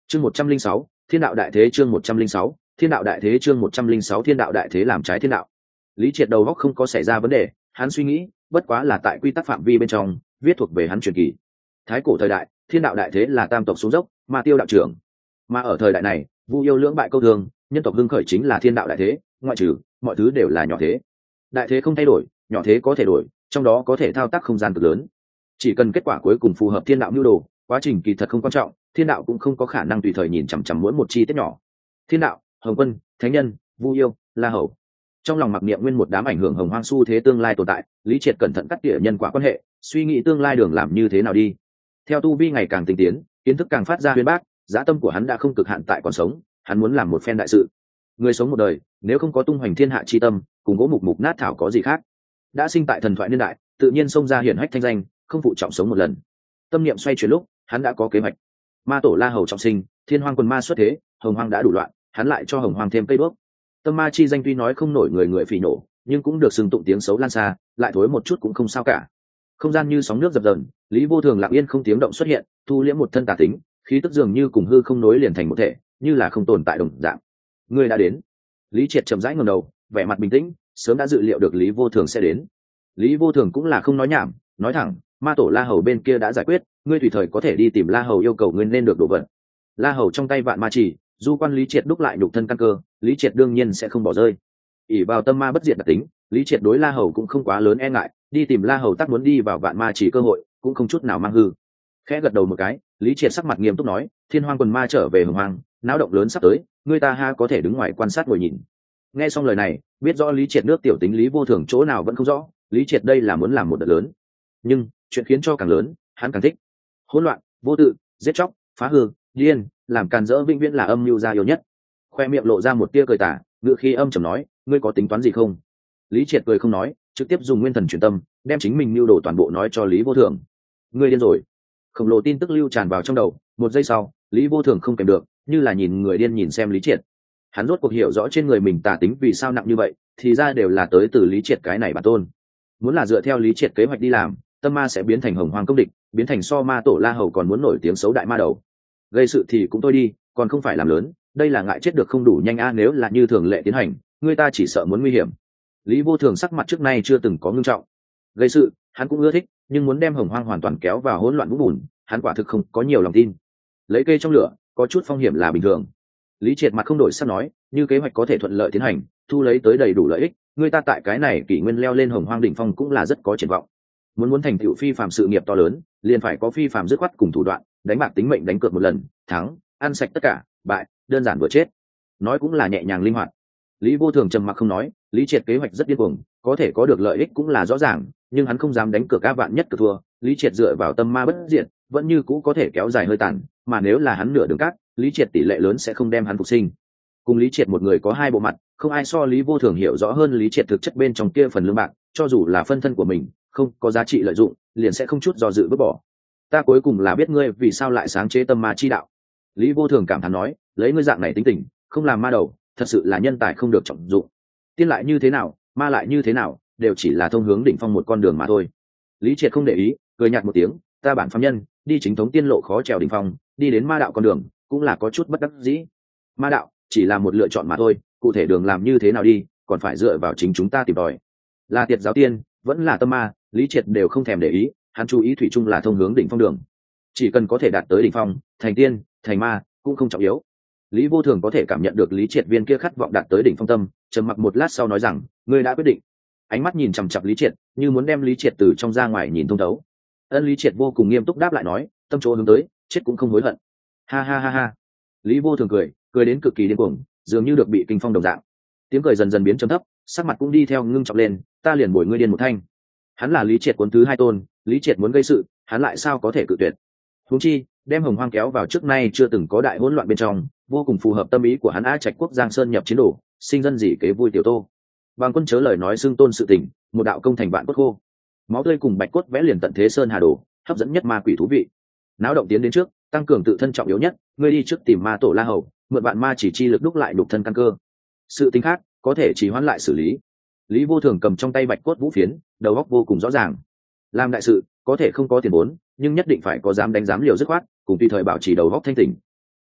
Chương 106, Thiên đạo đại thế. Chương 106, Thiên đạo đại thế. Chương 106, Thiên đạo đại thế. Làm trái thiên đạo. Lý Triệt đầu óc không có xảy ra vấn đề, hắn suy nghĩ bất quá là tại quy tắc phạm vi bên trong viết thuộc về hắn truyền kỳ. Thái cổ thời đại, thiên đạo đại thế là tam tộc xuống dốc, ma tiêu đạo trưởng. Mà ở thời đại này, vu yêu lưỡng bại câu thương, nhân tộc hưng khởi chính là thiên đạo đại thế, ngoại trừ mọi thứ đều là nhỏ thế. Đại thế không thay đổi, nhỏ thế có thể đổi, trong đó có thể thao tác không gian cực lớn. Chỉ cần kết quả cuối cùng phù hợp thiên đạo nhu đồ, quá trình kỳ thật không quan trọng, thiên đạo cũng không có khả năng tùy thời nhìn chằm chằm mỗi một chi tiết nhỏ. Thiên đạo, Hồng Quân, Thánh Nhân, Vu Yêu, La Hầu. Trong lòng mặc niệm nguyên một đám ảnh hưởng hồng hoang xu thế tương lai tồn tại, Lý Triệt cẩn thận cắt tỉa nhân quả quan hệ, suy nghĩ tương lai đường làm như thế nào đi. Theo tu vi ngày càng tinh tiến, kiến thức càng phát ra uyên bác, dã tâm của hắn đã không cực hạn tại còn sống, hắn muốn làm một phen đại sự. Người sống một đời, nếu không có tung hoành thiên hạ chi tâm, cùng gỗ mục mục nát thảo có gì khác. Đã sinh tại thần thoại niên đại, tự nhiên xông ra hiển hách thanh danh, không phụ trọng sống một lần. Tâm niệm xoay chuyển lúc, hắn đã có kế hoạch. Ma tổ La Hầu trọng sinh, thiên hoang quần ma xuất thế, hồng hoang đã đủ loạn, hắn lại cho hồng hoang thêm cây đuốc. Tâm ma chi danh tuy nói không nổi người người phỉ nổ, nhưng cũng được xưng tụng tiếng xấu lan xa, lại thối một chút cũng không sao cả. Không gian như sóng nước dập dờn, Lý Vô Thường lặng yên không tiếng động xuất hiện, thu liễm một thân tà tính, khí tức dường như cùng hư không nối liền thành một thể, như là không tồn tại đồng dạng. Ngươi đã đến. Lý Triệt chậm rãi ngẩng đầu, vẻ mặt bình tĩnh, sớm đã dự liệu được Lý Vô Thường sẽ đến. Lý Vô Thường cũng là không nói nhảm, nói thẳng, ma tổ La Hầu bên kia đã giải quyết, ngươi tùy thời có thể đi tìm La Hầu yêu cầu ngươi nên được đồ vật. La Hầu trong tay vạn ma chỉ, du quan Lý Triệt đúc lại nhục thân căn cơ, Lý Triệt đương nhiên sẽ không bỏ rơi. ỷ vào tâm ma bất diệt đặc tính, Lý Triệt đối La Hầu cũng không quá lớn e ngại, đi tìm La Hầu tác muốn đi vào vạn ma chỉ cơ hội, cũng không chút nào mang hư. Khẽ gật đầu một cái, Lý Triệt sắc mặt nghiêm túc nói, thiên hoang quần ma trở về hồng hoang, náo động lớn sắp tới, ngươi ta ha có thể đứng ngoài quan sát ngồi nhìn. Nghe xong lời này, biết rõ Lý Triệt nước tiểu tính Lý Vô Thường chỗ nào vẫn không rõ, Lý Triệt đây là muốn làm một đợt lớn. Nhưng chuyện khiến cho càng lớn, hắn càng thích. Hỗn loạn, vô tự, giết chóc, phá hư, điên, làm càn rỡ vĩnh viễn là âm mưu gia yêu nhất. Khoe miệng lộ ra một tia cười tà, ngựa khi âm trầm nói, ngươi có tính toán gì không? Lý Triệt cười không nói, trực tiếp dùng nguyên thần truyền tâm, đem chính mình mưu đồ toàn bộ nói cho Lý Vô Thường. Ngươi điên rồi. Khổng lồ tin tức lưu tràn vào trong đầu, một giây sau, Lý Vô Thường không kèm được, như là nhìn người điên nhìn xem Lý Triệt. Hắn rốt cuộc hiểu rõ trên người mình tà tính vì sao nặng như vậy, thì ra đều là tới từ Lý Triệt cái này bản tôn. Muốn là dựa theo Lý Triệt kế hoạch đi làm, tâm ma sẽ biến thành hồng hoang công địch, biến thành so ma tổ La Hầu còn muốn nổi tiếng xấu đại ma đầu. Gây sự thì cũng thôi đi, còn không phải làm lớn, đây là ngại chết được không đủ nhanh a, nếu là như thường lệ tiến hành, người ta chỉ sợ muốn nguy hiểm. Lý Vô Thường sắc mặt trước nay chưa từng có ngưng trọng. Gây sự, hắn cũng ưa thích, nhưng muốn đem hồng hoang hoàn toàn kéo vào hỗn loạn vũng bùn, hắn quả thực không có nhiều lòng tin. Lấy cây trong lửa, có chút phong hiểm là bình thường. Lý Triệt mặt không đổi sắc nói, như kế hoạch có thể thuận lợi tiến hành, thu lấy tới đầy đủ lợi ích, người ta tại cái này kỷ nguyên leo lên hồng hoang đỉnh phong cũng là rất có triển vọng. Muốn thành tựu phi phàm sự nghiệp to lớn, liền phải có phi phàm dứt khoát cùng thủ đoạn, đánh bạc tính mệnh đánh cược một lần, thắng, ăn sạch tất cả, bại, đơn giản vừa chết. Nói cũng là nhẹ nhàng linh hoạt. Lý Vô Thường trầm mặc không nói, Lý Triệt kế hoạch rất điên cuồng, có thể có được lợi ích cũng là rõ ràng, nhưng hắn không dám đánh cược các bạn nhất cược thua. Lý Triệt dựa vào tâm ma bất diệt, vẫn như cũ có thể kéo dài hơi tàn, mà nếu là hắn nửa đường cắt, Lý Triệt tỷ lệ lớn sẽ không đem hắn phục sinh. Cùng Lý Triệt một người có hai bộ mặt, không ai so Lý Vô Thường hiểu rõ hơn Lý Triệt thực chất bên trong kia phần lương bạc, cho dù là phân thân của mình, không có giá trị lợi dụng, liền sẽ không chút do dự vứt bỏ. Ta cuối cùng là biết ngươi vì sao lại sáng chế tâm ma chi đạo. Lý Vô Thường cảm thán nói, lấy ngươi dạng này tính tình, không làm ma đầu, thật sự là nhân tài không được trọng dụng. Tiên lại như thế nào, ma lại như thế nào, đều chỉ là thông hướng đỉnh phong một con đường mà thôi. Lý Triệt không để ý, cười nhạt một tiếng, ta bản phàm nhân, đi chính thống tiên lộ khó trèo đỉnh phong, đi đến ma đạo con đường, cũng là có chút bất đắc dĩ. Ma đạo chỉ là một lựa chọn mà thôi, cụ thể đường làm như thế nào đi, còn phải dựa vào chính chúng ta tìm tòi. Là Tiệt giáo tiên, vẫn là tâm ma, Lý Triệt đều không thèm để ý, hắn chú ý thủy chung là thông hướng đỉnh phong đường. Chỉ cần có thể đạt tới đỉnh phong, thành tiên, thành ma, cũng không trọng yếu. Lý Vô Thường có thể cảm nhận được Lý Triệt viên kia khát vọng đạt tới đỉnh phong tâm, trầm mặc một lát sau nói rằng, ngươi đã quyết định. Ánh mắt nhìn chằm chằm Lý Triệt, như muốn đem Lý Triệt từ trong ra ngoài nhìn thông thấu. Lý Triệt vô cùng nghiêm túc đáp lại nói, tâm chỗ hướng tới, chết cũng không hối hận. Ha ha ha ha. Lý Vô Thường cười đến cực kỳ điên cuồng, dường như được bị kinh phong đồng dạng. Tiếng cười dần dần biến trầm thấp, sắc mặt cũng đi theo ngưng trọng lên, ta liền bồi ngươi điên một thanh. Hắn là Lý Triệt cuốn thứ hai tôn, Lý Triệt muốn gây sự, hắn lại sao có thể cự tuyệt. Huống chi, đem hồng hoang kéo vào trước nay chưa từng có đại hỗn loạn bên trong, vô cùng phù hợp tâm ý của hắn. A Trạch quốc Giang Sơn nhập chiến đổ, sinh dân gì kế vui tiểu tô. Bằng quân chớ lời nói xưng tôn sự tình, một đạo công thành vạn cốt khô. Máu tươi cùng bạch cốt vẽ liền tận thế sơn hà đồ, hấp dẫn nhất ma quỷ thú vị. Náo động tiến đến trước, tăng cường tự thân trọng yếu nhất, ngươi đi trước tìm ma tổ La Hầu, mượn vạn ma chỉ chi lực đúc lại đục thân căn cơ. Sự tính khác, có thể chỉ hoãn lại xử lý. Lý Vô Thường cầm trong tay bạch cốt vũ phiến, đầu óc vô cùng rõ ràng. Làm đại sự, có thể không có tiền vốn, nhưng nhất định phải có dám đánh dám liều dứt khoát, cùng tùy thời bảo trì đầu óc thanh tỉnh.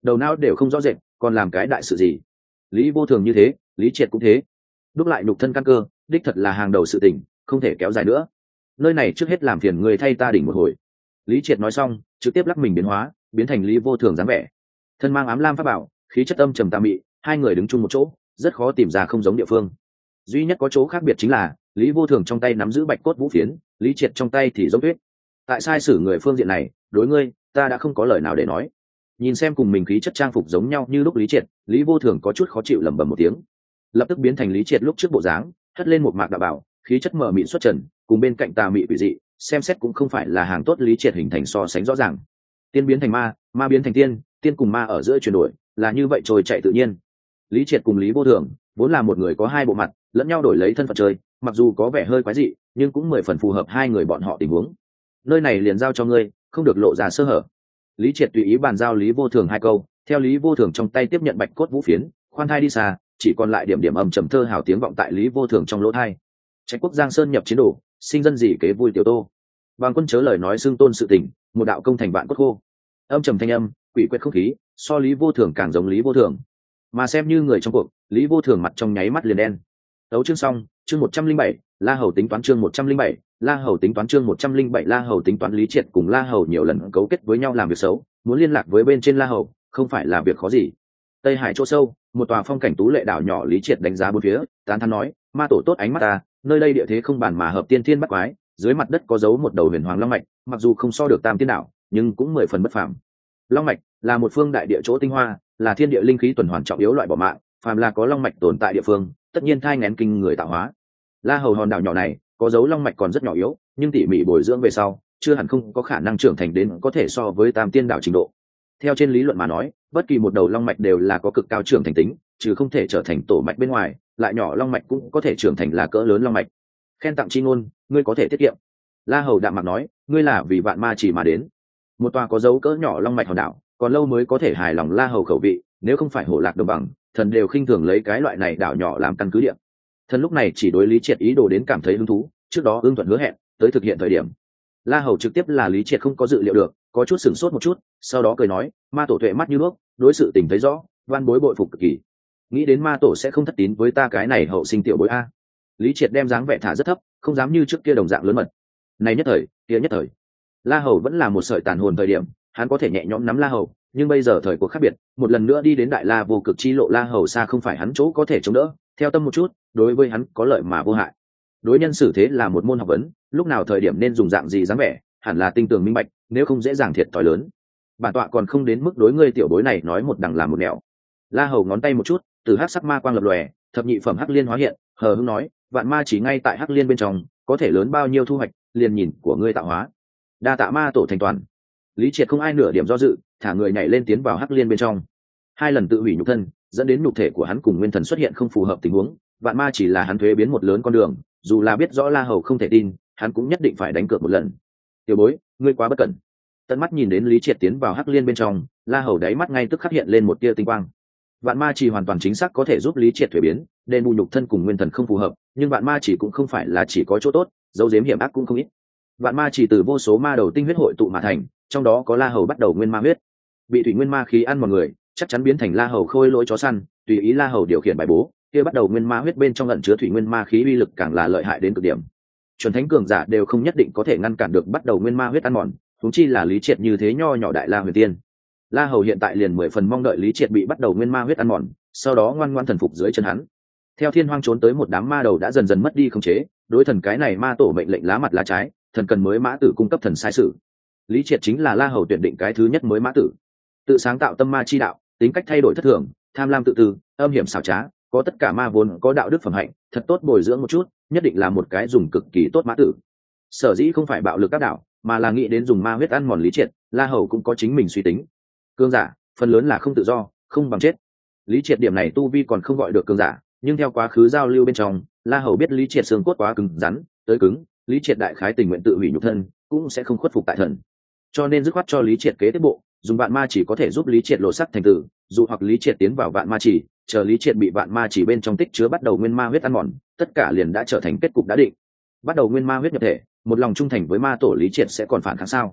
đầu não đều không rõ rệt, còn làm cái đại sự gì? Lý Vô Thường như thế, Lý Triệt cũng thế. Đúc lại nhục thân căn cơ, đích thật là hàng đầu sự tình, không thể kéo dài nữa. Nơi này trước hết làm phiền người thay ta đỉnh một hồi. Lý Triệt nói xong, trực tiếp lắc mình biến hóa, biến thành Lý Vô Thường dáng vẻ. Thân mang ám lam pháp bảo, khí chất âm trầm tà mị, hai người đứng chung một chỗ, rất khó tìm ra không giống địa phương. Duy nhất có chỗ khác biệt chính là Lý Vô Thường trong tay nắm giữ bạch cốt vũ phiến, Lý Triệt trong tay thì giống tuyết. Tại sai sử người phương diện này, đối ngươi, ta đã không có lời nào để nói. Nhìn xem cùng mình khí chất trang phục giống nhau như lúc Lý Triệt, Lý Vô Thường có chút khó chịu lẩm bẩm một tiếng, lập tức biến thành Lý Triệt lúc trước bộ dáng, hất lên một mạc đạo bảo, khí chất mờ mịn xuất trần, cùng bên cạnh tà mị quỷ dị, xem xét cũng không phải là hàng tốt. Lý Triệt hình thành so sánh rõ ràng, tiên biến thành ma, ma biến thành tiên, tiên cùng ma ở giữa chuyển đổi, là như vậy trôi chạy tự nhiên. Lý Triệt cùng Lý Vô Thường vốn là một người có hai bộ mặt, lẫn nhau đổi lấy thân phận chơi, mặc dù có vẻ hơi quái dị, nhưng cũng 10 phần phù hợp hai người bọn họ tình huống. Nơi này liền giao cho ngươi, không được lộ ra sơ hở. Lý Triệt tùy ý bàn giao Lý Vô Thường hai câu, theo Lý Vô Thường trong tay tiếp nhận bạch cốt vũ phiến, khoan thai đi xa, chỉ còn lại điểm điểm âm trầm thơ hào tiếng vọng tại Lý Vô Thường trong lỗ tai. Trạch quốc Giang Sơn nhập chiến đồ, sinh dân gì kế vui tiểu tô. Bằng quân chớ lời nói xương tôn sự tình, một đạo công thành vạn cốt khô. Âm trầm thanh âm, quỷ quyệt không khí, so Lý Vô Thường càng giống Lý Vô Thường. Mà xem như người trong cuộc, Lý Vô Thường mặt trong nháy mắt liền đen. Đấu chương xong, chương 107, La Hầu tính toán chương 107, La Hầu tính toán chương 107 La Hầu tính toán. Lý Triệt cùng La Hầu nhiều lần cấu kết với nhau làm việc xấu, muốn liên lạc với bên trên La Hầu, không phải là việc khó gì. Tây Hải chỗ sâu, một tòa phong cảnh tú lệ đảo nhỏ, Lý Triệt đánh giá bốn phía, tán thán nói, ma tổ tốt ánh mắt ta, nơi đây địa thế không bàn mà hợp tiên thiên bắt quái, dưới mặt đất có giấu một đầu huyền hoàng long mạch, mặc dù không so được tam tiên đảo, nhưng cũng 10 phần bất phàm. Long mạch là một phương đại địa chỗ tinh hoa, là thiên địa linh khí tuần hoàn trọng yếu loại bỏ mạng, phàm là có long mạch tồn tại địa phương, tất nhiên thai nghén kinh người tạo hóa. La Hầu hòn đảo nhỏ này, có dấu long mạch còn rất nhỏ yếu, nhưng tỉ mỉ bồi dưỡng về sau, chưa hẳn không có khả năng trưởng thành đến có thể so với tam tiên đảo trình độ. Theo trên lý luận mà nói, bất kỳ một đầu long mạch đều là có cực cao trưởng thành tính, chứ không thể trở thành tổ mạch bên ngoài, lại nhỏ long mạch cũng có thể trưởng thành là cỡ lớn long mạch. Khen tặng chi ngôn, ngươi có thể tiết kiệm. La Hầu đạm mạc nói, ngươi là vì vạn ma chỉ mà đến. Một tòa có dấu cỡ nhỏ long mạch hòn đảo, còn lâu mới có thể hài lòng La Hầu khẩu vị, nếu không phải hổ lạc đồng bằng, thần đều khinh thường lấy cái loại này đảo nhỏ làm căn cứ địa. Thần lúc này chỉ đối Lý Triệt ý đồ đến cảm thấy hứng thú, trước đó ưng thuận hứa hẹn, tới thực hiện thời điểm. La Hầu trực tiếp là Lý Triệt không có dự liệu được, có chút sửng sốt một chút, sau đó cười nói, ma tổ tuệ mắt như nước, đối sự tình thấy rõ, van bối bội phục cực kỳ. Nghĩ đến ma tổ sẽ không thất tín với ta cái này hậu sinh tiểu bối a. Lý Triệt đem dáng vẻ thả rất thấp, không dám như trước kia đồng dạng lớn mật. Này nhất thời, kia nhất thời. La Hầu vẫn là một sợi tàn hồn thời điểm, hắn có thể nhẹ nhõm nắm La Hầu, nhưng bây giờ thời cuộc khác biệt, một lần nữa đi đến đại la vô cực chi lộ, La Hầu xa không phải hắn chỗ có thể chống đỡ, theo tâm một chút, đối với hắn có lợi mà vô hại. Đối nhân xử thế là một môn học vấn, lúc nào thời điểm nên dùng dạng gì dáng vẻ, hẳn là tinh tường minh bạch, nếu không dễ dàng thiệt thòi lớn. Bản tọa còn không đến mức đối ngươi tiểu bối này nói một đằng làm một nẻo. La Hầu ngón tay một chút, từ hắc sắc ma quang lập lòe, thập nhị phẩm hắc liên hóa hiện, hờ hững nói, vạn ma chỉ ngay tại hắc liên bên trong, có thể lớn bao nhiêu thu hoạch, liền nhìn của ngươi tạo hóa. Đa tạ ma tổ thành toàn. Lý Triệt không ai nửa điểm do dự, thả người nhảy lên tiến vào hắc liên bên trong. Hai lần tự hủy nhục thân, dẫn đến nhục thể của hắn cùng nguyên thần xuất hiện không phù hợp tình huống, vạn ma chỉ là hắn thuế biến một lớn con đường, dù là biết rõ La Hầu không thể tin, hắn cũng nhất định phải đánh cược một lần. Tiểu bối, ngươi quá bất cẩn. Tận mắt nhìn đến Lý Triệt tiến vào hắc liên bên trong, La Hầu đáy mắt ngay tức khắc hiện lên một tia tinh quang. Vạn ma chỉ hoàn toàn chính xác có thể giúp Lý Triệt thuế biến, đền bù nhục thân cùng nguyên thần không phù hợp, nhưng vạn ma chỉ cũng không phải là chỉ có chỗ tốt, dấu giếm hiểm ác cũng không ít. Vạn ma chỉ từ vô số ma đầu tinh huyết hội tụ mà thành, trong đó có La Hầu bắt đầu nguyên ma huyết. Bị thủy nguyên ma khí ăn một người, chắc chắn biến thành La Hầu khôi lỗi chó săn, tùy ý La Hầu điều khiển bài bố, kia bắt đầu nguyên ma huyết bên trong ẩn chứa thủy nguyên ma khí uy lực càng là lợi hại đến cực điểm. Chuẩn thánh cường giả đều không nhất định có thể ngăn cản được bắt đầu nguyên ma huyết ăn mòn, huống chi là Lý Triệt như thế nho nhỏ đại la huyền tiên. La Hầu hiện tại liền 10 phần mong đợi Lý Triệt bị bắt đầu nguyên ma huyết ăn mòn, sau đó ngoan ngoãn thần phục dưới chân hắn. Theo thiên hoang trốn tới một đám ma đầu đã dần dần mất đi khống chế, đối thần cái này ma tổ mệnh lệnh lá mặt lá trái, thần cần mới mã tử cung cấp thần sai sự. Lý Triệt chính là La Hầu tuyển định cái thứ nhất mới mã tử. Tự sáng tạo tâm ma chi đạo, tính cách thay đổi thất thường, tham lam tự tư, âm hiểm xảo trá, có tất cả ma vốn có đạo đức phẩm hạnh, thật tốt bồi dưỡng một chút, nhất định là một cái dùng cực kỳ tốt mã tử. Sở dĩ không phải bạo lực các đạo, mà là nghĩ đến dùng ma huyết ăn mòn Lý Triệt, La Hầu cũng có chính mình suy tính. Cương giả, phần lớn là không tự do, không bằng chết. Lý Triệt điểm này tu vi còn không gọi được cương giả, nhưng theo quá khứ giao lưu bên trong, La Hầu biết Lý Triệt xương cốt quá cứng rắn, tới cứng, Lý Triệt đại khái tình nguyện tự hủy nhục thân, cũng sẽ không khuất phục tại thần. Cho nên dứt khoát cho Lý Triệt kế tiếp bộ, dùng vạn ma chỉ có thể giúp Lý Triệt lộ sắc thành tử, dụ hoặc Lý Triệt tiến vào vạn ma chỉ, chờ Lý Triệt bị vạn ma chỉ bên trong tích chứa bắt đầu nguyên ma huyết ăn mòn, tất cả liền đã trở thành kết cục đã định. Bắt đầu nguyên ma huyết nhập thể, một lòng trung thành với ma tổ Lý Triệt sẽ còn phản kháng sao?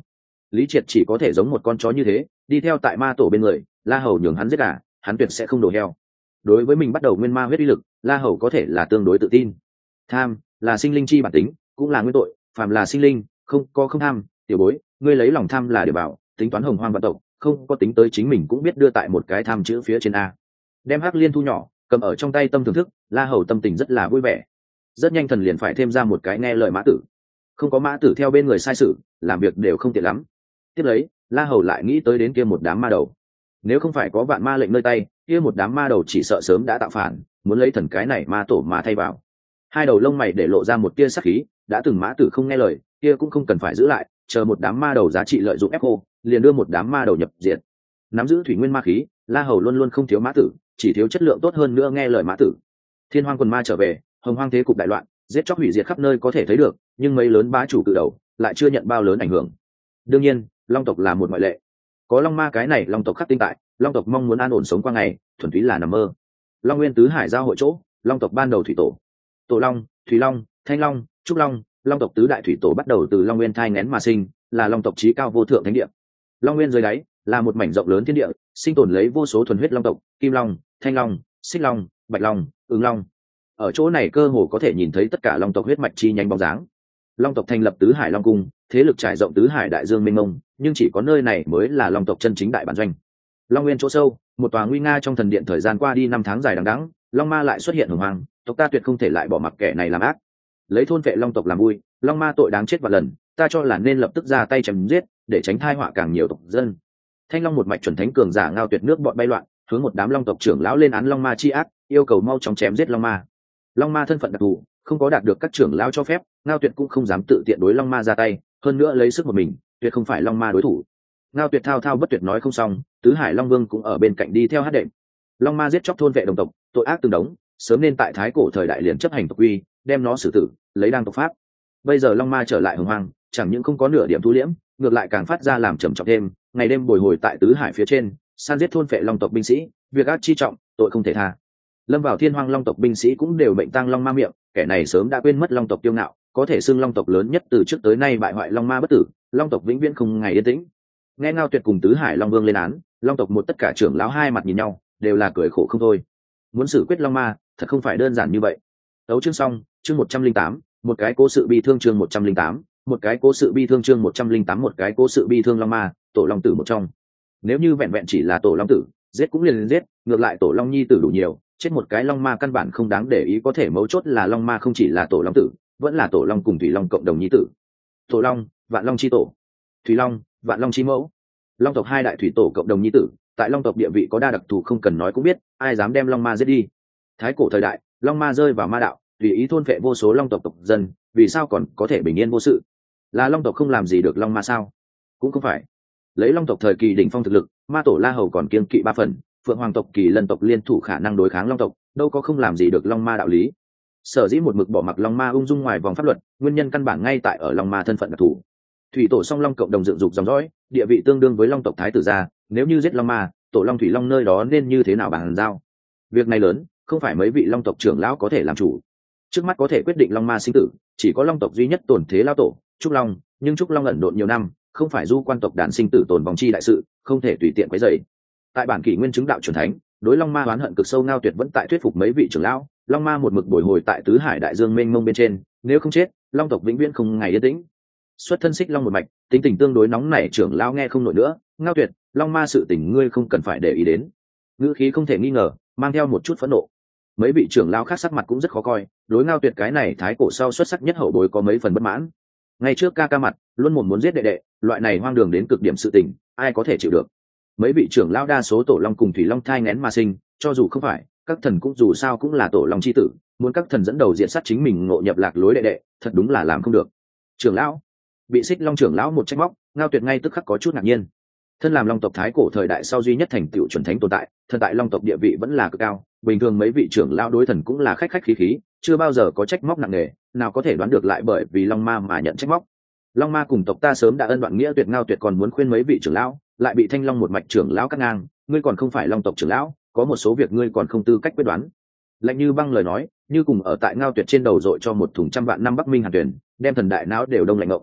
Lý Triệt chỉ có thể giống một con chó như thế đi theo tại ma tổ bên người, La Hầu nhường hắn giết gà, hắn tuyệt sẽ không đổ heo. Đối với mình bắt đầu nguyên ma huyết uy lực, La Hầu có thể là tương đối tự tin. Tham là sinh linh chi bản tính, cũng là nguyên tội, phàm là sinh linh không có không tham. Tiểu bối, ngươi lấy lòng tham là để bảo tính toán hồng hoang vạn tộc, không có tính tới chính mình cũng biết đưa tại một cái tham chữ phía trên a. Đem hắc liên thu nhỏ cầm ở trong tay tâm thưởng thức, La Hầu tâm tình rất là vui vẻ. Rất nhanh thần liền phải thêm ra một cái nghe lời mã tử, không có mã tử theo bên người sai sự, làm việc đều không tiện lắm. Tiếp lấy La Hầu lại nghĩ tới đến kia một đám ma đầu, nếu không phải có vạn ma lệnh nơi tay, kia một đám ma đầu chỉ sợ sớm đã tạo phản, muốn lấy thần cái này ma tổ mà thay vào. Hai đầu lông mày để lộ ra một tia sắc khí, đã từng mã tử không nghe lời, kia cũng không cần phải giữ lại, chờ một đám ma đầu giá trị lợi dụng ép cô, liền đưa một đám ma đầu nhập diệt. Nắm giữ thủy nguyên ma khí, La Hầu luôn luôn không thiếu mã tử, chỉ thiếu chất lượng tốt hơn nữa nghe lời mã tử. Thiên hoang quần ma trở về, hồng hoang thế cục đại loạn, giết chóc hủy diệt khắp nơi có thể thấy được, nhưng mấy lớn bá chủ cự đầu lại chưa nhận bao lớn ảnh hưởng. Đương nhiên long tộc là một ngoại lệ, có long ma cái này long tộc khắc tinh tại, long tộc mong muốn an ổn sống qua ngày thuần túy là nằm mơ. Long nguyên tứ hải giao hội chỗ, long tộc ban đầu thủy tổ, tổ long, thủy long, thanh long, trúc long, long tộc tứ đại thủy tổ bắt đầu từ long nguyên thai nghén mà sinh, là long tộc chí cao vô thượng thánh địa. Long nguyên dưới đáy là một mảnh rộng lớn thiên địa, sinh tồn lấy vô số thuần huyết long tộc, kim long, thanh long, xích long, bạch long, ứng long. Ở chỗ này cơ hồ có thể nhìn thấy tất cả long tộc huyết mạch chi nhánh bóng dáng. Long tộc thành lập tứ hải long cung, thế lực trải rộng tứ hải đại dương mênh mông, nhưng chỉ có nơi này mới là long tộc chân chính đại bản doanh. Long nguyên chỗ sâu, một tòa nguy nga trong thần điện, thời gian qua đi 5 tháng dài đằng đẵng, long ma lại xuất hiện hùng hoàng, tộc ta tuyệt không thể lại bỏ mặc kẻ này làm ác. Lấy thôn vệ long tộc làm vui, long ma tội đáng chết vạn lần, ta cho là nên lập tức ra tay chém giết, để tránh tai họa càng nhiều tộc dân. Thanh long một mạch chuẩn thánh cường giả ngao tuyệt nước bọn bay loạn, hướng một đám long tộc trưởng lão lên án long ma chi ác, yêu cầu mau chóng chém giết long ma. Long ma thân phận đặc thù, không có đạt được các trưởng lão cho phép, ngao tuyệt cũng không dám tự tiện đối long ma ra tay, hơn nữa lấy sức một mình tuyệt không phải long ma đối thủ. Ngao tuyệt thao thao bất tuyệt nói không xong, tứ hải long vương cũng ở bên cạnh đi theo hát đệm. Long ma giết chóc thôn vệ đồng tộc, tội ác từng đống, sớm nên tại thái cổ thời đại liền chấp hành tộc quy, đem nó xử tử, lấy đang tộc pháp. Bây giờ long ma trở lại hồng hoang, chẳng những không có nửa điểm thu liễm, ngược lại càng phát ra làm trầm trọng thêm, ngày đêm bồi hồi tại tứ hải phía trên, san giết thôn vệ long tộc binh sĩ, việc ác chi trọng, tội không thể tha. Lâm vào thiên hoang long tộc binh sĩ cũng đều mệnh tăng long ma miệng, kẻ này sớm đã quên mất long tộc kiêu ngạo, có thể xưng long tộc lớn nhất từ trước tới nay bại hoại long ma bất tử, long tộc vĩnh viễn không ngày yên tĩnh. Nghe ngao tuyệt cùng tứ hải long vương lên án, long tộc một tất cả trưởng lão hai mặt nhìn nhau, đều là cười khổ không thôi. Muốn xử quyết long ma thật không phải đơn giản như vậy. Đấu chương xong, chương 108, một cái cố sự bi thương chương 108, một cái cố sự bi thương chương 108, một cái cố sự bi thương long ma, tổ long tử một trong. Nếu như vẹn vẹn chỉ là tổ long tử, giết cũng liền giết, ngược lại tổ long nhi tử đủ nhiều, chết một cái long ma căn bản không đáng để ý, có thể mấu chốt là long ma không chỉ là tổ long tử, vẫn là tổ long cùng thủy long cộng đồng nhi tử. Tổ long, vạn long chi tổ, thủy long, vạn long chi mẫu. Long tộc hai đại thủy tổ cộng đồng nhi tử, tại long tộc địa vị có đa đặc thù không cần nói cũng biết, ai dám đem long ma giết đi. Thái cổ thời đại, long ma rơi vào ma đạo, tùy ý thôn phệ vô số long tộc tộc dân, vì sao còn có thể bình yên vô sự? Là long tộc không làm gì được long ma sao? Cũng không phải. Lấy long tộc thời kỳ đỉnh phong thực lực, ma tổ La Hầu còn kiêng kỵ 3 phần, phượng hoàng tộc kỳ lân tộc liên thủ khả năng đối kháng long tộc, đâu có không làm gì được long ma đạo lý. Sở dĩ một mực bỏ mặc long ma ung dung ngoài vòng pháp luật, nguyên nhân căn bản ngay tại ở long ma thân phận đặc thù. Thủy tổ song long cộng đồng dựng dục dòng dõi, địa vị tương đương với long tộc thái tử gia, nếu như giết long ma, tổ long thủy long nơi đó nên như thế nào bàn giao? Việc này lớn, không phải mấy vị long tộc trưởng lão có thể làm chủ. Trước mắt có thể quyết định long ma sinh tử, chỉ có long tộc duy nhất tổn thế lao tổ trúc long, nhưng trúc long ẩn độn nhiều năm, không phải du quan tộc đàn sinh tử tồn vòng chi đại sự, không thể tùy tiện quấy rầy. Tại bản kỷ nguyên chứng đạo chuẩn thánh, đối long ma oán hận cực sâu, ngao tuyệt vẫn tại thuyết phục mấy vị trưởng lão, long ma một mực bồi hồi tại tứ hải đại dương mênh mông bên trên, nếu không chết, long tộc vĩnh viễn không ngày yên tĩnh. Xuất thân xích long một mạch, tính tình tương đối nóng nảy trưởng lão nghe không nổi nữa, ngao tuyệt, long ma sự tình ngươi không cần phải để ý đến. Ngữ khí không thể nghi ngờ, mang theo một chút phẫn nộ. Mấy vị trưởng lão khác sắc mặt cũng rất khó coi, đối ngao tuyệt cái này thái cổ sau xuất sắc nhất hậu bối có mấy phần bất mãn. Ngay trước ca mặt, luôn muốn giết đệ đệ, loại này hoang đường đến cực điểm sự tình, ai có thể chịu được? Mấy vị trưởng lão đa số tổ long cùng thủy long thai nghén mà sinh, cho dù không phải, các thần cũng dù sao cũng là tổ long chi tử, muốn các thần dẫn đầu diện sát chính mình ngộ nhập lạc lối đệ đệ, thật đúng là làm không được. Trưởng lão bị xích long trưởng lão một trách móc, ngao tuyệt ngay tức khắc có chút ngạc nhiên. Thân làm long tộc thái cổ thời đại sau duy nhất thành tựu chuẩn thánh tồn tại, thần tại long tộc địa vị vẫn là cực cao, bình thường mấy vị trưởng lão đối thần cũng là khách khách khí khí, chưa bao giờ có trách móc nặng nề, nào có thể đoán được lại bởi vì long ma mà nhận trách móc. Long ma cùng tộc ta sớm đã ân đoạn nghĩa tuyệt, ngao tuyệt còn muốn khuyên mấy vị trưởng lão, lại bị thanh long một mạch trưởng lão cắt ngang, ngươi còn không phải long tộc trưởng lão, có một số việc ngươi còn không tư cách quyết đoán. Lạnh như băng lời nói, như cùng ở tại ngao tuyệt trên đầu dội cho một thùng trăm vạn năm bắc minh hàn tuyển, đem thần đại não đều đông lạnh ngộng.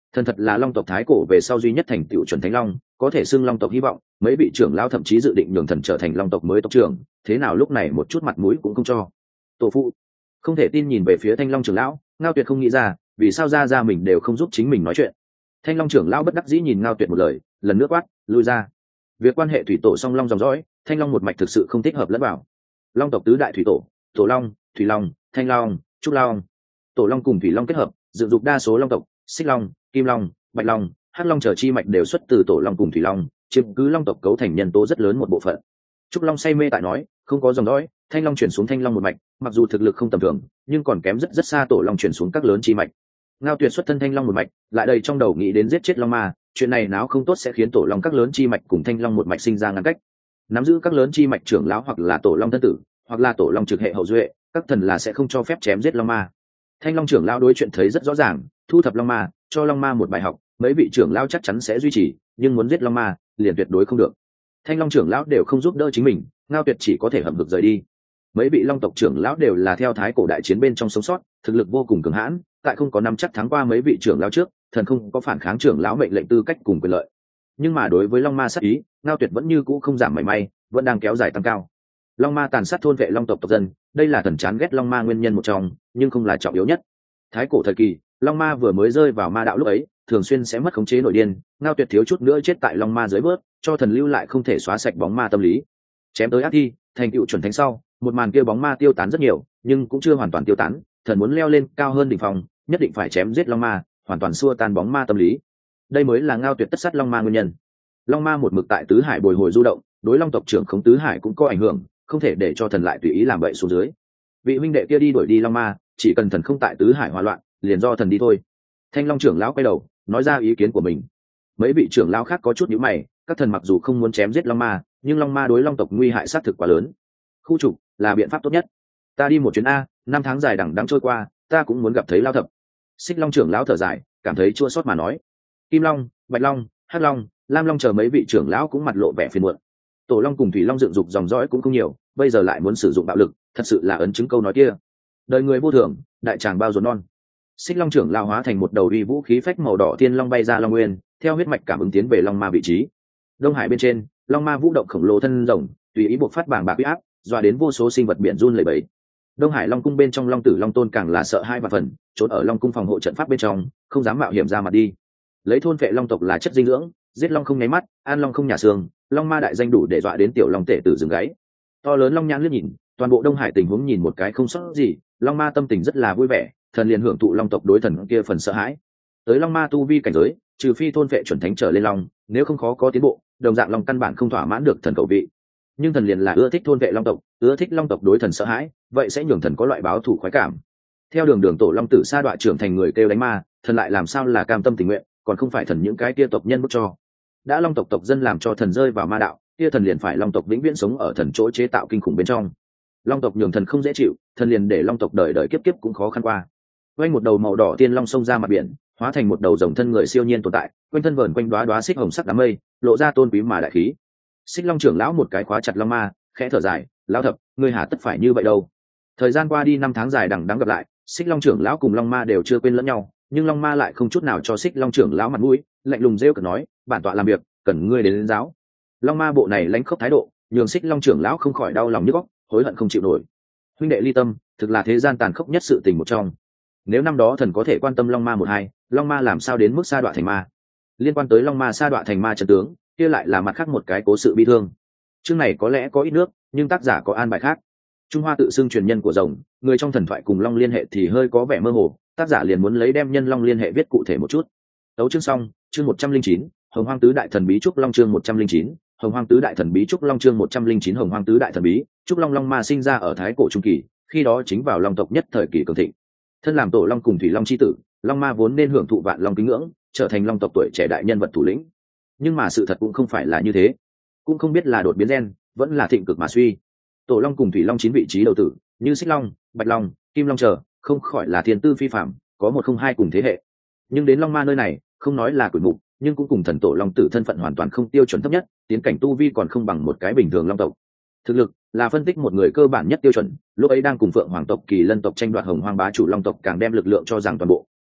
Thần thật là long tộc thái cổ về sau duy nhất thành tựu chuẩn thánh long, có thể xưng long tộc hy vọng. Mấy vị trưởng lão thậm chí dự định nhường thần trở thành long tộc mới tộc trưởng, thế nào lúc này một chút mặt mũi cũng không cho. Tổ phụ không thể tin nhìn về phía Thanh Long trưởng lão, Ngao Tuyệt không nghĩ ra vì sao ra mình đều không giúp chính mình nói chuyện. Thanh Long trưởng lão bất đắc dĩ nhìn Ngao Tuyệt một lời, lần nữa quát, lui ra. Việc quan hệ thủy tổ song long dòng dõi, Thanh Long một mạch thực sự không thích hợp lẫn vào. Long tộc tứ đại thủy tổ, Tổ Long, Thủy Long, Thanh Long, Trúc Long. Tổ Long cùng Thủy Long kết hợp, dựng dục đa số long tộc, Xích Long, Kim Long, Bạch Long, Hắc Long trở chi mạch đều xuất từ Tổ Long cùng Thủy Long, chiếm cứ long tộc cấu thành nhân tố rất lớn một bộ phận. Trúc Long say mê tại nói, không có dòng dõi, Thanh Long chuyển xuống Thanh Long một mạch, mặc dù thực lực không tầm thường, nhưng còn kém rất xa Tổ Long chuyển xuống các lớn chi mạch. Ngao Tuyệt xuất thân Thanh Long một mạch, lại đầy trong đầu nghĩ đến giết chết Long Ma, chuyện này náo không tốt sẽ khiến Tổ Long các lớn chi mạch cùng Thanh Long một mạch sinh ra ngăn cách. Nắm giữ các lớn chi mạch trưởng lão hoặc là Tổ Long thân tử, hoặc là Tổ Long trực hệ hậu duệ, các thần là sẽ không cho phép chém giết Long Ma. Thanh Long trưởng lão đối chuyện thấy rất rõ ràng, thu thập Long Ma, cho Long Ma một bài học, mấy vị trưởng lão chắc chắn sẽ duy trì, nhưng muốn giết Long Ma, liền tuyệt đối không được. Thanh Long trưởng lão đều không giúp đỡ chính mình, Ngao Tuyệt chỉ có thể hậm hực rời đi. Mấy vị long tộc trưởng lão đều là theo thái cổ đại chiến bên trong sống sót, thực lực vô cùng cường hãn, tại không có năm chắc thắng qua mấy vị trưởng lão trước, thần không có phản kháng trưởng lão mệnh lệnh tư cách cùng quyền lợi. Nhưng mà đối với Long Ma sát ý, Ngao Tuyệt vẫn như cũ không giảm mảy may, vẫn đang kéo dài tăng cao. Long Ma tàn sát thôn vệ long tộc tộc dân, đây là thần chán ghét Long Ma nguyên nhân một trong, nhưng không là trọng yếu nhất. Thái cổ thời kỳ, Long Ma vừa mới rơi vào ma đạo lúc ấy, thường xuyên sẽ mất khống chế nội điên, Ngao Tuyệt thiếu chút nữa chết tại Long Ma dưới vớt, cho thần lưu lại không thể xóa sạch bóng ma tâm lý. Chém tới ác thi, thành tựu chuẩn thánh sau, một màn kia bóng ma tiêu tán rất nhiều, nhưng cũng chưa hoàn toàn tiêu tán, thần muốn leo lên cao hơn đỉnh phong, nhất định phải chém giết Long Ma, hoàn toàn xua tan bóng ma tâm lý. Đây mới là Ngao Tuyệt tất sát Long Ma nguyên nhân. Long Ma một mực tại tứ hải bồi hồi du động, đối long tộc trưởng khống tứ hải cũng có ảnh hưởng, không thể để cho thần lại tùy ý làm bậy xuống dưới. Vị huynh đệ kia đi đuổi đi Long Ma, chỉ cần thần không tại tứ hải hòa loạn, liền do thần đi thôi. Thanh Long trưởng lão quay đầu, nói ra ý kiến của mình. Mấy vị trưởng lão khác có chút nhíu mày, các thần mặc dù không muốn chém giết Long Ma, nhưng Long Ma đối long tộc nguy hại sát thực quá lớn. Khu trục là biện pháp tốt nhất. Ta đi một chuyến a, 5 tháng dài đằng đẵng trôi qua, ta cũng muốn gặp thấy Lao Thập. Xích Long trưởng lão thở dài, cảm thấy chua xót mà nói. Kim Long, Bạch Long, Hắc Long, Lam Long chờ mấy vị trưởng lão cũng mặt lộ vẻ phiền muộn. Tổ Long cùng Thủy Long dựng dục dòng dõi cũng không nhiều, bây giờ lại muốn sử dụng bạo lực, thật sự là ấn chứng câu nói kia. Đời người vô thường, đại tràng bao ruột non. Xích Long trưởng lão hóa thành một đầu uy vũ khí phách màu đỏ thiên long bay ra Long Nguyên, theo huyết mạch cảm ứng tiến về Long Ma vị trí. Đông Hải bên trên, Long Ma vũ động khổng lồ thân rồng, tùy ý buộc phát bàng bạc uy áp, dọa đến vô số sinh vật biển run lẩy bẩy. Đông Hải Long cung bên trong Long Tử Long Tôn càng là sợ hai và phần, trốn ở Long cung phòng hộ trận pháp bên trong, không dám mạo hiểm ra mặt đi. Lấy thôn vệ long tộc là chất dinh dưỡng, giết long không nháy mắt, an long không nhả xương, Long Ma đại danh đủ để dọa đến tiểu long tể tử dừng gáy. To lớn long nhãn liếc nhìn, toàn bộ Đông Hải tình huống nhìn một cái không sót gì, Long Ma tâm tình rất là vui vẻ, thần liền hưởng thụ long tộc đối thần kia phần sợ hãi. Tới Long Ma tu vi cảnh giới, trừ phi thôn vệ chuẩn thánh trở lên long, nếu không khó có tiến bộ, đồng dạng long căn bản không thỏa mãn được thần cầu vị. Nhưng thần liền là ưa thích thôn vệ long tộc, ưa thích long tộc đối thần sợ hãi, vậy sẽ nhường thần có loại báo thù khoái cảm. Theo đường tổ long tử sa đọa trưởng thành người kêu đánh ma, thần lại làm sao là cam tâm tình nguyện, còn không phải thần những cái kia tộc nhân bức cho. Đã long tộc dân làm cho thần rơi vào ma đạo, kia thần liền phải long tộc vĩnh viễn sống ở thần chỗ chế tạo kinh khủng bên trong. Long tộc nhường thần không dễ chịu, thần liền để long tộc đời đời kiếp kiếp cũng khó khăn qua. Quanh một đầu màu đỏ tiên long xông ra mặt biển, hóa thành một đầu rồng thân người siêu nhiên tồn tại, quanh thân vờn quanh đóa xích hồng sắc đám mây, lộ ra tôn quý mà đại khí. Xích Long trưởng lão một cái khóa chặt Long Ma, khẽ thở dài, lão thập, ngươi hà tất phải như vậy đâu. Thời gian qua đi 5 tháng dài đằng đẵng gặp lại, Xích Long trưởng lão cùng Long Ma đều chưa quên lẫn nhau, nhưng Long Ma lại không chút nào cho Xích Long trưởng lão mặt mũi, lạnh lùng rêu cợt nói, bản tọa làm việc, cần ngươi đến giáo. Long Ma bộ này lãnh khốc thái độ, nhường Xích Long trưởng lão không khỏi đau lòng nhức óc, hối hận không chịu nổi. Huynh đệ ly tâm, thực là thế gian tàn khốc nhất sự tình một trong. Nếu năm đó thần có thể quan tâm Long Ma một hai, Long Ma làm sao đến mức sa đọa thành ma? Liên quan tới Long Ma sa đọa thành ma trận tướng, kia lại là mặt khác một cái cố sự bi thương. Chương này có lẽ có ít nước, nhưng tác giả có an bài khác. Trung Hoa tự xưng truyền nhân của rồng, người trong thần thoại cùng long liên hệ thì hơi có vẻ mơ hồ, tác giả liền muốn lấy đem nhân long liên hệ viết cụ thể một chút. Tấu chương xong, chương 109, Hồng Hoang tứ đại thần bí trúc long chương 109, Hồng Hoang tứ đại thần bí trúc long chương 109 Hồng Hoang tứ đại thần bí, trúc long Long Ma sinh ra ở thái cổ trung kỳ, khi đó chính vào long tộc nhất thời kỳ cường thịnh. Thân làm tổ long cùng thủy long chi tử, Long Ma vốn nên hưởng thụ vạn long kính ngưỡng, trở thành long tộc tuổi trẻ đại nhân vật thủ lĩnh. Nhưng mà sự thật cũng không phải là như thế, cũng không biết là đột biến gen, vẫn là thịnh cực mà suy. Tổ long cùng thủy long 9 vị trí đầu tử, như Xích Long, Bạch Long, Kim Long chờ, không khỏi là thiên tư phi phàm, có một không hai cùng thế hệ. Nhưng đến Long Ma nơi này, không nói là quỷ mục, nhưng cũng cùng thần tổ long tử thân phận hoàn toàn không tiêu chuẩn thấp nhất, tiến cảnh tu vi còn không bằng một cái bình thường long tộc. Thực lực là phân tích một người cơ bản nhất tiêu chuẩn, lúc ấy đang cùng Phượng Hoàng tộc Kỳ Lân tộc tranh đoạt Hồng Hoang bá chủ long tộc càng đem lực lượng cho rằng toàn bộ.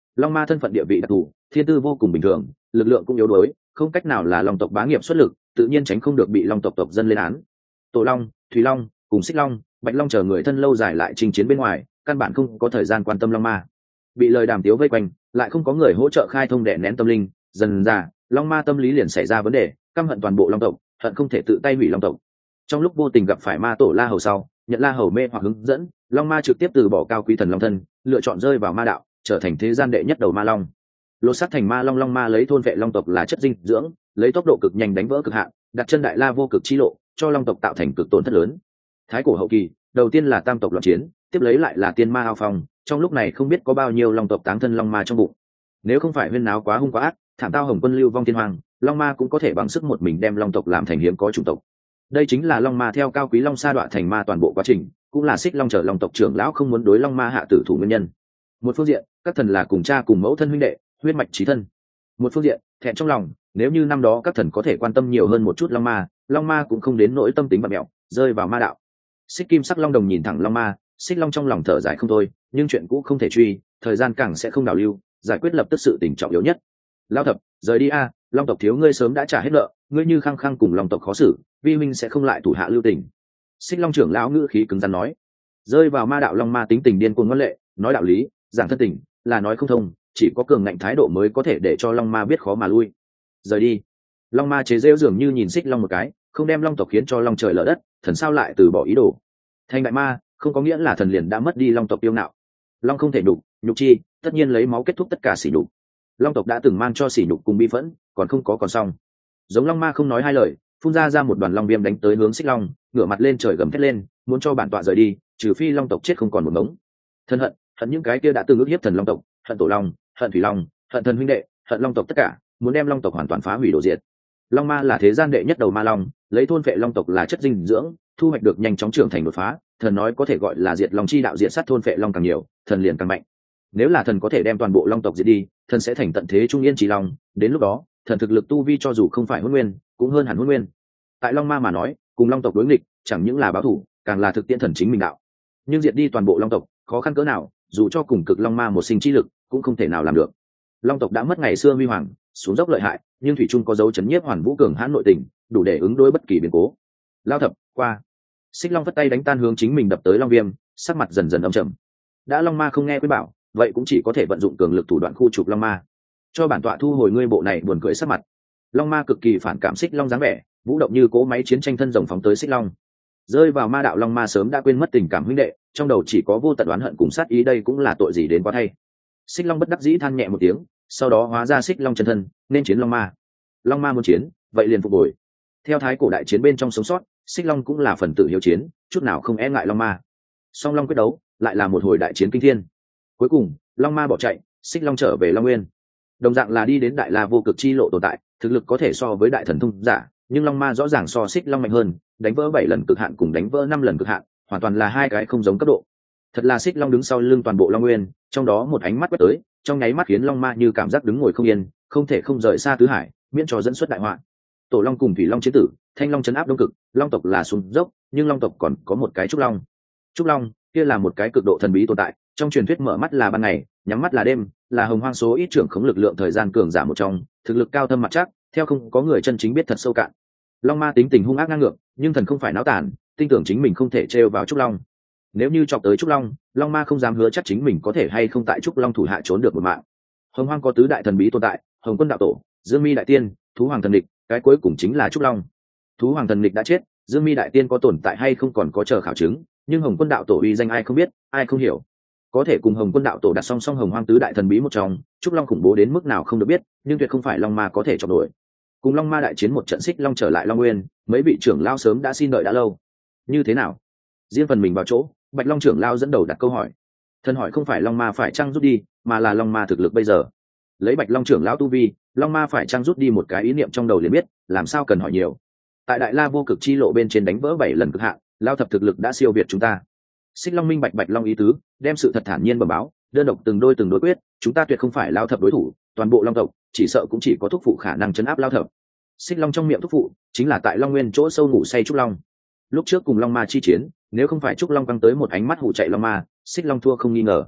Long ma thân phận địa vị đặc thù, thiên tư vô cùng bình thường, lực lượng cũng yếu đuối, không cách nào là long tộc bá nghiệp xuất lực, tự nhiên tránh không được bị long tộc tộc dân lên án. Tổ long, thủy long cùng xích long, bạch long chờ người thân lâu dài lại chinh chiến bên ngoài, căn bản không có thời gian quan tâm long ma. Bị lời đàm tiếu vây quanh, lại không có người hỗ trợ khai thông đè nén tâm linh, dần ra long ma tâm lý liền xảy ra vấn đề, căm hận toàn bộ long tộc, hận không thể tự tay hủy long tộc. Trong lúc vô tình gặp phải ma tổ La Hầu sau, nhận La Hầu mê hoặc hướng dẫn, long ma trực tiếp từ bỏ cao quý thần long thân, lựa chọn rơi vào ma đạo, trở thành thế gian đệ nhất đầu ma long. Lột xác thành ma long, long ma lấy thôn vệ long tộc là chất dinh dưỡng, lấy tốc độ cực nhanh đánh vỡ cực hạn, đặt chân đại la vô cực chi lộ, cho long tộc tạo thành cực tổn thất lớn. Thái cổ hậu kỳ, đầu tiên là tam tộc loạn chiến, tiếp lấy lại là tiên ma ao phong, trong lúc này không biết có bao nhiêu long tộc táng thân long ma trong bụng. Nếu không phải huyên náo quá hung quá ác, thảm tao hồng quân lưu vong thiên hoàng, long ma cũng có thể bằng sức một mình đem long tộc làm thành hiếm có chủng tộc. Đây chính là long ma theo cao quý long sa đọa thành ma toàn bộ quá trình, cũng là xích long trở long tộc trưởng lão không muốn đối long ma hạ tử thủ nguyên nhân. Một phương diện, các thần là cùng cha cùng mẫu thân huynh đệ, huyết mạch chí thân. Một phương diện, thẹn trong lòng, nếu như năm đó các thần có thể quan tâm nhiều hơn một chút long ma cũng không đến nỗi tâm tính bặm mẹo, rơi vào ma đạo. Xích kim sắc long đồng nhìn thẳng long ma, xích long trong lòng thở dài không thôi, nhưng chuyện cũ không thể truy, thời gian càng sẽ không đảo lưu, giải quyết lập tức sự tình trọng yếu nhất. Lao thập, rời đi a, long tộc thiếu ngươi sớm đã trả hết nợ, ngươi như khăng khăng cùng long tộc khó xử, vi minh sẽ không lại thủ hạ lưu tình. Xích long trưởng lão ngữ khí cứng rắn nói. Rơi vào ma đạo long ma tính tình điên cuồng ngoan lệ, nói đạo lý, giảng thân tình, là nói không thông, chỉ có cường ngạnh thái độ mới có thể để cho long ma biết khó mà lui. Rời đi. Long ma chế rêu dường như nhìn xích long một cái, không đem long tộc khiến cho long trời lở đất, thần sao lại từ bỏ ý đồ. Thành đại ma không có nghĩa là thần liền đã mất đi long tộc yêu ngạo. Long không thể nhục, nhục chi tất nhiên lấy máu kết thúc tất cả sỉ nhục. Long tộc đã từng mang cho sỉ nhục cùng bi phẫn, còn không có còn xong. Giống long ma không nói hai lời, phun ra một đoàn long viêm đánh tới hướng xích long, ngửa mặt lên trời gầm thét lên, muốn cho bản tọa rời đi, trừ phi long tộc chết không còn một ngống. Thân hận, hận những cái kia đã từng ức hiếp thần long tộc, hận tổ long, hận thủy long, hận thần huynh đệ, hận long tộc tất cả, muốn đem long tộc hoàn toàn phá hủy đổ diệt. Long ma là thế gian đệ nhất đầu ma long, lấy thôn vệ long tộc là chất dinh dưỡng, thu hoạch được nhanh chóng trưởng thành đột phá, thần nói có thể gọi là diệt long chi đạo, diệt sát thôn vệ long càng nhiều, thần liền càng mạnh. Nếu là thần có thể đem toàn bộ long tộc diệt đi, thần sẽ thành tận thế trung yên chỉ long, đến lúc đó, thần thực lực tu vi cho dù không phải hôn nguyên, cũng hơn hẳn hôn nguyên. Tại long ma mà nói, cùng long tộc đối nghịch, chẳng những là báo thủ, càng là thực tiễn thần chính mình đạo. Nhưng diệt đi toàn bộ long tộc, khó khăn cỡ nào, dù cho cùng cực long ma một sinh chi lực, cũng không thể nào làm được. Long tộc đã mất ngày xưa huy hoàng, xuống dốc lợi hại, nhưng thủy trung có dấu chấn nhiếp hoàn vũ cường hãn nội tình, đủ để ứng đối bất kỳ biến cố. Lao thập, qua. Xích long vất tay đánh tan hướng chính mình đập tới long viêm, sắc mặt dần dần âm trầm. Đã long ma không nghe khuyên bảo, vậy cũng chỉ có thể vận dụng cường lực thủ đoạn khu trục long ma, cho bản tọa thu hồi ngươi bộ này buồn cười sắc mặt. Long ma cực kỳ phản cảm xích long dáng vẻ, vũ động như cỗ máy chiến tranh thân rồng phóng tới xích long. Rơi vào ma đạo long ma sớm đã quên mất tình cảm huynh đệ, trong đầu chỉ có vô tận oán hận cùng sát ý, đây cũng là tội gì đến quá thay. Xích long bất đắc dĩ than nhẹ một tiếng, sau đó hóa ra xích long chân thân, nên chiến long ma. Long ma muốn chiến, vậy liền phục hồi. Theo thái cổ đại chiến bên trong sống sót, xích long cũng là phần tử hiếu chiến, chút nào không e ngại long ma. Song long quyết đấu, lại là một hồi đại chiến kinh thiên. Cuối cùng, long ma bỏ chạy, xích long trở về long nguyên. Đồng dạng là đi đến đại la vô cực chi lộ tồn tại, thực lực có thể so với đại thần thông giả, nhưng long ma rõ ràng so xích long mạnh hơn, đánh vỡ 7 lần cực hạn cùng đánh vỡ 5 lần cực hạn, hoàn toàn là hai cái không giống cấp độ. Thật là xích long đứng sau lưng toàn bộ long nguyên, trong đó một ánh mắt quét tới, trong nháy mắt khiến long ma như cảm giác đứng ngồi không yên, không thể không rời xa tứ hải, miễn cho dẫn xuất đại họa. Tổ long cùng thủy long chiến tử, thanh long chấn áp đông cực, long tộc là xuống dốc, nhưng long tộc còn có một cái trúc long. Trúc long kia là một cái cực độ thần bí tồn tại, trong truyền thuyết mở mắt là ban ngày, nhắm mắt là đêm, là hồng hoang số ít trưởng khống lực lượng thời gian cường giả một trong, thực lực cao thâm mặt chắc, theo không có người chân chính biết thật sâu cạn. Long ma tính tình hung ác ngang ngược, nhưng thần không phải náo tản, tin tưởng chính mình không thể trêu vào trúc long. Nếu như chọc tới trúc long, long ma không dám hứa chắc chính mình có thể hay không tại trúc long thủ hạ trốn được một mạng. Hồng hoang có tứ đại thần bí tồn tại, Hồng Quân đạo tổ, Dương Mi đại tiên, Thú Hoàng thần địch, cái cuối cùng chính là trúc long. Thú Hoàng thần địch đã chết, Dương Mi đại tiên có tồn tại hay không còn có chờ khảo chứng, nhưng Hồng Quân đạo tổ uy danh ai không biết, ai không hiểu. Có thể cùng Hồng Quân đạo tổ đặt song song hồng hoang tứ đại thần bí một trong, trúc long khủng bố đến mức nào không được biết, nhưng tuyệt không phải long ma có thể chọc nổi. Cùng long ma đại chiến một trận, xích long trở lại long nguyên, mấy vị trưởng lao sớm đã xin đợi đã lâu. Như thế nào? Riêng phần mình vào chỗ, Bạch Long trưởng lao dẫn đầu đặt câu hỏi. Thần hỏi không phải long ma phải chăng rút đi, mà là long ma thực lực bây giờ. Lấy Bạch Long trưởng lão tu vi, long ma phải chăng rút đi một cái ý niệm trong đầu liền biết, làm sao cần hỏi nhiều. Tại đại la vô cực chi lộ bên trên đánh vỡ 7 lần cực hạn, lao thập thực lực đã siêu việt chúng ta. Xích long minh bạch Bạch Long ý tứ, đem sự thật thản nhiên bẩm báo, đơn độc từng đôi quyết, chúng ta tuyệt không phải lao thập đối thủ, toàn bộ long tộc chỉ sợ cũng chỉ có thúc phụ khả năng chấn áp lao thập. Xích long trong miệng thúc phụ chính là tại long nguyên chỗ sâu ngủ say trúc long. Lúc trước cùng long ma chi chiến, nếu không phải trúc long căng tới một ánh mắt hụ chạy long ma, xích long thua không nghi ngờ.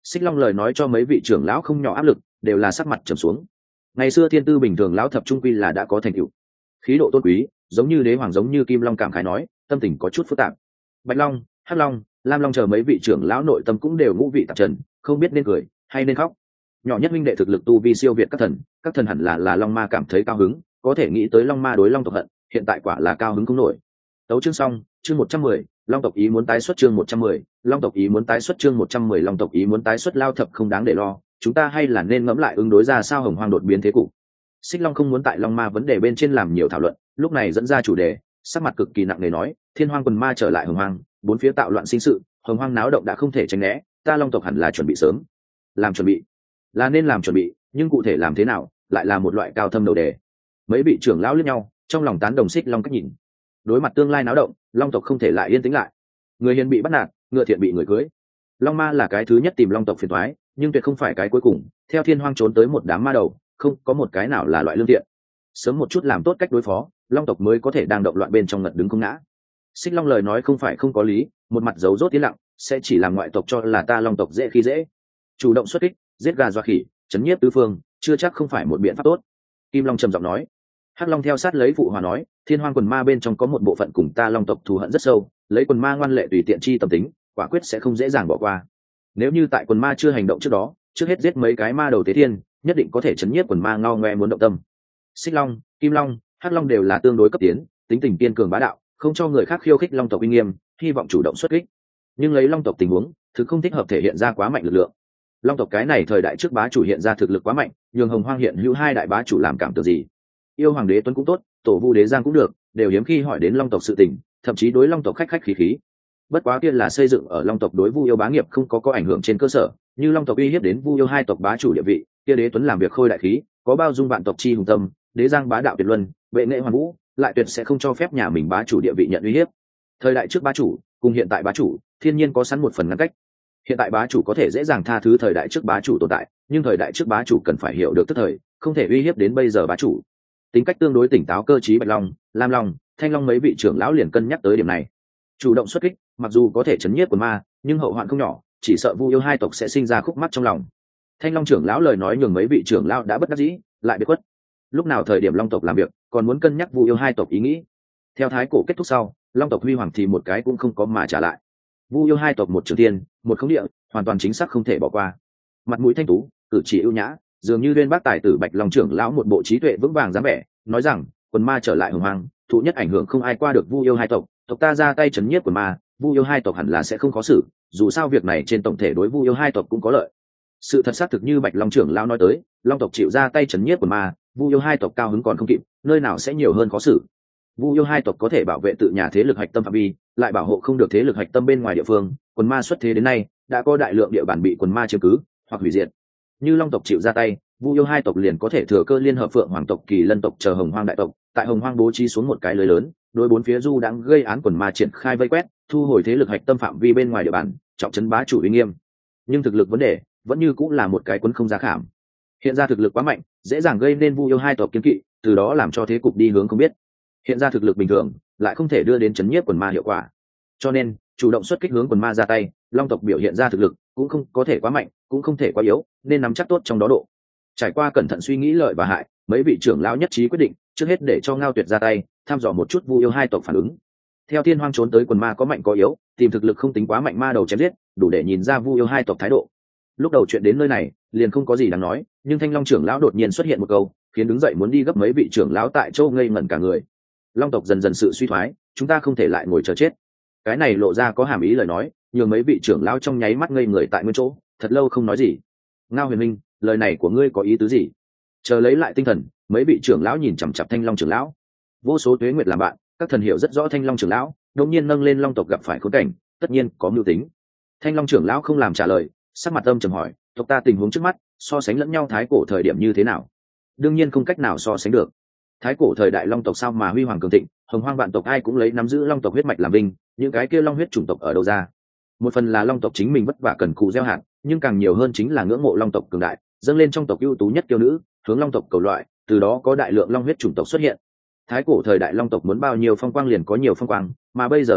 Xích Long lời nói cho mấy vị trưởng lão không nhỏ áp lực, đều là sắc mặt trầm xuống. Ngày xưa thiên tư bình thường lão thập trung quy là đã có thành tựu, khí độ tôn quý, giống như đế hoàng, giống như Kim Long cảm khái nói, tâm tình có chút phức tạp. Bạch Long, Hắc Long, Lam Long chờ mấy vị trưởng lão nội tâm cũng đều ngũ vị tạp trần, không biết nên cười hay nên khóc. Nhỏ nhất minh đệ thực lực tu vi siêu việt các thần hẳn là Long Ma cảm thấy cao hứng, có thể nghĩ tới Long Ma đối Long tộc hận, hiện tại quả là cao hứng không nổi. Tấu chương xong, chương 110, Long tộc ý muốn tái xuất chương 110, Long tộc ý muốn tái xuất chương 110, Long tộc ý muốn tái xuất lao thập không đáng để lo, chúng ta hay là nên ngẫm lại ứng đối ra sao Hồng Hoang đột biến thế cục. Xích Long không muốn tại Long Ma vấn đề bên trên làm nhiều thảo luận, lúc này dẫn ra chủ đề, sắc mặt cực kỳ nặng nề nói, Thiên Hoang quần ma trở lại Hồng Hoang, bốn phía tạo loạn sinh sự, Hồng Hoang náo động đã không thể tránh né, ta Long tộc hẳn là chuẩn bị sớm. Làm chuẩn bị, là nên làm chuẩn bị, nhưng cụ thể làm thế nào, lại là một loại cao thâm đầu đề. Mấy vị trưởng lão liếc nhau, trong lòng tán đồng Xích Long cách nhìn. Đối mặt tương lai náo động, Long tộc không thể lại yên tĩnh lại. Người hiền bị bắt nạt, ngựa thiện bị người cưới. Long Ma là cái thứ nhất tìm Long tộc phiền toái, nhưng tuyệt không phải cái cuối cùng. Theo Thiên Hoang trốn tới một đám ma đầu, không có một cái nào là loại lương thiện. Sớm một chút làm tốt cách đối phó, Long tộc mới có thể đang động loạn bên trong ngật đứng không ngã. Xích Long lời nói không phải không có lý, một mặt giấu rốt tiến lặng, sẽ chỉ làm ngoại tộc cho là ta Long tộc dễ khi dễ. Chủ động xuất kích, giết gà dọa khỉ, chấn nhiếp tứ phương, chưa chắc không phải một biện pháp tốt. Kim Long trầm giọng nói. Hắc Long theo sát lấy phụ hòa nói, Thiên Hoang quần ma bên trong có một bộ phận cùng ta Long tộc thù hận rất sâu, lấy quần ma ngoan lệ tùy tiện chi tâm tính, quả quyết sẽ không dễ dàng bỏ qua. Nếu như tại quần ma chưa hành động trước đó, trước hết giết mấy cái ma đầu tế thiên, nhất định có thể chấn nhiếp quần ma ngao ngoe muốn động tâm. Xích Long, Kim Long, Hắc Long đều là tương đối cấp tiến, tính tình kiên cường bá đạo, không cho người khác khiêu khích Long tộc uy nghiêm, hy vọng chủ động xuất kích. Nhưng lấy Long tộc tình huống, thực không thích hợp thể hiện ra quá mạnh lực lượng. Long tộc cái này thời đại trước bá chủ hiện ra thực lực quá mạnh, nhường Hồng Hoang hiện hữu hai đại bá chủ làm cảm tưởng gì. Yêu Hoàng đế Tuấn cũng tốt, Tổ Vu đế Giang cũng được, đều hiếm khi hỏi đến Long tộc sự tình, thậm chí đối Long tộc khách khách khí khí. Bất quá kia là xây dựng ở Long tộc đối Vu yêu bá nghiệp không có ảnh hưởng trên cơ sở, như Long tộc uy hiếp đến Vu yêu hai tộc bá chủ địa vị, kia đế Tuấn làm việc khôi đại khí, có bao dung vạn tộc chi hùng tâm, đế Giang bá đạo tuyệt luân, vệ nghệ hoàn vũ, lại tuyệt sẽ không cho phép nhà mình bá chủ địa vị nhận uy hiếp. Thời đại trước bá chủ cùng hiện tại bá chủ, thiên nhiên có sẵn một phần ngăn cách. Hiện tại bá chủ có thể dễ dàng tha thứ thời đại trước bá chủ tồn tại, nhưng thời đại trước bá chủ cần phải hiểu được tức thời, không thể uy hiếp đến bây giờ bá chủ. Tính cách tương đối tỉnh táo cơ trí Bạch Long, Lam Long, Thanh Long mấy vị trưởng lão liền cân nhắc tới điểm này. Chủ động xuất kích, mặc dù có thể chấn nhiếp quần ma, nhưng hậu hoạn không nhỏ, chỉ sợ Vu yêu hai tộc sẽ sinh ra khúc mắc trong lòng. Thanh Long trưởng lão lời nói nhường mấy vị trưởng lão đã bất đắc dĩ, lại biệt khuất. Lúc nào thời điểm Long tộc làm việc, còn muốn cân nhắc Vu yêu hai tộc ý nghĩ. Theo thái cổ kết thúc sau, Long tộc huy hoàng thì một cái cũng không có mà trả lại. Vu yêu hai tộc một trường tiên, một không địa, hoàn toàn chính xác không thể bỏ qua. Mặt mũi thanh tú, cử chỉ ưu nhã, dường như Uyên Bác tài tử Bạch Long trưởng lão một bộ trí tuệ vững vàng dáng vẻ, nói rằng quần ma trở lại Hồng Hoang, thụ nhất ảnh hưởng không ai qua được Vu yêu hai tộc, tộc ta ra tay chấn nhiếp quần ma, Vu yêu hai tộc hẳn là sẽ không khó xử, dù sao việc này trên tổng thể đối Vu yêu hai tộc cũng có lợi. Sự thật xác thực như Bạch Long trưởng lão nói tới, Long tộc chịu ra tay chấn nhiếp quần ma, Vu yêu hai tộc cao hứng còn không kịp, nơi nào sẽ nhiều hơn khó xử. Vu yêu hai tộc có thể bảo vệ tự nhà thế lực hạch tâm phạm vi, lại bảo hộ không được thế lực hạch tâm bên ngoài địa phương, quần ma xuất thế đến nay, đã có đại lượng địa bàn bị quần ma chiếm cứ hoặc hủy diệt. Như Long tộc chịu ra tay, Vu yêu hai tộc liền có thể thừa cơ liên hợp Phượng Hoàng tộc, Kỳ Lân tộc chờ Hồng Hoang đại tộc, tại Hồng Hoang bố trí xuống một cái lưới lớn, đối bốn phía du đang gây án quần ma triển khai vây quét, thu hồi thế lực hạch tâm phạm vi bên ngoài địa bàn, trọng trấn bá chủ uy nghiêm. Nhưng thực lực vấn đề vẫn như cũng là một cái quấn không giá khảm. Hiện ra thực lực quá mạnh, dễ dàng gây nên Vu yêu hai tộc kiêng kỵ, từ đó làm cho thế cục đi hướng không biết. Hiện ra thực lực bình thường, lại không thể đưa đến chấn nhiếp quần ma hiệu quả. Cho nên, chủ động xuất kích hướng quần ma ra tay, Long tộc biểu hiện ra thực lực cũng không có thể quá mạnh, cũng không thể quá yếu, nên nắm chắc tốt trong đó độ. Trải qua cẩn thận suy nghĩ lợi và hại, mấy vị trưởng lão nhất trí quyết định, trước hết để cho Ngao Tuyệt ra tay, thăm dò một chút Vu yêu hai tộc phản ứng. Theo Thiên Hoang trốn tới quần ma có mạnh có yếu, tìm thực lực không tính quá mạnh ma đầu chém giết, đủ để nhìn ra Vu yêu hai tộc thái độ. Lúc đầu chuyện đến nơi này, liền không có gì đáng nói, nhưng Thanh Long trưởng lão đột nhiên xuất hiện một câu, khiến đứng dậy muốn đi gấp mấy vị trưởng lão tại châu ngây ngẩn cả người. Long tộc dần dần sự suy thoái, chúng ta không thể lại ngồi chờ chết. Cái này lộ ra có hàm ý lời nói, nhường mấy vị trưởng lão trong nháy mắt ngây người tại nguyên chỗ, thật lâu không nói gì. Ngao Huyền Minh, lời này của ngươi có ý tứ gì? Chờ lấy lại tinh thần, mấy vị trưởng lão nhìn chằm chằm Thanh Long trưởng lão. Vô số tuế nguyệt làm bạn, các thần hiểu rất rõ Thanh Long trưởng lão, đột nhiên nâng lên Long tộc gặp phải khốn cảnh, tất nhiên có mưu tính. Thanh Long trưởng lão không làm trả lời, sắc mặt âm trầm hỏi, tộc ta tình huống trước mắt, so sánh lẫn nhau thái cổ thời điểm như thế nào? Đương nhiên không cách nào so sánh được. Thái cổ thời đại Long tộc sao mà huy hoàng cường thịnh, Hồng Hoang vạn tộc ai cũng lấy nắm giữ Long tộc huyết mạch làm vinh, những cái kia Long huyết chủng tộc ở đâu ra? Một phần là Long tộc chính mình vất vả cần cù gieo hạt, nhưng càng nhiều hơn chính là ngưỡng mộ Long tộc cường đại, dâng lên trong tộc ưu tú nhất kiêu nữ, hướng Long tộc cầu loại, từ đó có đại lượng Long huyết chủng tộc xuất hiện. Thái cổ thời đại Long tộc muốn bao nhiêu phong quang liền có nhiều phong quang, mà bây giờ Long tộc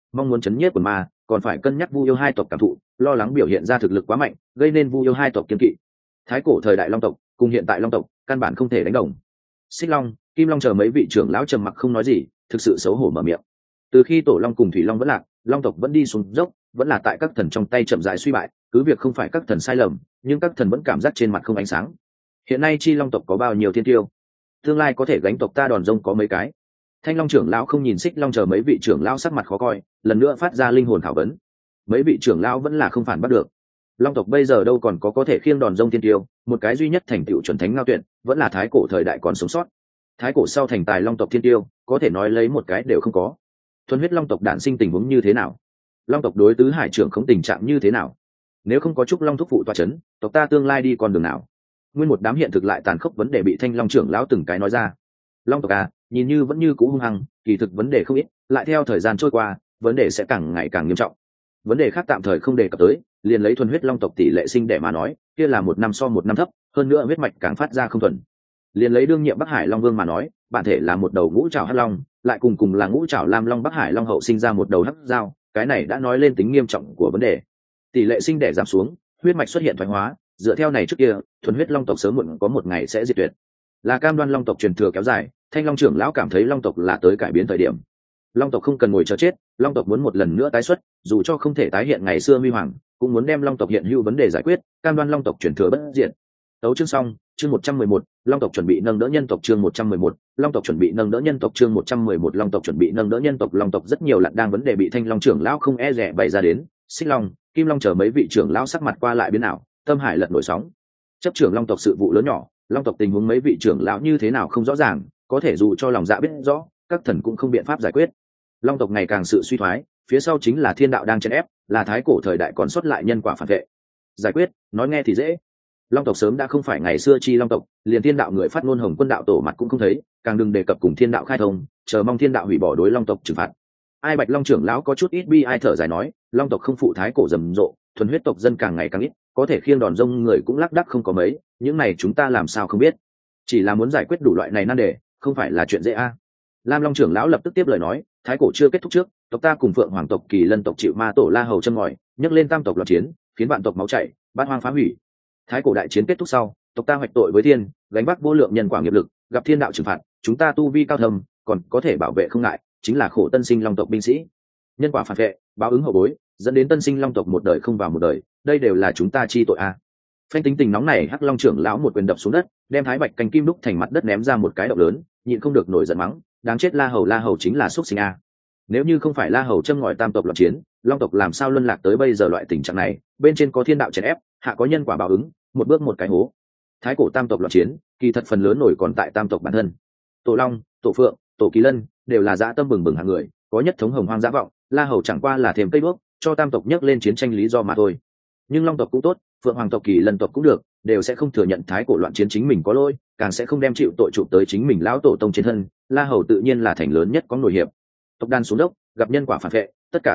mong muốn chấn nhiếp quần ma còn phải cân nhắc vu yêu hai tộc cảm thụ, lo lắng biểu hiện ra thực lực quá mạnh gây nên vu yêu hai tộc kiên kỵ. Thái cổ thời đại long tộc cùng hiện tại long tộc căn bản không thể đánh đồng. Xích Long, Kim Long chờ mấy vị trưởng lão trầm mặc không nói gì, thực sự xấu hổ mở miệng. Từ khi Tổ Long cùng Thủy Long vẫn lạc, long tộc vẫn đi xuống dốc, vẫn là tại các thần trong tay chậm rãi suy bại, cứ việc không phải các thần sai lầm, nhưng các thần vẫn cảm giác trên mặt không ánh sáng. Hiện nay chi long tộc có bao nhiêu thiên tiêu, tương lai có thể gánh tộc ta đòn rông có mấy cái. Thanh Long trưởng lão không nhìn Xích Long chờ mấy vị trưởng lão sắc mặt khó coi, lần nữa phát ra linh hồn khảo vấn. Mấy vị trưởng lão vẫn là không phản bắt được. Long tộc bây giờ đâu còn có thể khiêng đòn rông thiên tiêu, một cái duy nhất thành tựu chuẩn thánh ngao tuyển, vẫn là thái cổ thời đại còn sống sót. Thái cổ sau thành tài long tộc thiên tiêu, có thể nói lấy một cái đều không có. Thuần huyết long tộc đản sinh tình huống như thế nào? Long tộc đối tứ hải trưởng không tình trạng như thế nào? Nếu không có Trúc Long thúc phụ tọa chấn, tộc ta tương lai đi con đường nào? Nguyên một đám hiện thực lại tàn khốc vấn đề bị Thanh Long trưởng lão từng cái nói ra. Long tộc à, nhìn như vẫn như cũ hung hăng, kỳ thực vấn đề không ít, lại theo thời gian trôi qua, vấn đề sẽ càng ngày càng nghiêm trọng. Vấn đề khác tạm thời không đề cập tới, liền lấy thuần huyết long tộc tỷ lệ sinh đẻ mà nói, kia là một năm so một năm thấp, hơn nữa huyết mạch càng phát ra không thuần. Liền lấy đương nhiệm Bắc Hải Long Vương mà nói, bản thể là một đầu ngũ trảo hắc long, lại cùng là ngũ trảo lam long Bắc Hải Long hậu sinh ra một đầu hắc dao, cái này đã nói lên tính nghiêm trọng của vấn đề. Tỷ lệ sinh đẻ giảm xuống, huyết mạch xuất hiện thoái hóa, dựa theo này trước kia, thuần huyết long tộc sớm muộn có một ngày sẽ diệt tuyệt. Là cam đoan long tộc truyền thừa kéo dài, Thanh Long trưởng lão cảm thấy long tộc là tới cải biến thời điểm. Long tộc không cần ngồi chờ chết, long tộc muốn một lần nữa tái xuất, dù cho không thể tái hiện ngày xưa huy hoàng, cũng muốn đem long tộc hiện hữu vấn đề giải quyết, cam đoan long tộc truyền thừa bất diệt. Tấu chương xong, chương 111, long tộc chuẩn bị nâng đỡ nhân tộc chương 111, long tộc chuẩn bị nâng đỡ nhân tộc chương 111 long tộc chuẩn bị nâng đỡ nhân tộc long tộc rất nhiều lận đang vấn đề bị Thanh Long trưởng lão không e dè bày ra đến, Xích Long, Kim Long chờ mấy vị trưởng lão sắc mặt qua lại biến ảo, tâm hải lật nổi sóng. Chấp trưởng long tộc sự vụ lớn nhỏ, long tộc tình huống mấy vị trưởng lão như thế nào không rõ ràng, có thể dù cho lòng dạ biết rõ, các thần cũng không biện pháp giải quyết. Long tộc ngày càng sự suy thoái, phía sau chính là thiên đạo đang chèn ép, là thái cổ thời đại còn sót lại nhân quả phản vệ. Giải quyết, nói nghe thì dễ. Long tộc sớm đã không phải ngày xưa chi long tộc, liền thiên đạo người phát ngôn Hồng Quân đạo tổ mặt cũng không thấy, càng đừng đề cập cùng thiên đạo khai thông, chờ mong thiên đạo hủy bỏ đối long tộc trừng phạt. Ai Bạch Long trưởng lão có chút ít bi ai thở dài nói, long tộc không phụ thái cổ rầm rộ, thuần huyết tộc dân càng ngày càng ít, có thể khiêng đòn rông người cũng lác đác không có mấy, những này chúng ta làm sao không biết. Chỉ là muốn giải quyết đủ loại này nan đề, không phải là chuyện dễ a. Lam Long trưởng lão lập tức tiếp lời nói, thái cổ chưa kết thúc trước, tộc ta cùng Phượng Hoàng tộc Kỳ Lân tộc chịu ma tổ La Hầu châm ngòi, nhấc lên tam tộc loạn chiến, khiến vạn tộc máu chảy, bát hoang phá hủy. Thái cổ đại chiến kết thúc sau, tộc ta hoạch tội với thiên, gánh vác vô lượng nhân quả nghiệp lực, gặp thiên đạo trừng phạt, chúng ta tu vi cao thâm, còn có thể bảo vệ không ngại, chính là khổ tân sinh long tộc binh sĩ. Nhân quả phản vệ, báo ứng hậu bối, dẫn đến tân sinh long tộc một đời không vào một đời, đây đều là chúng ta chi tội a. Phanh tính tình nóng này, Hắc Long trưởng lão một quyền đập xuống đất, đem Thái Bạch canh kim đúc thành mặt đất ném ra một cái động lớn, nhịn không được nổi giận mắng, đáng chết La Hầu chính là xuất sinh a. Nếu như không phải La Hầu châm ngòi tam tộc loạn chiến, long tộc làm sao luân lạc tới bây giờ loại tình trạng này, bên trên có thiên đạo chèn ép, hạ có nhân quả báo ứng, một bước một cái hố. Thái cổ tam tộc loạn chiến, kỳ thật phần lớn nổi còn tại tam tộc bản thân. Tổ Long, Tổ Phượng, Tổ Kỳ Lân đều là dã tâm bừng bừng hạng người, có nhất thống hồng hoang dã vọng, La Hầu chẳng qua là thêm cây bước cho tam tộc nhấc lên chiến tranh lý do mà thôi. Nhưng long tộc cũng tốt, Phượng Hoàng tộc Kỳ Lân tộc cũng được, đều sẽ không thừa nhận thái cổ loạn chiến chính mình có lỗi, càng sẽ không đem chịu tội chụp tới chính mình lão tổ tông trên thân. La Hầu tự nhiên là thành lớn nhất có nổi hiệp. Tộc đan xuống dốc, gặp nhân quả phản vệ,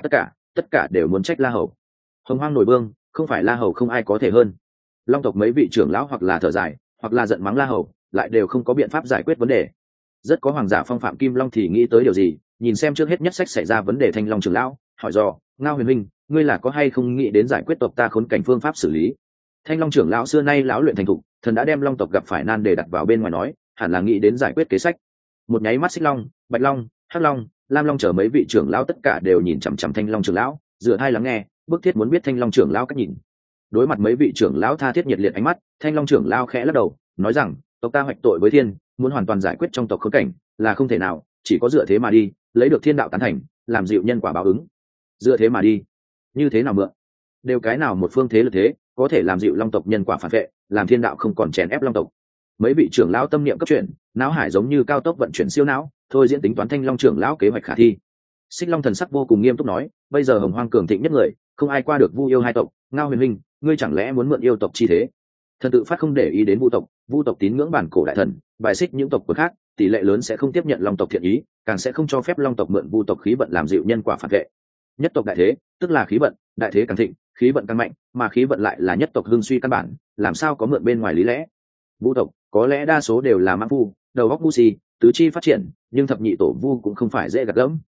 tất cả đều muốn trách La Hầu. Hồng hoang nổi vương, không phải La Hầu không ai có thể hơn. Long tộc mấy vị trưởng lão hoặc là thở dài, hoặc là giận mắng La Hầu, lại đều không có biện pháp giải quyết vấn đề. Rất có hoàng giả phong phạm Kim Long thì nghĩ tới điều gì, nhìn xem trước hết nhất sách xảy ra vấn đề Thanh Long trưởng lão, hỏi dò, Ngao Huyền Minh, ngươi là có hay không nghĩ đến giải quyết tộc ta khốn cảnh phương pháp xử lý? Thanh Long trưởng lão xưa nay lão luyện thành thục, thần đã đem long tộc gặp phải nan đề đặt vào bên ngoài nói, hẳn là nghĩ đến giải quyết kế sách. Một nháy mắt Xích Long, Bạch Long, Hắc Long, Lam Long chờ mấy vị trưởng lão tất cả đều nhìn chằm chằm Thanh Long trưởng lão, dựa hai lắng nghe, bức thiết muốn biết Thanh Long trưởng lão cách nhìn. Đối mặt mấy vị trưởng lão tha thiết nhiệt liệt ánh mắt, Thanh Long trưởng lão khẽ lắc đầu, nói rằng, tộc ta hoạch tội với thiên, muốn hoàn toàn giải quyết trong tộc khốn cảnh là không thể nào, chỉ có dựa thế mà đi, lấy được thiên đạo tán thành, làm dịu nhân quả báo ứng. Dựa thế mà đi, như thế nào mượn? Đều cái nào một phương thế lực thế, có thể làm dịu long tộc nhân quả phản vệ, làm thiên đạo không còn chèn ép long tộc. Mấy vị trưởng lão tâm niệm cấp chuyển, não hải giống như cao tốc vận chuyển siêu não, thôi diễn tính toán Thanh Long trưởng lão kế hoạch khả thi. Xích Long thần sắc vô cùng nghiêm túc nói, bây giờ hồng hoang cường thịnh nhất người, không ai qua được Vu yêu hai tộc. Ngao Huyền Minh, ngươi chẳng lẽ muốn mượn yêu tộc chi thế? Thần tự phát không để ý đến Vu tộc tín ngưỡng bản cổ đại thần, bài xích những tộc khác, tỷ lệ lớn sẽ không tiếp nhận long tộc thiện ý, càng sẽ không cho phép long tộc mượn Vu tộc khí vận làm dịu nhân quả phản vệ. Nhất tộc đại thế, tức là khí vận, đại thế càng thịnh, khí vận càng mạnh, mà khí vận lại là nhất tộc hưng suy căn bản, làm sao có mượn bên ngoài lý lẽ? Vu tộc có lẽ đa số đều là mãng vu, đầu óc ngu si, tứ chi phát triển, nhưng thập nhị tổ vu cũng không phải dễ gạt gẫm.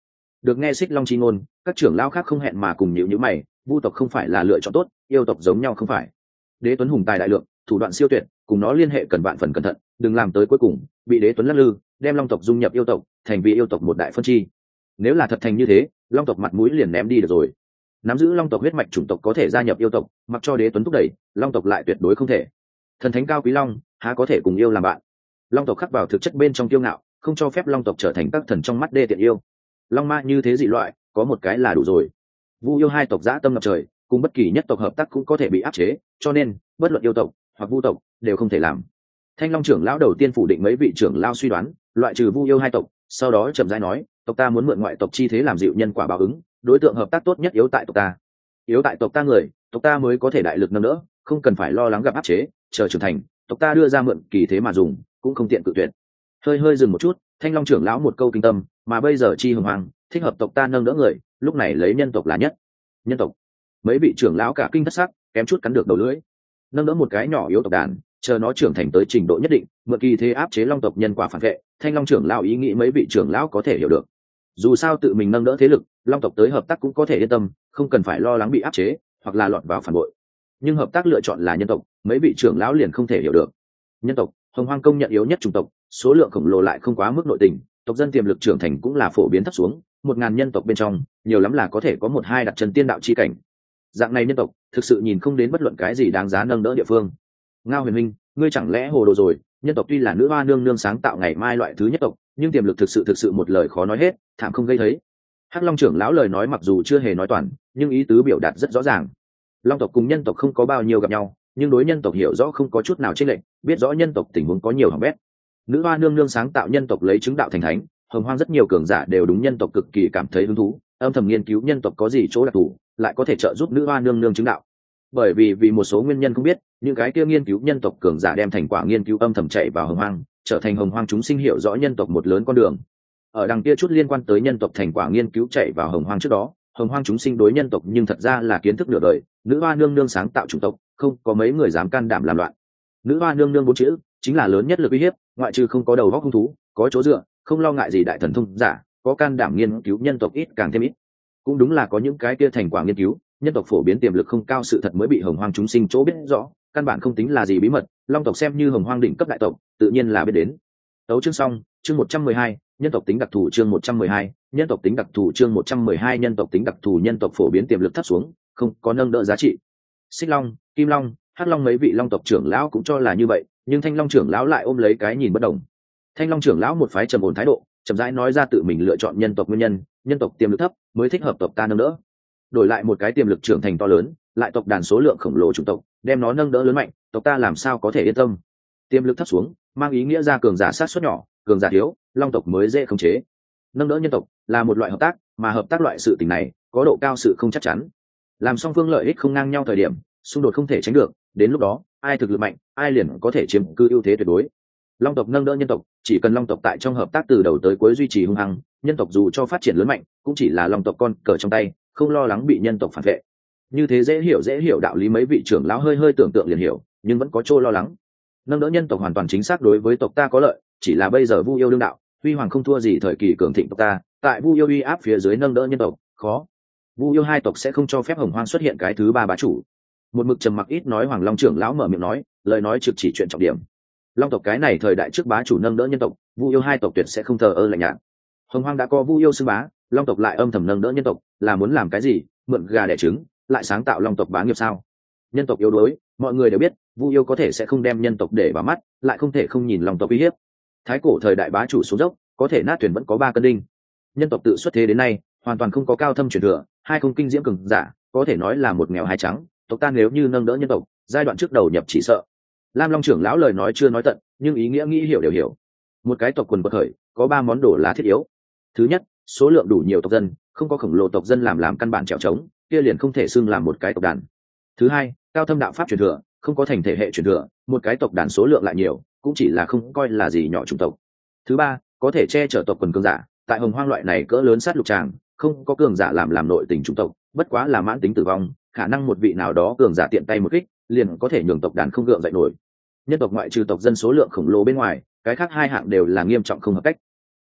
Được nghe Xích Long chi ngôn, các trưởng lão khác không hẹn mà cùng nhíu nhíu mày, vu tộc không phải là lựa chọn tốt, yêu tộc giống nhau không phải. Đế Tuấn hùng tài đại lượng, thủ đoạn siêu tuyệt, cùng nó liên hệ cần vạn phần cẩn thận, đừng làm tới cuối cùng bị Đế Tuấn lắc lư, đem Long tộc dung nhập yêu tộc, thành vì yêu tộc một đại phân chi. Nếu là thật thành như thế, Long tộc mặt mũi liền ném đi được rồi. Nắm giữ Long tộc huyết mạch chủng tộc có thể gia nhập yêu tộc, mặc cho Đế Tuấn thúc đẩy, Long tộc lại tuyệt đối không thể. Thần thánh cao quý long, há có thể cùng yêu làm bạn? Long tộc khắc vào thực chất bên trong kiêu ngạo, không cho phép Long tộc trở thành các thần trong mắt đê tiện yêu. Long ma như thế dị loại, có một cái là đủ rồi. Vu yêu hai tộc dã tâm ngập trời, cùng bất kỳ nhất tộc hợp tác cũng có thể bị áp chế, cho nên bất luận yêu tộc hoặc vu tộc đều không thể làm. Thanh Long trưởng lão đầu tiên phủ định mấy vị trưởng lão suy đoán, loại trừ Vu yêu hai tộc, sau đó chậm rãi nói, tộc ta muốn mượn ngoại tộc chi thế làm dịu nhân quả báo ứng, đối tượng hợp tác tốt nhất yếu tại tộc ta. Yếu tại tộc ta người, tộc ta mới có thể đại lực nâng đỡ, không cần phải lo lắng gặp áp chế, chờ trưởng thành, tộc ta đưa ra mượn kỳ thế mà dùng, cũng không tiện cự tuyệt. Hơi dừng một chút, Thanh Long trưởng lão một câu kinh tâm, mà bây giờ chi hồng hoàng, thích hợp tộc ta nâng đỡ người, lúc này lấy nhân tộc là nhất. Nhân tộc. Mấy vị trưởng lão cả kinh thất sắc, kém chút cắn được đầu lưỡi. Nâng đỡ một cái nhỏ yếu tộc đàn, chờ nó trưởng thành tới trình độ nhất định, mượn kỳ thế áp chế Long tộc nhân quả phản vệ, Thanh Long trưởng lão ý nghĩ mấy vị trưởng lão có thể hiểu được. Dù sao tự mình nâng đỡ thế lực, Long tộc tới hợp tác cũng có thể yên tâm, không cần phải lo lắng bị áp chế hoặc là lọt vào phản bội. Nhưng hợp tác lựa chọn là nhân tộc, mấy vị trưởng lão liền không thể hiểu được. Nhân tộc, Hồng Hoang công nhận yếu nhất chủng tộc, số lượng khổng lồ lại không quá mức nội tình, tộc dân tiềm lực trưởng thành cũng là phổ biến thấp xuống, 1000 nhân tộc bên trong, nhiều lắm là có thể có 1-2 đặt chân tiên đạo chi cảnh. Dạng này nhân tộc, thực sự nhìn không đến bất luận cái gì đáng giá nâng đỡ địa phương. Ngao Huyền Minh, ngươi chẳng lẽ hồ đồ rồi? Nhân tộc tuy là nữ hoa nương nương sáng tạo ngày mai loại thứ nhất tộc, nhưng tiềm lực thực sự một lời khó nói hết, thảm không gây thấy. Hắc Long trưởng lão lời nói mặc dù chưa hề nói toàn, nhưng ý tứ biểu đạt rất rõ ràng. Long tộc cùng nhân tộc không có bao nhiêu gặp nhau, nhưng đối nhân tộc hiểu rõ không có chút nào chênh lệch, biết rõ nhân tộc tình huống có nhiều hỏng bét. Nữ hoa nương nương sáng tạo nhân tộc lấy chứng đạo thành thánh, Hồng Hoang rất nhiều cường giả đều đúng nhân tộc cực kỳ cảm thấy hứng thú, âm thầm nghiên cứu nhân tộc có gì chỗ đặc thù, lại có thể trợ giúp nữ hoa nương nương chứng đạo. Bởi vì một số nguyên nhân không biết, những cái kia nghiên cứu nhân tộc cường giả đem thành quả nghiên cứu âm thầm chạy vào Hồng Hoang, trở thành Hồng Hoang chúng sinh hiểu rõ nhân tộc một lớn con đường. Ở đằng kia chút liên quan tới nhân tộc thành quả nghiên cứu chạy vào Hồng Hoang trước đó, Hồng Hoang chúng sinh đối nhân tộc nhưng thật ra là kiến thức nửa đời, nữ hoa nương nương sáng tạo chủng tộc, không có mấy người dám can đảm làm loạn. Nữ hoa nương nương 4 chữ chính là lớn nhất lực uy hiếp, ngoại trừ không có đầu óc hung thú, có chỗ dựa, không lo ngại gì đại thần thông giả, có can đảm nghiên cứu nhân tộc ít càng thêm ít. Cũng đúng là có những cái kia thành quả nghiên cứu, nhân tộc phổ biến tiềm lực không cao sự thật mới bị Hồng Hoang chúng sinh chỗ biết rõ, căn bản không tính là gì bí mật, Long tộc xem như Hồng Hoang đỉnh cấp đại tộc, tự nhiên là biết đến. Tấu chương xong, chương 112, nhân tộc tính đặc thù chương 112, nhân tộc tính đặc thù chương 112 nhân tộc tính đặc thù nhân tộc phổ biến tiềm lực thấp xuống, không có nâng đỡ giá trị. Xích Long, Kim Long, Hắc Long mấy vị Long tộc trưởng lão cũng cho là như vậy, nhưng Thanh Long trưởng lão lại ôm lấy cái nhìn bất đồng. Thanh Long trưởng lão một phái trầm ổn thái độ, chậm rãi nói ra tự mình lựa chọn nhân tộc nguyên nhân, nhân tộc tiềm lực thấp mới thích hợp tộc ta nâng đỡ. Đổi lại một cái tiềm lực trưởng thành to lớn, lại tộc đàn số lượng khổng lồ chủng tộc, đem nó nâng đỡ lớn mạnh, tộc ta làm sao có thể yên tâm. Tiềm lực thấp xuống, mang ý nghĩa ra cường giả sát suất nhỏ, cường giả thiếu, Long tộc mới dễ khống chế. Nâng đỡ nhân tộc là một loại hợp tác, mà hợp tác loại sự tình này có độ cao sự không chắc chắn. Làm song phương lợi ích không ngang nhau thời điểm, xung đột không thể tránh được, đến lúc đó, ai thực lực mạnh, ai liền có thể chiếm cư ưu thế tuyệt đối. Long tộc nâng đỡ nhân tộc, chỉ cần Long tộc tại trong hợp tác từ đầu tới cuối duy trì hung hăng, nhân tộc dù cho phát triển lớn mạnh, cũng chỉ là Long tộc con cờ trong tay, không lo lắng bị nhân tộc phản vệ. Như thế dễ hiểu đạo lý mấy vị trưởng lão hơi tưởng tượng liền hiểu, nhưng vẫn có chỗ lo lắng. Nâng đỡ nhân tộc hoàn toàn chính xác đối với tộc ta có lợi, chỉ là bây giờ Vu yêu đương đạo, huy hoàng không thua gì thời kỳ cường thịnh tộc ta, tại Vu yêu uy áp phía dưới nâng đỡ nhân tộc, khó. Vu yêu hai tộc sẽ không cho phép Hồng Hoang xuất hiện cái thứ ba bá chủ. Một mực trầm mặc ít nói Hoàng Long trưởng lão mở miệng nói, lời nói trực chỉ chuyện trọng điểm. Long tộc cái này thời đại trước bá chủ nâng đỡ nhân tộc, Vu yêu hai tộc tuyệt sẽ không thờ ơ lạnh nhạt. Hồng Hoang đã có Vu yêu xưng bá, Long tộc lại âm thầm nâng đỡ nhân tộc, là muốn làm cái gì? Mượn gà đẻ trứng, lại sáng tạo Long tộc bá nghiệp sao? Nhân tộc yếu đuối, mọi người đều biết, Vu yêu có thể sẽ không đem nhân tộc để vào mắt, lại không thể không nhìn Long tộc uy hiếp. Thái cổ thời đại bá chủ xuống dốc, có thể nát thuyền vẫn có 3 cân đinh. Nhân tộc tự xuất thế đến nay, hoàn toàn không có cao thâm truyền thừa, hai không kinh diễm cường giả, có thể nói là một nghèo hai trắng. Tộc ta nếu như nâng đỡ nhân tộc, giai đoạn trước đầu nhập chỉ sợ. Lam Long trưởng lão lời nói chưa nói tận, nhưng ý nghĩa nghĩ hiểu đều hiểu. Một cái tộc quần bậc khởi, có 3 món đồ là thiết yếu. Thứ nhất, số lượng đủ nhiều tộc dân, không có khổng lồ tộc dân làm căn bản trèo trống, kia liền không thể xưng làm một cái tộc đàn. Thứ hai, cao thâm đạo pháp truyền thừa, không có thành thể hệ truyền thừa, một cái tộc đàn số lượng lại nhiều, cũng chỉ là không coi là gì nhỏ chủng tộc. Thứ ba, có thể che chở tộc quần cường giả, tại Hồng Hoang loại này cỡ lớn sát lục tràng, không có cường giả làm nội tình chủng tộc, bất quá là mãn tính tử vong, khả năng một vị nào đó cường giả tiện tay một kích, liền có thể nhường tộc đàn không gượng dậy nổi. Nhân tộc ngoại trừ tộc dân số lượng khổng lồ bên ngoài, cái khác 2 hạng đều là nghiêm trọng không hợp cách.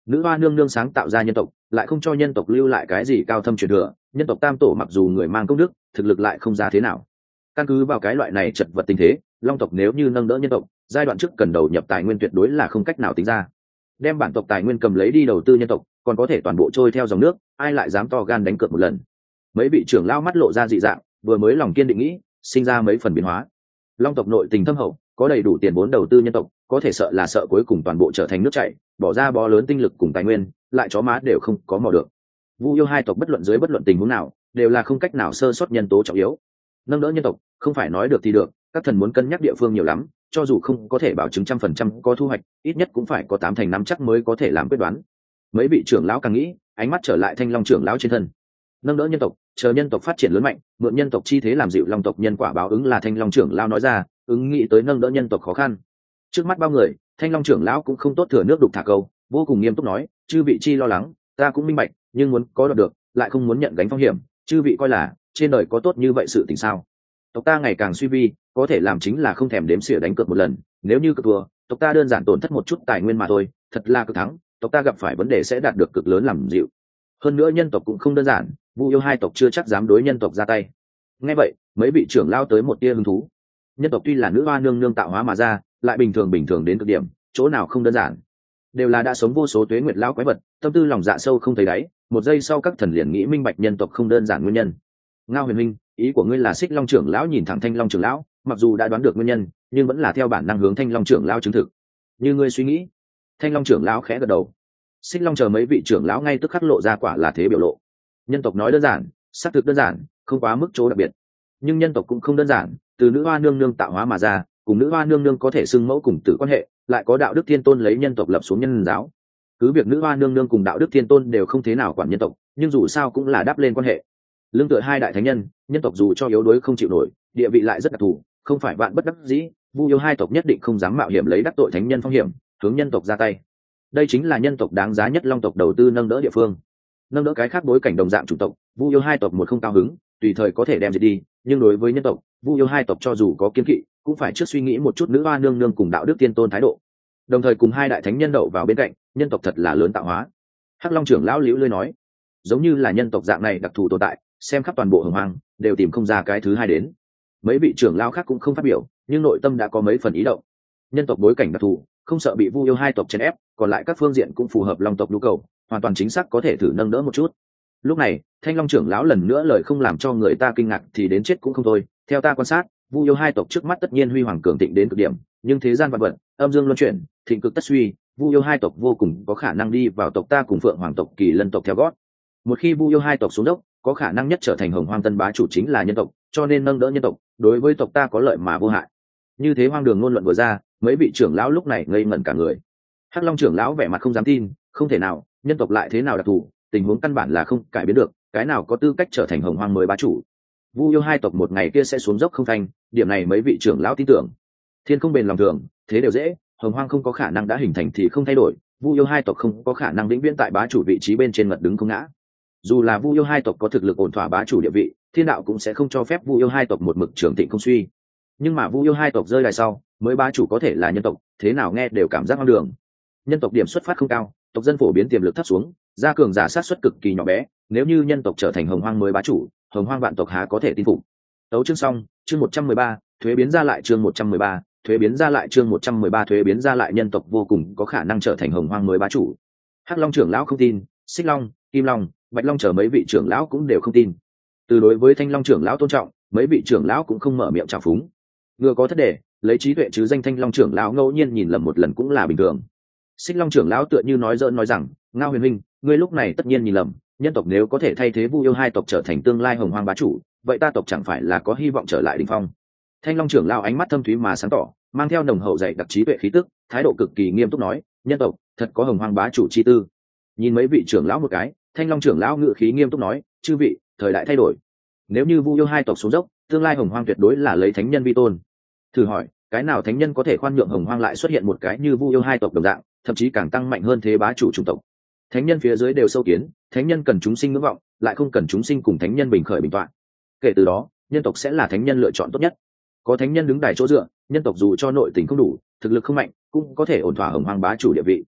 nữ hoa nương nương sáng tạo ra nhân tộc, lại không cho nhân tộc lưu lại cái gì cao thâm truyền thừa, nhân tộc tam tổ mặc dù người mang công đức, thực lực lại không giá thế nào. Căn cứ vào cái loại này chật vật tình thế, long tộc nếu như nâng đỡ nhân tộc, giai đoạn trước cần đầu nhập tài nguyên tuyệt đối là không cách nào tính ra. Đem bản tộc tài nguyên cầm lấy đi đầu tư nhân tộc, còn có thể toàn bộ trôi theo dòng nước, ai lại dám to gan đánh cược một lần. Mấy vị trưởng lao mắt lộ ra dị dạng, vừa mới lòng kiên định nghĩ, sinh ra mấy phần biến hóa. Long tộc nội tình thâm hậu, có đầy đủ tiền vốn đầu tư nhân tộc, có thể sợ là sợ cuối cùng toàn bộ trở thành nước chảy, bỏ ra bó lớn tinh lực cùng tài nguyên, lại chó má đều không có mò được. Vu yêu hai tộc bất luận dưới bất luận tình huống nào, đều là không cách nào sơ sót nhân tố trọng yếu. Nâng đỡ nhân tộc, không phải nói được thì được, các thần muốn cân nhắc địa phương nhiều lắm, cho dù không có thể bảo chứng 100% có thu hoạch, ít nhất cũng phải có 8 thành 5 chắc mới có thể làm quyết đoán. Mấy vị trưởng lão càng nghĩ, ánh mắt trở lại Thanh Long trưởng lão trên thân. Nâng đỡ nhân tộc, chờ nhân tộc phát triển lớn mạnh, mượn nhân tộc chi thế làm dịu long tộc nhân quả báo ứng là Thanh Long trưởng lão nói ra, ứng nghĩ tới nâng đỡ nhân tộc khó khăn. Trước mắt bao người, Thanh Long trưởng lão cũng không tốt thừa nước đục thả câu, vô cùng nghiêm túc nói, chư vị chi lo lắng, ta cũng minh bạch, nhưng muốn có được, lại không muốn nhận gánh phong hiểm, chư vị coi là trên đời có tốt như vậy sự tình sao? Tộc ta ngày càng suy vi, có thể làm chính là không thèm đếm xỉa đánh cược một lần, nếu như cược thua, tộc ta đơn giản tổn thất một chút tài nguyên mà thôi, thật là cực thắng, tộc ta gặp phải vấn đề sẽ đạt được cực lớn làm dịu. Hơn nữa nhân tộc cũng không đơn giản, Vu yêu hai tộc chưa chắc dám đối nhân tộc ra tay. Nghe vậy, mấy vị trưởng lao tới một tia hứng thú. Nhân tộc tuy là nữ hoa nương nương tạo hóa mà ra, lại bình thường đến cực điểm, chỗ nào không đơn giản. Đều là đã sống vô số tuế nguyệt lão quái vật, tâm tư lòng dạ sâu không thấy đáy, một giây sau các thần liền nghĩ minh bạch nhân tộc không đơn giản nguyên nhân. Ngao Huyền Minh, ý của ngươi là Xích Long trưởng lão nhìn thẳng Thanh Long trưởng lão, mặc dù đã đoán được nguyên nhân, nhưng vẫn là theo bản năng hướng Thanh Long trưởng lão chứng thực. Như ngươi suy nghĩ. Thanh Long trưởng lão khẽ gật đầu. Xích Long chờ mấy vị trưởng lão ngay tức khắc lộ ra quả là thế biểu lộ. Nhân tộc nói đơn giản, xác thực đơn giản, không quá mức chỗ đặc biệt. Nhưng nhân tộc cũng không đơn giản, từ nữ hoa nương nương tạo hóa mà ra, cùng nữ hoa nương nương có thể xưng mẫu cùng tử quan hệ, lại có đạo đức thiên tôn lấy nhân tộc lập xuống nhân giáo. Cứ việc nữ hoa nương nương cùng đạo đức thiên tôn đều không thế nào quản nhân tộc, nhưng dù sao cũng là đáp lên quan hệ. Lương tựa hai đại thánh nhân, nhân tộc dù cho yếu đuối không chịu nổi, địa vị lại rất đặc thù, không phải vạn bất đắc dĩ, Vu yêu hai tộc nhất định không dám mạo hiểm lấy đắc tội thánh nhân phong hiểm, hướng nhân tộc ra tay. Đây chính là nhân tộc đáng giá nhất long tộc đầu tư nâng đỡ địa phương. Nâng đỡ cái khác bối cảnh đồng dạng chủng tộc, Vu yêu hai tộc một không cao hứng, tùy thời có thể đem diệt đi, nhưng đối với nhân tộc, Vu yêu hai tộc cho dù có kiên kỵ, cũng phải trước suy nghĩ một chút nữ hoa nương nương cùng đạo đức tiên tôn thái độ. Đồng thời cùng hai đại thánh nhân đậu vào bên cạnh, nhân tộc thật là lớn tạo hóa. Hắc Long trưởng lão liễu lơi nói, giống như là nhân tộc dạng này đặc thù tồn tại, xem khắp toàn bộ hồng hoang đều tìm không ra cái thứ hai đến. Mấy vị trưởng lão khác cũng không phát biểu, nhưng nội tâm đã có mấy phần ý động. Nhân tộc bối cảnh đặc thù, không sợ bị Vu yêu hai tộc chèn ép, còn lại các phương diện cũng phù hợp long tộc nhu cầu, hoàn toàn chính xác có thể thử nâng đỡ một chút. Lúc này, Thanh Long trưởng lão lần nữa lời không làm cho người ta kinh ngạc thì đến chết cũng không thôi. Theo ta quan sát, Vu yêu hai tộc trước mắt tất nhiên huy hoàng cường thịnh đến cực điểm, nhưng thế gian vạn vật, âm dương luân chuyển, thịnh cực tất suy, Vu yêu hai tộc vô cùng có khả năng đi vào tộc ta cùng Phượng Hoàng tộc Kỳ Lân tộc theo gót. Một khi Vu yêu hai tộc xuống dốc, có khả năng nhất trở thành hồng hoang tân bá chủ chính là nhân tộc, cho nên nâng đỡ nhân tộc, đối với tộc ta có lợi mà vô hại. Như thế hoang đường ngôn luận vừa ra, mấy vị trưởng lão lúc này ngây ngẩn cả người. Hắc Long trưởng lão vẻ mặt không dám tin, không thể nào, nhân tộc lại thế nào đặc thù, tình huống căn bản là không cải biến được, cái nào có tư cách trở thành hồng hoang mới bá chủ. Vu yêu hai tộc một ngày kia sẽ xuống dốc không phanh, điểm này mấy vị trưởng lão tin tưởng. Thiên không bền lòng thường, thế đều dễ, hồng hoang không có khả năng đã hình thành thì không thay đổi, Vu yêu hai tộc không có khả năng vĩnh viễn tại bá chủ vị trí bên trên ngật đứng không ngã. Dù là Vu yêu hai tộc có thực lực ổn thỏa bá chủ địa vị, thiên đạo cũng sẽ không cho phép Vu yêu hai tộc một mực trường thịnh không suy. Nhưng mà Vu yêu hai tộc rơi đài sau, mới bá chủ có thể là nhân tộc, thế nào nghe đều cảm giác hoang đường. Nhân tộc điểm xuất phát không cao, tộc dân phổ biến tiềm lực thấp xuống, gia cường giả sát xuất cực kỳ nhỏ bé, nếu như nhân tộc trở thành hồng hoang mới bá chủ, hồng hoang vạn tộc há có thể tin phục. Tấu chương xong, chương 113, thuế biến ra lại chương 113, thuế biến ra lại chương 113 thuế biến ra lại nhân tộc vô cùng có khả năng trở thành hồng hoang mới bá chủ. Hắc Long trưởng lão không tin, Xích Long, Kim Long, Bạch Long chờ mấy vị trưởng lão cũng đều không tin. Từ đối với Thanh Long trưởng lão tôn trọng, mấy vị trưởng lão cũng không mở miệng trào phúng. Ngựa có thất đề, lấy trí tuệ chứ danh Thanh Long trưởng lão ngẫu nhiên nhìn lầm một lần cũng là bình thường. Xích Long trưởng lão tựa như nói giỡn nói rằng, Ngao Huyền Minh, ngươi lúc này tất nhiên nhìn lầm, nhân tộc nếu có thể thay thế Vu yêu hai tộc trở thành tương lai hồng hoang bá chủ, vậy ta tộc chẳng phải là có hy vọng trở lại đỉnh phong. Thanh Long trưởng lão ánh mắt thâm thúy mà sáng tỏ, mang theo nồng hậu dạy đặc trí tuệ khí tức, thái độ cực kỳ nghiêm túc nói, nhân tộc thật có hồng hoang bá chủ chi tư. Nhìn mấy vị trưởng lão một cái, Thanh Long trưởng lão ngự khí nghiêm túc nói, chư vị, thời đại thay đổi, nếu như Vu yêu hai tộc xuống dốc, tương lai hồng hoang tuyệt đối là lấy thánh nhân vi tôn. Thử hỏi, cái nào thánh nhân có thể khoan nhượng hồng hoang lại xuất hiện một cái như Vu yêu hai tộc đồng dạng, thậm chí càng tăng mạnh hơn thế bá chủ chủng tộc. Thánh nhân phía dưới đều sâu kiến, thánh nhân cần chúng sinh ngưỡng vọng, lại không cần chúng sinh cùng thánh nhân bình khởi bình toạn. Kể từ đó, nhân tộc sẽ là thánh nhân lựa chọn tốt nhất. Có thánh nhân đứng đài chỗ dựa, nhân tộc dù cho nội tình không đủ, thực lực không mạnh, cũng có thể ổn thỏa hồng hoang bá chủ địa vị.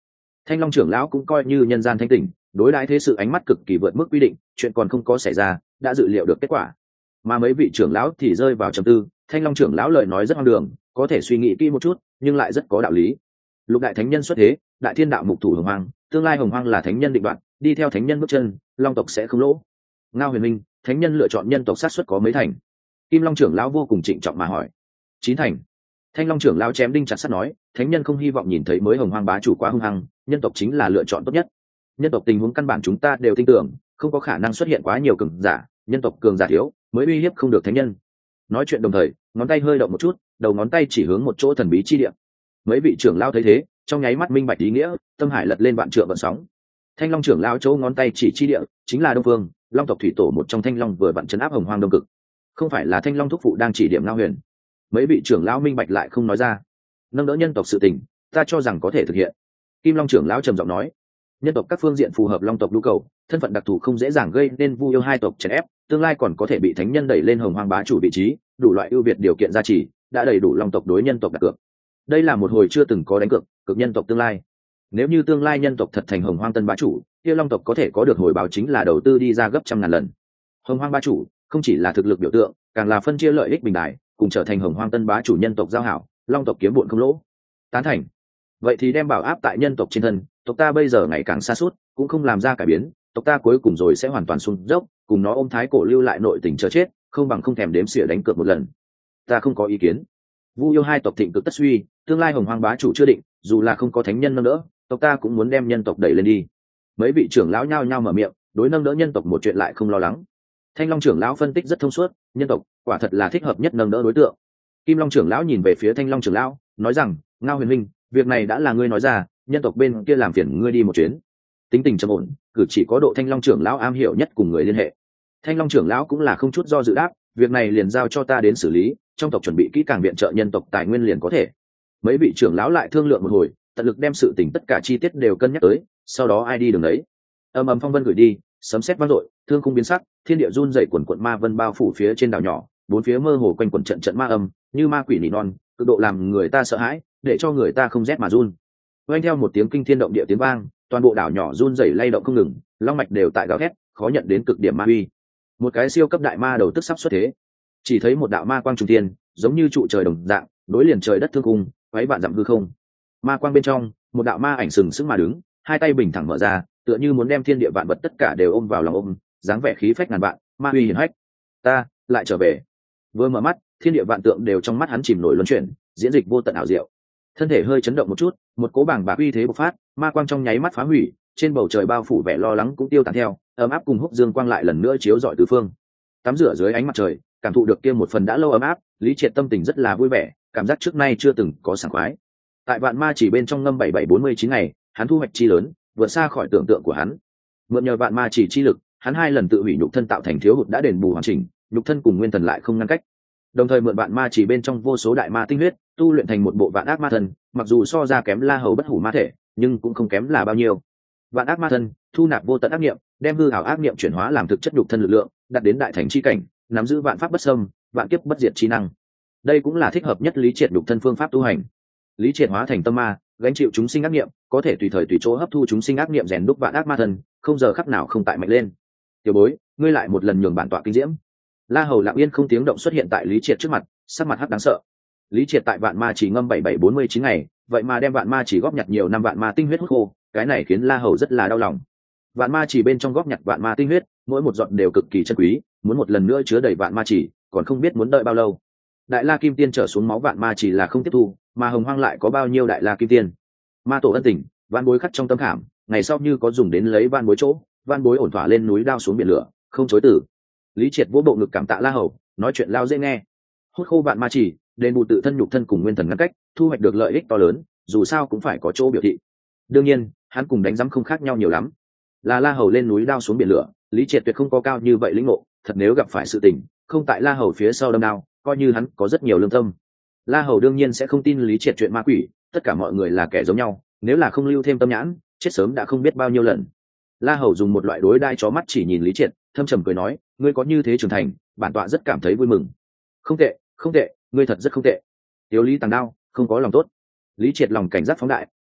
Thanh Long trưởng lão cũng coi như nhân gian thanh tỉnh, đối đãi thế sự ánh mắt cực kỳ vượt mức quy định, chuyện còn không có xảy ra đã dự liệu được kết quả. Mà mấy vị trưởng lão thì rơi vào trầm tư. Thanh Long trưởng lão lời nói rất hoang đường, có thể suy nghĩ kỹ một chút nhưng lại rất có đạo lý. Lục đại thánh nhân xuất thế, đại thiên đạo mục thủ hồng hoang, tương lai hồng hoang là thánh nhân định đoạt, đi theo thánh nhân bước chân, long tộc sẽ không lỗ. Ngao Huyền Minh, thánh nhân lựa chọn nhân tộc sát suất có mấy thành? Kim Long trưởng lão vô cùng trịnh trọng mà hỏi. 9 thành. Thanh Long trưởng lão chém đinh chặt sắt nói, thánh nhân không hy vọng nhìn thấy mới hồng hoang bá chủ quá hung hăng, nhân tộc chính là lựa chọn tốt nhất. Nhân tộc tình huống căn bản chúng ta đều tin tưởng, không có khả năng xuất hiện quá nhiều cường giả, nhân tộc cường giả thiếu mới uy hiếp không được thánh nhân. Nói chuyện đồng thời, ngón tay hơi động một chút, đầu ngón tay chỉ hướng một chỗ thần bí chi địa. Mấy vị trưởng lão thấy thế, trong nháy mắt minh bạch ý nghĩa, tâm hải lật lên vạn trượng vận sóng. Thanh Long trưởng lão chỗ ngón tay chỉ chi địa chính là Đông Phương, Long tộc thủy tổ một trong Thanh Long vừa vặn trấn áp hồng hoang đông cực. Không phải là Thanh Long thúc phụ đang chỉ điểm Ngao Huyền. Mấy vị trưởng lão minh bạch lại không nói ra. Nâng đỡ nhân tộc sự tình, ta cho rằng có thể thực hiện. Kim Long trưởng lão trầm giọng nói, nhân tộc các phương diện phù hợp long tộc nhu cầu, thân phận đặc thù không dễ dàng gây nên Vu Yêu hai tộc chèn ép, tương lai còn có thể bị thánh nhân đẩy lên hồng hoang bá chủ vị trí, đủ loại ưu việt điều kiện gia trì, đã đầy đủ long tộc đối nhân tộc đặt cược. Đây là một hồi chưa từng có đánh cược, cực nhân tộc tương lai. Nếu như tương lai nhân tộc thật thành hồng hoang tân bá chủ, kia long tộc có thể có được hồi báo chính là đầu tư đi ra gấp trăm ngàn lần. Hồng hoang bá chủ không chỉ là thực lực biểu tượng, càng là phân chia lợi ích bình đại, cùng trở thành hồng hoang tân bá chủ nhân tộc giao hảo, long tộc kiếm bụn không lỗ. Tán thành. Vậy thì đem bảo áp tại nhân tộc trên thân, tộc ta bây giờ ngày càng xa suốt, cũng không làm ra cải biến, tộc ta cuối cùng rồi sẽ hoàn toàn xuống dốc, cùng nó ôm thái cổ lưu lại nội tình chờ chết, không bằng không thèm đếm xỉa đánh cược một lần. Ta không có ý kiến. Vu Yêu hai tộc thịnh cực tất suy, tương lai hồng hoang bá chủ chưa định, dù là không có thánh nhân nâng đỡ, tộc ta cũng muốn đem nhân tộc đẩy lên đi. Mấy vị trưởng lão nhao nhao mở miệng, đối nâng đỡ nhân tộc một chuyện lại không lo lắng. Thanh Long trưởng lão phân tích rất thông suốt, nhân tộc quả thật là thích hợp nhất nâng đỡ đối tượng. Kim Long trưởng lão nhìn về phía Thanh Long trưởng lão, nói rằng, Ngao Huyền Minh, việc này đã là ngươi nói ra, nhân tộc bên kia làm phiền ngươi đi một chuyến. Tính tình trầm ổn, cử chỉ có độ Thanh Long trưởng lão am hiểu nhất cùng người liên hệ. Thanh Long trưởng lão cũng là không chút do dự đáp, việc này liền giao cho ta đến xử lý, trong tộc chuẩn bị kỹ càng viện trợ nhân tộc tài nguyên liền có thể. Mấy vị trưởng lão lại thương lượng một hồi, tận lực đem sự tình tất cả chi tiết đều cân nhắc tới, sau đó ai đi đường đấy. Ầm ầm phong vân gửi đi, sấm sét vang dội, thương khung biến sắc, thiên địa run rẩy, quần quần ma vân bao phủ phía trên đảo nhỏ, bốn phía mơ hồ quanh quẩn trận trận ma âm, như ma quỷ nỉ non, cực độ làm người ta sợ hãi, để cho người ta không rét mà run. Vang theo một tiếng kinh thiên động địa tiếng vang, toàn bộ đảo nhỏ run rẩy lay động không ngừng, long mạch đều tại gào thét, khó nhận đến cực điểm ma uy. Một cái siêu cấp đại ma đầu tức sắp xuất thế. Chỉ thấy một đạo ma quang trung thiên, giống như trụ trời đồng dạng, đối liền trời đất thương khung, váy vạn dặm hư không. Ma quang bên trong, một đạo ma ảnh sừng sững mà đứng, hai tay bình thẳng mở ra, tựa như muốn đem thiên địa vạn vật tất cả đều ôm vào lòng ôm, dáng vẻ khí phách ngàn vạn, ma uy hiển hách. Ta lại trở về. Vừa mở mắt, thiên địa vạn tượng đều trong mắt hắn chìm nổi luân chuyển, diễn dịch vô tận ảo diệu. Thân thể hơi chấn động một chút, một cỗ bảng bạc uy thế bộc phát, ma quang trong nháy mắt phá hủy, trên bầu trời bao phủ vẻ lo lắng cũng tiêu tán theo, ấm áp cùng húc dương quang lại lần nữa chiếu rọi tứ phương. Tắm rửa dưới ánh mặt trời, cảm thụ được kia một phần đã lâu ấm áp, Lý Triệt tâm tình rất là vui vẻ, cảm giác trước nay chưa từng có sảng khoái. Tại vạn ma chỉ bên trong ngâm 7749 ngày, hắn thu hoạch chi lớn, vượt xa khỏi tưởng tượng của hắn. Mượn nhờ vạn ma chỉ chi lực, hắn 2 lần tự hủy nhục thân tạo thành thiếu hụt đã đền bù hoàn chỉnh, nhục thân cùng nguyên thần lại không ngăn cách. Đồng thời mượn vạn ma chỉ bên trong vô số đại ma tinh huyết, tu luyện thành một bộ vạn ác ma thân, mặc dù so ra kém La Hầu bất hủ ma thể, nhưng cũng không kém là bao nhiêu. Vạn ác ma thân, thu nạp vô tận ác niệm, đem hư ảo ác niệm chuyển hóa làm thực chất nhục thân lực lượng, đạt đến đại thành chi cảnh, nắm giữ vạn pháp bất xâm, vạn kiếp bất diệt chi năng. Đây cũng là thích hợp nhất Lý Triệt nhục thân phương pháp tu hành. Lý Triệt hóa thành tâm ma, gánh chịu chúng sinh ác niệm, có thể tùy thời tùy chỗ hấp thu chúng sinh ác niệm rèn đúc vạn ác ma thân, không giờ khắc nào không tại mạnh lên. Tiểu bối, ngươi lại một lần nhường bản tọa kinh diễm. La Hầu lặng yên không tiếng động xuất hiện tại Lý Triệt trước mặt, sắc mặt hắc đáng sợ. Lý Triệt tại vạn ma chỉ ngâm 7749 ngày, vậy mà đem vạn ma chỉ góp nhặt nhiều năm vạn ma tinh huyết hút khô, cái này khiến La Hầu rất là đau lòng. Vạn ma chỉ bên trong góp nhặt vạn ma tinh huyết, mỗi một giọt đều cực kỳ chân quý, muốn một lần nữa chứa đầy vạn ma chỉ, còn không biết muốn đợi bao lâu. Đại La Kim Tiên trở xuống máu vạn ma chỉ là không tiếp thu, mà Hồng Hoang lại có bao nhiêu Đại La Kim Tiên. Ma tổ ân tình, van bối khắc trong tâm khảm, ngày sau như có dùng đến lấy van bối chỗ, van bối ổn thỏa lên núi đao xuống biển lửa, không chối từ. Lý Triệt vỗ bộ ngực cảm tạ La Hầu, nói chuyện lao dễ nghe. Hút khô vạn ma chỉ, đền bù tự thân nhục thân cùng nguyên thần ngăn cách, thu hoạch được lợi ích to lớn, dù sao cũng phải có chỗ biểu thị. Đương nhiên, hắn cùng đánh giấm không khác nhau nhiều lắm. Là La Hầu lên núi đao xuống biển lửa, Lý Triệt tuyệt không có cao như vậy lĩnh ngộ, thật nếu gặp phải sự tình, không tại La Hầu phía sau đâm đao, coi như hắn có rất nhiều lương tâm. La Hầu đương nhiên sẽ không tin Lý Triệt chuyện ma quỷ, tất cả mọi người là kẻ giống nhau, nếu là không lưu thêm tâm nhãn, chết sớm đã không biết bao nhiêu lần. La Hầu dùng một loại đối đai chó mắt chỉ nhìn Lý Triệt, thâm trầm cười nói, ngươi có như thế trưởng thành, bản tọa rất cảm thấy vui mừng. Không tệ, không tệ, ngươi thật rất không tệ. Tiểu Lý tàng đao, không có lòng tốt. Lý Triệt lòng cảnh giác phóng đại,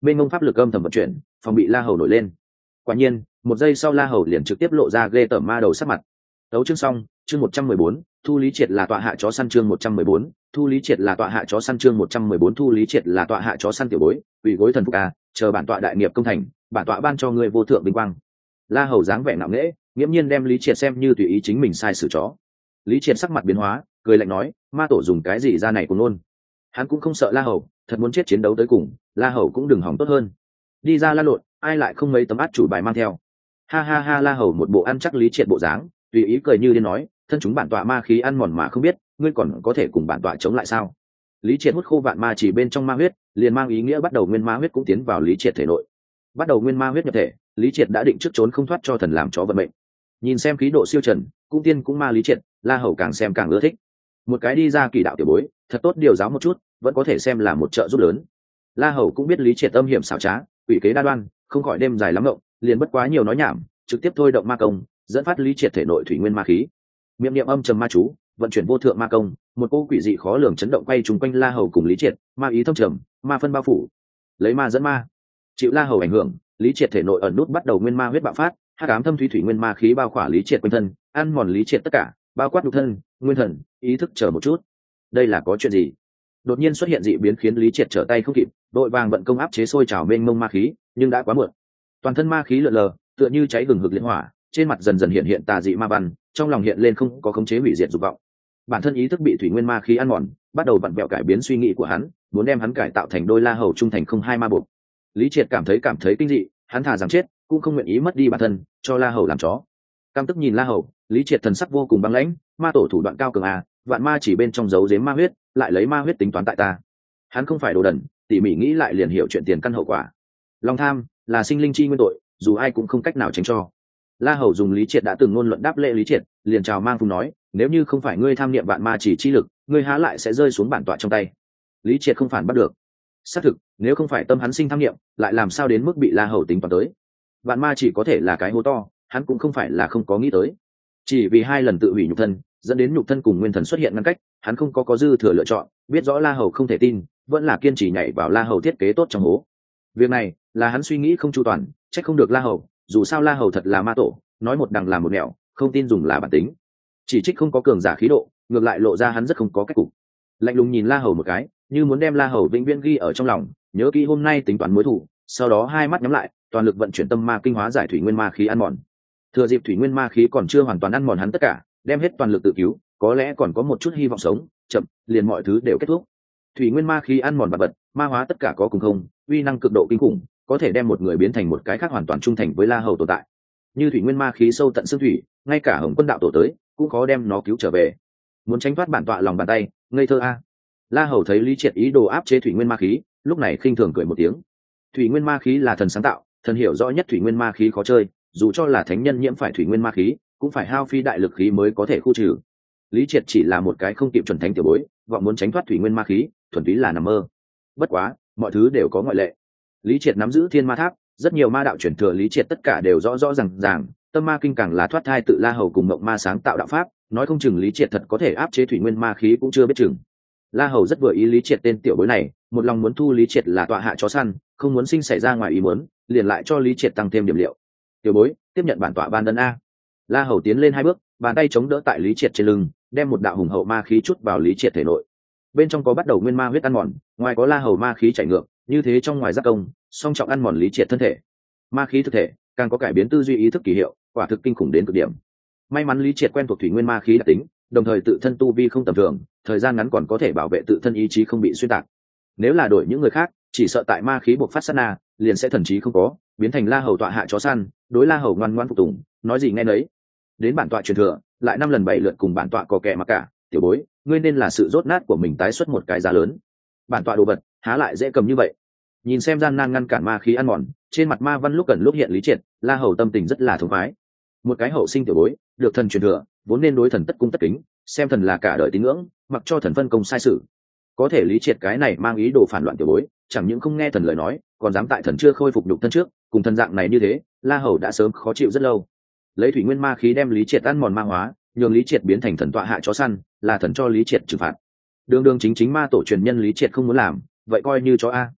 bên ngông pháp lực âm thầm vận chuyển, phòng bị La Hầu nổi lên. Quả nhiên, một giây sau La Hầu liền trực tiếp lộ ra ghê tởm ma đầu sắc mặt. Tấu chương xong, chương 114, thu Lý Triệt là tọa hạ chó săn chương 114, thu Lý Triệt là tọa hạ chó săn chương 114 thu Lý Triệt là tọa hạ chó săn tiểu bối, ủy gối thần phục a, chờ bản tọa đại nghiệp công thành, bản tọa ban cho ngươi vô thượng vinh quang. La Hầu dáng vẻ nặng nễ, nghiễm nhiên đem Lý Triệt xem như tùy ý chính mình sai xử chó. Lý Triệt sắc mặt biến hóa, cười lạnh nói, ma tổ dùng cái gì ra này của nôn. Hắn cũng không sợ La Hầu, thật muốn chết chiến đấu tới cùng, La Hầu cũng đừng hỏng tốt hơn. Đi ra la lộn, ai lại không mấy tấm át chủ bài mang theo. Ha ha ha, La Hầu một bộ ăn chắc Lý Triệt bộ dáng, tùy ý cười như điên nói, thân chúng bản tọa ma khí ăn mòn mà không biết, ngươi còn có thể cùng bản tọa chống lại sao? Lý Triệt hút khô vạn ma chỉ bên trong ma huyết, liền mang ý nghĩa bắt đầu nguyên ma huyết cũng tiến vào Lý Triệt thể nội. Bắt đầu nguyên ma huyết nhập thể, Lý Triệt đã định trước trốn không thoát cho thần làm chó vận mệnh. Nhìn xem khí độ siêu trần, cũng tiên cũng ma Lý Triệt, La Hầu càng xem càng ưa thích. Một cái đi ra kỳ đạo tiểu bối, thật tốt điều giáo một chút, vẫn có thể xem là một trợ giúp lớn. La Hầu cũng biết Lý Triệt âm hiểm xảo trá, quỷ kế đa đoan, không khỏi đêm dài lắm ngộng, liền bất quá nhiều nói nhảm, trực tiếp thôi động ma công, dẫn phát Lý Triệt thể nội thủy nguyên ma khí. Miệng niệm âm trầm ma chú, vận chuyển vô thượng ma công, một cô quỷ dị khó lường chấn động quay trùng quanh La Hầu cùng Lý Triệt, ma ý thâm trầm, ma phân bao phủ, lấy ma dẫn ma. Chịu La Hầu ảnh hưởng, Lý Triệt thể nội ẩn nút bắt đầu nguyên ma huyết bạo phát, hắc ám thâm thủy thủy nguyên ma khí bao khỏa Lý Triệt quanh thân, ăn mòn Lý Triệt tất cả, bao quát nhục thân, nguyên thần, ý thức. Chờ một chút, đây là có chuyện gì? Đột nhiên xuất hiện dị biến khiến Lý Triệt trở tay không kịp, đội vàng vận công áp chế sôi trào mênh mông ma khí, nhưng đã quá muộn. Toàn thân ma khí lượn lờ, tựa như cháy gừng hực liệt hỏa, trên mặt dần dần hiện tà dị ma văn, trong lòng hiện lên không có khống chế hủy diệt dục vọng. Bản thân ý thức bị thủy nguyên ma khí ăn mòn, bắt đầu vặn vẹo cải biến suy nghĩ của hắn, muốn đem hắn cải tạo thành đôi La Hầu trung thành không hai ma buộc. Lý Triệt cảm thấy kinh dị, hắn thà rằng chết cũng không nguyện ý mất đi bản thân, cho La Hầu làm chó. Căm tức nhìn La Hầu, Lý Triệt thần sắc vô cùng băng lãnh, ma tổ thủ đoạn cao cường à, vạn ma chỉ bên trong giấu giếm ma huyết, lại lấy ma huyết tính toán tại ta. Hắn không phải đồ đần, tỉ mỉ nghĩ lại liền hiểu chuyện tiền căn hậu quả. Lòng tham là sinh linh chi nguyên tội, dù ai cũng không cách nào tránh cho. La Hầu dùng Lý Triệt đã từng ngôn luận đáp lễ Lý Triệt, liền chào mang phung nói, nếu như không phải ngươi tham niệm vạn ma chỉ chi lực, ngươi há lại sẽ rơi xuống bản tọa trong tay. Lý Triệt không phản bắt được. Xác thực, nếu không phải tâm hắn sinh tham niệm, lại làm sao đến mức bị La Hầu tính toán tới. Vạn ma chỉ có thể là cái hố to, hắn cũng không phải là không có nghĩ tới. Chỉ vì 2 lần tự hủy nhục thân, dẫn đến nhục thân cùng nguyên thần xuất hiện ngăn cách, hắn không có dư thừa lựa chọn, biết rõ La Hầu không thể tin, vẫn là kiên trì nhảy vào La Hầu thiết kế tốt trong hố. Việc này là hắn suy nghĩ không chu toàn, trách không được La Hầu, dù sao La Hầu thật là ma tổ, nói một đằng làm một nẻo, không tin dùng là bản tính. Chỉ trích không có cường giả khí độ, ngược lại lộ ra hắn rất không có cách cục. Lạnh lùng nhìn La Hầu một cái, như muốn đem La Hầu vĩnh viễn ghi ở trong lòng, nhớ kỹ hôm nay tính toán mối thù, sau đó hai mắt nhắm lại, toàn lực vận chuyển tâm ma kinh hóa giải thủy nguyên ma khí ăn mòn. Thừa dịp thủy nguyên ma khí còn chưa hoàn toàn ăn mòn hắn tất cả, đem hết toàn lực tự cứu, có lẽ còn có một chút hy vọng sống, chậm, liền mọi thứ đều kết thúc. Thủy nguyên ma khí ăn mòn vật vật, ma hóa tất cả có cùng không, uy năng cực độ kinh khủng, có thể đem một người biến thành một cái khác hoàn toàn trung thành với La Hầu tồn tại. Như thủy nguyên ma khí sâu tận xương thủy, ngay cả Hồng Quân đạo tổ tới, cũng khó đem nó cứu trở về. Muốn tránh thoát bản tọa lòng bàn tay, ngây thơ a. La Hầu thấy Lý Triệt ý đồ áp chế thủy nguyên ma khí, lúc này khinh thường cười một tiếng. Thủy nguyên ma khí là thần sáng tạo, thần hiểu rõ nhất thủy nguyên ma khí khó chơi, dù cho là thánh nhân nhiễm phải thủy nguyên ma khí, cũng phải hao phí đại lực khí mới có thể khu trừ. Lý Triệt chỉ là một cái không kịp chuẩn thánh tiểu bối, vọng muốn tránh thoát thủy nguyên ma khí, thuần túy là nằm mơ. Bất quá, mọi thứ đều có ngoại lệ. Lý Triệt nắm giữ Thiên Ma Tháp, rất nhiều ma đạo truyền thừa Lý Triệt tất cả đều rõ rõ ràng, tâm ma kinh càng là thoát thai tự La Hầu cùng Mộng Ma sáng tạo đạo pháp, nói không chừng Lý Triệt thật có thể áp chế thủy nguyên ma khí cũng chưa biết chừng. La Hầu rất vừa ý Lý Triệt tên tiểu bối này, một lòng muốn thu Lý Triệt là tọa hạ chó săn, không muốn sinh xảy ra ngoài ý muốn, liền lại cho Lý Triệt tăng thêm điểm liệu. Tiểu bối, tiếp nhận bản tọa ban ân a. La Hầu tiến lên 2 bước, bàn tay chống đỡ tại Lý Triệt trên lưng, đem một đạo hùng hậu ma khí chút vào Lý Triệt thể nội. Bên trong có bắt đầu nguyên ma huyết ăn mòn, ngoài có La Hầu ma khí chảy ngược, như thế trong ngoài giác công, song trọng ăn mòn Lý Triệt thân thể. Ma khí thực thể, càng có cải biến tư duy ý thức kỳ hiệu, quả thực kinh khủng đến cực điểm. May mắn Lý Triệt quen thuộc thủy nguyên ma khí đặc tính, đồng thời tự thân tu vi không tầm thường, thời gian ngắn còn có thể bảo vệ tự thân ý chí không bị xuyên tạc. Nếu là đổi những người khác, chỉ sợ tại ma khí buộc phát sát na, liền sẽ thần trí không có, biến thành La Hầu tọa hạ chó săn, đối La Hầu ngoan ngoãn phục tùng, nói gì nghe nấy. Đến bản tọa truyền thừa, lại 5 lần 7 lượt cùng bản tọa có kẻ mà cả, tiểu bối, ngươi nên là sự rốt nát của mình tái xuất một cái giá lớn. Bản tọa đồ vật, há lại dễ cầm như vậy. Nhìn xem gian nan ngăn cản ma khí ăn mòn, trên mặt ma văn lúc gần lúc hiện Lý Triệt, La Hầu tâm tình rất là thống khoái. Một cái hậu sinh tiểu bối, được thần truyền thừa, vốn nên đối thần tất cung tất kính, xem thần là cả đời tín ngưỡng, mặc cho thần phân công sai sự. Có thể Lý Triệt cái này mang ý đồ phản loạn tiểu bối, chẳng những không nghe thần lời nói, còn dám tại thần chưa khôi phục nhục thân trước, cùng thần dạng này như thế, La Hầu đã sớm khó chịu rất lâu. Lấy thủy nguyên ma khí đem Lý Triệt ăn mòn ma hóa, nhường Lý Triệt biến thành thần tọa hạ chó săn, là thần cho Lý Triệt trừng phạt. Đường chính ma tổ truyền nhân Lý Triệt không muốn làm, vậy coi như chó a.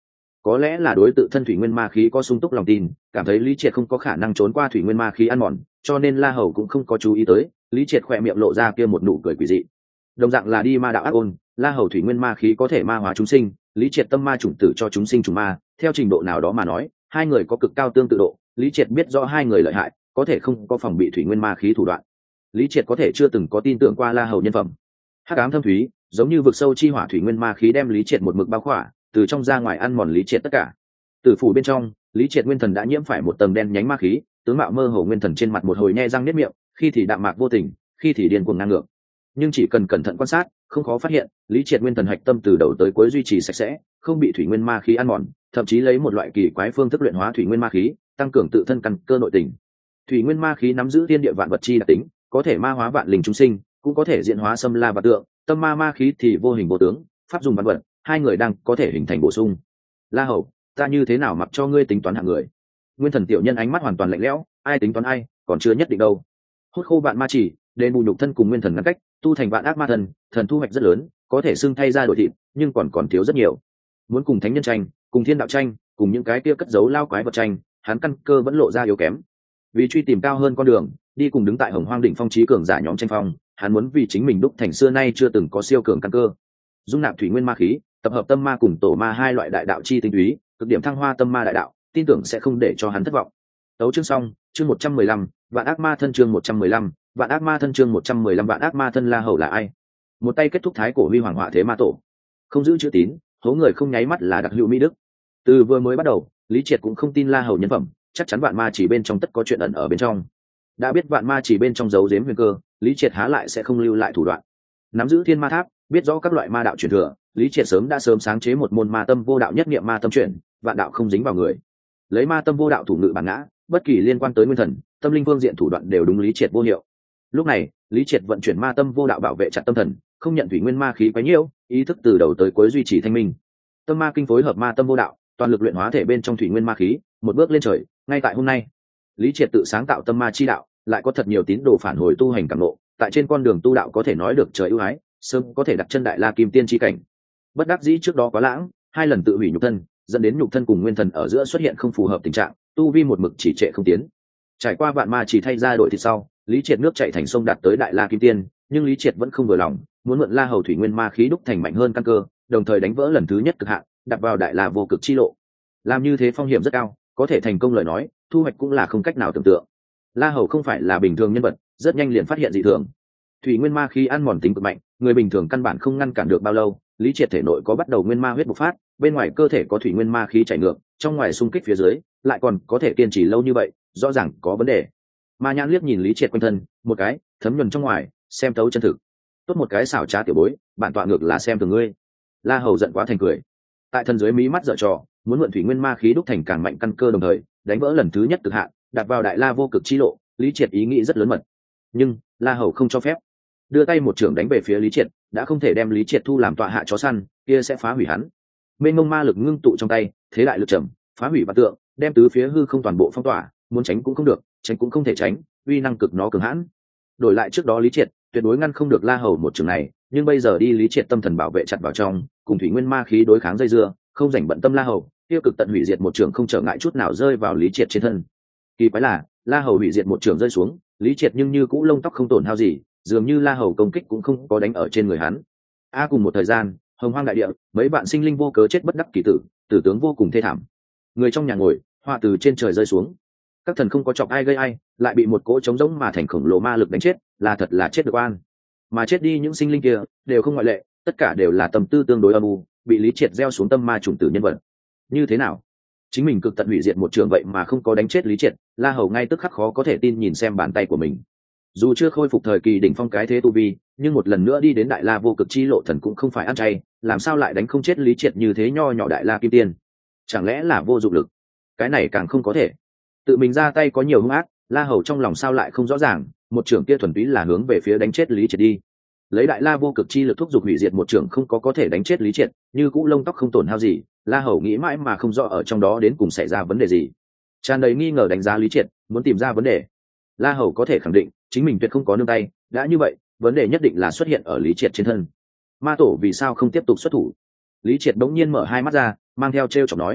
Có lẽ là đối tự thân thủy nguyên ma khí có sung túc lòng tin, cảm thấy Lý Triệt không có khả năng trốn qua thủy nguyên ma khí ăn mòn, cho nên La Hầu cũng không có chú ý tới. Lý Triệt khỏe miệng lộ ra kia một nụ cười quỷ dị. Đồng dạng là đi ma đạo ác ôn, La Hầu thủy nguyên ma khí có thể ma hóa chúng sinh, Lý Triệt tâm ma chủng tử cho chúng sinh trùng ma, theo trình độ nào đó mà nói, hai người có cực cao tương tự độ. Lý Triệt biết rõ hai người lợi hại, có thể không có phòng bị thủy nguyên ma khí thủ đoạn. Lý Triệt có thể chưa từng có tin tưởng qua La Hầu nhân phẩm. Hắc ám thâm thúy, giống như vực sâu chi hỏa thủy nguyên ma khí đem Lý Triệt một mực bao khỏa, từ trong ra ngoài ăn mòn Lý Triệt tất cả. Tử phủ bên trong, Lý Triệt nguyên thần đã nhiễm phải một tầng đen nhánh ma khí, tướng mạo mơ hồ nguyên thần trên mặt một hồi nhe răng niết miệng, khi thì đạm mạc vô tình, khi thì điên cuồng ngang ngược. Nhưng chỉ cần cẩn thận quan sát, không khó phát hiện, Lý Triệt nguyên thần hạch tâm từ đầu tới cuối duy trì sạch sẽ, không bị thủy nguyên ma khí ăn mòn, thậm chí lấy một loại kỳ quái phương thức luyện hóa thủy nguyên ma khí, tăng cường tự thân căn cơ nội tình. Thủy nguyên ma khí nắm giữ thiên địa vạn vật chi đặc tính, có thể ma hóa vạn linh chúng sinh, cũng có thể diễn hóa xâm la và tượng, tâm ma khí thì vô hình vô tướng, pháp dùng vạn vật, hai người đang có thể hình thành bổ sung. La Hầu, ta như thế nào mặc cho ngươi tính toán hạng người? Nguyên thần tiểu nhân ánh mắt hoàn toàn lạnh lẽo, ai tính toán ai, còn chưa nhất định đâu. Hút khô vạn ma chỉ, đền bù nhục thân cùng nguyên thần ngăn cách, tu thành vạn ác ma thần, thần thu hoạch rất lớn, có thể xưng thay ra đổi thịt, nhưng còn thiếu rất nhiều. Muốn cùng thánh nhân tranh, cùng thiên đạo tranh, cùng những cái kia cất giấu lao quái vật tranh, hắn căn cơ vẫn lộ ra yếu kém. Vì truy tìm cao hơn con đường, đi cùng đứng tại Hồng Hoang đỉnh phong chí cường giả nhóm tranh phong, hắn muốn vì chính mình đúc thành xưa nay chưa từng có siêu cường căn cơ. Dung nạp thủy nguyên ma khí, tập hợp tâm ma cùng tổ ma hai loại đại đạo chi tinh túy, cực điểm thăng hoa tâm ma đại đạo, tin tưởng sẽ không để cho hắn thất vọng. Tấu chương xong, chương 115, vạn ác ma thân chương 115, vạn ác ma thân chương 115 vạn ác ma thân. La Hầu là ai? Một tay kết thúc thái cổ huy hoàng họa thế ma tổ, không giữ chữ tín, hố người không nháy mắt là đặc hữu mỹ đức. Từ vừa mới bắt đầu, Lý Triệt cũng không tin La Hầu nhân phẩm, chắc chắn vạn ma chỉ bên trong tất có chuyện ẩn ở bên trong. Đã biết vạn ma chỉ bên trong giấu giếm huyền cơ, Lý Triệt há lại sẽ không lưu lại thủ đoạn. Nắm giữ thiên ma tháp, biết rõ các loại ma đạo truyền thừa, Lý Triệt sớm sáng chế một môn ma tâm vô đạo nhất niệm ma tâm chuyển, vạn đạo không dính vào người. Lấy ma tâm vô đạo thủ ngự bản ngã, bất kỳ liên quan tới nguyên thần, tâm linh phương diện thủ đoạn đều đúng Lý Triệt vô hiệu. Lúc này, Lý Triệt vận chuyển ma tâm vô đạo bảo vệ chặt tâm thần, không nhận thủy nguyên ma khí quấy nhiễu, ý thức từ đầu tới cuối duy trì thanh minh. Tâm ma kinh phối hợp ma tâm vô đạo, toàn lực luyện hóa thể bên trong thủy nguyên ma khí, một bước lên trời. Ngay tại hôm nay, Lý Triệt tự sáng tạo tâm ma chi đạo, lại có thật nhiều tín đồ phản hồi tu hành cảm ngộ, tại trên con đường tu đạo có thể nói được trời ưu ái, sớm có thể đặt chân đại la kim tiên chi cảnh. Bất đắc dĩ trước đó quá lãng, hai lần tự hủy nhục thân, dẫn đến nhục thân cùng nguyên thần ở giữa xuất hiện không phù hợp tình trạng, tu vi một mực chỉ trệ không tiến. Trải qua vạn ma chỉ thay ra đổi thịt sau, Lý Triệt nước chảy thành sông đạt tới đại la kim tiên, nhưng Lý Triệt vẫn không vừa lòng, muốn mượn La Hầu thủy nguyên ma khí đúc thành mạnh hơn căn cơ, đồng thời đánh vỡ lần thứ nhất cực hạn, đặt vào đại la vô cực chi lộ. Làm như thế phong hiểm rất cao, có thể thành công lời nói, thu hoạch cũng là không cách nào tưởng tượng. La Hầu không phải là bình thường nhân vật, rất nhanh liền phát hiện dị thường. Thủy nguyên ma khí ăn mòn tính cực mạnh, người bình thường căn bản không ngăn cản được bao lâu. Lý Triệt thể nội có bắt đầu nguyên ma huyết bộc phát, bên ngoài cơ thể có thủy nguyên ma khí chảy ngược, trong ngoài xung kích phía dưới, lại còn có thể kiên trì lâu như vậy, rõ ràng có vấn đề. Ma nhãn liếc nhìn Lý Triệt quanh thân, một cái thấm nhuần trong ngoài, xem thấu chân thực. Tốt một cái xảo trá tiểu bối, bản tọa ngược là xem thường ngươi. La Hầu giận quá thành cười. Tại thân dưới mí mắt giở trò, muốn mượn thủy nguyên ma khí đúc thành càng mạnh căn cơ, đồng thời đánh vỡ lần thứ nhất cực hạn, đặt vào đại la vô cực chi lộ. Lý Triệt ý nghĩ rất lớn mật, nhưng La Hầu không cho phép. Đưa tay một chưởng đánh về phía Lý Triệt, đã không thể đem Lý Triệt thu làm tọa hạ chó săn, kia sẽ phá hủy hắn. Mênh mông ma lực ngưng tụ trong tay, thế đại lực trầm, phá hủy vạn tượng, đem tứ phía hư không toàn bộ phong tỏa, muốn tránh cũng không được, tránh cũng không thể tránh, uy năng cực nó cường hãn. Đổi lại trước đó Lý Triệt tuyệt đối ngăn không được La Hầu một chưởng này, nhưng bây giờ đi Lý Triệt tâm thần bảo vệ chặt vào trong, cùng thủy nguyên ma khí đối kháng dây dưa, không rảnh bận tâm La Hầu, tiêu cực tận hủy diệt một chưởng không trở ngại chút nào rơi vào Lý Triệt trên thân. Kỳ quái là, La Hầu hủy diệt một chưởng rơi xuống, Lý Triệt nhưng như cũ lông tóc không tổn hao gì, dường như La Hầu công kích cũng không có đánh ở trên người hắn. Cùng một thời gian, Hồng Hoang đại địa, mấy vạn sinh linh vô cớ chết bất đắc kỳ tử, tử tướng vô cùng thê thảm. Người trong nhà ngồi, họa từ trên trời rơi xuống. Các thần không có chọc ai gây ai, lại bị một cỗ trống rỗng mà thành khổng lồ ma lực đánh chết, là thật là chết được oan. Mà chết đi những sinh linh kia, đều không ngoại lệ, tất cả đều là tâm tư tương đối âm u, bị Lý Triệt gieo xuống tâm ma chủng tử nhân vật. Như thế nào? Chính mình cực tận hủy diệt một trường vậy mà không có đánh chết Lý Triệt, La Hầu ngay tức khắc khó có thể tin nhìn xem bàn tay của mình. Dù chưa khôi phục thời kỳ đỉnh phong cái thế tu vi, nhưng một lần nữa đi đến đại la vô cực chi lộ thần cũng không phải ăn chay, làm sao lại đánh không chết Lý Triệt như thế nho nhỏ đại la kim tiên? Chẳng lẽ là vô dụng lực? Cái này càng không có thể. Tự mình ra tay có nhiều hung ác, La Hầu trong lòng sao lại không rõ ràng, một trưởng kia thuần túy là hướng về phía đánh chết Lý Triệt đi. Lấy đại la vô cực chi lực thúc giục hủy diệt một trưởng không có thể đánh chết Lý Triệt, như cũ lông tóc không tổn hao gì, La Hầu nghĩ mãi mà không rõ ở trong đó đến cùng xảy ra vấn đề gì. Tràn đầy nghi ngờ đánh giá Lý Triệt, muốn tìm ra vấn đề. La Hầu có thể khẳng định, chính mình tuyệt không có nương tay, đã như vậy, vấn đề nhất định là xuất hiện ở Lý Triệt trên thân. Ma tổ vì sao không tiếp tục xuất thủ? Lý Triệt bỗng nhiên mở hai mắt ra, mang theo trêu chọc nói,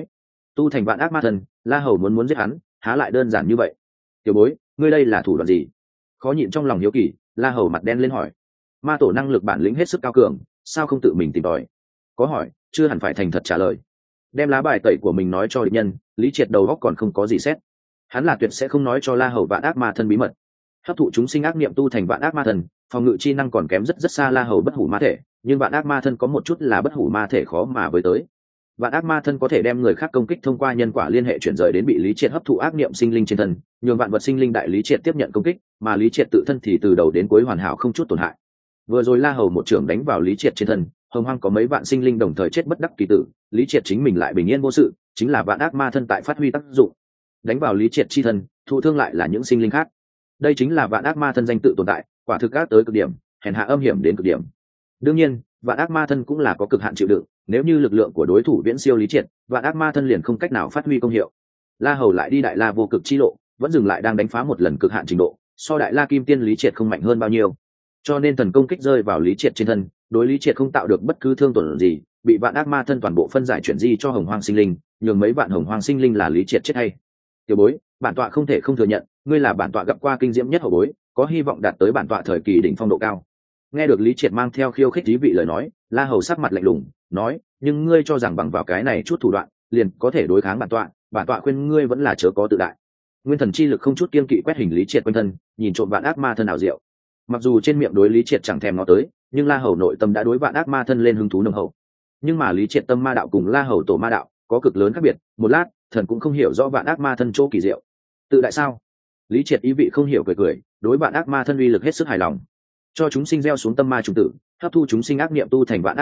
tu thành vạn ác ma thân, La Hầu muốn giết hắn há lại đơn giản như vậy. Tiểu bối, ngươi đây là thủ đoạn gì? Khó nhịn trong lòng hiếu kỳ, La Hầu mặt đen lên hỏi. Ma tổ năng lực bản lĩnh hết sức cao cường, sao không tự mình tìm tòi? Có hỏi chưa hẳn phải thành thật trả lời. Đem lá bài tẩy của mình nói cho địch nhân, Lý Triệt đầu óc còn không có gì xét. Hắn là tuyệt sẽ không nói cho La Hầu vạn ác ma thân bí mật. Hấp thụ chúng sinh ác niệm tu thành vạn ác ma thân, phòng ngự chi năng còn kém rất rất xa La Hầu bất hủ ma thể, nhưng vạn ác ma thân có một chút là bất hủ ma thể khó mà với tới. Vạn ác ma thân có thể đem người khác công kích thông qua nhân quả liên hệ chuyển rời đến bị Lý Triệt hấp thụ ác niệm sinh linh trên thân, nhường vạn vật sinh linh đại Lý Triệt tiếp nhận công kích, mà Lý Triệt tự thân thì từ đầu đến cuối hoàn hảo không chút tổn hại. Vừa rồi La Hầu một trưởng đánh vào Lý Triệt trên thân, hồng hoang có mấy vạn sinh linh đồng thời chết bất đắc kỳ tử, Lý Triệt chính mình lại bình yên vô sự, chính là vạn ác ma thân tại phát huy tác dụng. Đánh vào Lý Triệt chi thân, thụ thương lại là những sinh linh khác. Đây chính là vạn ác ma thân danh tự tồn tại, quả thực ác tới cực điểm, hèn hạ âm hiểm đến cực điểm. Đương nhiên, vạn ác ma thân cũng là có cực hạn chịu đựng, nếu như lực lượng của đối thủ viễn siêu Lý Triệt, vạn ác ma thân liền không cách nào phát huy công hiệu. La Hầu lại đi đại la vô cực chi lộ, vẫn dừng lại đang đánh phá một lần cực hạn trình độ, so đại la kim tiên Lý Triệt không mạnh hơn bao nhiêu. Cho nên thần công kích rơi vào Lý Triệt trên thân, đối Lý Triệt không tạo được bất cứ thương tổn gì, bị vạn ác ma thân toàn bộ phân giải chuyển di cho hồng hoang sinh linh, nhường mấy vạn hồng hoang sinh linh là Lý Triệt chết hay. Tiểu bối, bản tọa không thể không thừa nhận, ngươi là bản tọa gặp qua kinh diễm nhất hậu bối, có hy vọng đạt tới bản tọa thời kỳ đỉnh phong độ cao. Nghe được Lý Triệt mang theo khiêu khích thí vị lời nói, La Hầu sắc mặt lạnh lùng nói, nhưng ngươi cho rằng bằng vào cái này chút thủ đoạn liền có thể đối kháng bản tọa khuyên ngươi vẫn là chớ có tự đại. Nguyên thần chi lực không chút kiên kỵ quét hình Lý Triệt quanh thân, nhìn trộm vạn ác ma thân ảo diệu. Mặc dù trên miệng đối Lý Triệt chẳng thèm ngó tới, nhưng La Hầu nội tâm đã đối vạn ác ma thân lên hứng thú nồng hậu. Nhưng mà Lý Triệt tâm ma đạo cùng La Hầu tổ ma đạo có cực lớn khác biệt, một lát thần cũng không hiểu rõ vạn ác ma thân chỗ kỳ diệu. Tự đại sao? Lý Triệt ý vị không hiểu cười, đối vạn ác ma thân uy lực hết sức hài lòng. Cho chúng sinh gieo xuống tâm ma trùng tử, hấp thu chúng sinh ác niệm tu thành vạn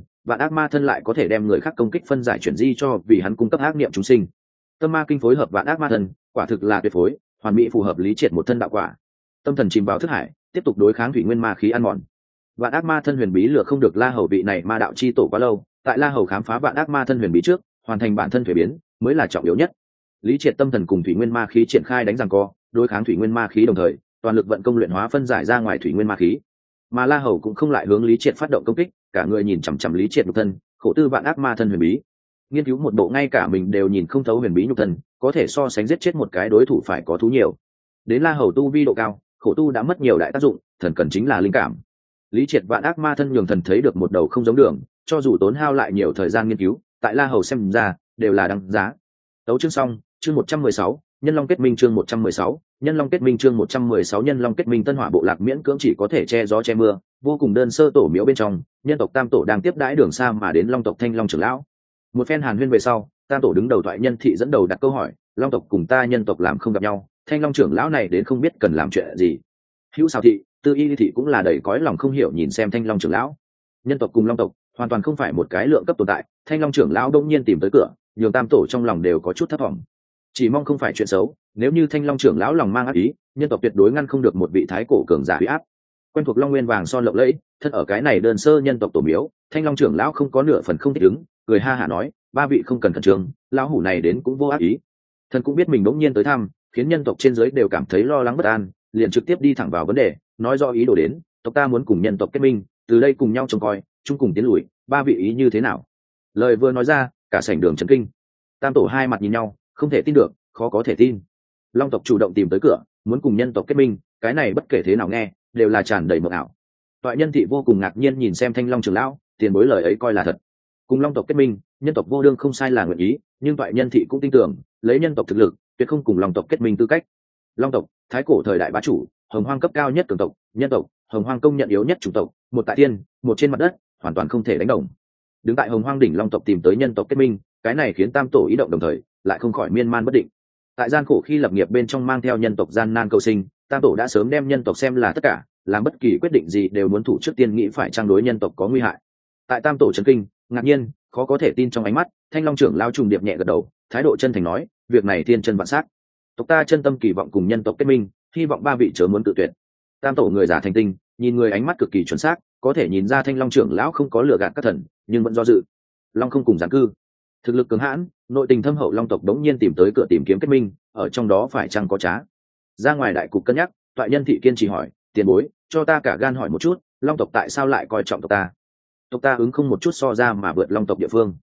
ác ma thân lại có thể đem người khác công kích phân giải chuyển di cho vì hắn cung cấp ác niệm chúng sinh. Tâm ma kinh phối hợp vạn ác ma thân, quả thực là tuyệt phối, hoàn mỹ phù hợp Lý Triệt một thân đạo quả. Tâm thần chìm vào thức hải, tiếp tục đối kháng thủy nguyên ma khí ăn mòn. Vạn ác ma thân huyền bí lừa không được La Hầu vị này ma đạo chi tổ quá lâu, tại La Hầu khám phá vạn ác ma thân huyền bí trước, hoàn thành bản thân thuế biến mới là trọng yếu nhất. Lý Triệt tâm thần cùng thủy nguyên ma khí triển khai đánh giằng co, đối kháng thủy nguyên ma khí đồng thời, toàn lực vận công luyện hóa phân giải ra ngoài thủy nguyên ma khí. Mà La Hầu cũng không lại hướng Lý Triệt phát động công kích, cả người nhìn chằm chằm Lý Triệt nhục thân, khổ tư vạn ác ma thân huyền bí, nghiên cứu một bộ ngay cả mình đều nhìn không thấu huyền bí nhục thân, có thể so sánh giết chết một cái đối thủ phải có thú nhiều. Đến La Hầu tu vi độ cao, khổ tu đã mất nhiều đại tác dụng, thần cần chính là linh cảm. Lý Triệt vạn ác ma thân nhường thần thấy được một đầu không giống đường, cho dù tốn hao lại nhiều thời gian nghiên cứu, tại La Hầu xem ra đều là đáng giá. Tấu chương xong, chương 116, Nhân Long kết minh chương 116, Nhân Long kết minh chương 116 Nhân Long kết minh Tân Hỏa bộ lạc miễn cưỡng chỉ có thể che gió che mưa, vô cùng đơn sơ tổ miếu bên trong, nhân tộc Tam tổ đang tiếp đãi đường xa mà đến Long tộc Thanh Long trưởng lão. Một phen hàn huyên về sau, Tam tổ đứng đầu thoại nhân thị dẫn đầu đặt câu hỏi, Long tộc cùng ta nhân tộc làm không gặp nhau, Thanh Long trưởng lão này đến không biết cần làm chuyện gì. Hữu Sào thị, Tư Y thị cũng là đầy cõi lòng không hiểu nhìn xem Thanh Long trưởng lão. Nhân tộc cùng Long tộc hoàn toàn không phải một cái lượng cấp tồn tại, Thanh Long trưởng lão đông nhiên tìm tới cửa, nhường Tam tổ trong lòng đều có chút thất vọng. Chỉ mong không phải chuyện xấu, nếu như Thanh Long trưởng lão lòng mang ác ý, nhân tộc tuyệt đối ngăn không được một vị thái cổ cường giả uy áp. Quen thuộc Long Nguyên vàng son lộng lẫy, thân ở cái này đơn sơ nhân tộc tổ miếu, Thanh Long trưởng lão không có nửa phần không thích ứng, cười ha hả nói, ba vị không cần khẩn trương, lão hủ này đến cũng vô ác ý. Thần cũng biết mình bỗng nhiên tới thăm, khiến nhân tộc trên dưới đều cảm thấy lo lắng bất an, liền trực tiếp đi thẳng vào vấn đề, nói rõ ý đồ đến, tộc ta muốn cùng nhân tộc kết minh, từ đây cùng nhau trông coi, chung cùng tiến lùi, ba vị ý như thế nào? Lời vừa nói ra, cả sảnh đường chấn kinh. Tam tổ hai mặt nhìn nhau, không thể tin được, khó có thể tin. Long tộc chủ động tìm tới cửa, muốn cùng nhân tộc kết minh, cái này bất kể thế nào nghe, đều là tràn đầy mộng ảo. Toại nhân thị vô cùng ngạc nhiên nhìn xem Thanh Long trưởng lão, tiền bối lời ấy coi là thật. Cùng Long tộc kết minh, nhân tộc vô đương không sai là nguyện ý, nhưng toại nhân thị cũng tin tưởng, lấy nhân tộc thực lực, tuyệt không cùng Long tộc kết minh tư cách. Long tộc, thái cổ thời đại bá chủ, hồng hoang cấp cao nhất cường tộc, nhân tộc, hồng hoang công nhận yếu nhất chủng tộc, một tại thiên, một trên mặt đất, hoàn toàn không thể đánh đồng. Đứng tại hồng hoang đỉnh Long tộc tìm tới nhân tộc kết minh, cái này khiến Tam tổ ý động đồng thời, lại không khỏi miên man bất định. Tại gian khổ khi lập nghiệp bên trong mang theo nhân tộc gian nan cầu sinh, Tam tổ đã sớm đem nhân tộc xem là tất cả, làm bất kỳ quyết định gì đều muốn thủ trước tiên nghĩ phải trang đối nhân tộc có nguy hại. Tại Tam tổ chấn kinh, ngạc nhiên, khó có thể tin trong ánh mắt, Thanh Long trưởng lao trùng điệp nhẹ gật đầu, thái độ chân thành nói, việc này thiên chân vạn sắc. Tộc ta chân tâm kỳ vọng cùng nhân tộc kết minh, hy vọng ba vị chớ muốn tự tuyệt. Tam tổ người giả thành tinh, nhìn người ánh mắt cực kỳ chuẩn xác, có thể nhìn ra Thanh Long trưởng lão không có lừa gạt các thần, nhưng vẫn do dự. Long không cùng gián cư, thực lực cứng hãn, nội tình thâm hậu Long tộc đống nhiên tìm tới cửa tìm kiếm kết minh, ở trong đó phải chăng có trá? Ra ngoài đại cục cân nhắc, toại nhân thị kiên trì hỏi, tiền bối, cho ta cả gan hỏi một chút, Long tộc tại sao lại coi trọng tộc ta? Tộc ta ứng không một chút so ra mà vượt Long tộc địa phương.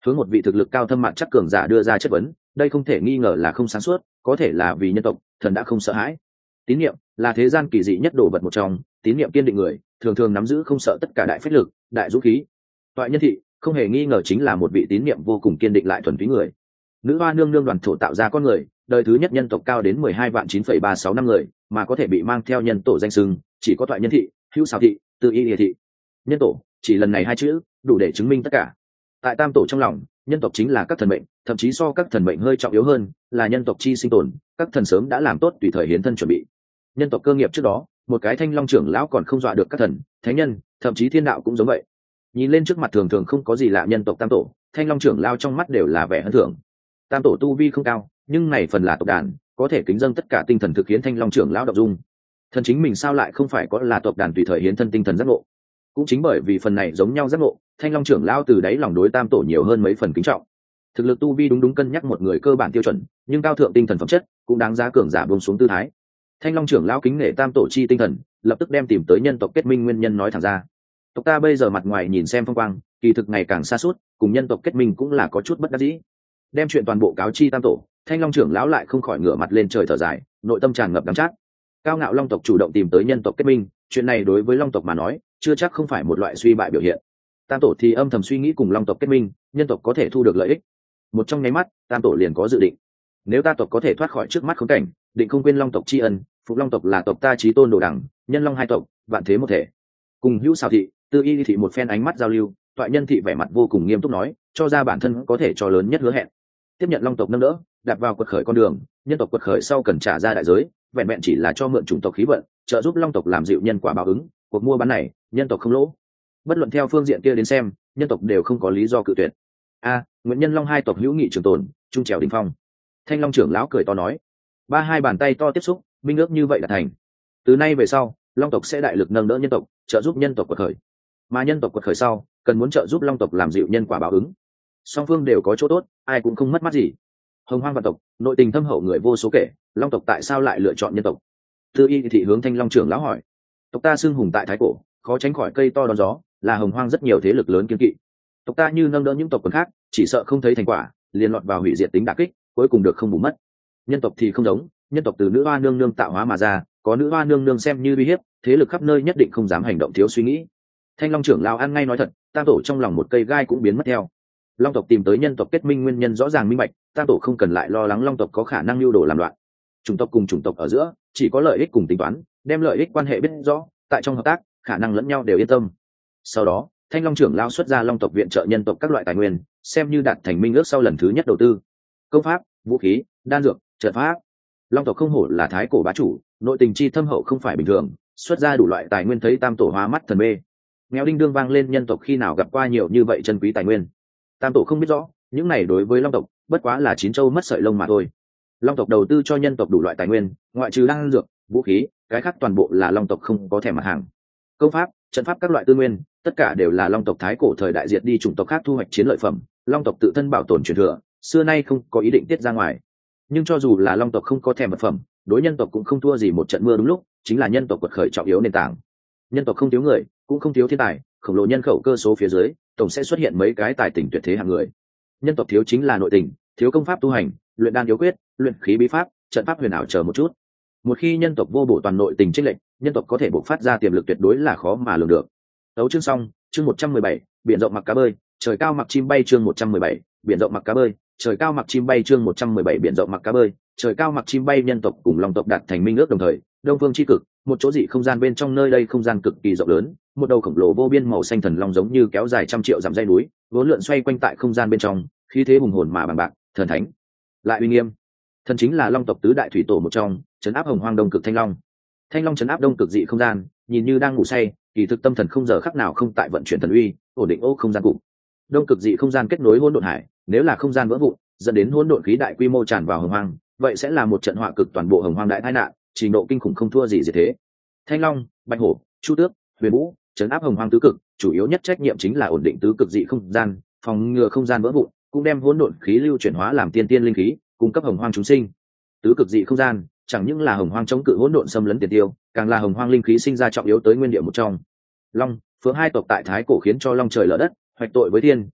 hướng một vị thực lực cao thâm mặt chắc cường giả đưa ra chất vấn, đây không thể nghi ngờ là không sáng suốt, có thể là vì nhân tộc thần đã không sợ hãi. Tín niệm là thế gian kỳ dị nhất đồ vật một trong, tín niệm kiên định người thường thường nắm giữ không sợ tất cả đại phách lực, đại dũng khí. Toại Nhân Thị không hề nghi ngờ chính là một vị tín niệm vô cùng kiên định lại thuần túy người. Nữ hoa nương nương đoàn thổ tạo ra con người, đời thứ nhất nhân tộc cao đến 12.9,36 năm người, mà có thể bị mang theo nhân tổ danh xưng chỉ có Toại Nhân Thị, Hữu Xào Thị, Từ Y Lìa Thị. Nhân tổ chỉ lần này hai chữ đủ để chứng minh tất cả. Tại tam tổ trong lòng, nhân tộc chính là các thần mệnh, thậm chí so các thần mệnh hơi trọng yếu hơn, là nhân tộc chi sinh tồn, các thần sớm đã làm tốt tùy thời hiến thân chuẩn bị. Nhân tộc cơ nghiệp trước đó, một cái Thanh Long trưởng lão còn không dọa được các thần, thánh nhân, thậm chí thiên đạo cũng giống vậy. Nhìn lên trước mặt thường thường không có gì lạ nhân tộc tam tổ, Thanh Long trưởng lão trong mắt đều là vẻ hân thưởng. Tam tổ tu vi không cao, nhưng này phần là tộc đàn, có thể kính dâng tất cả tinh thần thực hiện Thanh Long trưởng lão động dung. Thần chính mình sao lại không phải có là tộc đàn tùy thời hiến thân tinh thần giác ngộ? Cũng chính bởi vì phần này giống nhau giác ngộ, Thanh Long trưởng lão từ đáy lòng đối tam tổ nhiều hơn mấy phần kính trọng. Thực lực tu vi đúng cân nhắc một người cơ bản tiêu chuẩn, nhưng cao thượng tinh thần phẩm chất cũng đáng giá cường giả buông xuống tư thái. Thanh Long trưởng lão kính nể tam tổ chi tinh thần, lập tức đem tìm tới nhân tộc kết minh nguyên nhân nói thẳng ra. Tộc ta bây giờ mặt ngoài nhìn xem phong quang, kỳ thực ngày càng xa suốt, cùng nhân tộc kết minh cũng là có chút bất đắc dĩ. Đem chuyện toàn bộ cáo chi tam tổ, Thanh Long trưởng lão lại không khỏi ngửa mặt lên trời thở dài, nội tâm tràn ngập đắng chát. Cao ngạo long tộc chủ động tìm tới nhân tộc kết minh, chuyện này đối với long tộc mà nói chưa chắc không phải một loại suy bại biểu hiện. Tam tổ thì âm thầm suy nghĩ cùng long tộc kết minh, nhân tộc có thể thu được lợi ích. Một trong nháy mắt, tam tổ liền có dự định, nếu ta tộc có thể thoát khỏi trước mắt khốn cảnh, định không quên long tộc tri ân, phục long tộc là tộc ta chí tôn đồ đẳng, nhân long hai tộc, vạn thế một thể. Cùng Hữu Xào Thị, Tư Y Thị một phen ánh mắt giao lưu, Toại Nhân Thị vẻ mặt vô cùng nghiêm túc nói, cho ra bản thân có thể cho lớn nhất hứa hẹn. Tiếp nhận long tộc nâng đỡ, đặt vào quật khởi con đường, nhân tộc quật khởi sau cần trả ra đại giới, vẹn vẹn chỉ là cho mượn chủng tộc khí vận, trợ giúp long tộc làm dịu nhân quả báo ứng, cuộc mua bán này, nhân tộc không lỗ. Bất luận theo phương diện kia đến xem, nhân tộc đều không có lý do cự tuyệt. Nguyễn Nhân Long hai tộc hữu nghị trường tồn, trung trèo đỉnh phong. Thanh Long trưởng lão cười to nói, ba hai bàn tay to tiếp xúc, minh ước như vậy là thành. Từ nay về sau, long tộc sẽ đại lực nâng đỡ nhân tộc, trợ giúp nhân tộc quật khởi. Mà nhân tộc quật khởi sau, cần muốn trợ giúp long tộc làm dịu nhân quả báo ứng. Song phương đều có chỗ tốt, ai cũng không mất mát gì. Hồng Hoang vạn tộc, nội tình thâm hậu người vô số kể, long tộc tại sao lại lựa chọn nhân tộc? Tư Y Thị hướng Thanh Long trưởng lão hỏi. Tộc ta xưng hùng tại thái cổ, khó tránh khỏi cây to đón gió, là Hồng Hoang rất nhiều thế lực lớn kiêng kỵ. Tộc ta như nâng đỡ những tộc quần khác, chỉ sợ không thấy thành quả, liền lọt vào hủy diệt tính đả kích, cuối cùng được không bù mất. Nhân tộc thì không giống, nhân tộc từ nữ hoa nương nương tạo hóa mà ra, có nữ hoa nương nương xem như uy hiếp, thế lực khắp nơi nhất định không dám hành động thiếu suy nghĩ. Thanh Long trưởng lão ăn ngay nói thật, tam tổ trong lòng một cây gai cũng biến mất theo. Long tộc tìm tới nhân tộc kết minh nguyên nhân rõ ràng minh bạch, tam tổ không cần lại lo lắng long tộc có khả năng lưu đồ làm loạn. Chủng tộc cùng chủng tộc ở giữa chỉ có lợi ích cùng tính toán, đem lợi ích quan hệ biết rõ, tại trong hợp tác khả năng lẫn nhau đều yên tâm. Sau đó Thanh Long trưởng lão xuất ra long tộc viện trợ nhân tộc các loại tài nguyên, xem như đạt thành minh ước sau lần thứ nhất đầu tư. Công pháp, vũ khí, đan dược, trận pháp. Long tộc không hổ là thái cổ bá chủ, nội tình chi thâm hậu không phải bình thường, xuất ra đủ loại tài nguyên thấy tam tổ hóa mắt thần mê. Nghèo đinh đương vang lên, nhân tộc khi nào gặp qua nhiều như vậy chân quý tài nguyên. Tam tổ không biết rõ, những này đối với long tộc bất quá là chín châu mất sợi lông mà thôi. Long tộc đầu tư cho nhân tộc đủ loại tài nguyên, ngoại trừ đan dược, vũ khí, cái khác toàn bộ là long tộc không có thẻ mặt hàng. Công pháp, trận pháp các loại tư nguyên, tất cả đều là long tộc thái cổ thời đại diệt đi chủng tộc khác thu hoạch chiến lợi phẩm, long tộc tự thân bảo tồn truyền thừa, xưa nay không có ý định tiết ra ngoài. Nhưng cho dù là long tộc không có thèm vật phẩm, đối nhân tộc cũng không thua gì một trận mưa đúng lúc, chính là nhân tộc quật khởi trọng yếu nền tảng. Nhân tộc không thiếu người, cũng không thiếu thiên tài, khổng lồ nhân khẩu cơ số phía dưới, tổng sẽ xuất hiện mấy cái tài tình tuyệt thế hạng người. Nhân tộc thiếu chính là nội tình, thiếu công pháp tu hành, luyện đan yếu quyết, luyện khí bí pháp, trận pháp huyền ảo chờ một chút. Một khi nhân tộc vô bổ toàn nội tình chênh lệch, nhân tộc có thể bộc phát ra tiềm lực tuyệt đối là khó mà lường được. Đấu chương xong, chương 117, biển rộng mặc cá bơi, trời cao mặc chim bay chương 117, biển rộng mặc cá bơi, trời cao mặc chim bay chương 117 biển rộng mặc cá bơi, trời cao mặc chim bay. Nhân tộc cùng long tộc đạt thành minh ước đồng thời, Đông Phương chi cực, một chỗ dị không gian bên trong, nơi đây không gian cực kỳ rộng lớn, một đầu khổng lồ vô biên màu xanh thần long giống như kéo dài trăm triệu dặm dây núi, vốn lượn xoay quanh tại không gian bên trong, khí thế hùng hồn mà bằng bạc, thần thánh lại uy nghiêm. Thần chính là long tộc tứ đại thủy tổ một trong, trấn áp Hồng Hoang Đông Cực Thanh Long. Thanh Long trấn áp đông cực dị không gian, nhìn như đang ngủ say, kỳ thực tâm thần không giờ khắc nào không tại vận chuyển thần uy, ổn định ô không gian cục. Đông cực dị không gian kết nối hỗn độn hải, nếu là không gian vỡ vụn, dẫn đến hỗn độn khí đại quy mô tràn vào Hồng Hoang, vậy sẽ là một trận họa cực toàn bộ Hồng Hoang đại tai nạn, trình độ kinh khủng không thua gì diệt thế. Thanh Long, Bạch Hổ, Chu Tước, Huyền Vũ, trấn áp Hồng Hoang tứ cực, chủ yếu nhất trách nhiệm chính là ổn định tứ cực dị không gian, phòng ngừa không gian vỡ vụn, cũng đem hỗn độn khí lưu chuyển hóa làm tiên tiên linh khí, cung cấp Hồng Hoang chúng sinh. Tứ cực dị không gian chẳng những là Hồng Hoang chống cự hỗn độn xâm lấn tiền tiêu, càng là Hồng Hoang linh khí sinh ra trọng yếu tới nguyên địa một trong. Long, Phượng hai tộc tại thái cổ khiến cho long trời lở đất, hoạch tội với thiên,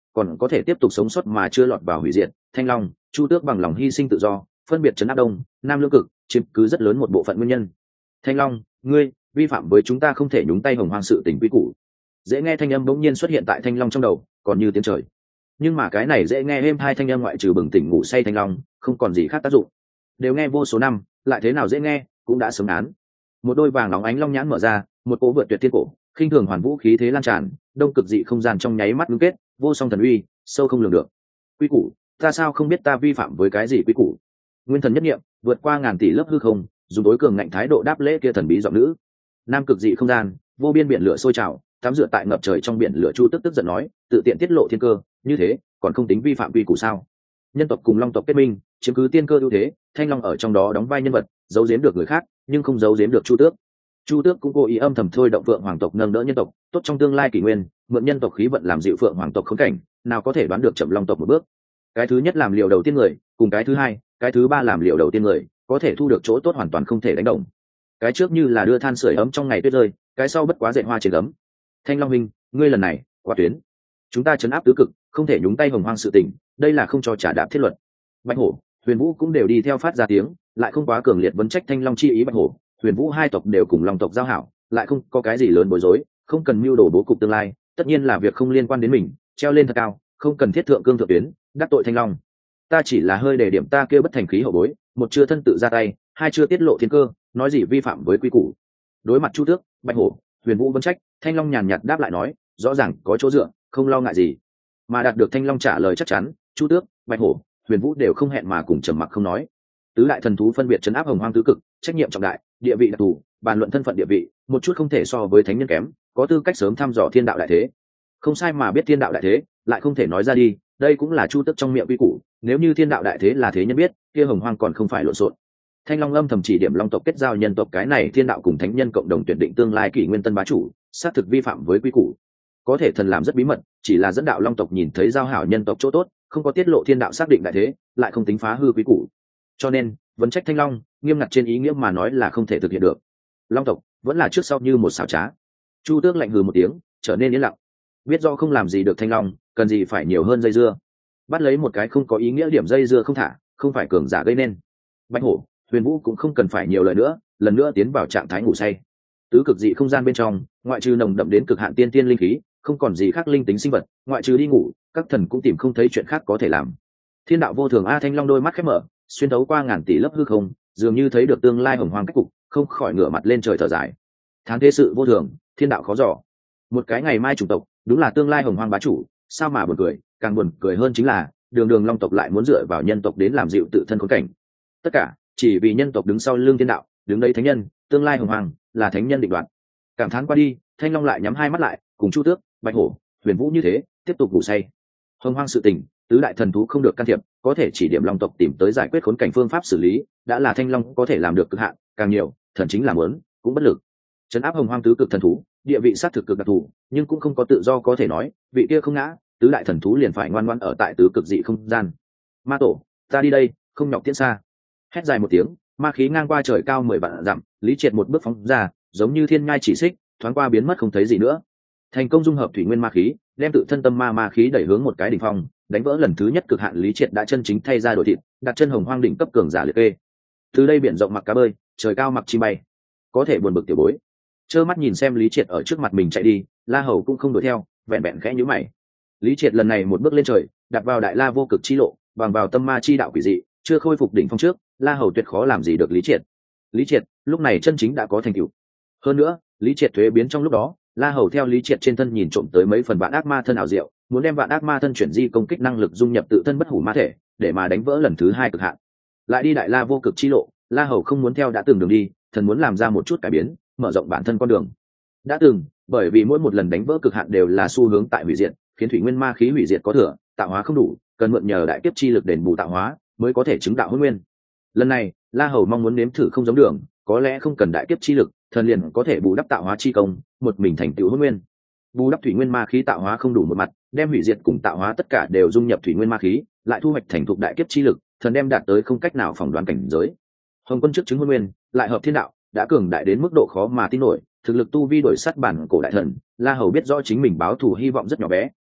còn có thể tiếp tục sống sót mà chưa lọt vào hủy diệt. Thanh Long, Chu Tước bằng lòng hy sinh tự do, phân biệt trấn áp đông nam lưỡng cực, chiếm cứ rất lớn một bộ phận nguyên nhân. Thanh Long, ngươi vi phạm với chúng ta không thể nhúng tay hồng hoang sự tình quy củ. Dễ nghe thanh âm bỗng nhiên xuất hiện tại Thanh Long trong đầu, còn như tiếng trời. Nhưng mà cái này dễ nghe êm hai thanh âm ngoại trừ bừng tỉnh ngủ say Thanh Long, không còn gì khác tác dụng. Đều nghe vô số năm, lại thế nào dễ nghe, cũng đã sớm án. Một đôi vàng óng ánh long nhãn mở ra, một cỗ vượt tuyệt thiên cổ, khinh thường hoàn vũ khí thế lan tràn, đông cực dị không gian trong nháy mắt ngưng kết, vô song thần uy, sâu không lường được. Quy củ, ta sao không biết ta vi phạm với cái gì quy củ? Nguyên thần nhất niệm, vượt qua ngàn tỷ lớp hư không, dùng đối cường ngạnh thái độ đáp lễ kia thần bí giọng nữ. Nam cực dị không gian, vô biên biển lửa sôi trào, tắm rửa tại ngập trời trong biển lửa. Chu Tức tức giận nói, tự tiện tiết lộ thiên cơ, như thế còn không tính vi phạm quy củ sao? Nhân tộc cùng long tộc kết minh, chiếm cứ tiên cơ ưu thế, Thanh Long ở trong đó đóng vai nhân vật, giấu giếm được người khác, nhưng không giấu giếm được Chu Tước. Chu Tước cũng cố ý âm thầm thôi động Phượng Hoàng tộc nâng đỡ nhân tộc, tốt trong tương lai kỷ nguyên, mượn nhân tộc khí vận làm dịu Phượng Hoàng tộc khốn cảnh, nào có thể đoán được chậm long tộc một bước. Cái thứ nhất làm liều đầu tiên người, cùng cái thứ hai, cái thứ ba làm liều đầu tiên người, có thể thu được chỗ tốt hoàn toàn không thể đánh động. Cái trước như là đưa than sưởi ấm trong ngày tuyết rơi, cái sau bất quá dệt hoa trên gấm. Thanh Long huynh, ngươi lần này quá tuyến. Chúng ta trấn áp tứ cực, không thể nhúng tay hồng hoang sự tình, đây là không cho trả đạp thiết luật. Bạch Hổ, Huyền Vũ cũng đều đi theo phát ra tiếng, lại không quá cường liệt vấn trách Thanh Long chi ý. Bạch Hổ, Huyền Vũ hai tộc đều cùng long tộc giao hảo, lại không có cái gì lớn bối rối, không cần mưu đồ bố cục tương lai, tất nhiên là việc không liên quan đến mình, treo lên thật cao, không cần thiết thượng cương thượng tuyến, đắc tội Thanh Long. Ta chỉ là hơi đề điểm ta kia bất thành khí hậu bối, một chưa thân tự ra tay, hai chưa tiết lộ thiên cơ, nói gì vi phạm với quy củ. Đối mặt Chu Tước, Bạch Hổ, Huyền Vũ vấn trách, Thanh Long nhàn nhạt đáp lại nói, rõ ràng có chỗ dựa, không lo ngại gì. Mà đạt được Thanh Long trả lời chắc chắn, Chu Tước, Bạch Hổ, Huyền Vũ đều không hẹn mà cùng trầm mặc không nói. Tứ đại thần thú phân biệt trấn áp hồng hoang tứ cực, trách nhiệm trọng đại, địa vị đặc thù, bàn luận thân phận địa vị, một chút không thể so với thánh nhân kém, có tư cách sớm thăm dò thiên đạo đại thế. Không sai mà biết thiên đạo đại thế, lại không thể nói ra đi, đây cũng là Chu Tước trong miệng quy củ, nếu như thiên đạo đại thế là thế nhân biết, kia hồng hoang còn không phải lộn xộn. Thanh Long âm thầm chỉ điểm long tộc kết giao nhân tộc, cái này thiên đạo cùng thánh nhân cộng đồng tuyển định tương lai kỷ nguyên tân bá chủ, xác thực vi phạm với quy củ. Có thể thần làm rất bí mật, chỉ là dẫn đạo long tộc nhìn thấy giao hảo nhân tộc chỗ tốt, không có tiết lộ thiên đạo xác định đại thế, lại không tính phá hư quy củ. Cho nên vấn trách Thanh Long, nghiêm ngặt trên ý nghĩa mà nói là không thể thực hiện được. Long tộc vẫn là trước sau như một xảo trá. Chu Tước lạnh hừ một tiếng, trở nên yên lặng. Biết do không làm gì được Thanh Long, cần gì phải nhiều hơn dây dưa. Bắt lấy một cái không có ý nghĩa điểm dây dưa không thả, không phải cường giả gây nên. Bạch Hổ, Huyền Vũ cũng không cần phải nhiều lời nữa, lần nữa tiến vào trạng thái ngủ say. Tứ cực dị không gian bên trong, ngoại trừ nồng đậm đến cực hạn tiên tiên linh khí, không còn gì khác linh tính sinh vật, ngoại trừ đi ngủ, các thần cũng tìm không thấy chuyện khác có thể làm. Thiên đạo vô thường a. Thanh Long đôi mắt khép mở, xuyên thấu qua ngàn tỷ lớp hư không, dường như thấy được tương lai hồng hoang cách cục, không khỏi ngửa mặt lên trời thở dài. Thán thế sự vô thường, thiên đạo khó dò. Một cái ngày mai chủng tộc, đúng là tương lai hồng hoang bá chủ, sao mà buồn cười, càng buồn cười hơn chính là, đường long tộc lại muốn dựa vào nhân tộc đến làm dịu tự thân khốn cảnh. Tất cả chỉ vì nhân tộc đứng sau lưng thiên đạo, đứng đây thánh nhân, tương lai hồng hoang là thánh nhân định đoạt. Cảm thán qua đi, Thanh Long lại nhắm hai mắt lại, cùng Chu Tước, Bạch Hổ, Huyền Vũ như thế, tiếp tục ngủ say. Hồng hoang sự tình, tứ đại thần thú không được can thiệp, có thể chỉ điểm long tộc tìm tới giải quyết khốn cảnh phương pháp xử lý, đã là Thanh Long có thể làm được cực hạn, càng nhiều, thần chính là muốn, cũng bất lực. Trấn áp hồng hoang tứ cực thần thú, địa vị sát thực cực đặc thù, nhưng cũng không có tự do có thể nói, vị kia không ngã, tứ đại thần thú liền phải ngoan ngoãn ở tại tứ cực dị không gian. Ma tổ, ta đi đây, không nhọc tiễn xa. Hét dài một tiếng, ma khí ngang qua trời cao 10 vạn dặm, Lý Triệt một bước phóng ra, giống như thiên ngai chỉ xích, thoáng qua biến mất không thấy gì nữa. Thành công dung hợp thủy nguyên ma khí, đem tự thân tâm ma khí đẩy hướng một cái đỉnh phong, đánh vỡ lần thứ nhất cực hạn. Lý Triệt đã chân chính thay ra đổi thịt, đặt chân hồng hoang đỉnh cấp cường giả liệt kê. Từ đây biển rộng mặc cá bơi, trời cao mặc chim bay, có thể buồn bực tiểu bối. Trơ mắt nhìn xem Lý Triệt ở trước mặt mình chạy đi, La Hầu cũng không đuổi theo, vẹn vẹn khẽ nhíu mày. Lý Triệt lần này một bước lên trời, đặt vào đại la vô cực chi lộ, bằng vào tâm ma chi đạo quỷ dị, chưa khôi phục đỉnh phong trước, La Hầu tuyệt khó làm gì được Lý Triệt. Lý Triệt lúc này chân chính đã có thành tựu. Hơn nữa, Lý Triệt thuế biến trong lúc đó, La Hầu theo Lý Triệt trên thân nhìn trộm tới mấy phần vạn ác ma thân ảo diệu, muốn đem vạn ác ma thân chuyển di công kích năng lực dung nhập tự thân bất hủ ma thể, để mà đánh vỡ lần thứ hai cực hạn. Lại đi đại la vô cực chi lộ, La Hầu không muốn theo đã từng đường đi, thần muốn làm ra một chút cải biến, mở rộng bản thân con đường. Đã từng, bởi vì mỗi một lần đánh vỡ cực hạn đều là xu hướng tại hủy diệt, khiến thủy nguyên ma khí hủy diệt có thừa, tạo hóa không đủ, cần mượn nhờ đại kiếp chi lực đền bù tạo hóa, mới có thể chứng đạo hôn nguyên. Lần này, La Hầu mong muốn nếm thử không giống đường, có lẽ không cần đại kiếp chi lực, thần liền có thể bù đắp tạo hóa chi công, một mình thành tựu hôn nguyên. Bù đắp thủy nguyên ma khí tạo hóa không đủ một mặt, đem hủy diệt cùng tạo hóa tất cả đều dung nhập thủy nguyên ma khí, lại thu hoạch thành thục đại kiếp chi lực, thần đem đạt tới không cách nào phỏng đoán cảnh giới. Hồng Quân trước chứng hôn nguyên, lại hợp thiên đạo, đã cường đại đến mức độ khó mà tin nổi, thực lực tu vi đổi sắt bản cổ đại thần. La Hầu biết rõ chính mình báo thù hy vọng rất nhỏ bé,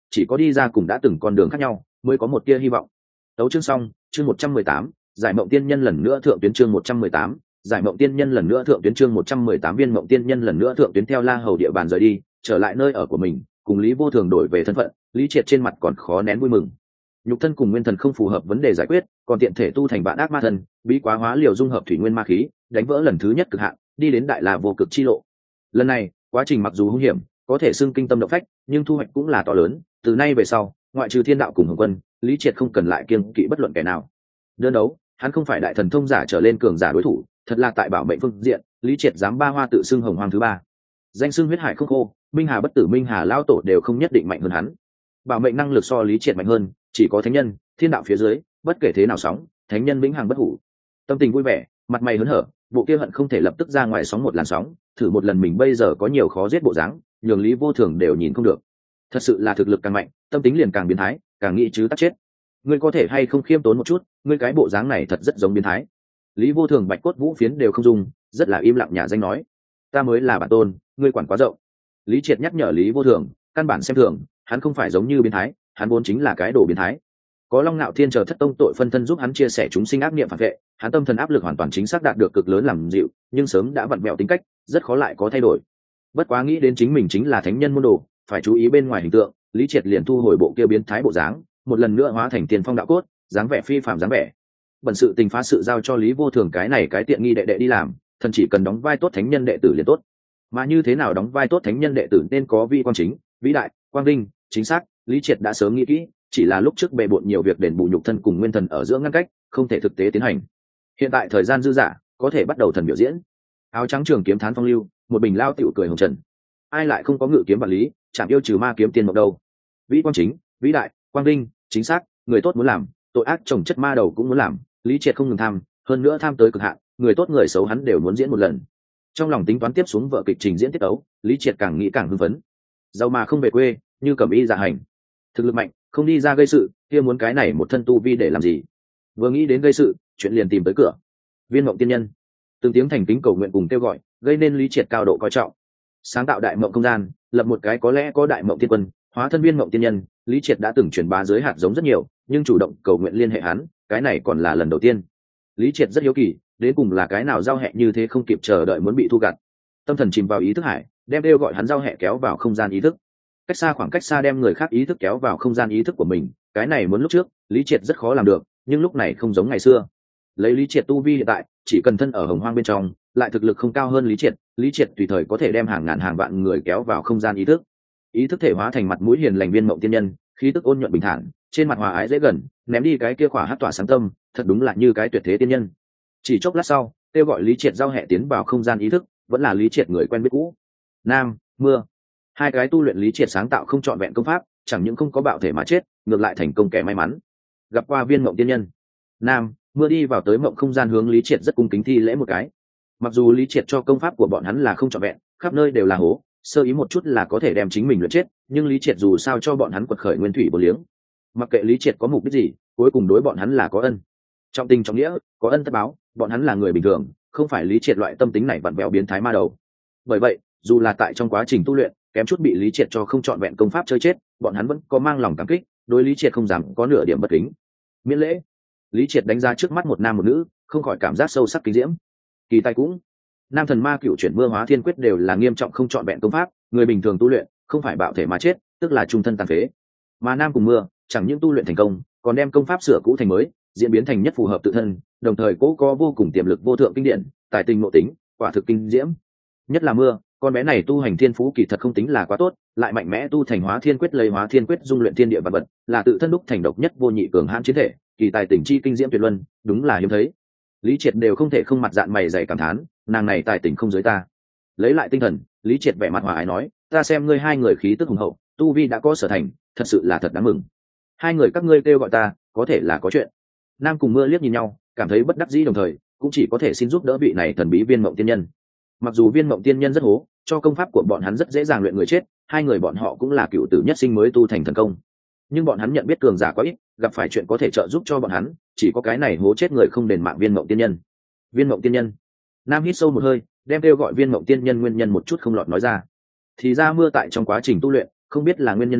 chỉ có đi ra cùng đã từng con đường khác nhau mới có một tia hy vọng. Tấu chương xong, chương 118, giải mộng tiên nhân lần nữa thượng tuyến chương 118, giải mộng tiên nhân lần nữa thượng tuyến chương 118 viên mộng tiên nhân lần nữa thượng tuyến theo La Hầu địa bàn rời đi, trở lại nơi ở của mình, cùng Lý Vô Thường đổi về thân phận, Lý Triệt trên mặt còn khó nén vui mừng. Nhục thân cùng nguyên thần không phù hợp vấn đề giải quyết, còn tiện thể tu thành vạn ác ma thần, bí quá hóa liều dung hợp thủy nguyên ma khí, đánh vỡ lần thứ nhất cực hạn, đi đến đại la vô cực chi lộ. Lần này, quá trình mặc dù hung hiểm, có thể xưng kinh tâm động phách, nhưng thu hoạch cũng là to lớn, từ nay về sau, ngoại trừ Thiên Đạo cùng Hồng Quân, Lý Triệt không cần lại kiêng kỵ bất luận kẻ nào. Đơn đấu, hắn không phải đại thần thông giả trở lên cường giả đối thủ, thật là tại bảo mệnh phương diện, Lý Triệt dám ba hoa tự xưng Hồng Hoang thứ ba. Danh xưng huyết hải không khô, Minh Hà bất tử Minh Hà lao tổ đều không nhất định mạnh hơn hắn. Bảo mệnh năng lực so Lý Triệt mạnh hơn, chỉ có thánh nhân, thiên đạo phía dưới, bất kể thế nào sóng, thánh nhân vĩnh hằng bất hủ. Tâm tình vui vẻ, mặt mày hớn hở, bộ kia hận không thể lập tức ra ngoài sóng một làn sóng, thử một lần mình bây giờ có nhiều khó giết bộ dáng, nhường Lý Vô Thường đều nhìn không được. Thật sự là thực lực càng mạnh, tâm tính liền càng biến thái, càng nghĩ chứ tắt chết. Ngươi có thể hay không khiêm tốn một chút, ngươi cái bộ dáng này thật rất giống biến thái. Lý Vô Thường bạch cốt vũ phiến đều không dùng, rất là im lặng nhà danh nói, ta mới là bản tôn, ngươi quản quá rộng. Lý Triệt nhắc nhở Lý Vô Thường, căn bản xem thường, hắn không phải giống như biến thái, hắn vốn chính là cái đồ biến thái. Có Long Nạo Thiên chờ thất tông tội phân thân giúp hắn chia sẻ chúng sinh ác niệm phản vệ, hắn tâm thần áp lực hoàn toàn chính xác đạt được cực lớn làm dịu, nhưng sớm đã vặn vẹo tính cách, rất khó lại có thay đổi. Bất quá nghĩ đến chính mình chính là thánh nhân môn đồ, phải chú ý bên ngoài hình tượng, Lý Triệt liền thu hồi bộ kia biến thái bộ dáng, một lần nữa hóa thành tiền phong đạo cốt, dáng vẻ phi phàm dáng vẻ. Bận sự tình phá sự giao cho Lý Vô Thường cái này cái tiện nghi đệ đệ đi làm, thần chỉ cần đóng vai tốt thánh nhân đệ tử liền tốt. Mà như thế nào đóng vai tốt thánh nhân đệ tử nên có vi quan chính, vĩ đại, quang vinh, chính xác, Lý Triệt đã sớm nghĩ kỹ, chỉ là lúc trước bề bộn nhiều việc đền bù nhục thân cùng nguyên thần ở giữa ngăn cách, không thể thực tế tiến hành. Hiện tại thời gian dư dả, có thể bắt đầu thần biểu diễn. Áo trắng trường kiếm thán phong lưu, một bình lao tiểu cười hồng trần. Ai lại không có ngự kiếm bản lý, chẳng yêu trừ ma kiếm tiên mộng đâu. Vĩ quang chính, vĩ đại, quang vinh, chính xác, người tốt muốn làm, tội ác chồng chất ma đầu cũng muốn làm, Lý Triệt không ngừng tham, hơn nữa tham tới cực hạn, người tốt người xấu hắn đều muốn diễn một lần. Trong lòng tính toán tiếp xuống vở kịch trình diễn tiết tấu, Lý Triệt càng nghĩ càng hưng phấn. Giàu mà không về quê, như cẩm y dạ hành. Thực lực mạnh, không đi ra gây sự, kia muốn cái này một thân tu vi để làm gì? Vừa nghĩ đến gây sự, chuyện liền tìm tới cửa. Viên Mộng Tiên Nhân, từng tiếng thành kính cầu nguyện cùng kêu gọi, gây nên Lý Triệt cao độ coi trọng. Sáng tạo đại mộng không gian, lập một cái có lẽ có đại mộng tiên quân, hóa thân Viên Mộng Tiên Nhân, Lý Triệt đã từng truyền bá giới hạt giống rất nhiều, nhưng chủ động cầu nguyện liên hệ hắn, cái này còn là lần đầu tiên. Lý Triệt rất hiếu kỳ, đến cùng là cái nào giao hẹ như thế không kịp chờ đợi muốn bị thu gặt. Tâm thần chìm vào ý thức hải, đem kêu gọi hắn giao hẹ kéo vào không gian ý thức. Cách xa khoảng cách xa đem người khác ý thức kéo vào không gian ý thức của mình, cái này muốn lúc trước, Lý Triệt rất khó làm được, nhưng lúc này không giống ngày xưa. Lấy Lý Triệt tu vi hiện tại, chỉ cần thân ở Hồng Hoang bên trong, lại thực lực không cao hơn Lý Triệt tùy thời có thể đem hàng ngàn hàng vạn người kéo vào không gian ý thức. Ý thức thể hóa thành mặt mũi hiền lành Viên Mộng Tiên Nhân, khí tức ôn nhuận bình thản, trên mặt hòa ái dễ gần, ném đi cái kia khỏa hát tỏa sáng tâm, thật đúng là như cái tuyệt thế tiên nhân. Chỉ chốc lát sau, kêu gọi Lý Triệt giao hẹ tiến vào không gian ý thức, vẫn là Lý Triệt người quen biết cũ. Nam, Mưa, hai cái tu luyện Lý Triệt sáng tạo không trọn vẹn công pháp, chẳng những không có bạo thể mà chết, ngược lại thành công kẻ may mắn. Gặp qua Viên Mộng Tiên Nhân. Nam, Mưa đi vào tới mộng không gian hướng Lý Triệt rất cung kính thi lễ một cái. Mặc dù Lý Triệt cho công pháp của bọn hắn là không trọn vẹn, khắp nơi đều là hố, sơ ý một chút là có thể đem chính mình luyện chết, nhưng Lý Triệt dù sao cho bọn hắn quật khởi nguyên thủy bổ liếng. Mặc kệ Lý Triệt có mục đích gì, cuối cùng đối bọn hắn là có ân. Trọng tình trọng nghĩa, có ân tất báo, bọn hắn là người bình thường, không phải Lý Triệt loại tâm tính này vặn vẹo biến thái ma đầu. Bởi vậy, dù là tại trong quá trình tu luyện, kém chút bị Lý Triệt cho không trọn vẹn công pháp chơi chết, bọn hắn vẫn có mang lòng cảm kích, đối Lý Triệt không dám có nửa điểm bất kính. Miễn lễ. Lý Triệt đánh giá trước mắt một nam một nữ, không khỏi cảm giác sâu sắc kinh diễm. Kỳ tài cũng, Nam Thần Ma Cửu Chuyển Mưa Hóa Thiên Quyết đều là nghiêm trọng không trọn vẹn công pháp, người bình thường tu luyện, không phải bạo thể mà chết, tức là trung thân tàn phế. Mà Nam cùng Mưa, chẳng những tu luyện thành công, còn đem công pháp sửa cũ thành mới, diễn biến thành nhất phù hợp tự thân, đồng thời cố có vô cùng tiềm lực vô thượng kinh điển, tài tình ngộ tính, quả thực kinh diễm. Nhất là Mưa, con bé này tu hành thiên phú kỳ thật không tính là quá tốt, lại mạnh mẽ tu thành Hóa Thiên Quyết, lấy Hóa Thiên Quyết dung luyện thiên địa vật vật, là tự thân đúc thành độc nhất vô nhị cường hãn chiến thể, kỳ tài tình chi kinh diễm tuyệt luân, đúng là hiếm thấy. Lý Triệt đều không thể không mặt dạn mày dày cảm thán, nàng này tài tình không dưới ta. Lấy lại tinh thần, Lý Triệt vẻ mặt hòa ái nói, ta xem ngươi hai người khí tức hùng hậu, tu vi đã có sở thành, thật sự là thật đáng mừng. Hai người các ngươi kêu gọi ta, có thể là có chuyện. Nam cùng Mưa liếc nhìn nhau, cảm thấy bất đắc dĩ đồng thời, cũng chỉ có thể xin giúp đỡ vị này thần bí Viên Mộng Tiên Nhân. Mặc dù Viên Mộng Tiên Nhân rất hố, cho công pháp của bọn hắn rất dễ dàng luyện người chết, hai người bọn họ cũng là cựu tử nhất sinh mới tu thành thần công. Nhưng bọn hắn nhận biết cường giả quá ít, gặp phải chuyện có thể trợ giúp cho bọn hắn, chỉ có cái này hố chết người không đền mạng Viên Mộng Tiên Nhân. Viên Mộng Tiên Nhân. Nam hít sâu một hơi, đem kêu gọi Viên Mộng Tiên Nhân nguyên nhân một chút không lọt nói ra. Thì ra Mưa tại trong quá trình tu luyện, không biết là nguyên nhân nào,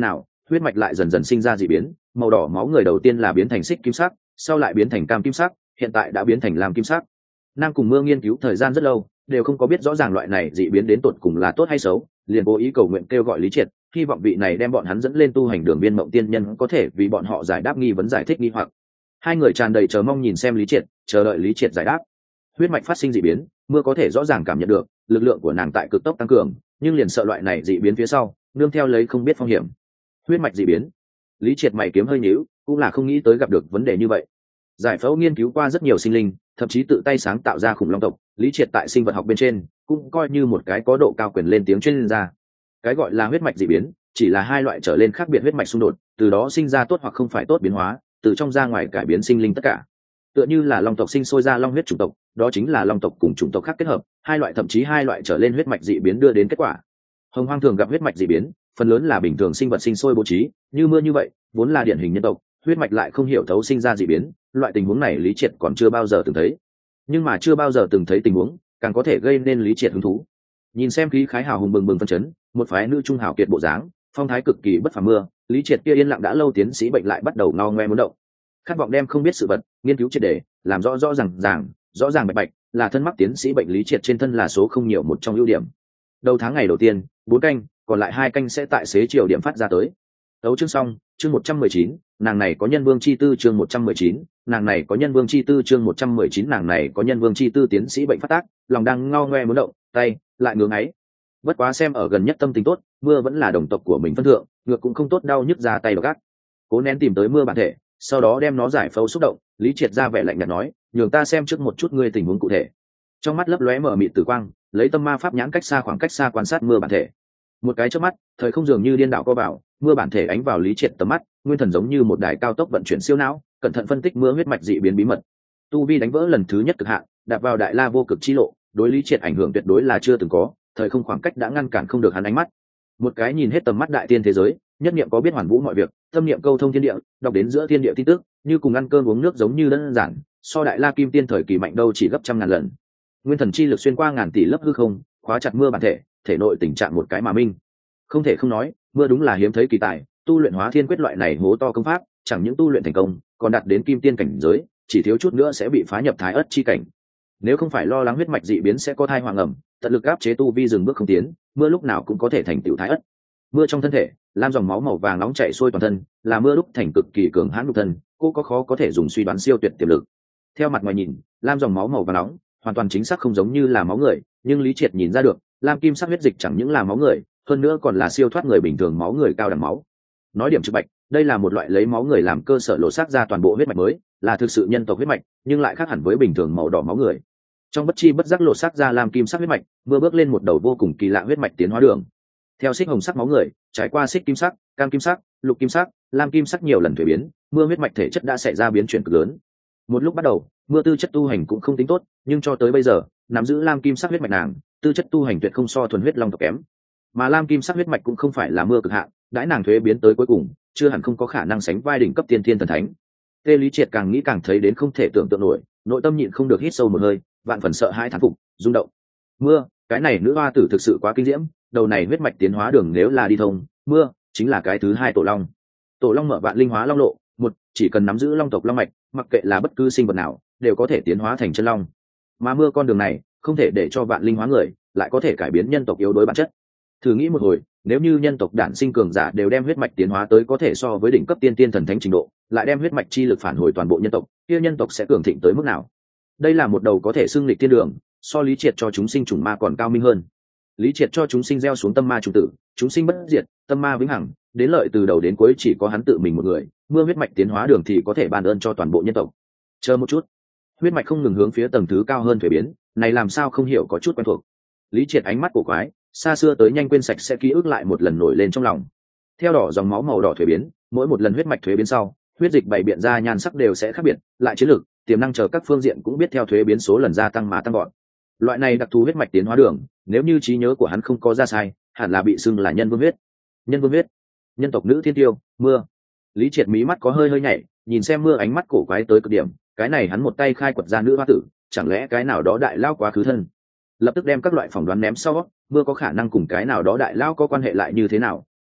huyết mạch lại dần dần sinh ra dị biến, màu đỏ máu người đầu tiên là biến thành xích kim sắc, sau lại biến thành cam kim sắc, hiện tại đã biến thành lam kim sắc. Nam cùng Mưa nghiên cứu thời gian rất lâu, đều không có biết rõ ràng loại này dị biến đến tột cùng là tốt hay xấu, liền cố ý cầu nguyện kêu gọi Lý Triệt, hy vọng vị này đem bọn hắn dẫn lên tu hành đường biên mộng tiên nhân có thể vì bọn họ giải đáp nghi vấn, giải thích nghi hoặc. Hai người tràn đầy chờ mong nhìn xem Lý Triệt, chờ đợi Lý Triệt giải đáp. Huyết mạch phát sinh dị biến, Mưa có thể rõ ràng cảm nhận được lực lượng của nàng tại cực tốc tăng cường, nhưng liền sợ loại này dị biến phía sau nương theo lấy không biết phong hiểm. Huyết mạch dị biến, Lý Triệt mày kiếm hơi nhíu, cũng là không nghĩ tới gặp được vấn đề như vậy. Giải phẫu nghiên cứu qua rất nhiều sinh linh, thậm chí tự tay sáng tạo ra khủng long tộc, Lý Triệt tại sinh vật học bên trên cũng coi như một cái có độ cao quyền lên tiếng chuyên gia. Cái gọi là huyết mạch dị biến chỉ là hai loại trở lên khác biệt huyết mạch xung đột, từ đó sinh ra tốt hoặc không phải tốt biến hóa, từ trong ra ngoài cải biến sinh linh tất cả. Tựa như là long tộc sinh sôi ra long huyết chủng tộc, đó chính là long tộc cùng chủng tộc khác kết hợp, hai loại thậm chí hai loại trở lên huyết mạch dị biến đưa đến kết quả. Hồng Hoang thường gặp huyết mạch dị biến, phần lớn là bình thường sinh vật sinh sôi bố trí, như Mưa như vậy, vốn là điển hình nhân tộc, huyết mạch lại không hiểu thấu sinh ra dị biến, loại tình huống này Lý Triệt còn chưa bao giờ từng thấy. Nhưng mà chưa bao giờ từng thấy tình huống, càng có thể gây nên Lý Triệt hứng thú. Nhìn xem khí khái hào hùng bừng bừng phân chấn, một phái nữ trung hào kiệt bộ dáng, phong thái cực kỳ bất phàm Mưa, Lý Triệt kia yên lặng đã lâu tiến sĩ bệnh lại bắt đầu ngao ngoe muốn động. Khát vọng đem không biết sự vật nghiên cứu triệt để, làm rõ ràng bạch bạch, là thân mắc tiến sĩ bệnh Lý Triệt trên thân là số không nhiều một trong ưu điểm. Đầu tháng ngày đầu tiên, 4 canh, còn lại 2 canh sẽ tại xế chiều điểm phát ra tới. Tấu chương xong, chương 119, nàng này có nhân vương chi tư, chương 119, nàng này có nhân vương chi tư, chương 119, nàng này có nhân vương chi tư. Tiến sĩ bệnh phát tác, lòng đang ngao ngoe muốn động, tay lại ngưỡng ấy. Bất quá xem ở gần nhất tâm tình tốt, Mưa vẫn là đồng tộc của mình phân thượng, ngược cũng không tốt đau nhức ra tay độc ác. Cố nén tìm tới Mưa bản thể, sau đó đem nó giải phẫu xúc động, Lý Triệt ra vẻ lạnh nhạt nói, nhường ta xem trước một chút ngươi tình huống cụ thể. Trong mắt lấp lóe mở mịt tử quang, lấy tâm ma pháp nhãn khoảng cách xa quan sát Mưa bản thể. Một cái chớp mắt, thời không dường như điên đảo co vào, Mưa bản thể ánh vào Lý Triệt tầm mắt, nguyên thần giống như một đài cao tốc vận chuyển siêu não, cẩn thận phân tích Mưa huyết mạch dị biến bí mật. Tu vi đánh vỡ lần thứ nhất cực hạn, đạp vào đại la vô cực chi lộ, đối Lý Triệt ảnh hưởng tuyệt đối là chưa từng có, thời không khoảng cách đã ngăn cản không được hắn ánh mắt. Một cái nhìn hết tầm mắt đại tiên thế giới, nhất niệm có biết hoàn vũ mọi việc, tâm niệm câu thông thiên địa, đọc đến giữa thiên địa tin tức, như cùng ăn cơm uống nước giống như đơn giản, so đại la kim tiên thời kỳ mạnh đâu chỉ gấp trăm ngàn lần. Nguyên thần chi lực xuyên qua ngàn tỷ lớp hư không, khóa chặt Mưa bản thể, thể nội tình trạng một cái mà minh. Không thể không nói, Mưa đúng là hiếm thấy kỳ tài, tu luyện Hóa Thiên Quyết loại này hố to công pháp, chẳng những tu luyện thành công, còn đạt đến kim tiên cảnh giới, chỉ thiếu chút nữa sẽ bị phá nhập thái ất chi cảnh. Nếu không phải lo lắng huyết mạch dị biến sẽ có thai hoàng ẩm, tận lực áp chế tu vi dừng bước không tiến, Mưa lúc nào cũng có thể thành tựu thái ất. Mưa trong thân thể, lam dòng máu màu vàng nóng chảy xuôi toàn thân, là Mưa lúc thành cực kỳ cường hãn nhục thân, cô có khó có thể dùng suy đoán siêu tuyệt tiềm lực. Theo mặt ngoài nhìn, lam dòng máu màu vàng nóng, hoàn toàn chính xác không giống như là máu người, nhưng Lý Triệt nhìn ra được, lam kim sắc huyết dịch chẳng những là máu người, hơn nữa còn là siêu thoát người bình thường máu người cao đẳng máu. Nói điểm trực bạch, đây là một loại lấy máu người làm cơ sở lộ xác ra toàn bộ huyết mạch mới, là thực sự nhân tộc huyết mạch, nhưng lại khác hẳn với bình thường màu đỏ máu người. Trong bất chi bất giác lộ xác ra lam kim sắc huyết mạch, Mưa bước lên một đầu vô cùng kỳ lạ huyết mạch tiến hóa đường. Theo xích hồng sắc máu người, trải qua xích kim sắc, cam kim sắc, lục kim sắc, lam kim sắc nhiều lần thuế biến, Mưa huyết mạch thể chất đã xảy ra biến chuyển cực lớn. Một lúc bắt đầu, Mưa tư chất tu hành cũng không tính tốt, nhưng cho tới bây giờ, nắm giữ lam kim sắc huyết mạch nàng, tư chất tu hành tuyệt không so thuần huyết long tộc kém. Mà lam kim sắc huyết mạch cũng không phải là Mưa cực hạn, đãi nàng thuế biến tới cuối cùng, chưa hẳn không có khả năng sánh vai đỉnh cấp tiên thiên thần thánh. Tê Lý Triệt càng nghĩ càng thấy đến không thể tưởng tượng nổi, nội tâm nhịn không được hít sâu một hơi, vạn phần sợ hãi thán phục, rung động. Mưa, cái này nữ hoa tử thực sự quá kinh diễm, đầu này huyết mạch tiến hóa đường nếu là đi thông, Mưa chính là cái thứ hai tổ long. Tổ long mở vạn linh hóa long lộ, một chỉ cần nắm giữ long tộc long mạch, mặc kệ là bất cứ sinh vật nào, đều có thể tiến hóa thành chân long. Mà Mưa con đường này, không thể để cho vạn linh hóa người, lại có thể cải biến nhân tộc yếu đuối bản chất. Thử nghĩ một hồi, nếu như nhân tộc đản sinh cường giả đều đem huyết mạch tiến hóa tới có thể so với đỉnh cấp tiên tiên thần thánh trình độ, lại đem huyết mạch chi lực phản hồi toàn bộ nhân tộc, kia nhân tộc sẽ cường thịnh tới mức nào? Đây là một đầu có thể xưng lịch thiên đường, so Lý Triệt cho chúng sinh chủng ma còn cao minh hơn. Lý Triệt cho chúng sinh gieo xuống tâm ma chủng tử, chúng sinh bất diệt, tâm ma vĩnh hằng, đến lợi từ đầu đến cuối chỉ có hắn tự mình một người, Mưa huyết mạch tiến hóa đường thì có thể ban ơn cho toàn bộ nhân tộc. Chờ một chút, huyết mạch không ngừng hướng phía tầng thứ cao hơn thuế biến, này làm sao không hiểu có chút quen thuộc. Lý Triệt ánh mắt cổ quái, xa xưa tới nhanh quên sạch sẽ ký ức lại một lần nổi lên trong lòng. Theo đỏ dòng máu màu đỏ thuế biến, mỗi một lần huyết mạch thuế biến sau, huyết dịch bày biện ra nhan sắc đều sẽ khác biệt, lại chiến lược, tiềm năng chờ các phương diện cũng biết theo thuế biến số lần gia tăng mà tăng gọn. Loại này đặc thù huyết mạch tiến hóa đường, nếu như trí nhớ của hắn không có ra sai, hẳn là bị xưng là nhân vương huyết. Nhân vương huyết, nhân tộc nữ thiên tiêu, Mưa. Lý Triệt mí mắt có hơi hơi nhảy, nhìn xem Mưa ánh mắt cổ quái tới cực điểm, cái này hắn một tay khai quật ra nữ hoa tử, chẳng lẽ cái nào đó đại lao quá khứ thân. Lập tức đem các loại phỏng đoán ném sau, Mưa có khả năng cùng cái nào đó đại lao có quan hệ lại như thế nào,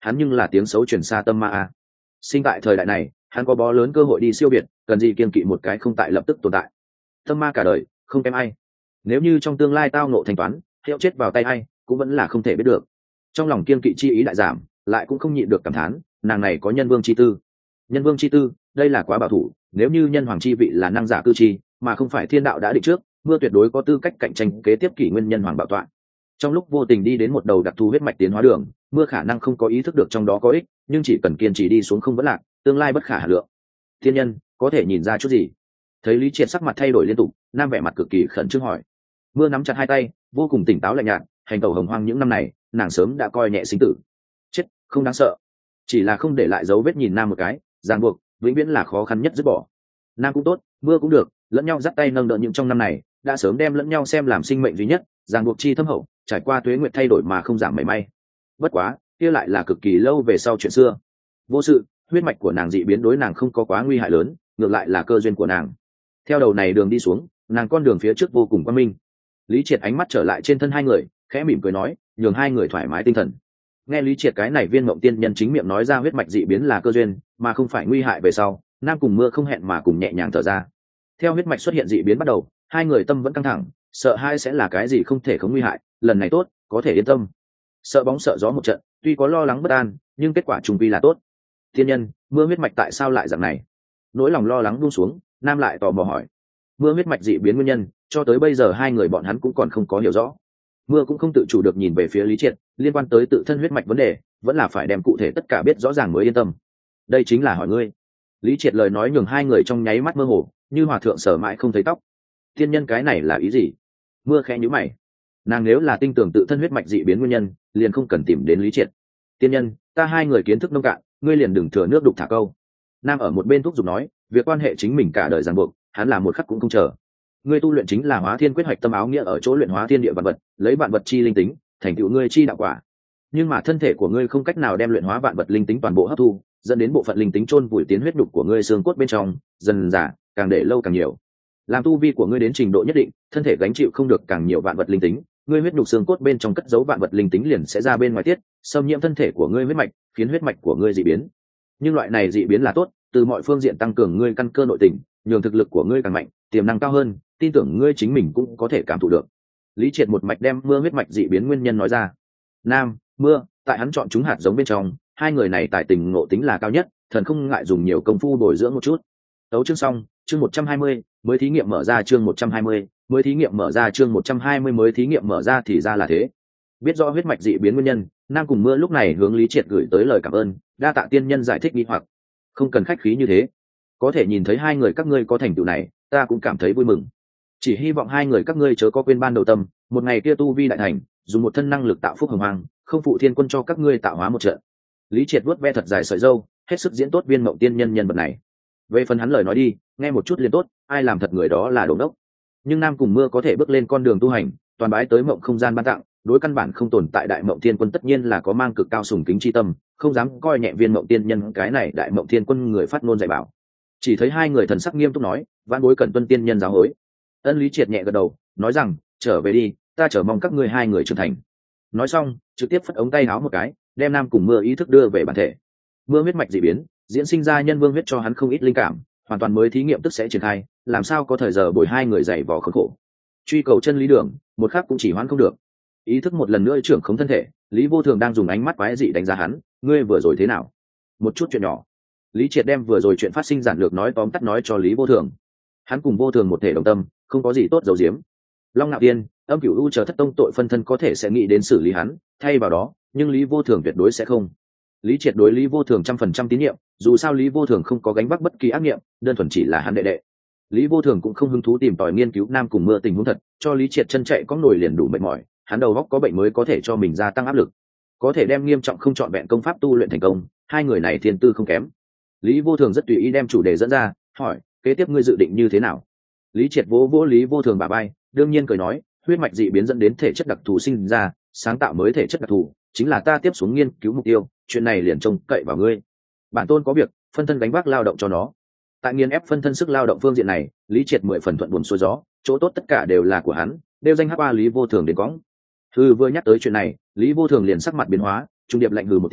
hắn nhưng là tiếng xấu truyền xa tâm ma a. Sinh tại thời đại này, hắn có bó lớn cơ hội đi siêu việt, cần gì kiên kỵ một cái không tại lập tức tồn tại. Tâm ma cả đời không kém ai, nếu như trong tương lai tao nộ thanh toán hiệu chết vào tay ai cũng vẫn là không thể biết được. Trong lòng kiên kỵ chi ý đại giảm, lại cũng không nhịn được cảm thán, nàng này có nhân vương chi tư. Nhân vương chi tư, đây là quá bảo thủ, nếu như nhân hoàng chi vị là năng giả cư chi mà không phải thiên đạo đã định trước, mưa tuyệt đối có tư cách cạnh tranh kế tiếp kỷ nguyên nhân hoàng bảo tọa. Trong lúc vô tình đi đến một đầu đặc thù huyết mạch tiến hóa đường, mưa khả năng không có ý thức được trong đó có ích, nhưng chỉ cần kiên trì đi xuống không vẫn lạc, tương lai bất khả hà lượng. Thiên nhân có thể nhìn ra chút gì? Thấy Lý Triệt sắc mặt thay đổi liên tục, nam vẻ mặt cực kỳ khẩn trương hỏi. Mưa nắm chặt hai tay, vô cùng tỉnh táo lạnh nhạt, hành tẩu hồng hoang những năm này, nàng sớm đã coi nhẹ sinh tử. Chết không đáng sợ, chỉ là không để lại dấu vết nhìn nam một cái, ràng buộc vĩnh viễn là khó khăn nhất dứt bỏ. Nam cũng tốt, mưa cũng được, lẫn nhau dắt tay nâng đỡ những trong năm này, đã sớm đem lẫn nhau xem làm sinh mệnh duy nhất, ràng buộc chi thâm hậu, trải qua tuế nguyệt thay đổi mà không giảm mảy may. Bất quá, kia lại là cực kỳ lâu về sau chuyện xưa. Vô sự, huyết mạch của nàng dị biến đối nàng không có quá nguy hại lớn, ngược lại là cơ duyên của nàng. Theo đầu này đường đi xuống, nàng con đường phía trước vô cùng quang minh. Lý Triệt ánh mắt trở lại trên thân hai người, khẽ mỉm cười nói, nhường hai người thoải mái tinh thần. Nghe Lý Triệt cái này viên mộng tiên nhân chính miệng nói ra huyết mạch dị biến là cơ duyên, mà không phải nguy hại về sau, nam cùng mưa không hẹn mà cùng nhẹ nhàng thở ra. Theo huyết mạch xuất hiện dị biến bắt đầu, hai người tâm vẫn căng thẳng, sợ hai sẽ là cái gì không thể không nguy hại, lần này tốt, có thể yên tâm. Sợ bóng sợ gió một trận, tuy có lo lắng bất an, nhưng kết quả trùng quy là tốt. Tiên nhân, mưa huyết mạch tại sao lại dạng này? Nỗi lòng lo lắng buông xuống, nam lại tò mò hỏi. Mưa huyết mạch dị biến nguyên nhân, cho tới bây giờ hai người bọn hắn cũng còn không có hiểu rõ. Mưa cũng không tự chủ được nhìn về phía Lý Triệt, liên quan tới tự thân huyết mạch vấn đề, vẫn là phải đem cụ thể tất cả biết rõ ràng mới yên tâm. Đây chính là hỏi ngươi. Lý Triệt lời nói nhường hai người trong nháy mắt mơ hồ, như hòa thượng sở mãi không thấy tóc. Tiên nhân cái này là ý gì? Mưa khẽ nhíu mày. Nàng nếu là tin tưởng tự thân huyết mạch dị biến nguyên nhân, liền không cần tìm đến Lý Triệt. Tiên nhân, ta hai người kiến thức nông cạn, ngươi liền đừng thừa nước đục thả câu. Nam ở một bên thúc giục nói, việc quan hệ chính mình cả đời ràng buộc, hắn làm một khắc cũng không chờ. Ngươi tu luyện chính là Hóa Thiên Quyết hoạch tâm áo nghĩa ở chỗ luyện hóa thiên địa vạn vật, lấy vạn vật chi linh tính, thành tựu ngươi chi đạo quả. Nhưng mà thân thể của ngươi không cách nào đem luyện hóa vạn vật linh tính toàn bộ hấp thu, dẫn đến bộ phận linh tính chôn vùi tiến huyết đục của ngươi xương cốt bên trong, dần dà, càng để lâu càng nhiều. Làm tu vi của ngươi đến trình độ nhất định, thân thể gánh chịu không được càng nhiều vạn vật linh tính, ngươi huyết đục xương cốt bên trong cất giấu vạn vật linh tính liền sẽ ra bên ngoài tiết, xâm nhiễm thân thể của ngươi huyết mạch, khiến huyết mạch của ngươi dị biến. Nhưng loại này dị biến là tốt, từ mọi phương diện tăng cường ngươi căn cơ nội tình, nhường thực lực của ngươi càng mạnh, tiềm năng cao hơn, tin tưởng ngươi chính mình cũng có thể cảm thụ được. Lý Triệt một mạch đem mưa huyết mạch dị biến nguyên nhân nói ra. Nam, mưa, tại hắn chọn chúng hạt giống bên trong, hai người này tài tình ngộ tính là cao nhất, thần không ngại dùng nhiều công phu bồi dưỡng một chút. Tấu chương xong, chương 120, mới thí nghiệm mở ra chương 120, mới thí nghiệm mở ra chương 120 mới thí nghiệm mở ra thì ra là thế. Biết rõ huyết mạch dị biến nguyên nhân, Nam cùng mưa lúc này hướng Lý Triệt gửi tới lời cảm ơn, đa tạ tiên nhân giải thích nghi hoặc. Không cần khách khí như thế, có thể nhìn thấy hai người các ngươi có thành tựu này, ta cũng cảm thấy vui mừng. Chỉ hy vọng hai người các ngươi chớ có quên ban đầu tâm, một ngày kia tu vi đại thành, dùng một thân năng lực tạo phúc hồng hoàng, không phụ thiên quân cho các ngươi tạo hóa một trận. Lý Triệt vuốt ve thật dài sợi râu, hết sức diễn tốt viên mộng tiên nhân nhân vật này. Về phần hắn lời nói đi, nghe một chút liền tốt, ai làm thật người đó là đồ đốc. Nhưng Nam cùng mưa có thể bước lên con đường tu hành, toàn bái tới mộng không gian ban tặng, đối căn bản không tồn tại đại mộng thiên quân tất nhiên là có mang cực cao sùng kính chi tâm, không dám coi nhẹ viên mộng tiên nhân cái này đại mộng thiên quân người phát ngôn dạy bảo. Chỉ thấy hai người thần sắc nghiêm túc nói, vãn bối cẩn tuân tiên nhân giáo hối. Ân Lý Triệt nhẹ gật đầu, nói rằng, trở về đi, ta chờ mong các ngươi hai người trưởng thành. Nói xong, trực tiếp phất ống tay áo một cái, đem Nam cùng mưa ý thức đưa về bản thể. Mưa huyết mạch dị biến, diễn sinh ra nhân vương huyết cho hắn không ít linh cảm, hoàn toàn mới thí nghiệm tức sẽ triển khai, làm sao có thời giờ bồi hai người dày vò khốn khổ. Truy cầu chân lý đường, một khắc cũng chỉ hoãn không được. Ý thức một lần nữa trưởng khống thân thể, Lý Vô Thường đang dùng ánh mắt quái dị đánh giá hắn, ngươi vừa rồi thế nào? Một chút chuyện nhỏ. Lý Triệt đem vừa rồi chuyện phát sinh giản lược nói tóm tắt nói cho Lý Vô Thường. Hắn cùng Vô Thường một thể đồng tâm, không có gì tốt giấu giếm. Long Nạo Tiên, Âm Cửu U chờ thất tông tội phân thân có thể sẽ nghĩ đến xử lý hắn, thay vào đó, nhưng Lý Vô Thường tuyệt đối sẽ không. Lý Triệt đối Lý Vô Thường 100% tín nhiệm, dù sao Lý Vô Thường không có gánh vác bất kỳ ác nghiệm, đơn thuần chỉ là hắn đệ đệ. Lý Vô Thường cũng không hứng thú tìm tòi nghiên cứu Nam cùng mưa tình huống thật, cho Lý Triệt chân chạy có nổi liền đủ mệt mỏi, hắn đầu óc có bệnh mới có thể cho mình gia tăng áp lực, có thể đem nghiêm trọng không trọn vẹn công pháp tu luyện thành công, hai người này thiên tư không kém. Lý Vô Thường rất tùy ý đem chủ đề dẫn ra, hỏi, kế tiếp ngươi dự định như thế nào? Lý Triệt vỗ vỗ Lý Vô Thường bả vai, đương nhiên cười nói, huyết mạch dị biến dẫn đến thể chất đặc thù sinh ra, sáng tạo mới thể chất đặc thù, chính là ta tiếp xuống nghiên cứu mục tiêu, chuyện này liền trông cậy vào ngươi. Bản tôn có việc, phân thân gánh vác lao động cho nó. Tại nghiên ép phân thân sức lao động phương diện này, Lý Triệt 10 phần thuận buồm xuôi gió, chỗ tốt tất cả đều là của hắn, đều danh hắc Lý Vô Thường đến cõng. Vừa nhắc tới chuyện này, Lý Vô Thường liền sắc mặt biến hóa, trung điệp lạnh hừ một tiếng,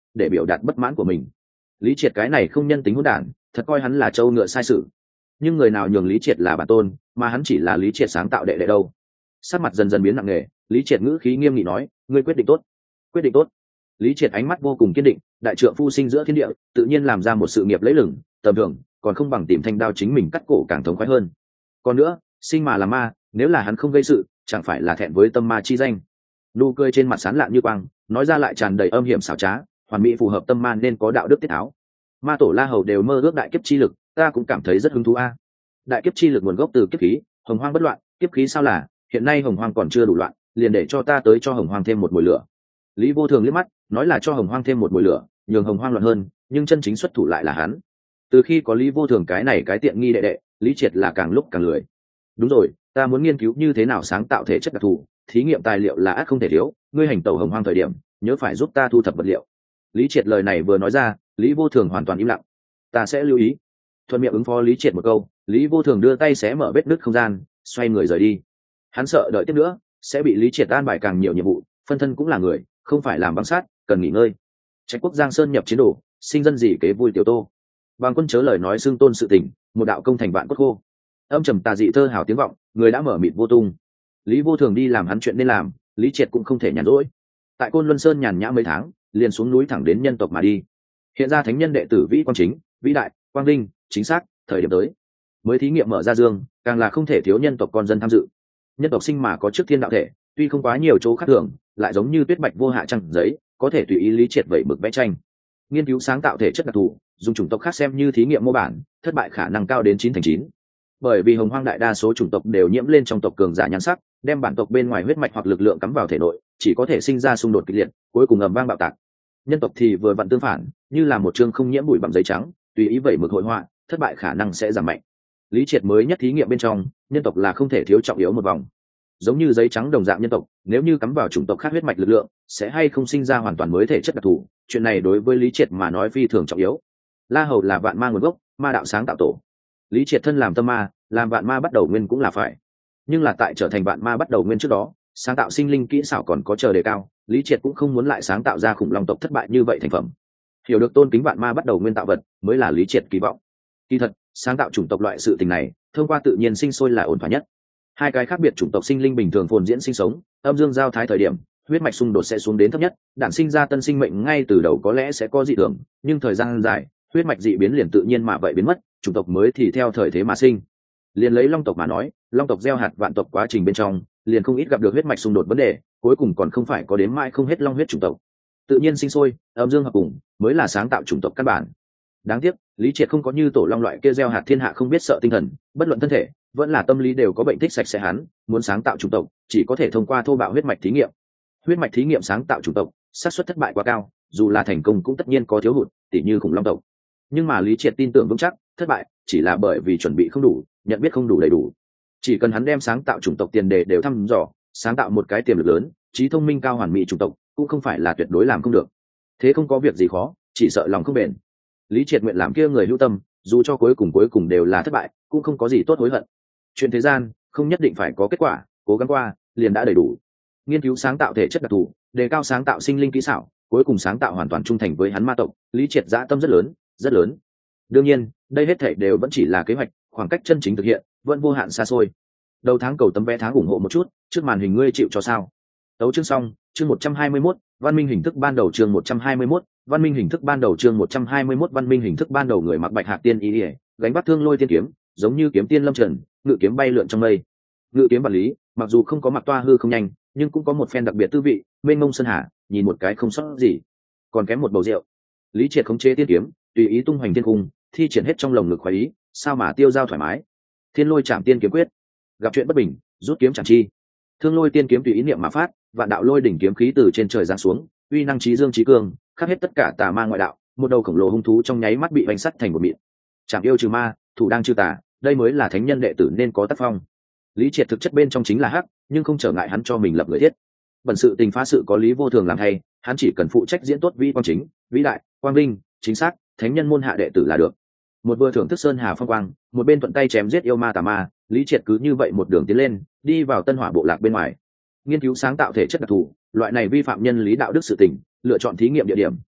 để biểu đạt bất mãn của mình. Lý Triệt cái này không nhân tính hỗn đản, thật coi hắn là trâu ngựa sai sự. Nhưng người nào nhường Lý Triệt là bản tôn, mà hắn chỉ là Lý Triệt sáng tạo đệ đệ đâu. Sắc mặt dần dần biến nặng nề, Lý Triệt ngữ khí nghiêm nghị nói, ngươi quyết định tốt. Quyết định tốt. Lý Triệt ánh mắt vô cùng kiên định, đại trượng phu sinh giữa thiên địa, tự nhiên làm ra một sự nghiệp lẫy lừng, tầm thường, còn không bằng tìm thanh đao chính mình cắt cổ càng thống khoái hơn. Còn nữa, sinh mà là ma, nếu là hắn không gây sự, chẳng phải là thẹn với tâm ma chi danh. Nụ cười trên mặt sán lạn như quang, nói ra lại tràn đầy âm hiểm xảo trá, hoàn mỹ phù hợp tâm ma nên có đạo đức tiết tháo. Ma tổ La Hầu đều mơ ước đại kiếp chi lực, ta cũng cảm thấy rất hứng thú a. Đại kiếp chi lực nguồn gốc từ kiếp khí, hồng hoang bất loạn, kiếp khí sao là, hiện nay hồng hoang còn chưa đủ loạn, liền để cho ta tới cho hồng hoang thêm một mùi lửa. Lý Vô Thường liếc mắt, nói là cho hồng hoang thêm một mùi lửa, nhường hồng hoang loạn hơn, nhưng chân chính xuất thủ lại là hắn. Từ khi có Lý Vô Thường cái này cái tiện nghi đệ đệ, Lý Triệt là càng lúc càng lười. Đúng rồi, ta muốn nghiên cứu như thế nào sáng tạo thể chất đặc thù, thí nghiệm tài liệu là ắt không thể thiếu, ngươi hành tẩu hồng hoang thời điểm, nhớ phải giúp ta thu thập vật liệu. Lý Triệt lời này vừa nói ra, Lý Vô Thường hoàn toàn im lặng. Ta sẽ lưu ý. Thuận miệng ứng phó Lý Triệt một câu, Lý Vô Thường đưa tay xé mở vết nứt không gian, xoay người rời đi. Hắn sợ đợi tiếp nữa sẽ bị Lý Triệt an bài càng nhiều nhiệm vụ, phân thân cũng là người, không phải làm băng sát, cần nghỉ ngơi. Trách quốc Giang Sơn nhập chiến đồ, sinh dân gì kế vui tiểu tô. Bằng quân chớ lời nói xưng tôn sự tình, một đạo công thành vạn cốt khô. Âm trầm tà dị thơ hào tiếng vọng, người đã mở mịt vô tung. Lý Vô Thường đi làm hắn chuyện nên làm, Lý Triệt cũng không thể nhàn rỗi. Tại Côn Luân Sơn nhàn nhã mấy tháng, liền xuống núi thẳng đến nhân tộc mà đi. Hiện ra thánh nhân đệ tử vĩ quang chính, vĩ đại, quang vinh, chính xác, thời điểm tới. Mới thí nghiệm mở ra dương, càng là không thể thiếu nhân tộc con dân tham dự. Nhân tộc sinh mà có trước thiên đạo thể, tuy không quá nhiều chỗ khác thường, lại giống như tuyết bạch vô hạ trăng giấy, có thể tùy ý Lý Triệt vẩy mực vẽ tranh. Nghiên cứu sáng tạo thể chất đặc thù, dùng chủng tộc khác xem như thí nghiệm mô bản, thất bại khả năng cao đến 9/9. Bởi vì hồng hoang đại đa số chủng tộc đều nhiễm lên trong tộc cường giả nhan sắc, đem bản tộc bên ngoài huyết mạch hoặc lực lượng cắm vào thể nội, chỉ có thể sinh ra xung đột kịch liệt, cuối cùng ầm vang bạo tạc. Nhân tộc thì vừa vặn tương phản, như là một chương không nhiễm bụi bặm giấy trắng, tùy ý vẩy mực hội họa, thất bại khả năng sẽ giảm mạnh. Lý Triệt mới nhất thí nghiệm bên trong, nhân tộc là không thể thiếu trọng yếu một vòng. Giống như giấy trắng đồng dạng nhân tộc, nếu như cắm vào chủng tộc khác huyết mạch lực lượng, sẽ hay không sinh ra hoàn toàn mới thể chất đặc thù, chuyện này đối với Lý Triệt mà nói phi thường trọng yếu. La Hầu là vạn ma nguồn gốc, ma đạo sáng tạo tổ. Lý Triệt thân làm tâm ma, làm vạn ma bắt đầu nguyên cũng là phải. Nhưng là tại trở thành vạn ma bắt đầu nguyên trước đó, sáng tạo sinh linh kỹ xảo còn có chờ đề cao, Lý Triệt cũng không muốn lại sáng tạo ra khủng long tộc thất bại như vậy thành phẩm. Hiểu được tôn kính vạn ma bắt đầu nguyên tạo vật, mới là Lý Triệt kỳ vọng. Kỳ thật, sáng tạo chủng tộc loại sự tình này, thông qua tự nhiên sinh sôi là ổn thỏa nhất. Hai cái khác biệt chủng tộc sinh linh bình thường phồn diễn sinh sống, âm dương giao thái thời điểm, huyết mạch xung đột sẽ xuống đến thấp nhất, đản sinh ra tân sinh mệnh ngay từ đầu có lẽ sẽ có dị thường, nhưng thời gian dài, huyết mạch dị biến liền tự nhiên mà vậy biến mất, chủng tộc mới thì theo thời thế mà sinh. Liền lấy long tộc mà nói, long tộc gieo hạt vạn tộc quá trình bên trong, liền không ít gặp được huyết mạch xung đột vấn đề, cuối cùng còn không phải có đến mãi không hết long huyết chủng tộc. Tự nhiên sinh sôi, âm dương hợp cùng, mới là sáng tạo chủng tộc căn bản. Đáng tiếc, Lý Triệt không có như tổ long loại kia gieo hạt thiên hạ không biết sợ tinh thần, bất luận thân thể, vẫn là tâm lý đều có bệnh thích sạch sẽ hắn, muốn sáng tạo chủng tộc, chỉ có thể thông qua thô bạo huyết mạch thí nghiệm. Huyết mạch thí nghiệm sáng tạo chủng tộc, xác suất thất bại quá cao, dù là thành công cũng tất nhiên có thiếu hụt, tỉ như khủng long tộc. Nhưng mà Lý Triệt tin tưởng vững chắc, thất bại chỉ là bởi vì chuẩn bị không đủ, nhận biết không đủ đầy đủ. Chỉ cần hắn đem sáng tạo chủng tộc tiền đề đều thăm dò, sáng tạo một cái tiềm lực lớn, trí thông minh cao hoàn mỹ chủng tộc, cũng không phải là tuyệt đối làm không được. Thế không có việc gì khó, chỉ sợ lòng không bền. Lý Triệt nguyện làm kia người hữu tâm, dù cho cuối cùng đều là thất bại, cũng không có gì tốt hối hận. Chuyện thế gian không nhất định phải có kết quả, cố gắng qua liền đã đầy đủ. Nghiên cứu sáng tạo thể chất đặc thù, đề cao sáng tạo sinh linh kỹ xảo, cuối cùng sáng tạo hoàn toàn trung thành với hắn ma tộc, Lý Triệt dã tâm rất lớn, rất lớn. Đương nhiên, đây hết thảy đều vẫn chỉ là kế hoạch, khoảng cách chân chính thực hiện vẫn vô hạn xa xôi. Đầu tháng cầu tấm vé tháng ủng hộ một chút, trước màn hình ngươi chịu cho sao? Tấu chương xong, chương 121, văn minh hình thức ban đầu chương 121, văn minh hình thức ban đầu chương 121 văn minh hình thức ban đầu người mặc bạch hạc tiên y, gánh vác thương lôi tiên kiếm, giống như kiếm tiên lâm trần, ngự kiếm bay lượn trong mây. Ngự kiếm bản lý, mặc dù không có mặc toa hư không nhanh, nhưng cũng có một phen đặc biệt tư vị, mênh mông sơn hà, nhìn một cái không sót gì. Còn kém một bầu rượu. Lý Triệt khống chế tiên kiếm, tùy ý tung hoành thiên cung, thi triển hết trong lồng ngực khoái ý, sao mà tiêu dao thoải mái. Thiên lôi chạm tiên kiếm quyết, gặp chuyện bất bình, rút kiếm chẳng chi. Thương lôi tiên kiếm tùy ý niệm mà phát, vạn đạo lôi đỉnh kiếm khí từ trên trời giáng xuống, uy năng trí dương trí cường, khắc hết tất cả tà ma ngoại đạo, một đầu khổng lồ hung thú trong nháy mắt bị vành sắt thành một mịn. Chạm yêu trừ ma, thủ đang trừ tà, đây mới là thánh nhân đệ tử nên có tác phong. Lý Triệt thực chất bên trong chính là hắc, nhưng không trở ngại hắn cho mình lập người thiết. Bẩn sự tình phá sự có Lý Vô Thường làm thay, hắn chỉ cần phụ trách diễn tốt vĩ quang chính, vĩ đại, quang vinh, chính xác, thánh nhân môn hạ đệ tử là được. Một vừa thưởng thức sơn hà phong quang, một bên thuận tay chém giết yêu ma tà ma, Lý Triệt cứ như vậy một đường tiến lên, đi vào Tân Hỏa bộ lạc bên ngoài. Nghiên cứu sáng tạo thể chất đặc thù, loại này vi phạm nhân lý đạo đức sự tình, lựa chọn thí nghiệm địa điểm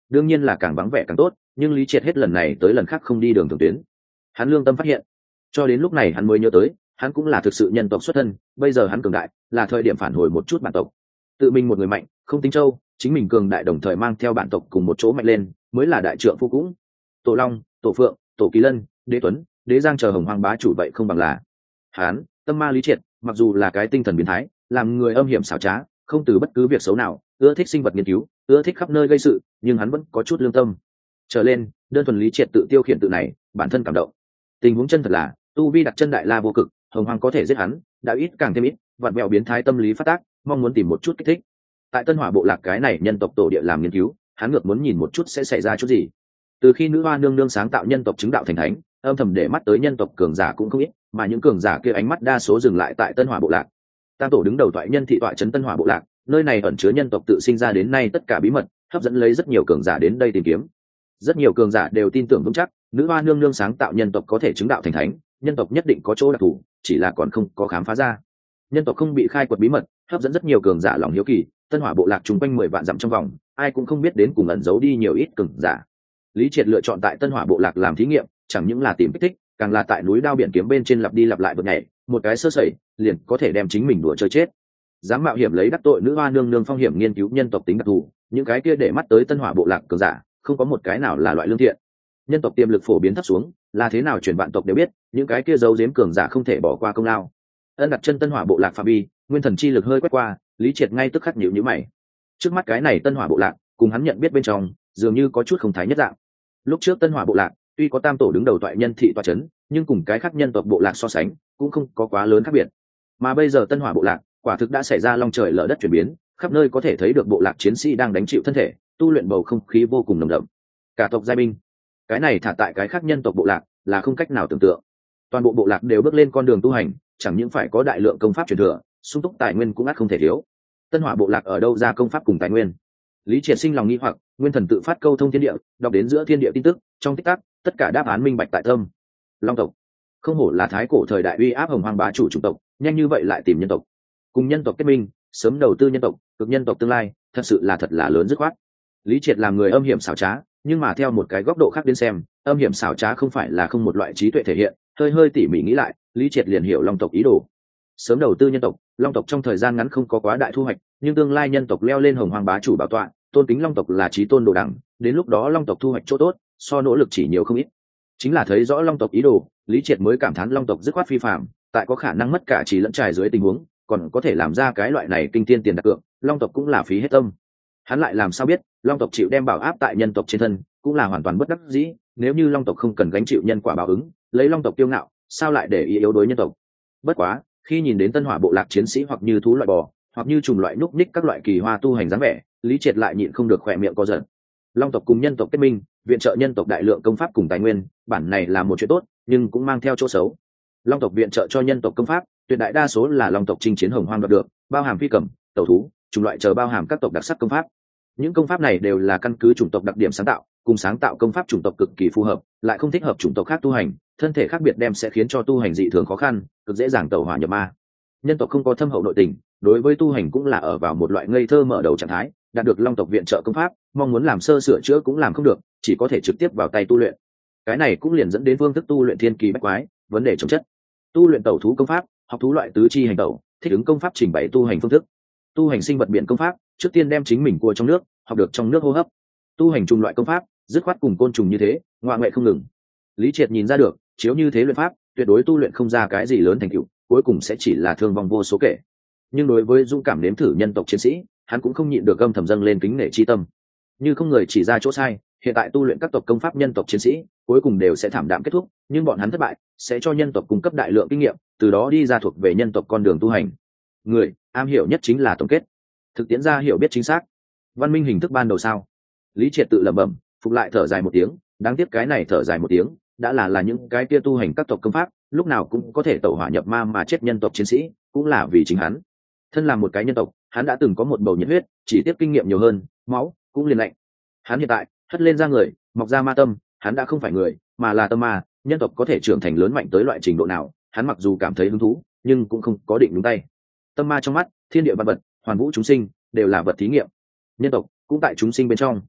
đương nhiên là càng vắng vẻ càng tốt, nhưng Lý Triệt hết lần này tới lần khác không đi đường thường tuyến. Hắn lương tâm phát hiện, cho đến lúc này hắn mới nhớ tới, hắn cũng là thực sự nhân tộc xuất thân, bây giờ hắn cường đại, là thời điểm phản hồi một chút bản tộc. Tự mình một người mạnh, không tính châu, chính mình cường đại đồng thời mang theo bản tộc cùng một chỗ mạnh lên, mới là đại trượng phu cũng. Tổ Long, Tổ Phượng, Tổ Kỳ Lân, Đế Tuấn, Đế Giang chờ Hồng Hoang bá chủ vậy không bằng là. Hắn, tâm ma Lý Triệt, mặc dù là cái tinh thần biến thái, làm người âm hiểm xảo trá, không từ bất cứ việc xấu nào, ưa thích sinh vật nghiên cứu, ưa thích khắp nơi gây sự, nhưng hắn vẫn có chút lương tâm. Trở lên, đơn thuần Lý Triệt tự tiêu khiển tự này, bản thân cảm động. Tình huống chân thật là, tu vi đặt chân đại la vô cực, Hồng Hoang có thể giết hắn, đã ít càng thêm ít, vặn vẹo biến thái tâm lý phát tác, mong muốn tìm một chút kích thích. Tại Tân Hỏa bộ lạc cái này nhân tộc tổ địa làm nghiên cứu, hắn ngược muốn nhìn một chút sẽ xảy ra chút gì. Từ khi nữ hoa nương nương sáng tạo nhân tộc chứng đạo thành thánh, âm thầm để mắt tới nhân tộc cường giả cũng không ít, mà những cường giả kia ánh mắt đa số dừng lại tại Tân Hỏa bộ lạc. Tam tổ đứng đầu toại nhân thị tọa trấn Tân Hỏa bộ lạc, nơi này ẩn chứa nhân tộc tự sinh ra đến nay tất cả bí mật, hấp dẫn lấy rất nhiều cường giả đến đây tìm kiếm. Rất nhiều cường giả đều tin tưởng vững chắc, nữ hoa nương nương sáng tạo nhân tộc có thể chứng đạo thành thánh, nhân tộc nhất định có chỗ đặc thù, chỉ là còn không có khám phá ra. Nhân tộc không bị khai quật bí mật, hấp dẫn rất nhiều cường giả lòng hiếu kỳ. Tân Hỏa bộ lạc chung quanh 10 vạn dặm trong vòng, ai cũng không biết đến cùng ẩn giấu đi nhiều ít cường giả. Lý Triệt lựa chọn tại Tân Hỏa bộ lạc làm thí nghiệm, chẳng những là tìm kích thích, càng là tại núi đao biển kiếm bên trên lặp đi lặp lại vượt nhảy, một cái sơ sẩy, liền có thể đem chính mình đùa chơi chết. Dám mạo hiểm lấy đắc tội nữ hoa nương nương phong hiểm nghiên cứu nhân tộc tính đặc thù, những cái kia để mắt tới Tân Hỏa bộ lạc cường giả, không có một cái nào là loại lương thiện. Nhân tộc tiềm lực phổ biến thấp xuống, là thế nào truyền vạn tộc đều biết, những cái kia giấu giếm cường giả không thể bỏ qua công lao. Ân đặt chân Tân Hỏa bộ lạc phạm vi, nguyên thần chi lực hơi quét qua, Lý Triệt ngay tức khắc nhíu nhíu mày. Trước mắt cái này Tân Hỏa bộ lạc, cùng hắn nhận biết bên trong, dường như có chút không thái nhất dạng. Lúc trước Tân Hỏa bộ lạc, tuy có tam tổ đứng đầu toại nhân thị tọa trấn, nhưng cùng cái khác nhân tộc bộ lạc so sánh, cũng không có quá lớn khác biệt. Mà bây giờ Tân Hỏa bộ lạc, quả thực đã xảy ra long trời lở đất chuyển biến, khắp nơi có thể thấy được bộ lạc chiến sĩ đang đánh chịu thân thể, tu luyện bầu không khí vô cùng nồng đậm. Cả tộc giai binh, cái này thả tại cái khác nhân tộc bộ lạc, là không cách nào tưởng tượng. Toàn bộ bộ lạc đều bước lên con đường tu hành, chẳng những phải có đại lượng công pháp truyền thừa, sung túc tài nguyên cũng ắt không thể thiếu. Tân Hỏa bộ lạc ở đâu ra công pháp cùng tài nguyên? Lý Triệt sinh lòng nghi hoặc, nguyên thần tự phát câu thông thiên địa, đọc đến giữa thiên địa tin tức, trong tích tắc, tất cả đáp án minh bạch tại tâm. Long tộc, không hổ là thái cổ thời đại uy áp hồng hoang bá chủ chủng tộc, nhanh như vậy lại tìm nhân tộc, cùng nhân tộc kết minh, sớm đầu tư nhân tộc, cực nhân tộc tương lai, thật sự là thật là lớn dứt khoát. Lý Triệt làm người âm hiểm xảo trá, nhưng mà theo một cái góc độ khác đến xem, âm hiểm xảo trá không phải là không một loại trí tuệ thể hiện, hơi tỉ mỉ nghĩ lại, Lý Triệt liền hiểu Long tộc ý đồ. Sớm đầu tư nhân tộc, Long tộc trong thời gian ngắn không có quá đại thu hoạch, nhưng tương lai nhân tộc leo lên hồng hoang bá chủ bảo tọa, tôn kính Long tộc là chí tôn đồ đẳng, đến lúc đó Long tộc thu hoạch chỗ tốt, so nỗ lực chỉ nhiều không ít. Chính là thấy rõ Long tộc ý đồ, Lý Triệt mới cảm thán Long tộc dứt khoát phi phàm, tại có khả năng mất cả trí lẫn trải dưới tình huống, còn có thể làm ra cái loại này kinh thiên tiền đặt cược, Long tộc cũng là phí hết tâm. Hắn lại làm sao biết, Long tộc chịu đem bảo áp tại nhân tộc trên thân, cũng là hoàn toàn bất đắc dĩ, nếu như Long tộc không cần gánh chịu nhân quả báo ứng, lấy Long tộc kiêu ngạo, sao lại để ý yếu đối nhân tộc. Bất quá, khi nhìn đến Tân Hỏa bộ lạc chiến sĩ hoặc như thú loại bò, hoặc như trùng loại núc ních các loại kỳ hoa tu hành dáng vẻ, Lý Triệt lại nhịn không được khỏe miệng co giật. Long tộc cùng nhân tộc kết minh, viện trợ nhân tộc đại lượng công pháp cùng tài nguyên, bản này là một chuyện tốt, nhưng cũng mang theo chỗ xấu. Long tộc viện trợ cho nhân tộc công pháp, tuyệt đại đa số là Long tộc chinh chiến hồng hoang đoạt được, bao hàm phi cầm, tẩu thú, chủng loại chờ bao hàm các tộc đặc sắc công pháp. Những công pháp này đều là căn cứ chủng tộc đặc điểm sáng tạo, cùng sáng tạo công pháp chủng tộc cực kỳ phù hợp, lại không thích hợp chủng tộc khác tu hành, thân thể khác biệt đem sẽ khiến cho tu hành dị thường khó khăn, cực dễ dàng tẩu hỏa nhập ma. Nhân tộc không có thâm hậu nội tình, đối với tu hành cũng là ở vào một loại ngây thơ mở đầu trạng thái, đạt được Long tộc viện trợ công pháp, mong muốn làm sơ sửa chữa cũng làm không được, chỉ có thể trực tiếp vào tay tu luyện. Cái này cũng liền dẫn đến phương thức tu luyện thiên kỳ bách quái, vấn đề chống chất. Tu luyện tẩu thú công pháp, học thú loại tứ chi hành tẩu, thích ứng công pháp trình bày tu hành phương thức. Tu hành sinh vật biển công pháp, trước tiên đem chính mình cua trong nước, học được trong nước hô hấp. Tu hành trùng loại công pháp, dứt khoát cùng côn trùng như thế, ngoại ngoại không ngừng. Lý Triệt nhìn ra được, chiếu như thế luyện pháp, tuyệt đối tu luyện không ra cái gì lớn thành tựu, cuối cùng sẽ chỉ là thương vong vô số kể. Nhưng đối với dũng cảm nếm thử nhân tộc chiến sĩ, hắn cũng không nhịn được âm thầm dâng lên kính nể chi tâm. Như không người chỉ ra chỗ sai, hiện tại tu luyện các tộc công pháp nhân tộc chiến sĩ, cuối cùng đều sẽ thảm đạm kết thúc, nhưng bọn hắn thất bại, sẽ cho nhân tộc cung cấp đại lượng kinh nghiệm, từ đó đi ra thuộc về nhân tộc con đường tu hành. Người am hiểu nhất chính là tổng kết, thực tiễn ra hiểu biết chính xác. Văn minh hình thức ban đầu sao? Lý Triệt tự lẩm bẩm, phục lại thở dài một tiếng, đáng tiếc cái này thở dài một tiếng, đã là những cái kia tu hành các tộc công pháp, lúc nào cũng có thể tẩu hỏa nhập ma mà chết nhân tộc chiến sĩ, cũng là vì chính hắn. Thân là một cái nhân tộc, hắn đã từng có một bầu nhiệt huyết, chỉ tiếp kinh nghiệm nhiều hơn, máu cũng liền lạnh. Hắn hiện tại hất lên ra người, mọc ra ma tâm, hắn đã không phải người, mà là tâm ma. Nhân tộc có thể trưởng thành lớn mạnh tới loại trình độ nào, hắn mặc dù cảm thấy hứng thú, nhưng cũng không có định đúng tay. Tâm ma trong mắt, thiên địa vạn vật, hoàn vũ chúng sinh, đều là vật thí nghiệm. Nhân tộc cũng tại chúng sinh bên trong.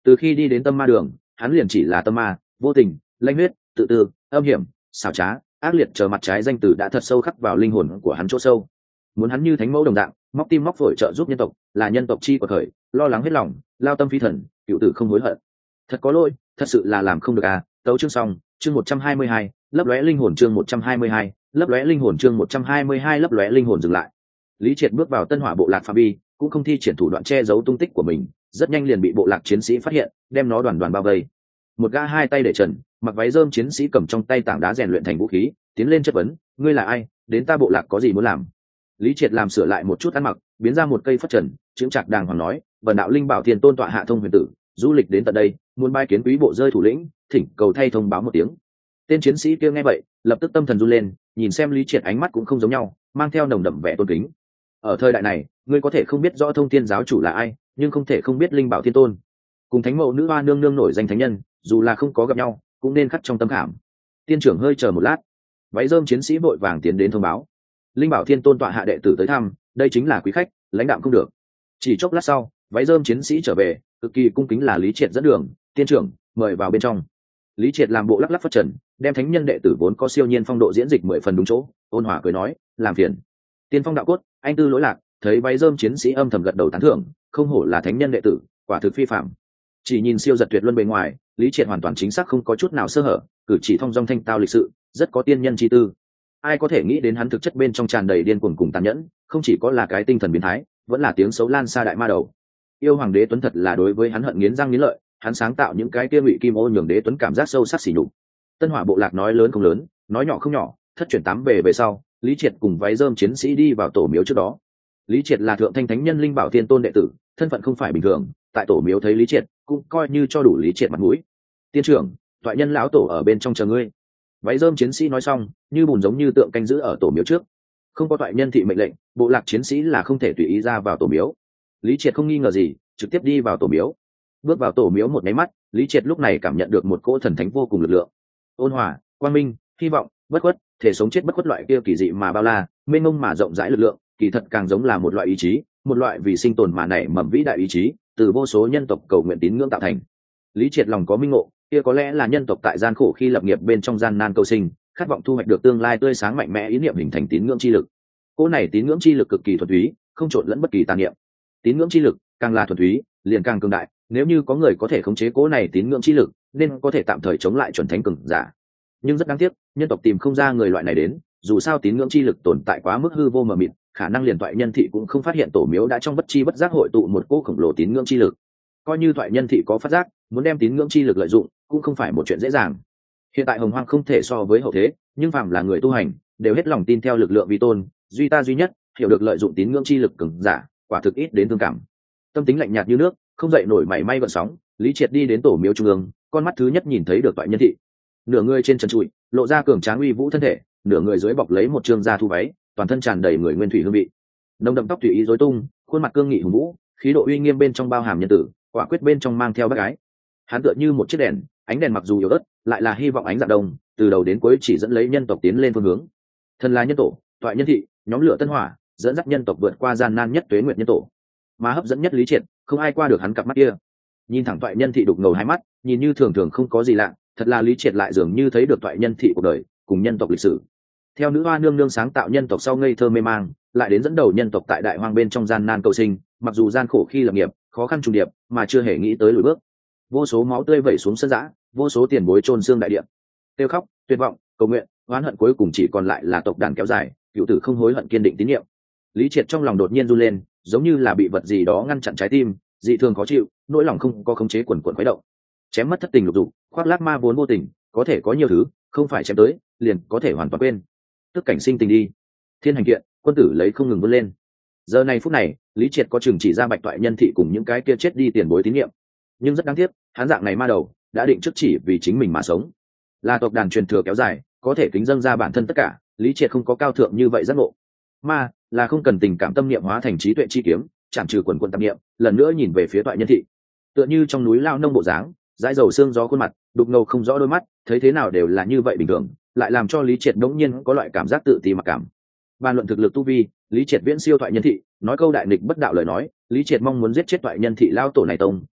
Từ khi đi đến tâm ma đường, hắn liền chỉ là tâm ma, vô tình, lanh huyết, tự tư, âm hiểm, xảo trá, ác liệt chờ mặt trái danh từ đã thật sâu khắc vào linh hồn của hắn chỗ sâu. Muốn hắn như thánh mẫu đồng dạng, móc tim móc phổi trợ giúp nhân tộc, là nhân tộc chi của khởi, lo lắng hết lòng, lao tâm phi thần, cựu tử không hối hận. Thật có lỗi, thật sự là làm không được à. Tấu chương xong, chương 122, lấp lóe linh hồn chương 122, lấp lóe linh hồn chương 122 lấp lóe linh hồn dừng lại. Lý Triệt bước vào Tân Hỏa bộ lạc phạm vi, cũng không thi triển thủ đoạn che giấu tung tích của mình, rất nhanh liền bị bộ lạc chiến sĩ phát hiện, đem nó đoàn đoàn bao vây. Một gã hai tay để trần, mặc váy rơm chiến sĩ cầm trong tay tảng đá rèn luyện thành vũ khí, tiến lên chất vấn, ngươi là ai, đến ta bộ lạc có gì muốn làm? Lý Triệt làm sửa lại một chút ăn mặc, biến ra một cây phất trần, chững chạc đàng hoàng nói, bần đạo linh bảo tiền tôn tọa hạ thông huyền tử, du lịch đến tận đây, muốn bái kiến quý bộ rơi thủ lĩnh, thỉnh cầu thay thông báo một tiếng. Tên chiến sĩ kia nghe vậy, lập tức tâm thần run lên, nhìn xem Lý Triệt ánh mắt cũng không giống nhau, mang theo nồng đậm vẻ tôn kính. Ở thời đại này, ngươi có thể không biết rõ thông thiên giáo chủ là ai, nhưng không thể không biết linh bảo thiên tôn. Cùng thánh mẫu nữ hoa nương nương nổi danh thánh nhân, dù là không có gặp nhau, cũng nên khắc trong tâm khảm. Tiên trưởng hơi chờ một lát, váy rơm chiến sĩ vội vàng tiến đến thông báo. Linh bảo thiên tôn tọa hạ đệ tử tới thăm, đây chính là quý khách, lãnh đạm không được. Chỉ chốc lát sau, váy rơm chiến sĩ trở về, cực kỳ cung kính là Lý Triệt dẫn đường, tiên trưởng mời vào bên trong. Lý Triệt làm bộ lắc lắc phất trần, đem thánh nhân đệ tử vốn có siêu nhiên phong độ diễn dịch 10 phần đúng chỗ, ôn hòa cười nói, làm phiền. Tiên phong đạo cốt, anh tư lỗi lạc, thấy váy rơm chiến sĩ âm thầm gật đầu tán thưởng, không hổ là thánh nhân đệ tử, quả thực phi phạm. Chỉ nhìn siêu giật tuyệt luân bề ngoài, Lý Triệt hoàn toàn chính xác không có chút nào sơ hở, cử chỉ thông dong thanh tao lịch sự, rất có tiên nhân chi tư. Ai có thể nghĩ đến hắn thực chất bên trong tràn đầy điên cuồng cùng tàn nhẫn, không chỉ có là cái tinh thần biến thái, vẫn là tiếng xấu lan xa đại ma đầu. Yêu hoàng đế tuấn thật là đối với hắn hận nghiến răng nghiến lợi, hắn sáng tạo những cái kia ngụy kim ô nhường đế tuấn cảm giác sâu sắc sỉ nhục. Tân Hỏa bộ lạc nói lớn không lớn, nói nhỏ không nhỏ, thất chuyển tám về sau, Lý Triệt cùng váy rơm chiến sĩ đi vào tổ miếu trước đó. Lý Triệt là thượng thanh thánh nhân linh bảo thiên tôn đệ tử, thân phận không phải bình thường, tại tổ miếu thấy Lý Triệt, cũng coi như cho đủ Lý Triệt mặt mũi. Tiên trưởng, toại nhân lão tổ ở bên trong chờ ngươi. Váy rơm chiến sĩ nói xong, như bùn giống như tượng canh giữ ở tổ miếu trước. Không có toại nhân thị mệnh lệnh, bộ lạc chiến sĩ là không thể tùy ý ra vào tổ miếu. Lý Triệt không nghi ngờ gì, trực tiếp đi vào tổ miếu. Bước vào tổ miếu một nháy mắt, Lý Triệt lúc này cảm nhận được một cỗ thần thánh vô cùng lực lượng. Ôn hòa, quang minh, hy vọng, bất khuất, thể sống chết bất khuất loại kia kỳ dị mà bao la, mênh mông mà rộng rãi lực lượng, kỳ thật càng giống là một loại ý chí, một loại vì sinh tồn mà nảy mầm vĩ đại ý chí, từ vô số nhân tộc cầu nguyện tín ngưỡng tạo thành. Lý Triệt lòng có minh ngộ, kia có lẽ là nhân tộc tại gian khổ khi lập nghiệp bên trong gian nan cầu sinh, khát vọng thu hoạch được tương lai tươi sáng mạnh mẽ ý niệm hình thành tín ngưỡng chi lực. Cỗ này tín ngưỡng chi lực cực kỳ thuần túy, không trộn lẫn bất kỳ tà niệm. Tín ngưỡng chi lực càng là thuần túy, liền càng cường đại, nếu như có người có thể khống chế cỗ này tín ngưỡng chi lực, nên có thể tạm thời chống lại chuẩn thánh cường giả. Nhưng rất đáng tiếc, nhân tộc tìm không ra người loại này đến, dù sao tín ngưỡng chi lực tồn tại quá mức hư vô mờ mịt, khả năng liền thoại nhân thị cũng không phát hiện tổ miếu đã trong bất chi bất giác hội tụ một cỗ khổng lồ tín ngưỡng chi lực. Coi như thoại nhân thị có phát giác, muốn đem tín ngưỡng chi lực lợi dụng, cũng không phải một chuyện dễ dàng. Hiện tại Hồng Hoang không thể so với hậu thế, nhưng phàm là người tu hành, đều hết lòng tin theo lực lượng vi tôn, duy ta duy nhất, hiểu được lợi dụng tín ngưỡng chi lực cường giả, quả thực ít đến thương cảm. Tâm tính lạnh nhạt như nước, không dậy nổi mảy may gợn sóng, Lý Triệt đi đến tổ miếu trung ương, con mắt thứ nhất nhìn thấy được thoại nhân thị. Nửa người trên trần trụi, lộ ra cường tráng uy vũ thân thể, nửa người dưới bọc lấy một trương da thu váy, toàn thân tràn đầy người nguyên thủy hương vị. Nồng đậm tóc tùy ý rối tung, khuôn mặt cương nghị hùng vũ, khí độ uy nghiêm bên trong bao hàm nhân tử, quả quyết bên trong mang theo bác gái. Hắn tựa như một chiếc đèn, ánh đèn mặc dù yếu ớt, lại là hy vọng ánh dạng đông, từ đầu đến cuối chỉ dẫn lấy nhân tộc tiến lên phương hướng. Thần là nhân tổ, thoại nhân thị, nhóm lửa tân hỏa, dẫn dắt nhân tộc vượt qua gian nan nhất tuế nguyệt nhân tổ. Mà hấp dẫn nhất Lý Triệt, không ai qua được hắn cặp mắt kia. Nhìn thẳng thoại nhân thị đục ngầu hai mắt, nhìn như thường thường không có gì lạ, thật là Lý Triệt lại dường như thấy được thoại nhân thị cuộc đời cùng nhân tộc lịch sử. Theo nữ hoa nương nương sáng tạo nhân tộc sau ngây thơ mê mang, lại đến dẫn đầu nhân tộc tại đại hoang bên trong gian nan cầu sinh, mặc dù gian khổ khi lập nghiệp, khó khăn trùng điệp, mà chưa hề nghĩ tới lùi bước. Vô số máu tươi vẩy xuống sân dã, vô số tiền bối chôn xương đại địa. Tiêu khóc, tuyệt vọng, cầu nguyện, oán hận cuối cùng chỉ còn lại là tộc đàn kéo dài, cựu tử không hối hận kiên định tín nhiệm. Lý Triệt trong lòng đột nhiên run lên, giống như là bị vật gì đó ngăn chặn trái tim, dị thường khó chịu, nỗi lòng không có khống chế quần quần khuấy động. Chém mất thất tình lục dục, khoác lác ma vốn vô tình, có thể có nhiều thứ, không phải chém tới, liền có thể hoàn toàn quên. Tức cảnh sinh tình đi. Thiên hành kiện, quân tử lấy không ngừng vươn lên. Giờ này phút này, Lý Triệt có chừng chỉ ra bạch toại nhân thị cùng những cái kia chết đi tiền bối tín nhiệm. Nhưng rất đáng tiếc, hắn dạng này ma đầu, đã định trước chỉ vì chính mình mà sống. Là tộc đàn truyền thừa kéo dài, có thể kính dâng ra bản thân tất cả, Lý Triệt không có cao thượng như vậy giác ngộ. Ma là không cần tình cảm tâm niệm hóa thành trí tuệ chi kiếm, chạm trừ quần quần tâm niệm, lần nữa nhìn về phía toại nhân thị. Tựa như trong núi lao nông bộ dáng, dãi dầu xương gió khuôn mặt, đục ngầu không rõ đôi mắt, thấy thế nào đều là như vậy bình thường, lại làm cho Lý Triệt đống nhiên có loại cảm giác tự ti mặc cảm. Bàn luận thực lực tu vi, Lý Triệt viễn siêu thoại nhân thị, nói câu đại nghịch bất đạo lời nói, Lý Triệt mong muốn giết chết thoại nhân thị lao tổ này tông,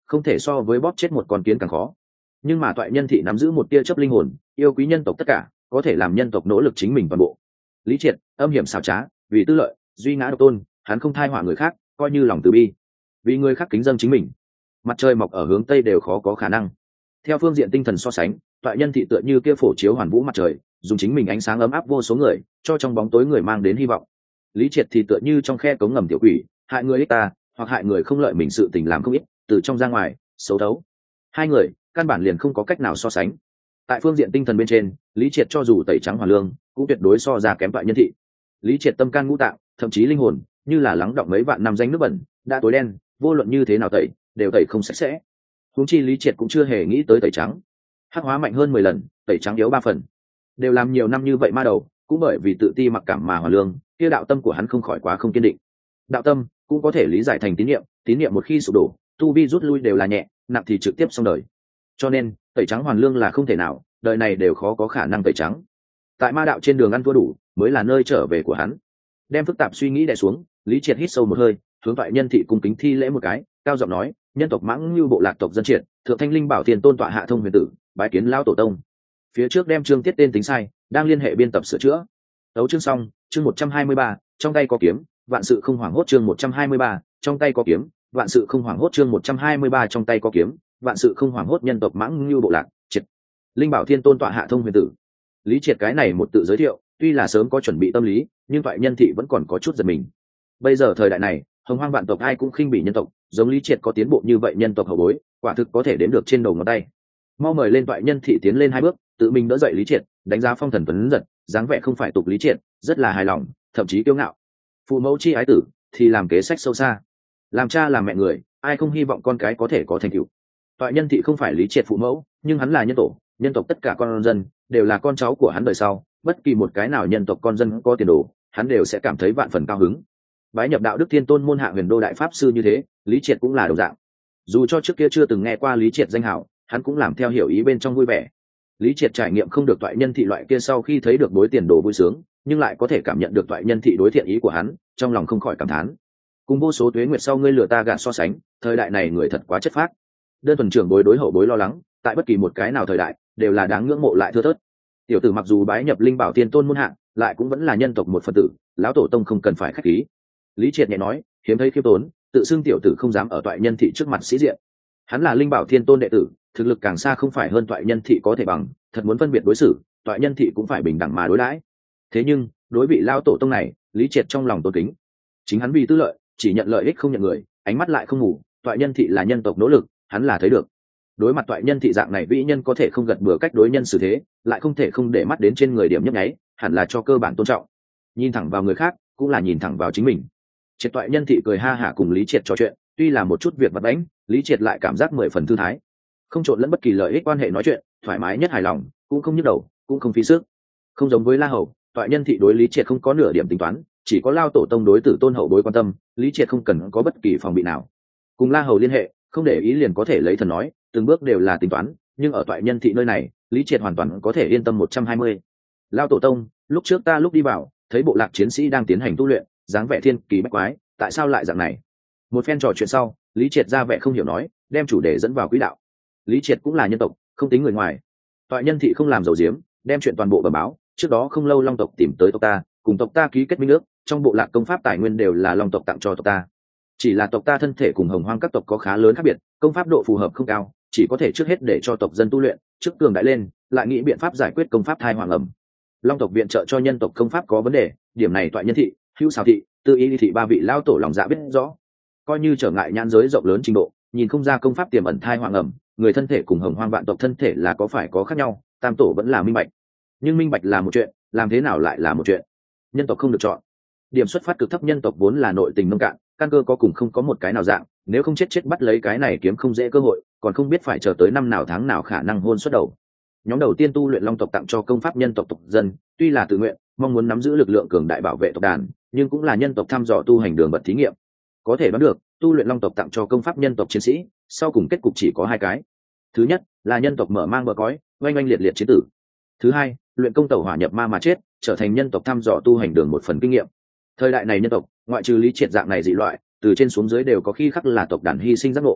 không thể so với bóp chết một con kiến càng khó. Nhưng mà toại nhân thị nắm giữ một tia chớp linh hồn, yêu quý nhân tộc tất cả, có thể làm nhân tộc nỗ lực chính mình toàn bộ. Lý Triệt âm hiểm xảo trá, vì tư lợi duy ngã độc tôn, hắn không thai họa người khác, coi như lòng từ bi, vì người khác kính dâng chính mình. Mặt trời mọc ở hướng tây đều khó có khả năng. Theo phương diện tinh thần so sánh, toại nhân thị tựa như kia phổ chiếu hoàn vũ mặt trời, dùng chính mình ánh sáng ấm áp vô số người, cho trong bóng tối người mang đến hy vọng. Lý Triệt thì tựa như trong khe cống ngầm tiểu quỷ, hại người ích ta, hoặc hại người không lợi mình, sự tình làm không ít, từ trong ra ngoài xấu đấu. Hai người căn bản liền không có cách nào so sánh. Tại phương diện tinh thần bên trên, Lý Triệt cho dù tẩy trắng hoàn lương, cũng tuyệt đối so ra kém toại nhân thị. Lý Triệt tâm can ngũ tạng, thậm chí linh hồn, như là lắng đọng mấy vạn năm danh nước bẩn, đã tối đen, vô luận như thế nào tẩy, đều tẩy không sạch sẽ. Huống chi Lý Triệt cũng chưa hề nghĩ tới tẩy trắng. Hắc hóa mạnh hơn 10 lần, tẩy trắng yếu 3 phần. Đều làm nhiều năm như vậy ma đầu, cũng bởi vì tự ti mặc cảm mà hoàn lương, kia đạo tâm của hắn không khỏi quá không kiên định. Đạo tâm cũng có thể lý giải thành tín niệm một khi sụp đổ, tu vi rút lui đều là nhẹ, nặng thì trực tiếp xong đời. Cho nên, tẩy trắng hoàn lương là không thể nào, đời này đều khó có khả năng tẩy trắng. Tại ma đạo trên đường ăn thua đủ, mới là nơi trở về của hắn. Đem phức tạp suy nghĩ đè xuống, Lý Triệt hít sâu một hơi, hướng toại nhân thị cung kính thi lễ một cái, cao giọng nói: nhân tộc Mãng Lưu bộ lạc tộc dân Triệt, thượng thanh linh bảo tiền tôn tọa hạ thông huyền tử, bái kiến lão tổ tông. Phía trước đem chương tiết tên tính sai, đang liên hệ biên tập sửa chữa. Tấu chương xong, chương 123, trong tay có kiếm, vạn sự không hoảng hốt, chương 123, trong tay có kiếm, vạn sự không hoảng hốt, chương 123, trong tay có kiếm, vạn sự không hoảng hốt. Nhân tộc Mãng Lưu bộ lạc, Triệt, linh bảo thiên tôn tọa hạ thông huyền tử. Lý Triệt cái này một tự giới thiệu, tuy là sớm có chuẩn bị tâm lý, nhưng toại nhân thị vẫn còn có chút giật mình. Bây giờ thời đại này, hồng hoang vạn tộc ai cũng khinh bỉ nhân tộc, giống Lý Triệt có tiến bộ như vậy nhân tộc hậu bối, quả thực có thể đếm được trên đầu ngón tay. Mau mời lên toại nhân thị tiến lên 2 bước, tự mình đỡ dậy Lý Triệt, đánh giá phong thần tuấn giật, dáng vẻ không phải tục Lý Triệt, rất là hài lòng, thậm chí kiêu ngạo. Phụ mẫu chi ái tử, thì làm kế sách sâu xa. Làm cha làm mẹ người, ai không hy vọng con cái có thể có thành tựu. Toại nhân thị không phải Lý Triệt phụ mẫu, nhưng hắn là nhân tổ, nhân tộc tất cả con dân đều là con cháu của hắn đời sau, bất kỳ một cái nào nhân tộc con dân có tiền đồ, hắn đều sẽ cảm thấy vạn phần cao hứng. Bái nhập đạo đức thiên tôn môn hạ huyền đô đại pháp sư như thế, Lý Triệt cũng là đồng dạng. Dù cho trước kia chưa từng nghe qua Lý Triệt danh hào, hắn cũng làm theo hiểu ý bên trong vui vẻ. Lý Triệt trải nghiệm không được toại nhân thị loại kia sau khi thấy được bối tiền đồ vui sướng, nhưng lại có thể cảm nhận được toại nhân thị đối thiện ý của hắn, trong lòng không khỏi cảm thán. Cùng vô số tuế nguyệt sau ngươi lừa ta gạt so sánh, thời đại này người thật quá chất phác. Đơn thuần trưởng bối đối hậu bối lo lắng, tại bất kỳ một cái nào thời đại đều là đáng ngưỡng mộ lại thưa thớt. Tiểu tử mặc dù bái nhập linh bảo tiên tôn môn hạ, lại cũng vẫn là nhân tộc một phần tử, lão tổ tông không cần phải khách khí. Lý Triệt nhẹ nói, hiếm thấy khiêm tốn, tự xưng tiểu tử không dám ở toại nhân thị trước mặt sĩ diện. Hắn là linh bảo thiên tôn đệ tử, thực lực càng xa không phải hơn toại nhân thị có thể bằng, thật muốn phân biệt đối xử, toại nhân thị cũng phải bình đẳng mà đối đãi. Thế nhưng đối vị lão tổ tông này, Lý Triệt trong lòng tôn kính. Chính hắn vì tư lợi, chỉ nhận lợi ích không nhận người, ánh mắt lại không ngủ. Toại nhân thị là nhân tộc nỗ lực, hắn là thấy được. Đối mặt toại nhân thị dạng này vĩ nhân có thể không gật bừa cách đối nhân xử thế, lại không thể không để mắt đến trên người điểm nhấp nháy, hẳn là cho cơ bản tôn trọng. Nhìn thẳng vào người khác, cũng là nhìn thẳng vào chính mình. Triệt toại nhân thị cười ha hả cùng Lý Triệt trò chuyện, tuy là một chút việc vặt vãnh, Lý Triệt lại cảm giác 10 phần thư thái, không trộn lẫn bất kỳ lợi ích quan hệ nói chuyện, thoải mái nhất hài lòng, cũng không nhức đầu, cũng không phí sức. Không giống với La Hầu, toại nhân thị đối Lý Triệt không có nửa điểm tính toán, chỉ có lao tổ tông đối tử tôn hậu bối quan tâm, Lý Triệt không cần có bất kỳ phòng bị nào. Cùng La Hầu liên hệ, không để ý liền có thể lấy thần nói, từng bước đều là tính toán, nhưng ở toại nhân thị nơi này, Lý Triệt hoàn toàn có thể yên tâm 120. Lao tổ tông, lúc trước ta lúc đi vào, thấy bộ lạc chiến sĩ đang tiến hành tu luyện, dáng vẻ thiên kỳ bách quái, tại sao lại dạng này? Một phen trò chuyện sau, Lý Triệt ra vẻ không hiểu nói, đem chủ đề dẫn vào quỹ đạo. Lý Triệt cũng là nhân tộc, không tính người ngoài. Toại nhân thị không làm dầu diếm, đem chuyện toàn bộ bẩm báo. Trước đó không lâu Long tộc tìm tới tộc ta, cùng tộc ta ký kết minh ước, trong bộ lạc công pháp tài nguyên đều là Long tộc tặng cho tộc ta. Chỉ là tộc ta thân thể cùng Hồng Hoang các tộc có khá lớn khác biệt, công pháp độ phù hợp không cao, chỉ có thể trước hết để cho tộc dân tu luyện, trước cường đại lên, lại nghĩ biện pháp giải quyết công pháp thai hoàng ẩm. Long tộc viện trợ cho nhân tộc công pháp có vấn đề, điểm này toại nhân thị, hữu xào thị, tư y thị 3 vị lao tổ lòng dạ biết rõ. Coi như trở ngại nhãn giới rộng lớn trình độ, nhìn không ra công pháp tiềm ẩn thai hoàng ẩm, người thân thể cùng Hồng Hoang vạn tộc thân thể là có phải có khác nhau, tam tổ vẫn là minh bạch. Nhưng minh bạch là một chuyện, làm thế nào lại là một chuyện. Nhân tộc không được chọn. Điểm xuất phát cực thấp nhân tộc vốn là nội tình nông cạn, căn cơ có cùng không có một cái nào dạng, nếu không chết bắt lấy cái này kiếm không dễ cơ hội, còn không biết phải chờ tới năm nào tháng nào khả năng hôn xuất đầu. Nhóm đầu tiên tu luyện Long tộc tặng cho công pháp nhân tộc tộc dân, tuy là tự nguyện, mong muốn nắm giữ lực lượng cường đại bảo vệ tộc đàn, nhưng cũng là nhân tộc thăm dò tu hành đường bật thí nghiệm. Có thể đoán được, tu luyện Long tộc tặng cho công pháp nhân tộc chiến sĩ, sau cùng kết cục chỉ có 2 cái. Thứ nhất là nhân tộc mở mang bờ cõi, oanh oanh liệt liệt chiến tử. Thứ hai, luyện công tẩu hỏa nhập ma mà chết, trở thành nhân tộc thăm dò tu hành đường một phần kinh nghiệm. Thời đại này nhân tộc, ngoại trừ Lý Triệt dạng này dị loại, từ trên xuống dưới đều có khi khắc là tộc đàn hy sinh giác ngộ.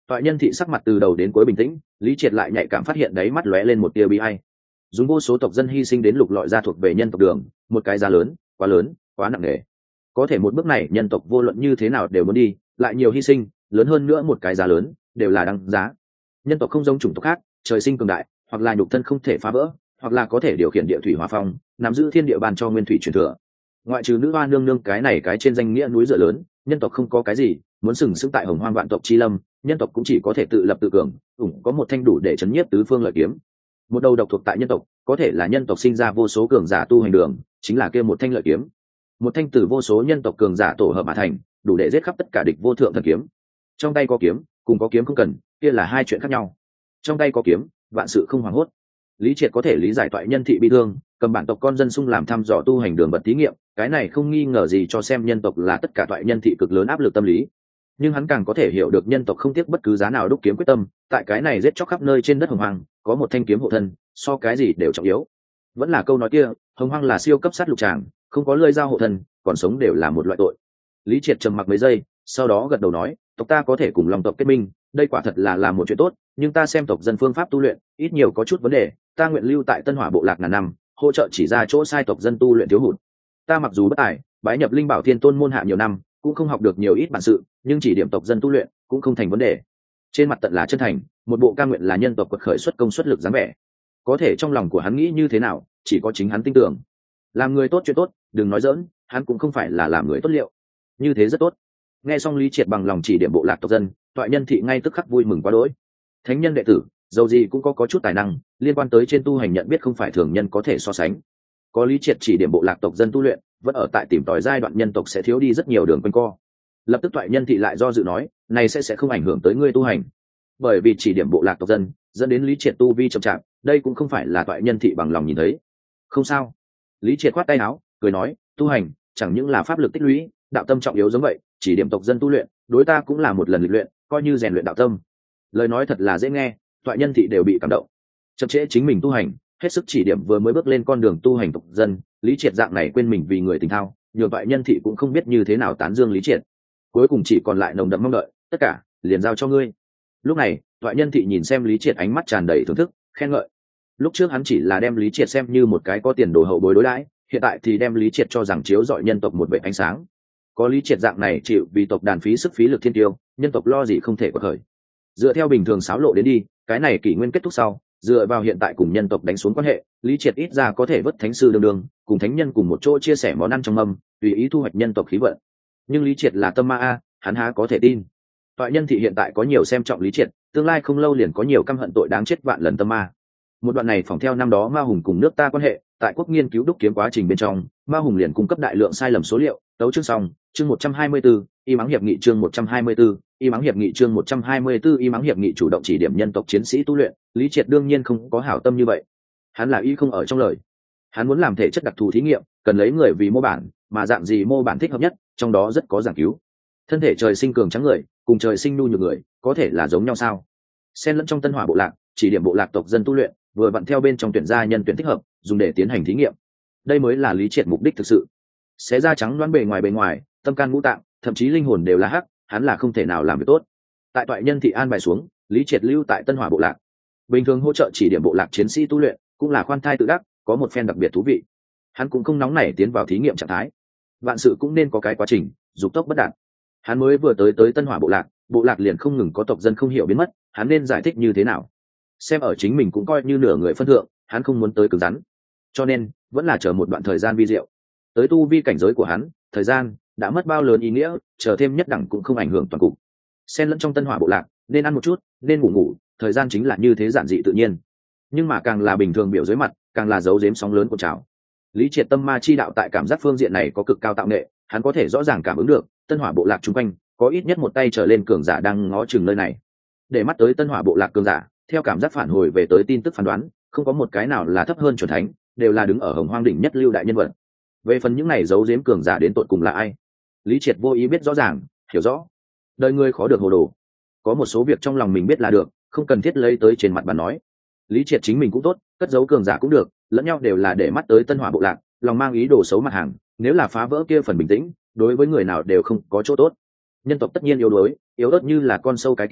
Toại nhân thị sắc mặt từ đầu đến cuối bình tĩnh, Lý Triệt lại nhạy cảm phát hiện đáy mắt lóe lên một tia bi ai. Dùng vô số tộc dân hy sinh đến lục lọi ra thuộc về nhân tộc đường, một cái giá lớn, quá nặng nề. Có thể một bước này nhân tộc vô luận như thế nào đều muốn đi, lại nhiều hy sinh, lớn hơn nữa một cái giá lớn, đều là đáng giá. Nhân tộc không giống chủng tộc khác, trời sinh cường đại, hoặc là nhục thân không thể phá vỡ, hoặc là có thể điều khiển địa thủy hỏa phong, nắm giữ thiên địa bàn cho nguyên thủy truyền thừa. Ngoại trừ nữ hoa nương nương cái này cái trên danh nghĩa núi dựa lớn, nhân tộc không có cái gì, muốn sừng sững tại hồng hoang vạn tộc chi lâm, nhân tộc cũng chỉ có thể tự lập tự cường, có một thanh đủ để chấn nhiếp tứ phương lợi kiếm. Một đầu độc thuộc tại nhân tộc, có thể là nhân tộc sinh ra vô số cường giả tu hành đường, chính là kia một thanh lợi kiếm. Một thanh từ vô số nhân tộc cường giả tổ hợp mà thành, đủ để giết khắp tất cả địch vô thượng thần kiếm. Trong tay có kiếm, cùng có kiếm không cần, kia là hai chuyện khác nhau. Trong tay có kiếm, vạn sự không hoảng hốt. Lý Triệt có thể lý giải toại nhân thị bị thương, cầm bản tộc con dân xung làm thăm dò tu hành đường vật thí nghiệm, cái này không nghi ngờ gì cho xem nhân tộc là tất cả toại nhân thị cực lớn áp lực tâm lý. Nhưng hắn càng có thể hiểu được nhân tộc không tiếc bất cứ giá nào đúc kiếm quyết tâm, tại cái này giết chóc khắp nơi trên đất hồng hoang, có một thanh kiếm hộ thân, so cái gì đều trọng yếu. Vẫn là câu nói kia, hồng hoang là siêu cấp sát lục tràng, không có lưỡi dao hộ thân, còn sống đều là một loại tội. Lý Triệt trầm mặc mấy giây, sau đó gật đầu nói, tộc ta có thể cùng Long tộc kết minh, đây quả thật là một chuyện tốt, nhưng ta xem tộc dân phương pháp tu luyện, ít nhiều có chút vấn đề, ta nguyện lưu tại Tân Hỏa bộ lạc ngàn năm, hỗ trợ chỉ ra chỗ sai tộc dân tu luyện thiếu hụt. Ta mặc dù bất tài, bái nhập Linh Bảo Thiên Tôn môn hạ nhiều năm, cũng không học được nhiều ít bản sự, nhưng chỉ điểm tộc dân tu luyện cũng không thành vấn đề. Trên mặt tận là chân thành, một bộ ca nguyện là nhân tộc quật khởi xuất công xuất lực dáng vẻ. Có thể trong lòng của hắn nghĩ như thế nào, chỉ có chính hắn tin tưởng. Làm người tốt chuyện tốt, đừng nói giỡn, hắn cũng không phải là làm người tốt liệu. Như thế rất tốt. Nghe xong Lý Triệt bằng lòng chỉ điểm bộ lạc tộc dân, toại nhân thị ngay tức khắc vui mừng quá đỗi. Thánh nhân đệ tử, dầu gì cũng có chút tài năng, liên quan tới trên tu hành nhận biết không phải thường nhân có thể so sánh. Có Lý Triệt chỉ điểm bộ lạc tộc dân tu luyện, vẫn ở tại tìm tòi giai đoạn nhân tộc sẽ thiếu đi rất nhiều đường quanh co. Lập tức toại nhân thị lại do dự nói, này sẽ không ảnh hưởng tới ngươi tu hành, bởi vì chỉ điểm bộ lạc tộc dân dẫn đến Lý Triệt tu vi chậm chạp, đây cũng không phải là toại nhân thị bằng lòng nhìn thấy. Không sao. Lý Triệt khoát tay áo, cười nói, tu hành chẳng những là pháp lực tích lũy, đạo tâm trọng yếu giống vậy, chỉ điểm tộc dân tu luyện, đối ta cũng là một lần lịch luyện, coi như rèn luyện đạo tâm. Lời nói thật là dễ nghe, toại nhân thị đều bị cảm động. Chậm trễ chính mình tu hành, hết sức chỉ điểm vừa mới bước lên con đường tu hành tộc dân, Lý Triệt dạng này quên mình vì người tình thao, nhường toại nhân thị cũng không biết như thế nào tán dương Lý Triệt. Cuối cùng chỉ còn lại nồng đậm mong đợi, tất cả liền giao cho ngươi. Lúc này, toại nhân thị nhìn xem Lý Triệt ánh mắt tràn đầy thưởng thức, khen ngợi. Lúc trước hắn chỉ là đem Lý Triệt xem như một cái có tiền đồ hậu bối đối đãi, hiện tại thì đem Lý Triệt cho rằng chiếu rọi nhân tộc một vệt ánh sáng. Có Lý Triệt dạng này chịu vì tộc đàn phí sức phí lực thiên tiêu, nhân tộc lo gì không thể có khởi. Dựa theo bình thường xáo lộ đến đi, cái này kỷ nguyên kết thúc sau, dựa vào hiện tại cùng nhân tộc đánh xuống quan hệ, Lý Triệt ít ra có thể vớt thánh sư đường cùng thánh nhân cùng một chỗ chia sẻ món ăn trong mâm, tùy ý thu hoạch nhân tộc khí vận. Nhưng Lý Triệt là tâm ma a, hắn há có thể tin. Toại nhân thị hiện tại có nhiều xem trọng Lý Triệt, tương lai không lâu liền có nhiều căm hận tội đáng chết vạn lần tâm ma. Một đoạn này phỏng theo năm đó Ma Hùng cùng nước ta quan hệ, tại quốc nghiên cứu đúc kiếm quá trình bên trong, Ma Hùng liền cung cấp đại lượng sai lầm số liệu, tấu chương xong, chương 124, y mắng hiệp nghị chương 124, y mắng hiệp nghị chương 124 y mắng hiệp nghị chủ động chỉ điểm nhân tộc chiến sĩ tu luyện, Lý Triệt đương nhiên không có hảo tâm như vậy. Hắn là y không ở trong lời. Hắn muốn làm thể chất đặc thù thí nghiệm, cần lấy người vì mô bản, mà dạng gì mô bản thích hợp nhất, trong đó rất có giảng cứu. Thân thể trời sinh cường trắng người, cùng trời sinh nhu nhược người, có thể là giống nhau sao? Xen lẫn trong Tân Hỏa bộ lạc, chỉ điểm bộ lạc tộc dân tu luyện, vừa vặn theo bên trong tuyển gia nhân tuyển thích hợp, dùng để tiến hành thí nghiệm. Đây mới là Lý Triệt mục đích thực sự. Xé da trắng đoán bề ngoài, tâm can ngũ tạng, thậm chí linh hồn đều là hắc, hắn là không thể nào làm việc tốt. Tại toại nhân thị an bài xuống, Lý Triệt lưu tại Tân Hỏa bộ lạc, bình thường hỗ trợ chỉ điểm bộ lạc chiến sĩ tu luyện, cũng là khoan thai tự đắc, có một phen đặc biệt thú vị. Hắn cũng không nóng nảy tiến vào thí nghiệm trạng thái. Vạn sự cũng nên có cái quá trình, dục tốc bất đạt. Hắn mới vừa tới Tân Hỏa bộ lạc liền không ngừng có tộc dân không hiểu biến mất, hắn nên giải thích như thế nào? Xem ở chính mình cũng coi như nửa người phân thượng, hắn không muốn tới cứng rắn, cho nên vẫn là chờ một đoạn thời gian vi diệu. Tới tu vi cảnh giới của hắn, thời gian đã mất bao lớn ý nghĩa, chờ thêm nhất đẳng cũng không ảnh hưởng toàn cục. Xen lẫn trong Tân Hỏa bộ lạc, nên ăn một chút, nên ngủ, thời gian chính là như thế giản dị tự nhiên. Nhưng mà càng là bình thường biểu dưới mặt, càng là giấu giếm sóng lớn của trào. Lý Triệt tâm ma chi đạo tại cảm giác phương diện này có cực cao tạo nghệ, hắn có thể rõ ràng cảm ứng được Tân Hỏa bộ lạc chung quanh có ít nhất một tay trở lên cường giả đang ngó chừng nơi này. Để mắt tới Tân Hỏa bộ lạc cường giả, theo cảm giác phản hồi về tới tin tức phán đoán, không có một cái nào là thấp hơn chuẩn thánh, đều là đứng ở hồng hoang đỉnh nhất lưu đại nhân vật. Về phần những này giấu giếm cường giả đến tột cùng là ai, Lý Triệt vô ý biết rõ ràng, hiểu rõ. Đời người khó được hồ đồ, có một số việc trong lòng mình biết là được, không cần thiết lấy tới trên mặt bàn nói. Lý Triệt chính mình cũng tốt, cất giấu cường giả cũng được, lẫn nhau đều là để mắt tới Tân Hỏa bộ lạc, lòng mang ý đồ xấu mặt hàng, nếu là phá vỡ kia phần bình tĩnh, đối với người nào đều không có chỗ tốt. Nhân tộc tất nhiên yếu đuối, yếu ớt như là con sâu cái kiến,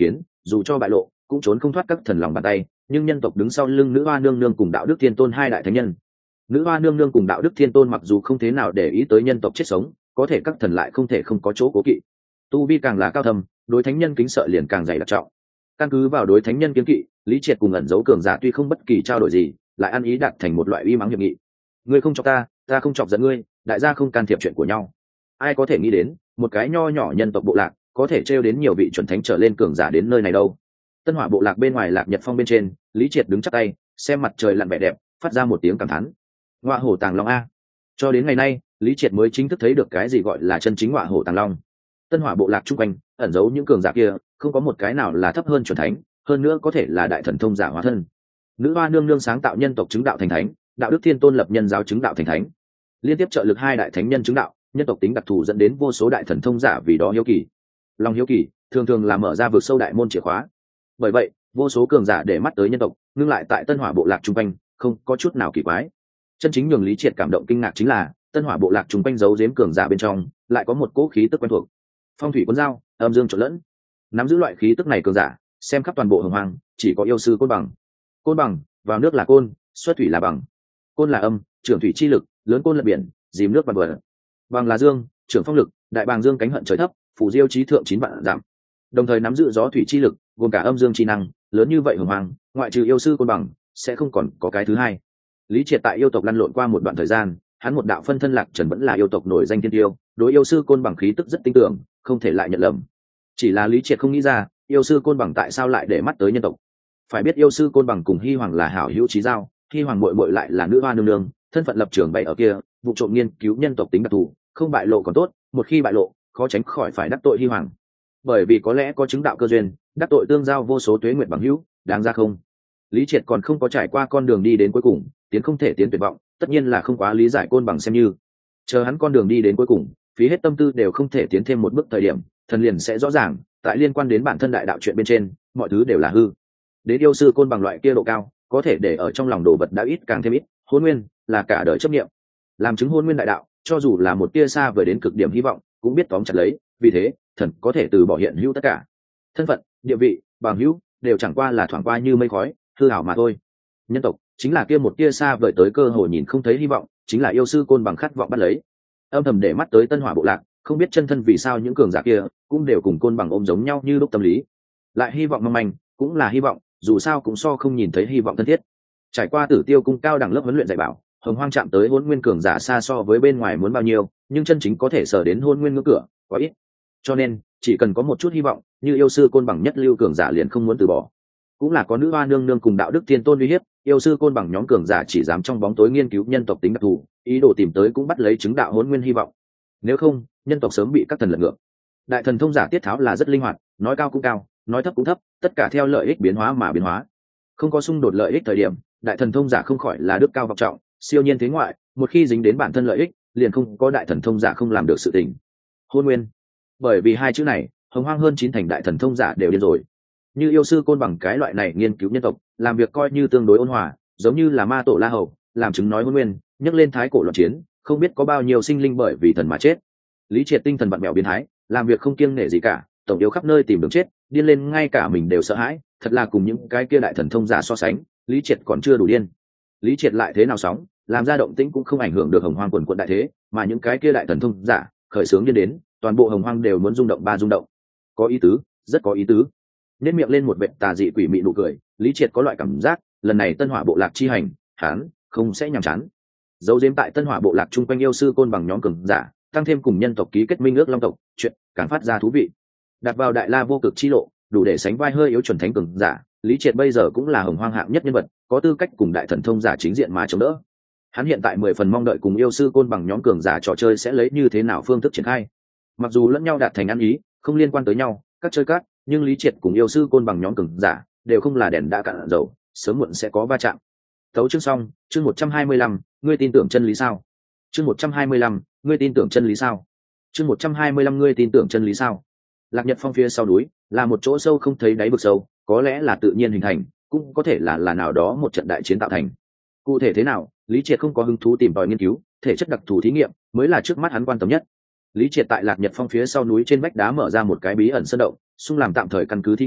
dù cho bại lộ cũng trốn không thoát các thần lòng bàn tay. Nhưng nhân tộc đứng sau lưng nữ hoa nương nương cùng đạo đức thiên tôn hai đại thánh nhân. Nữ hoa nương nương cùng đạo đức thiên tôn mặc dù không thế nào để ý tới nhân tộc chết sống, có thể các thần lại không thể không có chỗ cố kỵ. Tu vi càng là cao thâm, đối thánh nhân kính sợ liền càng dày đặc trọng. Căn cứ vào đối thánh nhân kiêng kỵ, Lý Triệt cùng ẩn dấu cường giả tuy không bất kỳ trao đổi gì, lại ăn ý đạt thành một loại uy mắng hiệp nghị. Ngươi không chọc ta, ta không chọc giận ngươi, đại gia không can thiệp chuyện của nhau. Ai có thể nghĩ đến, một cái nho nhỏ nhân tộc bộ lạc, có thể trêu đến nhiều vị chuẩn thánh trở lên cường giả đến nơi này đâu. Tân Hỏa bộ lạc bên ngoài Lạc Nhật Phong bên trên, Lý Triệt đứng chắp tay, xem mặt trời lặn vẻ đẹp, phát ra một tiếng cảm thán. Ngọa hổ tàng long a. Cho đến ngày nay, Lý Triệt mới chính thức thấy được cái gì gọi là chân chính ngọa hổ tàng long. Tân Hỏa bộ lạc chung quanh, ẩn giấu những cường giả kia, không có một cái nào là thấp hơn chuẩn thánh, hơn nữa có thể là đại thần thông giả hóa thân. Nữ hoa nương nương sáng tạo nhân tộc chứng đạo thành thánh, đạo đức thiên tôn lập nhân giáo chứng đạo thành thánh, liên tiếp trợ lực hai đại thánh nhân chứng đạo, nhân tộc tính đặc thù dẫn đến vô số đại thần thông giả vì đó hiếu kỳ. Lòng hiếu kỳ thường thường là mở ra vực sâu đại môn chìa khóa. Bởi vậy, vô số cường giả để mắt tới nhân tộc, ngưng lại tại Tân Hỏa bộ lạc chung quanh, không có chút nào kỳ quái. Chân chính nhường Lý Triệt cảm động kinh ngạc chính là Tân Hỏa bộ lạc chung quanh giấu giếm cường giả bên trong, lại có một cỗ khí tức quen thuộc. Phong thủy cuốn dao, âm dương trộn lẫn. Nắm giữ loại khí tức này cường giả, xem khắp toàn bộ Hồng Hoang, chỉ có yêu sư Côn Bằng. Côn Bằng, vào nước là côn, xuất thủy là bằng. Côn là âm, trưởng thủy chi lực, lớn côn lật biển, dìm nước vạn vật. Bằng là dương, trưởng phong lực, đại bàng dương cánh hận trời thấp, phủ diêu trí thượng 9 vạn giảm. Đồng thời nắm giữ gió thủy chi lực, gồm cả âm dương chi năng, lớn như vậy Hồng Hoang, ngoại trừ yêu sư Côn Bằng, sẽ không còn có cái thứ hai. Lý Triệt tại yêu tộc lăn lộn qua một đoạn thời gian, hắn một đạo phân thân Lạc Trần vẫn là yêu tộc nổi danh thiên tiêu, đối yêu sư Côn Bằng khí tức rất tin tưởng, không thể lại nhận lầm. Chỉ là Lý Triệt không nghĩ ra, yêu sư Côn Bằng tại sao lại để mắt tới nhân tộc. Phải biết yêu sư Côn Bằng cùng Hy Hoàng là hảo hữu chí giao, Hy Hoàng muội muội lại là nữ hoa nương nương, thân phận lập trường bay ở kia, vụ trộm nghiên cứu nhân tộc tính đặc thù, không bại lộ còn tốt, một khi bại lộ, khó tránh khỏi phải đắc tội Hy Hoàng. Bởi vì có lẽ có chứng đạo cơ duyên, đắc tội tương giao vô số tuế nguyệt bằng hữu, đáng ra không? Lý Triệt còn không có trải qua con đường đi đến cuối cùng, tiến không thể tiến tuyệt vọng, tất nhiên là không quá lý giải Côn Bằng xem như. Chờ hắn con đường đi đến cuối cùng, phí hết tâm tư đều không thể tiến thêm một bước thời điểm, thần liền sẽ rõ ràng, tại liên quan đến bản thân đại đạo chuyện bên trên, mọi thứ đều là hư. Đến yêu sư Côn Bằng loại kia độ cao, có thể để ở trong lòng đồ vật đã ít càng thêm ít, hôn nguyên là cả đời chấp niệm. Làm chứng hôn nguyên đại đạo, cho dù là một tia xa vời đến cực điểm hy vọng, cũng biết tóm chặt lấy, vì thế, thần có thể từ bỏ hiện hữu tất cả. Thân phận, địa vị, bằng hữu đều chẳng qua là thoảng qua như mây khói, hư ảo mà thôi. Nhân tộc chính là kia một tia xa vời tới cơ hội nhìn không thấy hy vọng, chính là yêu sư Côn Bằng khát vọng bắt lấy. Âm thầm để mắt tới Tân Hỏa bộ lạc, không biết chân thân vì sao những cường giả kia cũng đều cùng Côn Bằng ôm giống nhau như lúc tâm lý. Lại hy vọng mong manh, cũng là hy vọng, dù sao cũng so không nhìn thấy hy vọng thân thiết. Trải qua Tử Tiêu cung cao đẳng lớp huấn luyện dạy bảo, Hồng Hoang chạm tới Hỗn Nguyên cường giả xa so với bên ngoài muốn bao nhiêu, nhưng chân chính có thể sở đến Hỗn Nguyên ngưỡng cửa quá ít. Cho nên, chỉ cần có một chút hy vọng, như yêu sư Côn Bằng nhất lưu cường giả liền không muốn từ bỏ. Cũng là có nữ hoa nương nương cùng đạo đức thiên tôn uy hiếp, yêu sư Côn Bằng nhóm cường giả chỉ dám trong bóng tối nghiên cứu nhân tộc tính đặc thù, ý đồ tìm tới cũng bắt lấy chứng đạo Hỗn Nguyên hy vọng. Nếu không, nhân tộc sớm bị các thần lật ngược. Đại thần thông giả tiết tháo là rất linh hoạt, nói cao cũng cao, nói thấp cũng thấp, tất cả theo lợi ích biến hóa mà biến hóa. Không có xung đột lợi ích thời điểm, đại thần thông giả không khỏi là đức cao vọng trọng, siêu nhiên thế ngoại, một khi dính đến bản thân lợi ích, liền không có đại thần thông giả không làm được sự tình. Hôn nguyên. Bởi vì hai chữ này, Hồng Hoang hơn 9 thành đại thần thông giả đều điên rồi. Như yêu sư Côn Bằng cái loại này nghiên cứu nhân tộc, làm việc coi như tương đối ôn hòa, giống như là ma tổ La Hầu, làm chứng nói hôn nguyên, nhắc lên thái cổ loạn chiến, không biết có bao nhiêu sinh linh bởi vì thần mà chết. Lý Triệt tinh thần vặn vẹo biến thái, làm việc không kiêng nể gì cả, tổng yếu khắp nơi tìm đường chết, điên lên ngay cả mình đều sợ hãi, thật là cùng những cái kia đại thần thông giả so sánh, Lý Triệt còn chưa đủ điên. Lý Triệt lại thế nào sóng, làm ra động tĩnh cũng không ảnh hưởng được Hồng Hoang quần quận đại thế, mà những cái kia đại thần thông giả khởi sướng điên đến, toàn bộ Hồng Hoang đều muốn rung động ba rung động. Có ý tứ, rất có ý tứ. Nhếch miệng lên một vệt tà dị quỷ mị nụ cười, Lý Triệt có loại cảm giác, lần này Tân Hỏa bộ lạc chi hành, hắn không sẽ nhàm chán. Dấu diếm tại Tân Hỏa bộ lạc chung quanh yêu sư Côn Bằng nhóm cường giả, tăng thêm cùng nhân tộc ký kết minh ước long tộc, chuyện càng phát ra thú vị. Đặt vào đại la vô cực chi lộ, đủ để sánh vai hơi yếu chuẩn thánh cường giả, Lý Triệt bây giờ cũng là Hồng Hoang hạng nhất nhân vật, có tư cách cùng đại thần thông giả chính diện mà chống đỡ. Hắn hiện tại 10 phần mong đợi cùng yêu sư Côn Bằng nhóm cường giả trò chơi sẽ lấy như thế nào phương thức triển khai. Mặc dù lẫn nhau đạt thành ăn ý, không liên quan tới nhau, các chơi cát, nhưng Lý Triệt cùng yêu sư Côn Bằng nhóm cường giả đều không là đèn đã cạn dầu, sớm muộn sẽ có va chạm. Tấu chương xong, chương 125, ngươi tin tưởng chân lý sao? Chương 125, ngươi tin tưởng chân lý sao? Chương 125 ngươi tin tưởng chân lý sao? Lạc Nhật Phong phía sau núi là một chỗ sâu không thấy đáy vực sâu, có lẽ là tự nhiên hình thành, cũng có thể là nào đó một trận đại chiến tạo thành. Cụ thể thế nào, Lý Triệt không có hứng thú tìm tòi nghiên cứu, thể chất đặc thù thí nghiệm mới là trước mắt hắn quan tâm nhất. Lý Triệt tại Lạc Nhật Phong phía sau núi trên vách đá mở ra một cái bí ẩn sơn động, xung làm tạm thời căn cứ thí nghiệm,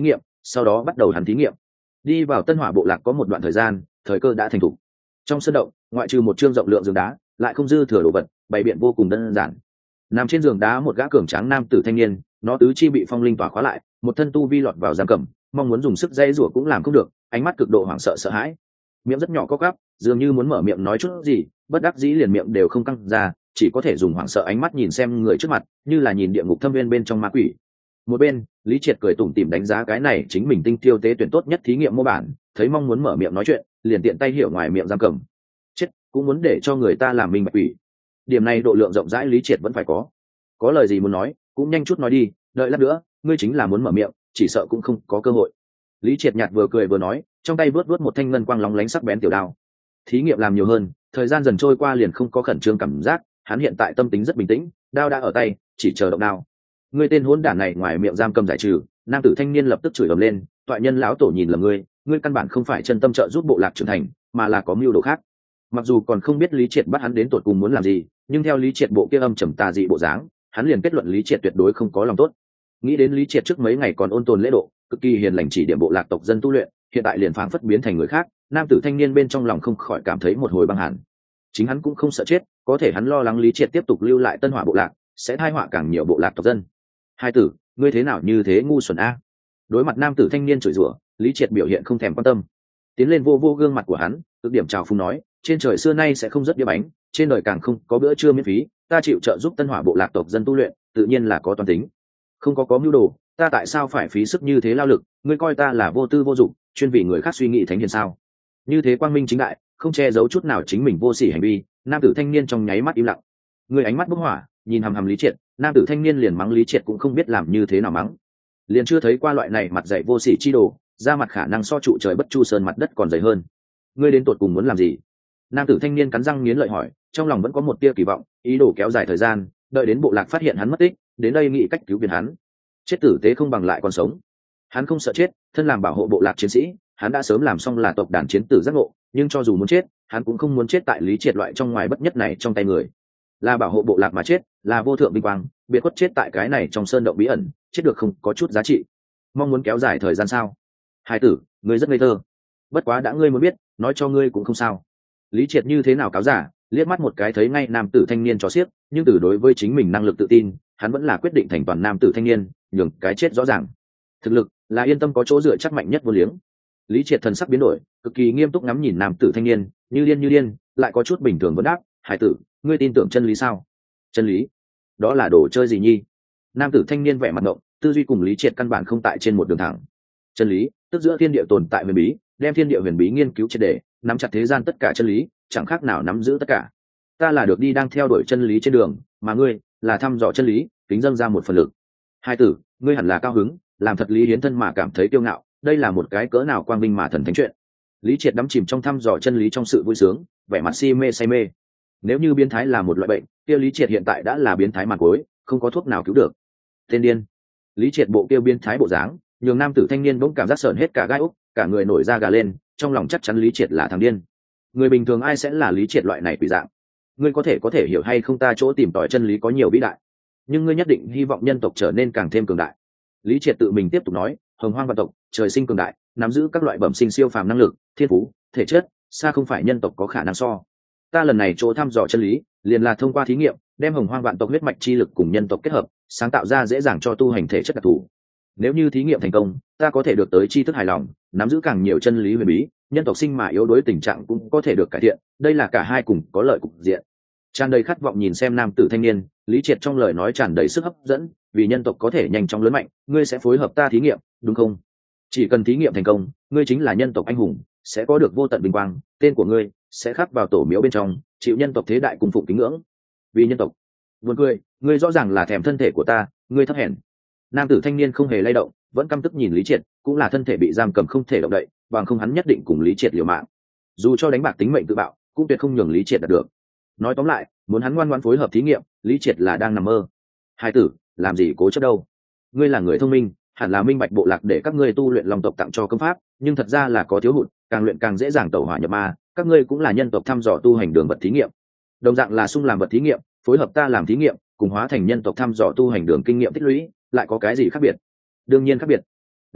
sau đó bắt đầu hắn thí nghiệm. Đi vào Tân Hỏa bộ lạc có một đoạn thời gian, thời cơ đã thành thục. Trong sân động, ngoại trừ một trương rộng lượng giường đá, lại không dư thừa đồ vật, bày biện vô cùng đơn giản. Nằm trên giường đá một gã cường tráng nam tử thanh niên, nó tứ chi bị phong linh tỏa khóa lại, một thân tu vi lọt vào giam cầm, mong muốn dùng sức dây rủa cũng làm không được, ánh mắt cực độ hoảng sợ sợ hãi, miệng rất nhỏ co quắp, dường như muốn mở miệng nói chút gì, bất đắc dĩ liền miệng đều không căng ra, chỉ có thể dùng hoảng sợ ánh mắt nhìn xem người trước mặt, như là nhìn địa ngục thâm viên bên trong ma quỷ. Một bên, Lý Triệt cười tủm tỉm đánh giá cái này chính mình tinh tiêu tế tuyển tốt nhất thí nghiệm mô bản, thấy mong muốn mở miệng nói chuyện, liền tiện tay hiểu ngoài miệng giam cầm. Chết, cũng muốn để cho người ta làm mình bạch quỷ. Điểm này độ lượng rộng rãi Lý Triệt vẫn phải có lời gì muốn nói cũng nhanh chút nói đi, đợi lát nữa ngươi chính là muốn mở miệng chỉ sợ cũng không có cơ hội. Lý Triệt nhạt vừa cười vừa nói, trong tay vớt một thanh ngân quang lóng lánh sắc bén tiểu đao. Thí nghiệm làm nhiều hơn, thời gian dần trôi qua liền không có khẩn trương cảm giác, hắn hiện tại tâm tính rất bình tĩnh, đao đã ở tay, chỉ chờ động đao. Ngươi tên hỗn đản này ngoài miệng giam cầm giải trừ, nam tử thanh niên lập tức chửi ầm lên, toại nhân lão tổ nhìn lầm ngươi căn bản không phải chân tâm trợ giúp bộ lạc trưởng thành, mà là có mưu đồ khác. Mặc dù còn không biết Lý Triệt bắt hắn đến tột cùng muốn làm gì, nhưng theo Lý Triệt bộ kia âm trầm tà dị bộ dáng, hắn liền kết luận Lý Triệt tuyệt đối không có lòng tốt. Nghĩ đến Lý Triệt trước mấy ngày còn ôn tồn lễ độ, cực kỳ hiền lành chỉ điểm bộ lạc tộc dân tu luyện, hiện tại liền phảng phất biến thành người khác, nam tử thanh niên bên trong lòng không khỏi cảm thấy một hồi băng hàn. Chính hắn cũng không sợ chết, có thể hắn lo lắng Lý Triệt tiếp tục lưu lại Tân Hỏa bộ lạc, sẽ tai họa càng nhiều bộ lạc tộc dân. Hai tử, ngươi thế nào như thế ngu xuẩn a? Đối mặt nam tử thanh niên chửi rủa, Lý Triệt biểu hiện không thèm quan tâm, tiến lên vô gương mặt của hắn, cực điểm chào phúng nói, trên trời xưa nay sẽ không rớt đĩa bánh, trên đời càng không có bữa trưa miễn phí, ta chịu trợ giúp Tân Hỏa bộ lạc tộc dân tu luyện, tự nhiên là có toán tính. Không có mưu đồ, ta tại sao phải phí sức như thế lao lực, ngươi coi ta là vô tư vô dụng, chuyên vì người khác suy nghĩ thánh hiền sao? Như thế quang minh chính đại, không che giấu chút nào chính mình vô sỉ hành vi, nam tử thanh niên trong nháy mắt im lặng. Người ánh mắt bốc hỏa, nhìn hằm hằm Lý Triệt, nam tử thanh niên liền mắng Lý Triệt cũng không biết làm như thế nào mắng. Liền chưa thấy qua loại này mặt dạy vô sỉ chi đồ, ra mặt khả năng so trụ trời bất chu sơn mặt đất còn dày hơn. Ngươi đến tột cùng muốn làm gì? Nam tử thanh niên cắn răng nghiến lợi hỏi, trong lòng vẫn có một tia kỳ vọng, ý đồ kéo dài thời gian, đợi đến bộ lạc phát hiện hắn mất tích, đến đây nghĩ cách cứu viện hắn. Chết tử tế không bằng lại còn sống. Hắn không sợ chết, thân làm bảo hộ bộ lạc chiến sĩ, hắn đã sớm làm xong là tộc đàn chiến tử giác ngộ, nhưng cho dù muốn chết, hắn cũng không muốn chết tại Lý Triệt loại trong ngoài bất nhất này trong tay người. Là bảo hộ bộ lạc mà chết, là vô thượng vinh quang, biệt khuất chết tại cái này trong sơn động bí ẩn, chết được không có chút giá trị. Mong muốn kéo dài thời gian sao? Hai tử, ngươi rất ngây thơ. Bất quá đã ngươi muốn biết, nói cho ngươi cũng không sao. Lý Triệt như thế nào cáo giả, liếc mắt một cái thấy ngay nam tử thanh niên cho xiếc, nhưng từ đối với chính mình năng lực tự tin, hắn vẫn là quyết định thành toàn nam tử thanh niên, nhường cái chết rõ ràng. Thực lực là yên tâm có chỗ dựa chắc mạnh nhất vô liếng. Lý Triệt thần sắc biến đổi, cực kỳ nghiêm túc ngắm nhìn nam tử thanh niên, như điên, lại có chút bình thường vấn đáp, hải tử, ngươi tin tưởng chân lý sao? Chân lý? Đó là đồ chơi gì nhi? Nam tử thanh niên vẻ mặt ngộng, tư duy cùng Lý Triệt căn bản không tại trên một đường thẳng. Chân lý, tức giữa thiên địa tồn tại huyền bí, đem thiên địa huyền bí nghiên cứu triệt để, nắm chặt thế gian tất cả chân lý, chẳng khác nào nắm giữ tất cả. Ta là được đi đang theo đuổi chân lý trên đường, mà ngươi là thăm dò chân lý, kính dâng ra một phần lực. Hai tử, ngươi hẳn là cao hứng, làm thật lý hiến thân mà cảm thấy kiêu ngạo, đây là một cái cỡ nào quang vinh mà thần thánh chuyện. Lý Triệt đắm chìm trong thăm dò chân lý trong sự vui sướng, vẻ mặt si mê say mê. Nếu như biến thái là một loại bệnh, kia Lý Triệt hiện tại đã là biến thái màn cuối, không có thuốc nào cứu được. Tên điên. Lý Triệt bộ kia biến thái bộ dáng, nhường nam tử thanh niên bỗng cảm giác sởn hết cả gai ốc, cả người nổi da gà lên, trong lòng chắc chắn Lý Triệt là thằng điên. Người bình thường ai sẽ là Lý Triệt loại này quỷ dạng? Ngươi có thể hiểu hay không, ta chỗ tìm tòi chân lý có nhiều vĩ đại, nhưng ngươi nhất định hy vọng nhân tộc trở nên càng thêm cường đại. Lý Triệt tự mình tiếp tục nói, hồng hoang vạn tộc trời sinh cường đại, nắm giữ các loại bẩm sinh siêu phàm năng lực, thiên phú, thể chất, xa không phải nhân tộc có khả năng so. Ta lần này chỗ thăm dò chân lý, liền là thông qua thí nghiệm, đem hồng hoang vạn tộc huyết mạch chi lực cùng nhân tộc kết hợp, sáng tạo ra dễ dàng cho tu hành thể chất đặc thù. Nếu như thí nghiệm thành công, ta có thể được tới tri thức hài lòng, nắm giữ càng nhiều chân lý huyền bí, nhân tộc sinh mà yếu đuối tình trạng cũng có thể được cải thiện, đây là cả hai cùng có lợi cục diện. Tràn đầy khát vọng nhìn xem nam tử thanh niên, Lý Triệt trong lời nói tràn đầy sức hấp dẫn, vì nhân tộc có thể nhanh chóng lớn mạnh, ngươi sẽ phối hợp ta thí nghiệm, đúng không? Chỉ cần thí nghiệm thành công, ngươi chính là nhân tộc anh hùng, sẽ có được vô tận vinh quang, tên của ngươi sẽ khắc vào tổ miếu bên trong, chịu nhân tộc thế đại cùng phụng kính ngưỡng. Vì nhân tộc. Buồn cười, ngươi rõ ràng là thèm thân thể của ta, ngươi thấp hèn. Nam tử thanh niên không hề lay động, vẫn căm tức nhìn Lý Triệt, cũng là thân thể bị giam cầm không thể động đậy, bằng không hắn nhất định cùng Lý Triệt liều mạng. Dù cho đánh bạc tính mệnh tự bạo, cũng tuyệt không nhường Lý Triệt đạt được. Nói tóm lại, muốn hắn ngoan ngoãn phối hợp thí nghiệm, Lý Triệt là đang nằm mơ. Hai tử, làm gì cố chấp đâu? Ngươi là người thông minh, hẳn là minh bạch bộ lạc để các ngươi tu luyện long tộc tặng cho công pháp, nhưng thật ra là có thiếu hụt, càng luyện càng dễ dàng tẩu hỏa nhập ma. Các ngươi cũng là nhân tộc thăm dò tu hành đường vật thí nghiệm, đồng dạng là sung làm vật thí nghiệm, phối hợp ta làm thí nghiệm, cùng hóa thành nhân tộc thăm dò tu hành đường kinh nghiệm tích lũy, lại có cái gì khác biệt? Đương nhiên khác biệt.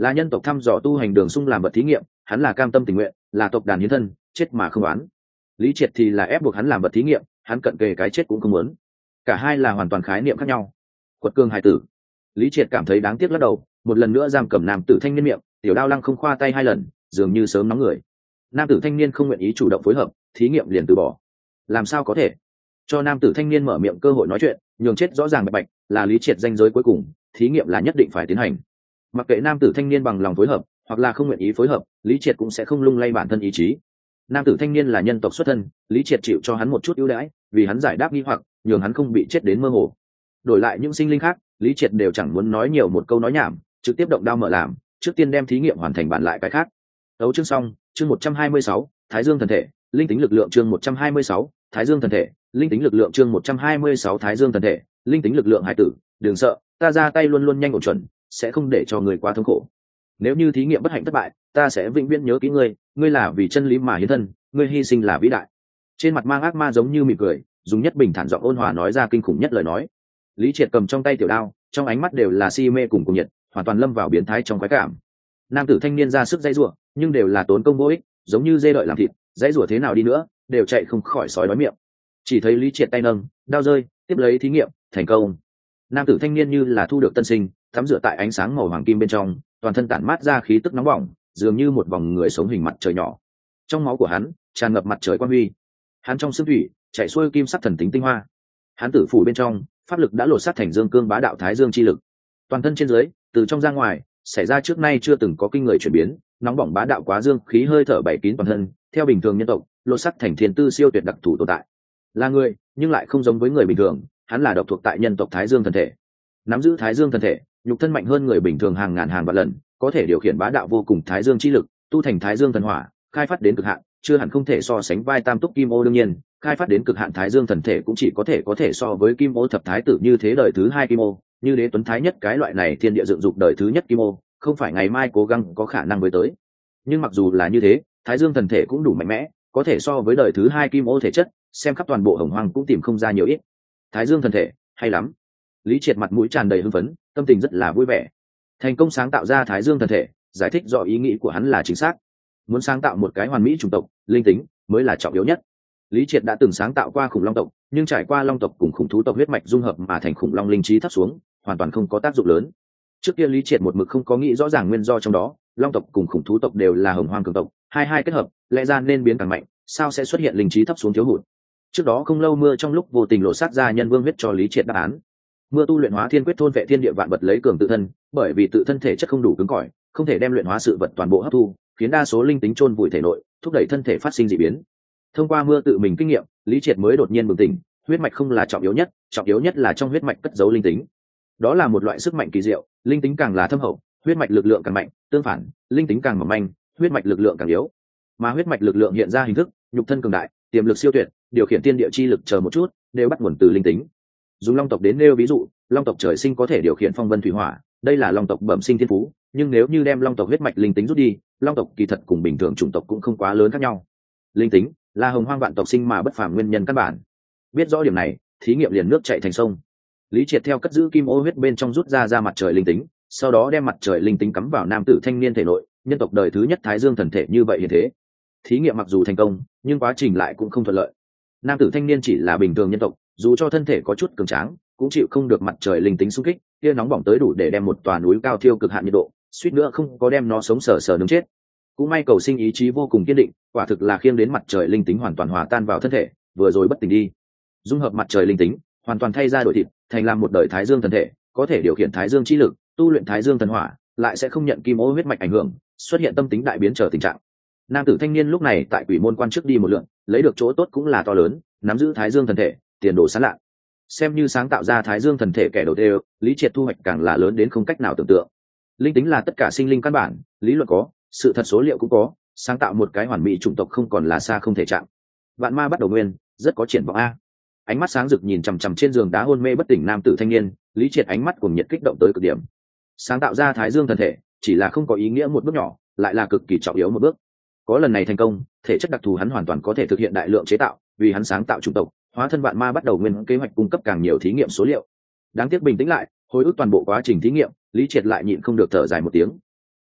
là nhân tộc thăm dò tu hành đường sung làm vật thí nghiệm, hắn là cam tâm tình nguyện, là tộc đàn hiến thân, chết mà không oán. Lý Triệt thì là ép buộc hắn làm vật thí nghiệm, hắn cận kề cái chết cũng không muốn. Cả hai là hoàn toàn khái niệm khác nhau. Quật cường hải tử. Lý Triệt cảm thấy đáng tiếc lắc đầu, một lần nữa giam cầm nam tử thanh niên miệng, tiểu đao lăng không khoa tay hai lần, dường như sớm nóng người. Nam tử thanh niên không nguyện ý chủ động phối hợp, thí nghiệm liền từ bỏ. Làm sao có thể? Cho nam tử thanh niên mở miệng cơ hội nói chuyện, nhường chết rõ ràng bạch bạch, là Lý Triệt danh giới cuối cùng, thí nghiệm là nhất định phải tiến hành. Mặc kệ nam tử thanh niên bằng lòng phối hợp, hoặc là không nguyện ý phối hợp, Lý Triệt cũng sẽ không lung lay bản thân ý chí. Nam tử thanh niên là nhân tộc xuất thân, Lý Triệt chịu cho hắn một chút ưu đãi, vì hắn giải đáp nghi hoặc, nhường hắn không bị chết đến mơ hồ. Đổi lại những sinh linh khác, Lý Triệt đều chẳng muốn nói nhiều một câu nói nhảm, trực tiếp động đao mở làm, trước tiên đem thí nghiệm hoàn thành bản lại cái khác. Đấu chương xong, chương 126, Thái Dương thần thể, linh tính lực lượng chương 126, Thái Dương thần thể, linh tính lực lượng chương 126 Thái Dương thần thể, linh tính lực lượng hải tử, đừng sợ, ta ra tay luôn luôn nhanh ổn chuẩn, sẽ không để cho người quá thống khổ. Nếu như thí nghiệm bất hạnh thất bại, ta sẽ vĩnh viễn nhớ kỹ ngươi, ngươi là vì chân lý mà hiến thân, ngươi hy sinh là vĩ đại. Trên mặt mang ác ma giống như mỉm cười, dùng nhất bình thản giọng ôn hòa nói ra kinh khủng nhất lời nói. Lý Triệt cầm trong tay tiểu đao, trong ánh mắt đều là si mê cùng nhiệt, hoàn toàn lâm vào biến thái trong khoái cảm. Nam tử thanh niên ra sức dãy rủa, nhưng đều là tốn công vô ích, giống như dê đợi làm thịt, dãy rủa thế nào đi nữa, đều chạy không khỏi sói đói miệng. Chỉ thấy Lý Triệt tay nâng, đao rơi, tiếp lấy thí nghiệm, thành công. Nam tử thanh niên như là thu được tân sinh, tắm rửa tại ánh sáng màu hoàng kim bên trong, toàn thân tản mát ra khí tức nóng bỏng, dường như một vòng người sống hình mặt trời nhỏ. Trong máu của hắn tràn ngập mặt trời quang huy, hắn trong xương thủy chảy xuôi kim sắc thần tính tinh hoa. Hắn tử phủ bên trong, pháp lực đã lột xác thành dương cương bá đạo thái dương chi lực. Toàn thân trên dưới, từ trong ra ngoài, xảy ra trước nay chưa từng có kinh người chuyển biến, nóng bỏng bá đạo quá dương khí hơi thở bảy kín toàn thân, theo bình thường nhân tộc, lột xác thành thiên tư siêu tuyệt đặc thủ tồn tại. Là người, nhưng lại không giống với người bình thường, hắn là độc thuộc tại nhân tộc Thái Dương thần thể. Nắm giữ Thái Dương thần thể, nhục thân mạnh hơn người bình thường hàng ngàn hàng vạn lần, có thể điều khiển bá đạo vô cùng Thái Dương chi lực, tu thành Thái Dương thần hỏa, khai phát đến cực hạn, chưa hẳn không thể so sánh vai tam túc kim ô. đương nhiên, khai phát đến cực hạn Thái Dương thần thể cũng chỉ có thể so với kim ô thập thái tử như thế đời thứ hai kim ô, như đế tuấn thái nhất cái loại này thiên địa dựng dục đời thứ nhất kim ô, không phải ngày mai cố gắng có khả năng với tới. Nhưng mặc dù là như thế, Thái Dương thần thể cũng đủ mạnh mẽ, có thể so với đời thứ hai kim ô thể chất, xem khắp toàn bộ hồng hoang cũng tìm không ra nhiều ít. Thái Dương thần thể, hay lắm. Lý Triệt mặt mũi tràn đầy hưng phấn, tâm tình rất là vui vẻ. Thành công sáng tạo ra Thái Dương thần thể, giải thích rõ ý nghĩ của hắn là chính xác. Muốn sáng tạo một cái hoàn mỹ chủng tộc, linh tính mới là trọng yếu nhất. Lý Triệt đã từng sáng tạo qua khủng long tộc, nhưng trải qua long tộc cùng khủng thú tộc huyết mạch dung hợp mà thành khủng long linh trí thấp xuống, hoàn toàn không có tác dụng lớn. Trước kia Lý Triệt một mực không có nghĩ rõ ràng nguyên do trong đó, long tộc cùng khủng thú tộc đều là hồng hoang cường tộc, hai kết hợp, lẽ ra nên biến càng mạnh, sao sẽ xuất hiện linh trí thấp xuống thiếu hụt. Trước đó không lâu Mưa trong lúc vô tình lộ sát ra nhân vương huyết cho Lý Triệt đáp án. Mưa tu luyện hóa thiên quyết thôn vệ thiên địa vạn vật lấy cường tự thân, bởi vì tự thân thể chất không đủ cứng cỏi, không thể đem luyện hóa sự vật toàn bộ hấp thu, khiến đa số linh tính chôn vùi thể nội, thúc đẩy thân thể phát sinh dị biến. Thông qua Mưa tự mình kinh nghiệm, Lý Triệt mới đột nhiên bừng tỉnh, huyết mạch không là trọng yếu nhất là trong huyết mạch cất giấu linh tính. Đó là một loại sức mạnh kỳ diệu, linh tính càng là thâm hậu, huyết mạch lực lượng càng mạnh, tương phản, linh tính càng mỏng manh, huyết mạch lực lượng càng yếu. Mà huyết mạch lực lượng hiện ra hình thức, nhục thân cường đại, tiềm lực siêu tuyệt, điều khiển thiên địa chi lực chờ một chút, đều bắt nguồn từ linh tính. Dùng long tộc đến nêu ví dụ, long tộc trời sinh có thể điều khiển phong vân thủy hỏa, đây là long tộc bẩm sinh thiên phú, nhưng nếu như đem long tộc huyết mạch linh tính rút đi, long tộc kỳ thật cùng bình thường chủng tộc cũng không quá lớn khác nhau. Linh tính là hồng hoang vạn tộc sinh mà bất phàm nguyên nhân căn bản. Biết rõ điểm này, thí nghiệm liền nước chảy thành sông. Lý Triệt theo cất giữ kim ô huyết bên trong rút ra mặt trời linh tính, sau đó đem mặt trời linh tính cắm vào nam tử thanh niên thể nội, nhân tộc đời thứ nhất Thái Dương thần thể như vậy hiện thế. Thí nghiệm mặc dù thành công, nhưng quá trình lại cũng không thuận lợi. Nam tử thanh niên chỉ là bình thường nhân tộc, dù cho thân thể có chút cường tráng, cũng chịu không được mặt trời linh tính xung kích, kia nóng bỏng tới đủ để đem một tòa núi cao thiêu cực hạn nhiệt độ, suýt nữa không có đem nó sống sờ sờ nướng chết. Cũng may cầu sinh ý chí vô cùng kiên định, quả thực là khiêng đến mặt trời linh tính hoàn toàn hòa tan vào thân thể, vừa rồi bất tỉnh đi. Dung hợp mặt trời linh tính, hoàn toàn thay ra đổi thịt, thành làm một đời Thái Dương thần thể, có thể điều khiển Thái Dương chi lực, tu luyện Thái Dương thần hỏa, lại sẽ không nhận kim ô huyết mạch ảnh hưởng, xuất hiện tâm tính đại biến trở tình trạng. Nam tử thanh niên lúc này tại Quỷ Môn Quan trước đi một lượt, lấy được chỗ tốt cũng là to lớn, nắm giữ Thái Dương thần thể, tiền đồ sáng lạ. Xem như sáng tạo ra Thái Dương thần thể kẻ đầu tiên, Lý Triệt thu hoạch càng là lớn đến không cách nào tưởng tượng. Linh tính là tất cả sinh linh căn bản, lý luận có, sự thật số liệu cũng có, sáng tạo một cái hoàn mỹ chủng tộc không còn là xa không thể chạm. Vạn ma bắt đầu nguyên, rất có triển vọng a. Ánh mắt sáng rực nhìn chằm chằm trên giường đá hôn mê bất tỉnh nam tử thanh niên, Lý Triệt ánh mắt cuồng nhiệt kích động tới cực điểm. Sáng tạo ra Thái Dương thần thể, chỉ là không có ý nghĩa một bước nhỏ, lại là cực kỳ trọng yếu một bước. Có lần này thành công, thể chất đặc thù hắn hoàn toàn có thể thực hiện đại lượng chế tạo, vì hắn sáng tạo chủng tộc, hóa thân vạn ma bắt đầu nguyên kế hoạch cung cấp càng nhiều thí nghiệm số liệu. Đáng tiếc bình tĩnh lại, hồi ức toàn bộ quá trình thí nghiệm, Lý Triệt lại nhịn không được thở dài một tiếng.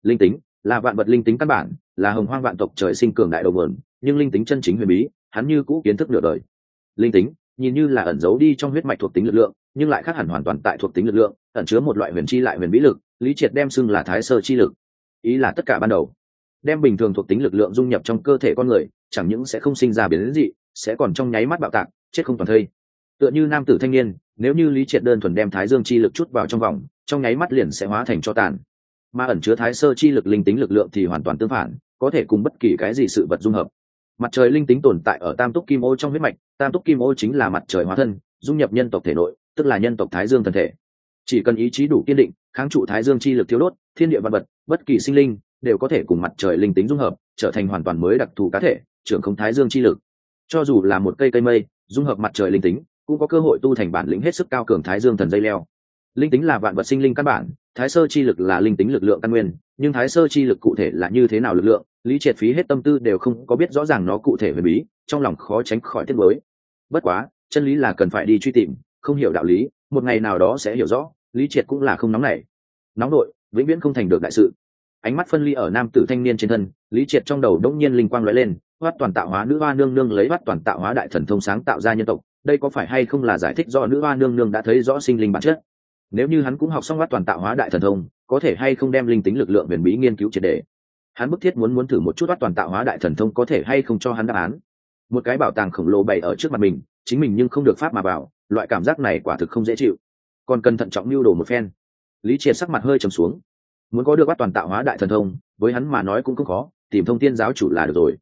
Linh tính là vạn vật linh tính căn bản, là hồng hoang vạn tộc trời sinh cường đại đầu nguồn, nhưng linh tính chân chính huyền bí hắn như cũ kiến thức nửa đời. Linh tính nhìn như là ẩn giấu đi trong huyết mạch thuộc tính lực lượng, nhưng lại khác hẳn hoàn toàn tại thuộc tính lực lượng, ẩn chứa một loại huyền chi lại huyền bí lực. Lý Triệt đem xưng là thái sơ chi lực, ý là tất cả ban đầu. Đem bình thường thuộc tính lực lượng dung nhập trong cơ thể con người, chẳng những sẽ không sinh ra biến dị, sẽ còn trong nháy mắt bạo tạc, chết không toàn thây. Tựa như nam tử thanh niên, nếu như Lý Triệt đơn thuần đem thái dương chi lực chút vào trong vòng, trong nháy mắt liền sẽ hóa thành tro tàn. Mà ẩn chứa thái sơ chi lực linh tính lực lượng thì hoàn toàn tương phản, có thể cùng bất kỳ cái gì sự vật dung hợp. Mặt trời linh tính tồn tại ở tam túc kim ô trong huyết mạch, tam túc kim ô chính là mặt trời hóa thân, dung nhập nhân tộc thể nội, tức là nhân tộc thái dương thần thể. Chỉ cần ý chí đủ kiên định, kháng trụ thái dương chi lực thiếu đốt, thiên địa vạn vật, bất kỳ sinh linh đều có thể cùng mặt trời linh tính dung hợp, trở thành hoàn toàn mới đặc thù cá thể, trưởng không thái dương chi lực. Cho dù là một cây mây, dung hợp mặt trời linh tính, cũng có cơ hội tu thành bản lĩnh hết sức cao cường thái dương thần dây leo. Linh tính là vạn vật sinh linh căn bản, thái sơ chi lực là linh tính lực lượng căn nguyên, nhưng thái sơ chi lực cụ thể là như thế nào lực lượng, Lý Triệt phí hết tâm tư đều không có biết rõ ràng nó cụ thể huyền bí, trong lòng khó tránh khỏi tiếc nuối. Bất quá, chân lý là cần phải đi truy tìm, không hiểu đạo lý, một ngày nào đó sẽ hiểu rõ. Lý Triệt cũng là không nóng nảy, nóng nội vĩnh viễn không thành được đại sự. Ánh mắt phân ly ở nam tử thanh niên trên thân, Lý Triệt trong đầu đống nhiên linh quang lóe lên, Hoát toàn tạo hóa nữ hoa nương nương lấy Hoát toàn tạo hóa đại thần thông sáng tạo ra nhân tộc, đây có phải hay không là giải thích do nữ hoa nương nương đã thấy rõ sinh linh bản chất? Nếu như hắn cũng học xong Hoát toàn tạo hóa đại thần thông, có thể hay không đem linh tính lực lượng huyền bí nghiên cứu triệt để? Hắn bức thiết muốn thử một chút Hoát toàn tạo hóa đại thần thông có thể hay không cho hắn đáp án. Một cái bảo tàng khổng lồ bày ở trước mặt mình, chính mình nhưng không được pháp mà vào, loại cảm giác này quả thực không dễ chịu, còn cần thận trọng lưu đồ một phen. Lý Triệt sắc mặt hơi trầm xuống, muốn có được Hoát toàn tạo hóa đại thần thông, với hắn mà nói cũng không khó, tìm Thông Thiên giáo chủ là được rồi.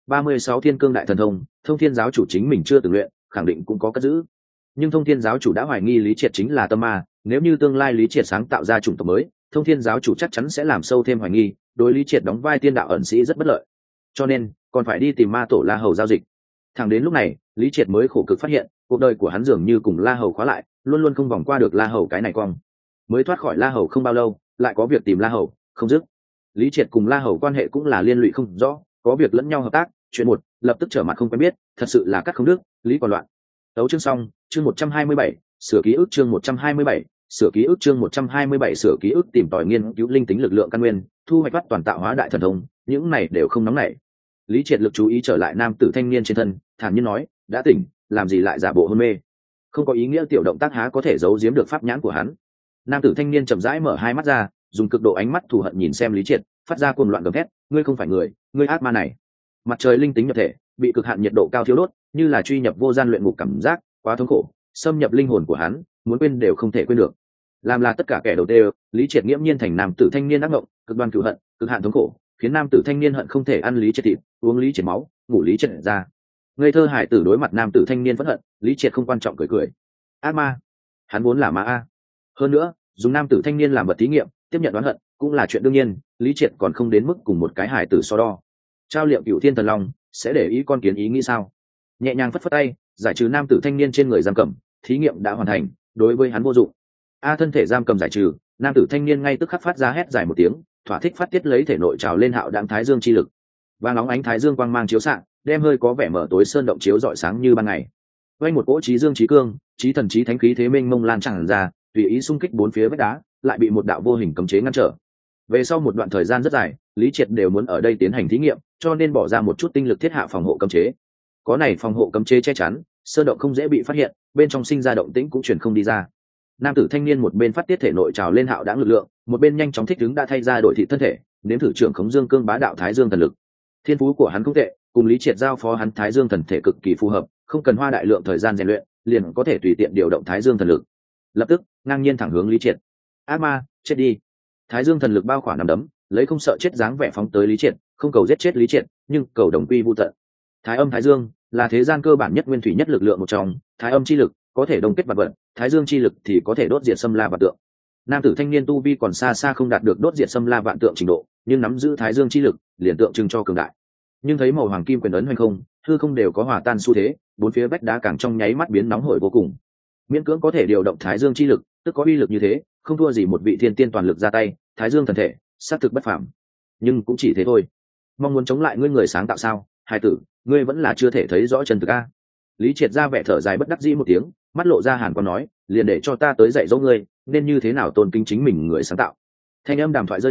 36 thiên cương đại thần thông, Thông Thiên giáo chủ chính mình chưa từng luyện, khẳng định cũng có cất giữ. Nhưng Thông Thiên giáo chủ đã hoài nghi Lý Triệt chính là tâm ma, nếu như tương lai Lý Triệt sáng tạo ra chủng tộc mới, Thông Thiên giáo chủ chắc chắn sẽ làm sâu thêm hoài nghi, đối Lý Triệt đóng vai tiên đạo ẩn sĩ rất bất lợi. Cho nên, còn phải đi tìm ma tổ La Hầu giao dịch. Thẳng đến lúc này, Lý Triệt mới khổ cực phát hiện, cuộc đời của hắn dường như cùng La Hầu khóa lại, luôn luôn không vòng qua được La Hầu cái này cong. Mới thoát khỏi La Hầu không bao lâu, lại có việc tìm La Hầu, không dứt. Lý Triệt cùng La Hầu quan hệ cũng là liên lụy không rõ, có việc lẫn nhau hợp tác, chuyện một, lập tức trở mặt không quen biết, thật sự là cắt không đứt, lý còn loạn. Tấu chương xong, chương 127, sửa ký ức chương 127, sửa ký ức chương 127 sửa ký ức tìm tòi nghiên cứu linh tính lực lượng căn nguyên, thu hoạch Hoát toàn tạo hóa đại thần thông, những này đều không nóng nảy. Lý Triệt lực chú ý trở lại nam tử thanh niên trên thân, thản nhiên nói, đã tỉnh, làm gì lại giả bộ hôn mê? Không có ý nghĩa tiểu động tác há có thể giấu giếm được pháp nhãn của hắn. Nam tử thanh niên chậm rãi mở hai mắt ra, dùng cực độ ánh mắt thù hận nhìn xem Lý Triệt, phát ra cuồng loạn gầm thét, ngươi không phải người, ngươi ác ma này. Mặt trời linh tính nhập thể, bị cực hạn nhiệt độ cao thiêu đốt, như là truy nhập vô gian luyện ngục cảm giác, quá thống khổ, xâm nhập linh hồn của hắn, muốn quên đều không thể quên được. Làm là tất cả kẻ đầu tiên, Lý Triệt nghiễm nhiên thành nam tử thanh niên ác ngộng, cực đoan cửu hận, cực hạn thống khổ, khiến nam tử thanh niên hận không thể ăn Lý Triệt thịt, uống Lý Triệt máu, ngủ Lý Triệt ra. Ngây thơ hải tử đối mặt nam tử thanh niên phẫn hận, Lý Triệt không quan trọng cười cười. Ác ma, hắn vốn là ma a. Hơn nữa, dùng nam tử thanh niên làm vật thí nghiệm, tiếp nhận đoán hận cũng là chuyện đương nhiên, Lý Triệt còn không đến mức cùng một cái hải tử so đo. Trao liệu Cửu Thiên Thần Long sẽ để ý con kiến ý nghĩ sao? Nhẹ nhàng phất phất tay, giải trừ nam tử thanh niên trên người giam cầm, thí nghiệm đã hoàn thành, đối với hắn vô dụng. Thân thể giam cầm giải trừ, nam tử thanh niên ngay tức khắc phát ra hét dài một tiếng, thỏa thích phát tiết lấy thể nội trào lên hạo đãng thái dương chi lực. Vàng óng ánh thái dương quang mang chiếu xạ, đem hơi có vẻ mở tối sơn động chiếu rọi sáng như ban ngày. Quanh một cỗ trí dương trí cương, trí thần trí thánh khí thế mênh mông lan tràn ra, tùy ý xung kích bốn phía vách đá, lại bị một đạo vô hình cấm chế ngăn trở. Về sau một đoạn thời gian rất dài, Lý Triệt đều muốn ở đây tiến hành thí nghiệm, cho nên bỏ ra một chút tinh lực thiết hạ phòng hộ cấm chế. Có này phòng hộ cấm chế che chắn, sơn động không dễ bị phát hiện, bên trong sinh ra động tĩnh cũng truyền không đi ra. Nam tử thanh niên một bên phát tiết thể nội trào lên hạo đãng lực lượng, một bên nhanh chóng thích ứng đã thay ra đổi thị thân thể, nếm thử trưởng khống dương cương bá đạo thái dương thần lực. Thiên phú của hắn không tệ, cùng Lý Triệt giao phó hắn thái dương thần thể cực kỳ phù hợp, không cần hoa đại lượng thời gian rèn luyện, liền có thể tùy tiện điều động thái dương thần lực. Lập tức ngang nhiên thẳng hướng Lý Triệt. Ác ma, chết đi! Thái dương thần lực bao khỏa nắm đấm, lấy không sợ chết dáng vẻ phóng tới Lý Triệt, không cầu giết chết Lý Triệt, nhưng cầu đồng quy vu tận. Thái âm thái dương là thế gian cơ bản nhất nguyên thủy nhất lực lượng một trong, thái âm chi lực có thể đông kết vạn vật, thái dương chi lực thì có thể đốt diệt xâm la vạn tượng. Nam tử thanh niên tu vi còn xa xa không đạt được đốt diệt xâm la vạn tượng trình độ, nhưng nắm giữ thái dương chi lực, liền tượng trưng cho cường đại. Nhưng thấy màu hoàng kim quyền ấn hoành không, hư không đều có hòa tan xu thế, bốn phía vách đá càng trong nháy mắt biến nóng hổi vô cùng. Miễn cưỡng có thể điều động thái dương chi lực, tức có uy lực như thế, không thua gì một vị thiên tiên toàn lực ra tay, thái dương thần thể, sát thực bất phàm. Nhưng cũng chỉ thế thôi. Mong muốn chống lại ngươi người sáng tạo sao, hai tử, ngươi vẫn là chưa thể thấy rõ chân thực a. Lý Triệt ra vẻ thở dài bất đắc dĩ một tiếng, mắt lộ ra hàn quang nói, liền để cho ta tới dạy dỗ ngươi, nên như thế nào tôn kính chính mình người sáng tạo. Thanh âm đàm thoại rơi xuống,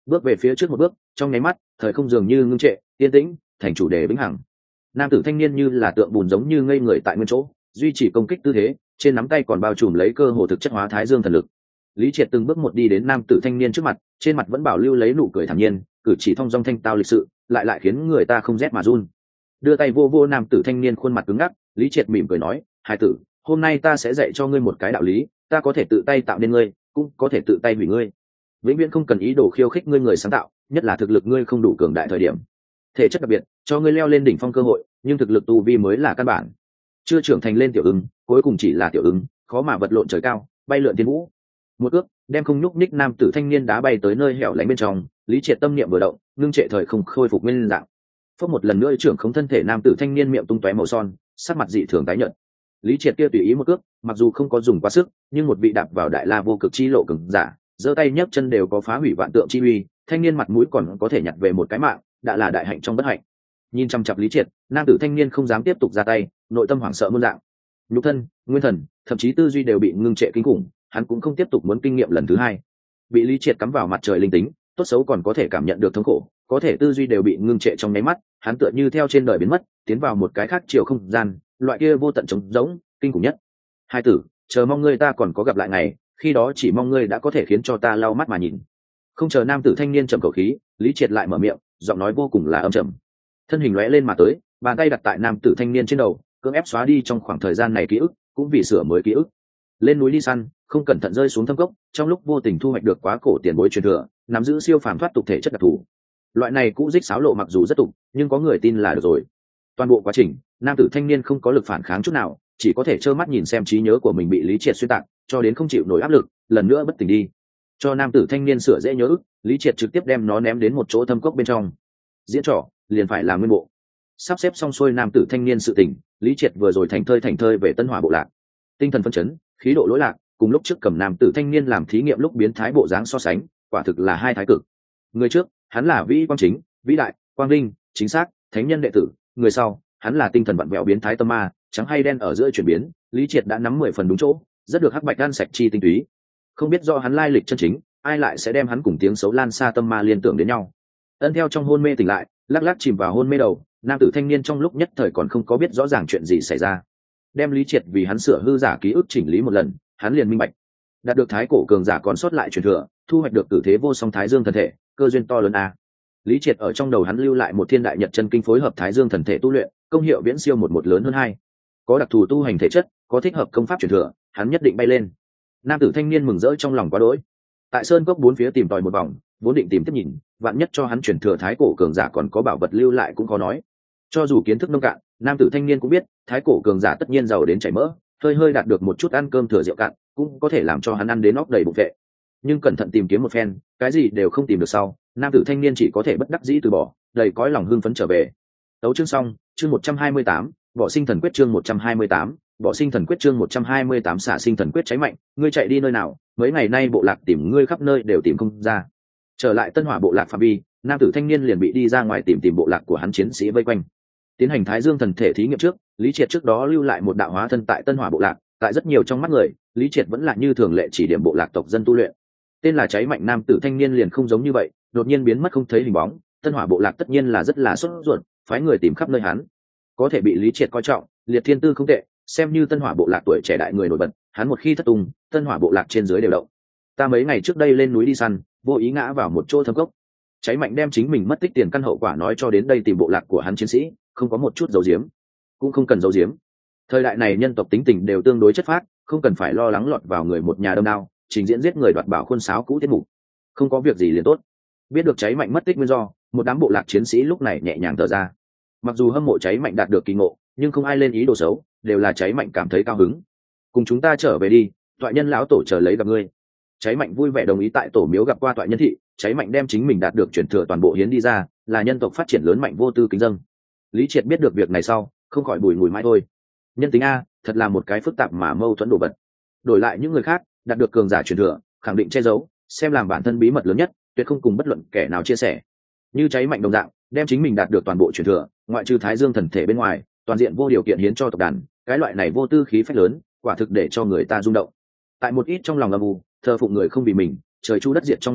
bước về phía trước một bước, trong nháy mắt thời không dường như ngưng trệ, yên tĩnh thành chủ đề vĩnh hằng. Nam tử thanh niên như là tượng bùn giống như ngây người tại nguyên chỗ, duy trì công kích tư thế, trên nắm tay còn bao trùm lấy cơ hồ thực chất hóa thái dương thần lực. Lý Triệt từng bước một đi đến nam tử thanh niên trước mặt, trên mặt vẫn bảo lưu lấy nụ cười thản nhiên, cử chỉ thong dong thanh tao lịch sự, lại khiến người ta không rét mà run. Đưa tay vô vô nam tử thanh niên khuôn mặt cứng ngắc, Lý Triệt mỉm cười nói, "Hải tử, hôm nay ta sẽ dạy cho ngươi một cái đạo lý, ta có thể tự tay tạo nên ngươi, cũng có thể tự tay hủy ngươi. Vĩnh viễn không cần ý đồ khiêu khích ngươi người sáng tạo, nhất là thực lực ngươi không đủ cường đại thời điểm. Thể chất đặc biệt, cho ngươi leo lên đỉnh phong cơ hội, nhưng thực lực tu vi mới là căn bản. Chưa trưởng thành lên tiểu ứng, cuối cùng chỉ là tiểu ứng, khó mà vật lộn trời cao, bay lượn thiên vũ." Một ước đem không nhúc nhích nam tử thanh niên đá bay tới nơi hẻo lánh bên trong. Lý Triệt tâm niệm vừa động, ngưng trệ thời không khôi phục nguyên dạng. Phốc một lần nữa trưởng không thân thể nam tử thanh niên miệng tung tóe màu son, sắc mặt dị thường tái nhợt. Lý Triệt kia tùy ý một cước, mặc dù không có dùng quá sức, nhưng một vị đạp vào đại la vô cực chi lộ cường giả, giơ tay nhấc chân đều có phá hủy vạn tượng chi uy, thanh niên mặt mũi còn có thể nhặt về một cái mạng, đã là đại hạnh trong bất hạnh. Nhìn chăm chăm Lý Triệt, nam tử thanh niên không dám tiếp tục ra tay, nội tâm hoảng sợ muôn dạng. Nhục thân, nguyên thần, thậm chí tư duy đều bị ngưng trệ kinh khủng, hắn cũng không tiếp tục muốn kinh nghiệm lần thứ hai. Bị Lý Triệt cắm vào mặt trời linh tính, tốt xấu còn có thể cảm nhận được thống khổ, có thể tư duy đều bị ngưng trệ trong nháy mắt, hắn tựa như theo trên đời biến mất, tiến vào một cái khác chiều không gian, loại kia vô tận trống rỗng, kinh khủng nhất. Hai tử, chờ mong ngươi ta còn có gặp lại ngày, khi đó chỉ mong ngươi đã có thể khiến cho ta lau mắt mà nhìn. Không chờ nam tử thanh niên trầm khẩu khí, Lý Triệt lại mở miệng, giọng nói vô cùng là âm trầm. Thân hình lóe lên mà tới, bàn tay đặt tại nam tử thanh niên trên đầu, cưỡng ép xóa đi trong khoảng thời gian này ký ức, cũng vì sửa mới ký ức. Lên núi đi săn, không cẩn thận rơi xuống thâm cốc, trong lúc vô tình thu hoạch được quá cổ tiền bối truyền thừa, nắm giữ siêu phàm thoát tục thể chất đặc thù. Loại này cũ dích xáo lộ mặc dù rất tục, nhưng có người tin là được rồi. Toàn bộ quá trình, nam tử thanh niên không có lực phản kháng chút nào, chỉ có thể trơ mắt nhìn xem trí nhớ của mình bị Lý Triệt xuyên tạc, cho đến không chịu nổi áp lực, lần nữa bất tỉnh đi. Cho nam tử thanh niên sửa dễ nhớ ức, Lý Triệt trực tiếp đem nó ném đến một chỗ thâm cốc bên trong. Diễn trò liền phải làm nguyên bộ. Sắp xếp xong xuôi nam tử thanh niên sự tình, Lý Triệt vừa rồi thành thơi về Tân Hỏa bộ lạc. Tinh thần phấn chấn, khí độ lỗi lạc, cùng lúc trước cầm nam tử thanh niên làm thí nghiệm lúc biến thái bộ dáng so sánh, quả thực là hai thái cực. Người trước, hắn là vĩ quang chính, vĩ đại, quang linh, chính xác, thánh nhân đệ tử. Người sau, hắn là tinh thần vặn vẹo biến thái tâm ma, trắng hay đen ở giữa chuyển biến. Lý Triệt đã nắm 10 phần đúng chỗ, rất được hắc bạch đan sạch chi tinh túy. Không biết do hắn lai lịch chân chính, ai lại sẽ đem hắn cùng tiếng xấu lan xa tâm ma liên tưởng đến nhau. Ân theo trong hôn mê tỉnh lại, lắc lắc chìm vào hôn mê đầu, nam tử thanh niên trong lúc nhất thời còn không có biết rõ ràng chuyện gì xảy ra. Đem Lý Triệt vì hắn sửa hư giả ký ức chỉnh lý một lần, hắn liền minh bạch. Đạt được thái cổ cường giả còn sót lại truyền thừa, thu hoạch được tử thế vô song thái dương thần thể, cơ duyên to lớn a. Lý Triệt ở trong đầu hắn lưu lại một thiên đại nhật chân kinh phối hợp thái dương thần thể tu luyện, công hiệu viễn siêu một lớn hơn hai. Có đặc thù tu hành thể chất, có thích hợp công pháp truyền thừa, hắn nhất định bay lên. Nam tử thanh niên mừng rỡ trong lòng quá đỗi. Tại sơn cốc bốn phía tìm tòi một vòng, vốn định tìm tiếp nhìn, vạn nhất cho hắn truyền thừa thái cổ cường giả còn có bảo vật lưu lại cũng khó nói. Cho dù kiến thức nông cạn, nam tử thanh niên cũng biết, thái cổ cường giả tất nhiên giàu đến chảy mỡ, hơi đạt được một chút ăn cơm thừa rượu cạn, cũng có thể làm cho hắn ăn đến óc đầy bụng vệ. Nhưng cẩn thận tìm kiếm một phen, cái gì đều không tìm được sau, nam tử thanh niên chỉ có thể bất đắc dĩ từ bỏ, đầy cõi lòng hưng phấn trở về. Tấu chương xong, chương 128, Võ Sinh Thần Quyết chương 128, Võ Sinh Thần Quyết chương 128 xả sinh thần quyết cháy mạnh, ngươi chạy đi nơi nào? Mấy ngày nay bộ lạc tìm ngươi khắp nơi đều tìm không ra. Trở lại Tân Hỏa bộ lạc phạm vi, nam tử thanh niên liền bị đi ra ngoài tìm bộ lạc của hắn chiến sĩ vây quanh. Tiến hành Thái Dương thần thể thí nghiệm trước, Lý Triệt trước đó lưu lại một đạo hóa thân tại Tân Hỏa bộ lạc, tại rất nhiều trong mắt người, Lý Triệt vẫn là như thường lệ chỉ điểm bộ lạc tộc dân tu luyện. Tên là cháy mạnh nam tử thanh niên liền không giống như vậy, đột nhiên biến mất không thấy hình bóng, Tân Hỏa bộ lạc tất nhiên là rất là sốt ruột, phái người tìm khắp nơi hắn. Có thể bị Lý Triệt coi trọng, liệt thiên tư không tệ, xem như Tân Hỏa bộ lạc tuổi trẻ đại người nổi bật, hắn một khi thất tung, Tân Hỏa bộ lạc trên dưới đều động. Ta mấy ngày trước đây lên núi đi săn, vô ý ngã vào một chỗ thâm cốc. Cháy mạnh đem chính mình mất tích tiền căn hậu quả nói cho đến đây tìm bộ lạc của hắn chiến sĩ, không có một chút giấu giếm, cũng không cần giấu giếm. Thời đại này nhân tộc tính tình đều tương đối chất phác, không cần phải lo lắng lọt vào người một nhà đâm đao, trình diễn giết người đoạt bảo khuôn sáo cũ tiết mục. Không có việc gì liền tốt. Biết được cháy mạnh mất tích nguyên do, một đám bộ lạc chiến sĩ lúc này nhẹ nhàng thở ra. Mặc dù hâm mộ cháy mạnh đạt được kỳ ngộ, nhưng không ai lên ý đồ xấu, đều là cháy mạnh cảm thấy cao hứng. Cùng chúng ta trở về đi, toại nhân lão tổ chờ lấy gặp ngươi. Cháy mạnh vui vẻ đồng ý tại tổ miếu gặp qua toại nhân thị, cháy mạnh đem chính mình đạt được chuyển thừa toàn bộ hiến đi ra, là nhân tộc phát triển lớn mạnh vô tư kính dâng. Lý Triệt biết được việc này sau, không khỏi bùi ngùi mãi thôi. Nhân tính a, thật là một cái phức tạp mà mâu thuẫn đồ vật. Đổi lại những người khác, đạt được cường giả truyền thừa, khẳng định che giấu, xem làm bản thân bí mật lớn nhất, tuyệt không cùng bất luận kẻ nào chia sẻ. Như cháy mạnh đồng dạng, đem chính mình đạt được toàn bộ truyền thừa, ngoại trừ Thái Dương thần thể bên ngoài, toàn diện vô điều kiện hiến cho tộc đàn, cái loại này vô tư khí phách lớn, quả thực để cho người ta rung động. Tại một ít trong lòng âm u, thờ phụng người không vì mình, trời chu đất diệt trong mắt người,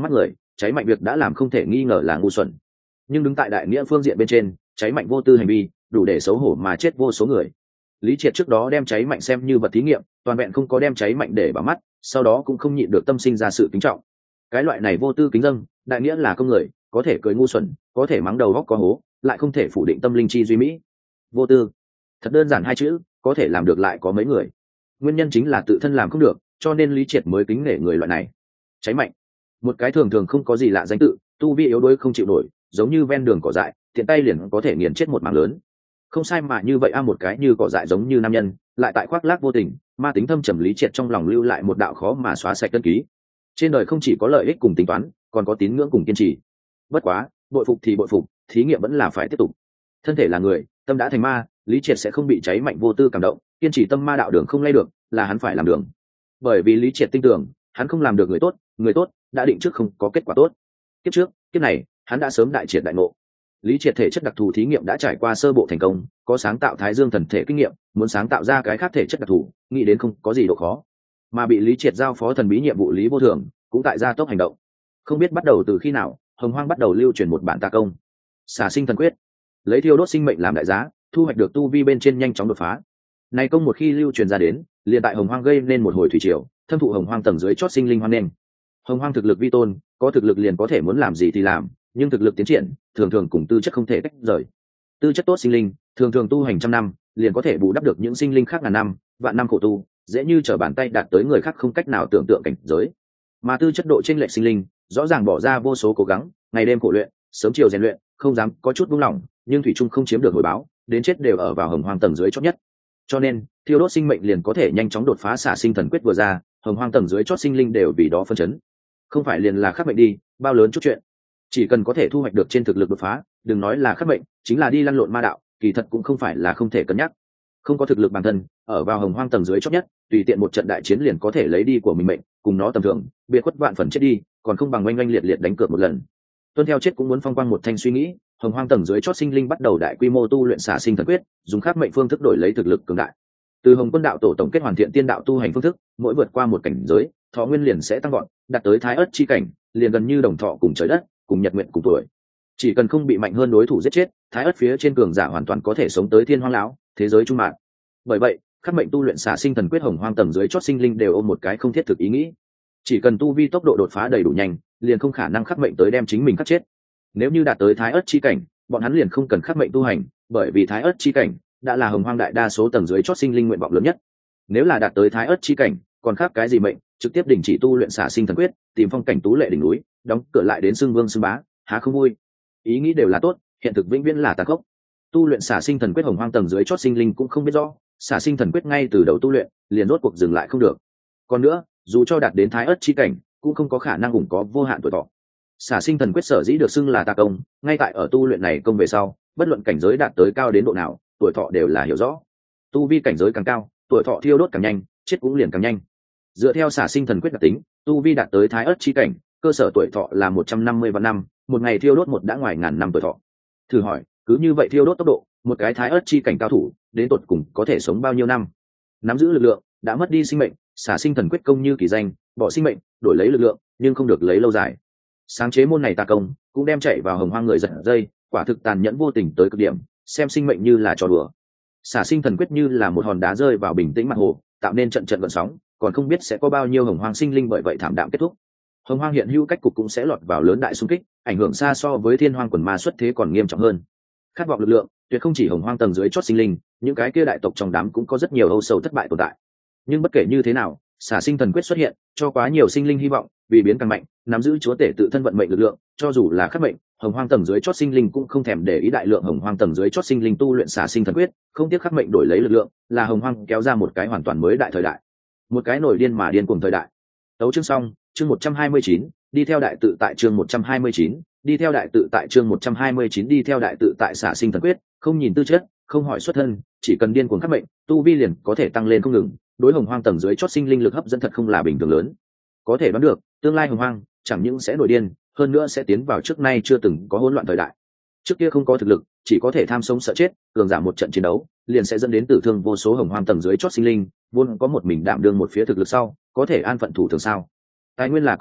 cháy mạnh việc đã làm không thể nghi ngờ là ngu xuẩn, nhưng đứng tại đại nghĩa phương diện bên trên, cháy mạnh vô tư hành vi đủ để xấu hổ mà chết vô số người. Lý Triệt trước đó đem cháy mạnh xem như vật thí nghiệm, toàn vẹn không có đem cháy mạnh để vào mắt, sau đó cũng không nhịn được tâm sinh ra sự kính trọng. Cái loại này vô tư kính dâng, đại nghĩa là công người, có thể cười ngu xuẩn, có thể mắng đầu góc có hố, lại không thể phủ định tâm linh chi duy mỹ. Vô tư, thật đơn giản hai chữ, có thể làm được lại có mấy người. Nguyên nhân chính là tự thân làm không được, cho nên Lý Triệt mới kính nể người loại này. Cháy mạnh, một cái thường thường không có gì lạ danh tự, tu vi yếu đuối không chịu nổi, giống như ven đường cỏ dại, tiện tay liền có thể nghiền chết một mảng lớn. Không sai mà như vậy một cái như cỏ dại giống như nam nhân, lại tại khoác lác vô tình, ma tính thâm trầm. Lý Triệt trong lòng lưu lại một đạo khó mà xóa sạch tân ký. Trên đời không chỉ có lợi ích cùng tính toán, còn có tín ngưỡng cùng kiên trì. Bất quá, bội phục thì bội phục, thí nghiệm vẫn là phải tiếp tục. Thân thể là người, tâm đã thành ma, Lý Triệt sẽ không bị cháy mạnh vô tư cảm động, kiên trì tâm ma đạo đường không lay được, là hắn phải làm đường. Bởi vì Lý Triệt tin tưởng, hắn không làm được người tốt đã định trước không có kết quả tốt. Kiếp trước, kiếp này, hắn đã sớm đại triệt đại ngộ. Lý Triệt thể chất đặc thù thí nghiệm đã trải qua sơ bộ thành công, có sáng tạo Thái Dương thần thể kinh nghiệm, muốn sáng tạo ra cái khác thể chất đặc thù, nghĩ đến không có gì độ khó. Mà bị Lý Triệt giao phó thần bí nhiệm vụ Lý Vô Thường, cũng tại gia tốc hành động. Không biết bắt đầu từ khi nào, Hồng Hoang bắt đầu lưu truyền một bản tà công, Xà Sinh Thần Quyết, lấy thiêu đốt sinh mệnh làm đại giá, thu hoạch được tu vi bên trên nhanh chóng đột phá. Này công một khi lưu truyền ra đến, liền tại Hồng Hoang gây nên một hồi thủy triều, thâm thụ Hồng Hoang tầng dưới chót sinh linh hoan nghênh. Hồng Hoang thực lực vi tôn, có thực lực liền có thể muốn làm gì thì làm, nhưng thực lực tiến triển thường thường cùng tư chất không thể tách rời. Tư chất tốt sinh linh thường thường tu hành trăm năm liền có thể bù đắp được những sinh linh khác ngàn năm vạn năm khổ tu, dễ như trở bàn tay đạt tới người khác không cách nào tưởng tượng cảnh giới. Mà tư chất độ chênh lệch sinh linh rõ ràng bỏ ra vô số cố gắng, ngày đêm khổ luyện, sớm chiều rèn luyện, không dám có chút buông lỏng, nhưng thủy chung không chiếm được hồi báo, đến chết đều ở vào Hồng Hoang tầng dưới chót nhất. Cho nên thiêu đốt sinh mệnh liền có thể nhanh chóng đột phá. Xả Sinh Thần Quyết vừa ra, Hồng Hoang tầng dưới chót sinh linh đều vì đó phân chấn. Không phải liền là khắc mệnh đi, bao lớn chút chuyện, chỉ cần có thể thu hoạch được trên thực lực đột phá, đừng nói là khắc mệnh, chính là đi lăn lộn ma đạo, kỳ thật cũng không phải là không thể cân nhắc. Không có thực lực bản thân, ở vào Hồng Hoang tầng dưới chót nhất, tùy tiện một trận đại chiến liền có thể lấy đi của mình mệnh, cùng nó tầm thường biệt khuất vạn phần chết đi, còn không bằng oanh oanh liệt liệt đánh cược một lần. Tuân theo chết cũng muốn phong quang một thanh suy nghĩ, Hồng Hoang tầng dưới chót sinh linh bắt đầu đại quy mô tu luyện Xả Sinh Thần Quyết, dùng khắc mệnh phương thức đổi lấy thực lực cường đại. Từ Hồng Quân đạo tổ tổng kết hoàn thiện tiên đạo tu hành phương thức, mỗi vượt qua một cảnh giới, thọ nguyên liền sẽ tăng vọt, đạt tới Thái Ất chi cảnh, liền gần như đồng thọ cùng trời đất, cùng nhật nguyện cùng tuổi. Chỉ cần không bị mạnh hơn đối thủ giết chết, Thái Ất phía trên cường giả hoàn toàn có thể sống tới thiên hoang lão, thế giới trung mạng. Bởi vậy, khắc mệnh tu luyện Xả Sinh Thần Quyết, Hồng Hoang tầng dưới chót sinh linh đều ôm một cái không thiết thực ý nghĩ. Chỉ cần tu vi tốc độ đột phá đầy đủ nhanh, liền không khả năng khắc mệnh tới đem chính mình khắc chết. Nếu như đạt tới Thái Ất chi cảnh, bọn hắn liền không cần khắc mệnh tu hành, bởi vì Thái Ất chi cảnh đã là Hồng Hoang đại đa số tầng dưới chót sinh linh nguyện vọng lớn nhất. Nếu là đạt tới Thái Ất chi cảnh, còn khác cái gì mệnh, trực tiếp đình chỉ tu luyện Xả Sinh Thần Quyết, tìm phong cảnh tú lệ đỉnh núi, đóng cửa lại đến xưng vương xưng bá, há không vui. Ý nghĩ đều là tốt, hiện thực vĩnh viễn là tàn khốc. Tu luyện Xả Sinh Thần Quyết, Hồng Hoang tầng dưới chót sinh linh cũng không biết rõ, Xả Sinh Thần Quyết ngay từ đầu tu luyện liền rốt cuộc dừng lại không được. Còn nữa, dù cho đạt đến Thái Ất chi cảnh, cũng không có khả năng ủng có vô hạn tuổi thọ. Xả Sinh Thần Quyết sở dĩ được xưng là tà công, ngay tại ở tu luyện này công về sau, bất luận cảnh giới đạt tới cao đến độ nào, tuổi thọ đều là hiểu rõ. Tu vi cảnh giới càng cao, tuổi thọ thiêu đốt càng nhanh, chết cũng liền càng nhanh. Dựa theo Xả Sinh Thần Quyết đặc tính, tu vi đạt tới Thái Ất chi cảnh, cơ sở tuổi thọ là 150 vạn năm, một ngày thiêu đốt một đã ngoài ngàn năm tuổi thọ. Thử hỏi, cứ như vậy thiêu đốt tốc độ, một cái Thái Ất chi cảnh cao thủ, đến tột cùng có thể sống bao nhiêu năm? Nắm giữ lực lượng, đã mất đi sinh mệnh, Xả Sinh Thần Quyết công như kỳ danh, bỏ sinh mệnh, đổi lấy lực lượng, nhưng không được lấy lâu dài. Sáng chế môn này tà công, cũng đem chạy vào Hồng Hoang người giật dây, quả thực tàn nhẫn vô tình tới cực điểm, xem sinh mệnh như là trò đùa. Xả Sinh Thần Quyết như là một hòn đá rơi vào bình tĩnh mặt hồ, tạo nên trận trận gợn sóng, còn không biết sẽ có bao nhiêu Hồng Hoang sinh linh bởi vậy thảm đạm kết thúc. Hồng Hoang hiện hữu cách cục cũng sẽ lọt vào lớn đại xung kích, ảnh hưởng xa so với Thiên Hoang quần ma xuất thế còn nghiêm trọng hơn. Khát vọng lực lượng, tuyệt không chỉ Hồng Hoang tầng dưới chót sinh linh, những cái kia đại tộc trong đám cũng có rất nhiều âu sầu thất bại tồn tại. Nhưng bất kể như thế nào, Xả Sinh Thần Quyết xuất hiện, cho quá nhiều sinh linh hy vọng, vì biến càng mạnh, nắm giữ chúa tể tự thân vận mệnh lực lượng, cho dù là khắc mệnh, Hồng Hoang tầng dưới chót sinh linh cũng không thèm để ý. Đại lượng Hồng Hoang tầng dưới chót sinh linh tu luyện Xả Sinh Thần Quyết, không tiếc khắc mệnh đổi lấy lực lượng, là Hồng Hoang kéo ra một cái hoàn toàn mới đại thời đại, một cái nổi điên mà điên cuồng thời đại. Tấu chương xong, chương 129, đi theo đại tự tại chương 129, đi theo đại tự tại chương 129 đi theo đại tự tại. Xả Sinh Thần Quyết, không nhìn tư chất, không hỏi xuất thân, chỉ cần điên cuồng khắc mệnh, tu vi liền có thể tăng lên không ngừng. Đối Hồng Hoang tầng dưới chót sinh linh lực hấp dẫn thật không là bình thường lớn. Có thể đoán được, tương lai Hồng Hoang chẳng những sẽ nổi điên, hơn nữa sẽ tiến vào trước nay chưa từng có hỗn loạn thời đại. Trước kia không có thực lực, chỉ có thể tham sống sợ chết, cường giả một trận chiến đấu, liền sẽ dẫn đến tử thương vô số Hồng Hoang tầng dưới chót sinh linh, vốn có một mình đảm đương một phía thực lực sau, có thể an phận thủ thường sao? Tài nguyên là có hạn,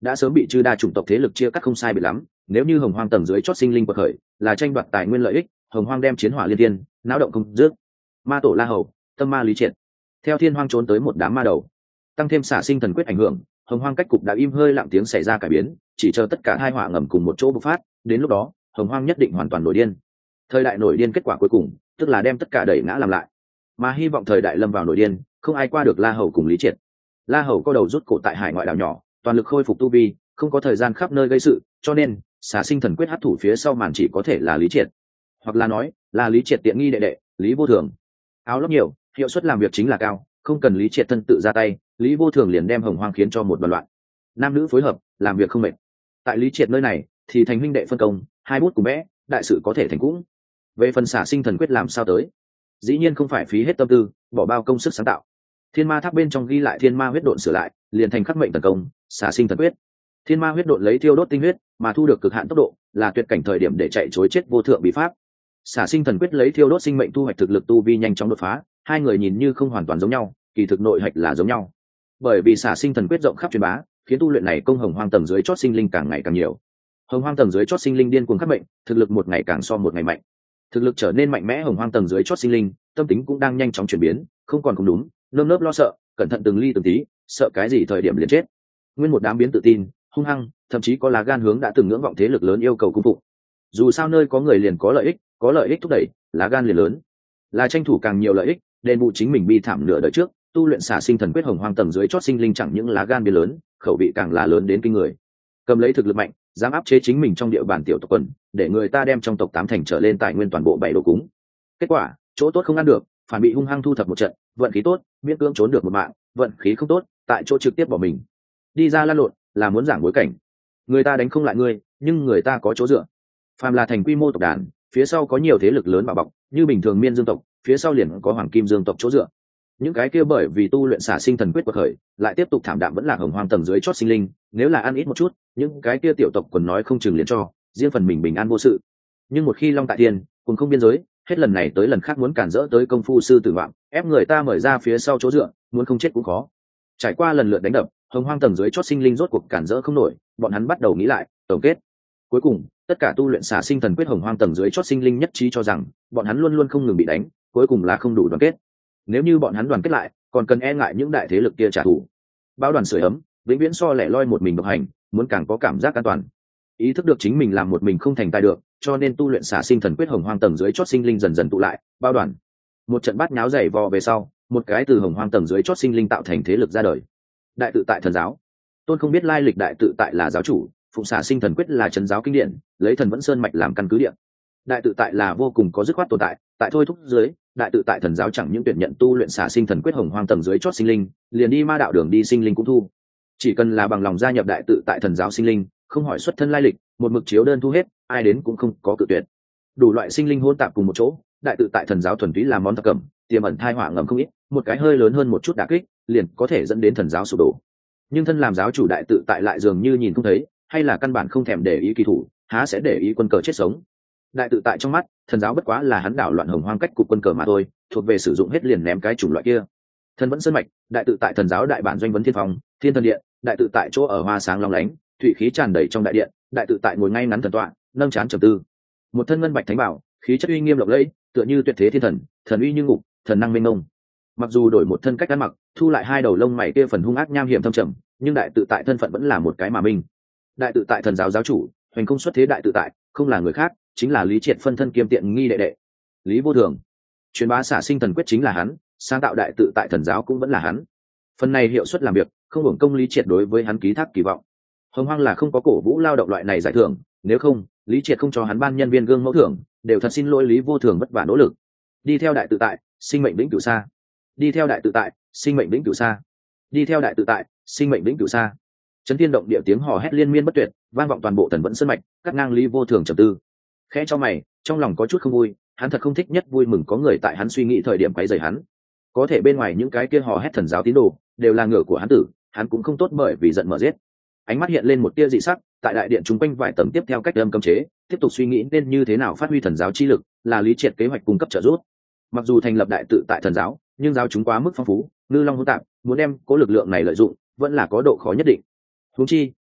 đã sớm bị chư đa chủng tộc thế lực chia cắt không sai biệt lắm. Nếu như hồng hoang tầng dưới chót sinh linh bậc khởi là tranh đoạt tài nguyên lợi ích, hồng hoang đem chiến hỏa liên thiên, náo động không dứt. Ma tổ La Hầu, tâm ma lý triệt, theo thiên hoang trốn tới một đám ma đầu, tăng thêm xả sinh thần quyết ảnh hưởng, hồng hoang cách cục đã im hơi lặng tiếng xảy ra cải biến, chỉ chờ tất cả hai hỏa ngầm cùng một chỗ bộc phát, đến lúc đó hồng hoang nhất định hoàn toàn nổi điên. Thời đại nổi điên kết quả cuối cùng tức là đem tất cả đẩy ngã làm lại, mà hy vọng thời đại lâm vào nổi điên không ai qua được La Hầu cùng lý triệt. La Hầu có đầu rút cổ tại hải ngoại đảo nhỏ, toàn lực khôi phục tu vi, không có thời gian khắp nơi gây sự, cho nên xả sinh thần quyết hấp thủ phía sau màn chỉ có thể là lý triệt, hoặc là nói là lý triệt tiện nghi đệ đệ lý vô thường. Áo lót nhiều, hiệu suất làm việc chính là cao, không cần lý triệt thân tự ra tay, lý vô thường liền đem hồng hoang khiến cho một đoàn loạn. Nam nữ phối hợp, làm việc không mệt. Tại lý triệt nơi này thì thành huynh đệ phân công, hai bút cùng vẽ, đại sự có thể thành cũng. Về phần xả sinh thần quyết làm sao tới, dĩ nhiên không phải phí hết tâm tư, bỏ bao công sức sáng tạo. Thiên ma tháp bên trong ghi lại thiên ma huyết độn sửa lại, liền thành khắc mệnh tấn công, xả sinh thần quyết. Thiên ma huyết độn lấy thiêu đốt tinh huyết mà thu được cực hạn tốc độ, là tuyệt cảnh thời điểm để chạy trối chết vô thượng bí pháp. Xả sinh thần quyết lấy thiêu đốt sinh mệnh thu hoạch thực lực tu vi nhanh chóng đột phá, hai người nhìn như không hoàn toàn giống nhau, kỳ thực nội hạch là giống nhau. Bởi vì xả sinh thần quyết rộng khắp truyền bá, khiến tu luyện này công hồng hoang tầng dưới chót sinh linh càng ngày càng nhiều. Hồng hoang tầng dưới chót sinh linh điên cuồng khắc mệnh, thực lực một ngày càng so một ngày mạnh. Thực lực trở nên mạnh mẽ, hồng hoang tầng dưới chót sinh linh tâm tính cũng đang nhanh chóng chuyển biến, không còn không đúng, nơm nớp lo sợ, cẩn thận từng ly từng tí, sợ cái gì thời điểm liền chết. Nguyên một đám biến tự tin, hung hăng, thậm chí có lá gan hướng đã từng ngưỡng vọng thế lực lớn yêu cầu cung phụng. Dù sao nơi có người liền có lợi ích thúc đẩy, lá gan liền lớn, là tranh thủ càng nhiều lợi ích, đền bù chính mình bi thảm nửa đời trước. Tu luyện xả sinh thần quyết hồng hoang tầng dưới chót sinh linh chẳng những lá gan biến lớn, khẩu vị càng là lớn đến kinh người. Cầm lấy thực lực mạnh, dám áp chế chính mình trong địa bàn tiểu tộc quần, để người ta đem trong tộc 8 thành trở lên tài nguyên toàn bộ 7 đồ cúng. Kết quả chỗ tốt không ăn được, phản bị hung hăng thu thập một trận, vận khí tốt miễn cưỡng trốn được một mạng, vận khí không tốt tại chỗ trực tiếp bỏ mình. Đi ra lăn lộn là muốn giảng bối cảnh, người ta đánh không lại ngươi, nhưng người ta có chỗ dựa. Phàm là thành quy mô tộc đàn, phía sau có nhiều thế lực lớn bảo bọc, như bình thường Miên Dương tộc phía sau liền có Hoàng Kim Dương tộc chỗ dựa. Những cái kia bởi vì tu luyện xả sinh thần quyết bậc khởi lại tiếp tục thảm đạm vẫn là hồng hoang tầng dưới chót sinh linh, nếu là ăn ít một chút, những cái kia tiểu tộc quần nói không chừng liền cho riêng phần mình bình an vô sự. Nhưng một khi long tại thiên cùng không biên giới, hết lần này tới lần khác muốn cản rỡ tới công phu sư tử vọng, ép người ta mời ra phía sau chỗ dựa, muốn không chết cũng khó. Trải qua lần lượt đánh đập, hồng hoang tầng dưới chót sinh linh rốt cuộc cản rỡ không nổi, bọn hắn bắt đầu nghĩ lại, tổng kết. Cuối cùng tất cả tu luyện xả sinh thần quyết hồng hoang tầng dưới chót sinh linh nhất trí cho rằng bọn hắn luôn luôn không ngừng bị đánh, cuối cùng là không đủ đoàn kết. Nếu như bọn hắn đoàn kết lại, còn cần e ngại những đại thế lực kia trả thù. Báo đoàn sưởi ấm vĩnh viễn so lẻ loi một mình độc hành muốn càng có cảm giác an toàn. Ý thức được chính mình làm một mình không thành tài được, cho nên tu luyện xả sinh thần quyết hồng hoang tầng dưới chót sinh linh dần dần tụ lại, báo đoàn. Một trận bát nháo dày vò về sau, một cái từ hồng hoang tầng dưới chót sinh linh tạo thành thế lực ra đời. Đại tự tại thần giáo. Tôn không biết lai lịch đại tự tại là giáo chủ, phụng xả sinh thần quyết là trấn giáo kinh điển, lấy thần vẫn sơn mạch làm căn cứ địa. Đại tự tại là vô cùng có dứt khoát tồn tại, tại thôi thúc dưới, đại tự tại thần giáo chẳng những tuyển nhận tu luyện xả sinh thần quyết hồng hoang tầng dưới chót sinh linh, liền đi ma đạo đường đi sinh linh cũng thu. Chỉ cần là bằng lòng gia nhập đại tự tại thần giáo sinh linh, không hỏi xuất thân lai lịch, một mực chiếu đơn thu hết, ai đến cũng không có cự tuyệt. Đủ loại sinh linh hỗn tạp cùng một chỗ, đại tự tại thần giáo thuần túy làm món thập cẩm, tiềm ẩn thai họa ngầm không ít, một cái hơi lớn hơn một chút đả kích, liền có thể dẫn đến thần giáo sụp đổ. Nhưng thân làm giáo chủ đại tự tại lại dường như nhìn không thấy, hay là căn bản không thèm để ý kỳ thủ, há sẽ để ý quân cờ chết sống. Đại tự tại trong mắt, thần giáo bất quá là hắn đảo loạn hồng hoang cách cục quân cờ mà thôi, thuộc về sử dụng hết liền ném cái chủng loại kia. Thần vẫn sơn mạch, đại tự tại thần giáo đại bản doanh vấn thiên phòng, thiên thần điện, đại tự tại chỗ ở hoa sáng long lánh, thủy khí tràn đầy trong đại điện, đại tự tại ngồi ngay ngắn thần tọa, nâng chán trầm tư. Một thân ngân bạch thánh bảo, khí chất uy nghiêm lộng lẫy, tựa như tuyệt thế thiên thần, thần uy như ngục, thần năng mênh mông. Mặc dù đổi một thân cách ăn mặc, thu lại hai đầu lông mày kia phần hung ác nham hiểm thâm trầm, nhưng đại tự tại thân phận vẫn là một cái mà minh. Đại tự tại thần giáo giáo chủ, hoành không xuất thế đại tự tại, không là người khác, chính là lý triệt phân thân kiêm tiện nghi đệ đệ lý vô thường. Truyền bá xả sinh thần quyết chính là hắn, sáng tạo đại tự tại thần giáo cũng vẫn là hắn. Phần này hiệu suất làm việc không hưởng công lý triệt đối với hắn ký thác kỳ vọng. Hồng hoang là không có cổ vũ lao động loại này giải thưởng, nếu không lý triệt không cho hắn ban nhân viên gương mẫu thưởng, đều thật xin lỗi lý vô thường vất vả nỗ lực. Đi theo đại tự tại, sinh mệnh vĩnh cửu xa. Đi theo đại tự tại, sinh mệnh vĩnh cửu xa. Đi theo đại tự tại, sinh mệnh vĩnh cửu xa. Chấn thiên động địa tiếng hò hét liên miên bất tuyệt, vang vọng toàn bộ thần vẫn sơn mạch, cắt ngang lý vô thường trầm tư. Khẽ cho mày, trong lòng có chút không vui, hắn thật không thích nhất vui mừng có người tại hắn suy nghĩ thời điểm quấy rầy hắn. Có thể bên ngoài những cái kia hò hét thần giáo tín đồ, đều là ngựa của hắn tử, hắn cũng không tốt bởi vì giận mở giết. Ánh mắt hiện lên một tia dị sắc, tại đại điện chúng quanh vài tầng tiếp theo cách âm cấm chế, tiếp tục suy nghĩ nên như thế nào phát huy thần giáo chi lực, là lý triệt kế hoạch cung cấp trợ giúp. Mặc dù thành lập đại tự tại thần giáo, nhưng giáo chúng quá mức phong phú, ngư long hỗn tạp, muốn đem cố lực lượng này lợi dụng, vẫn là có độ khó nhất định. Huống chi,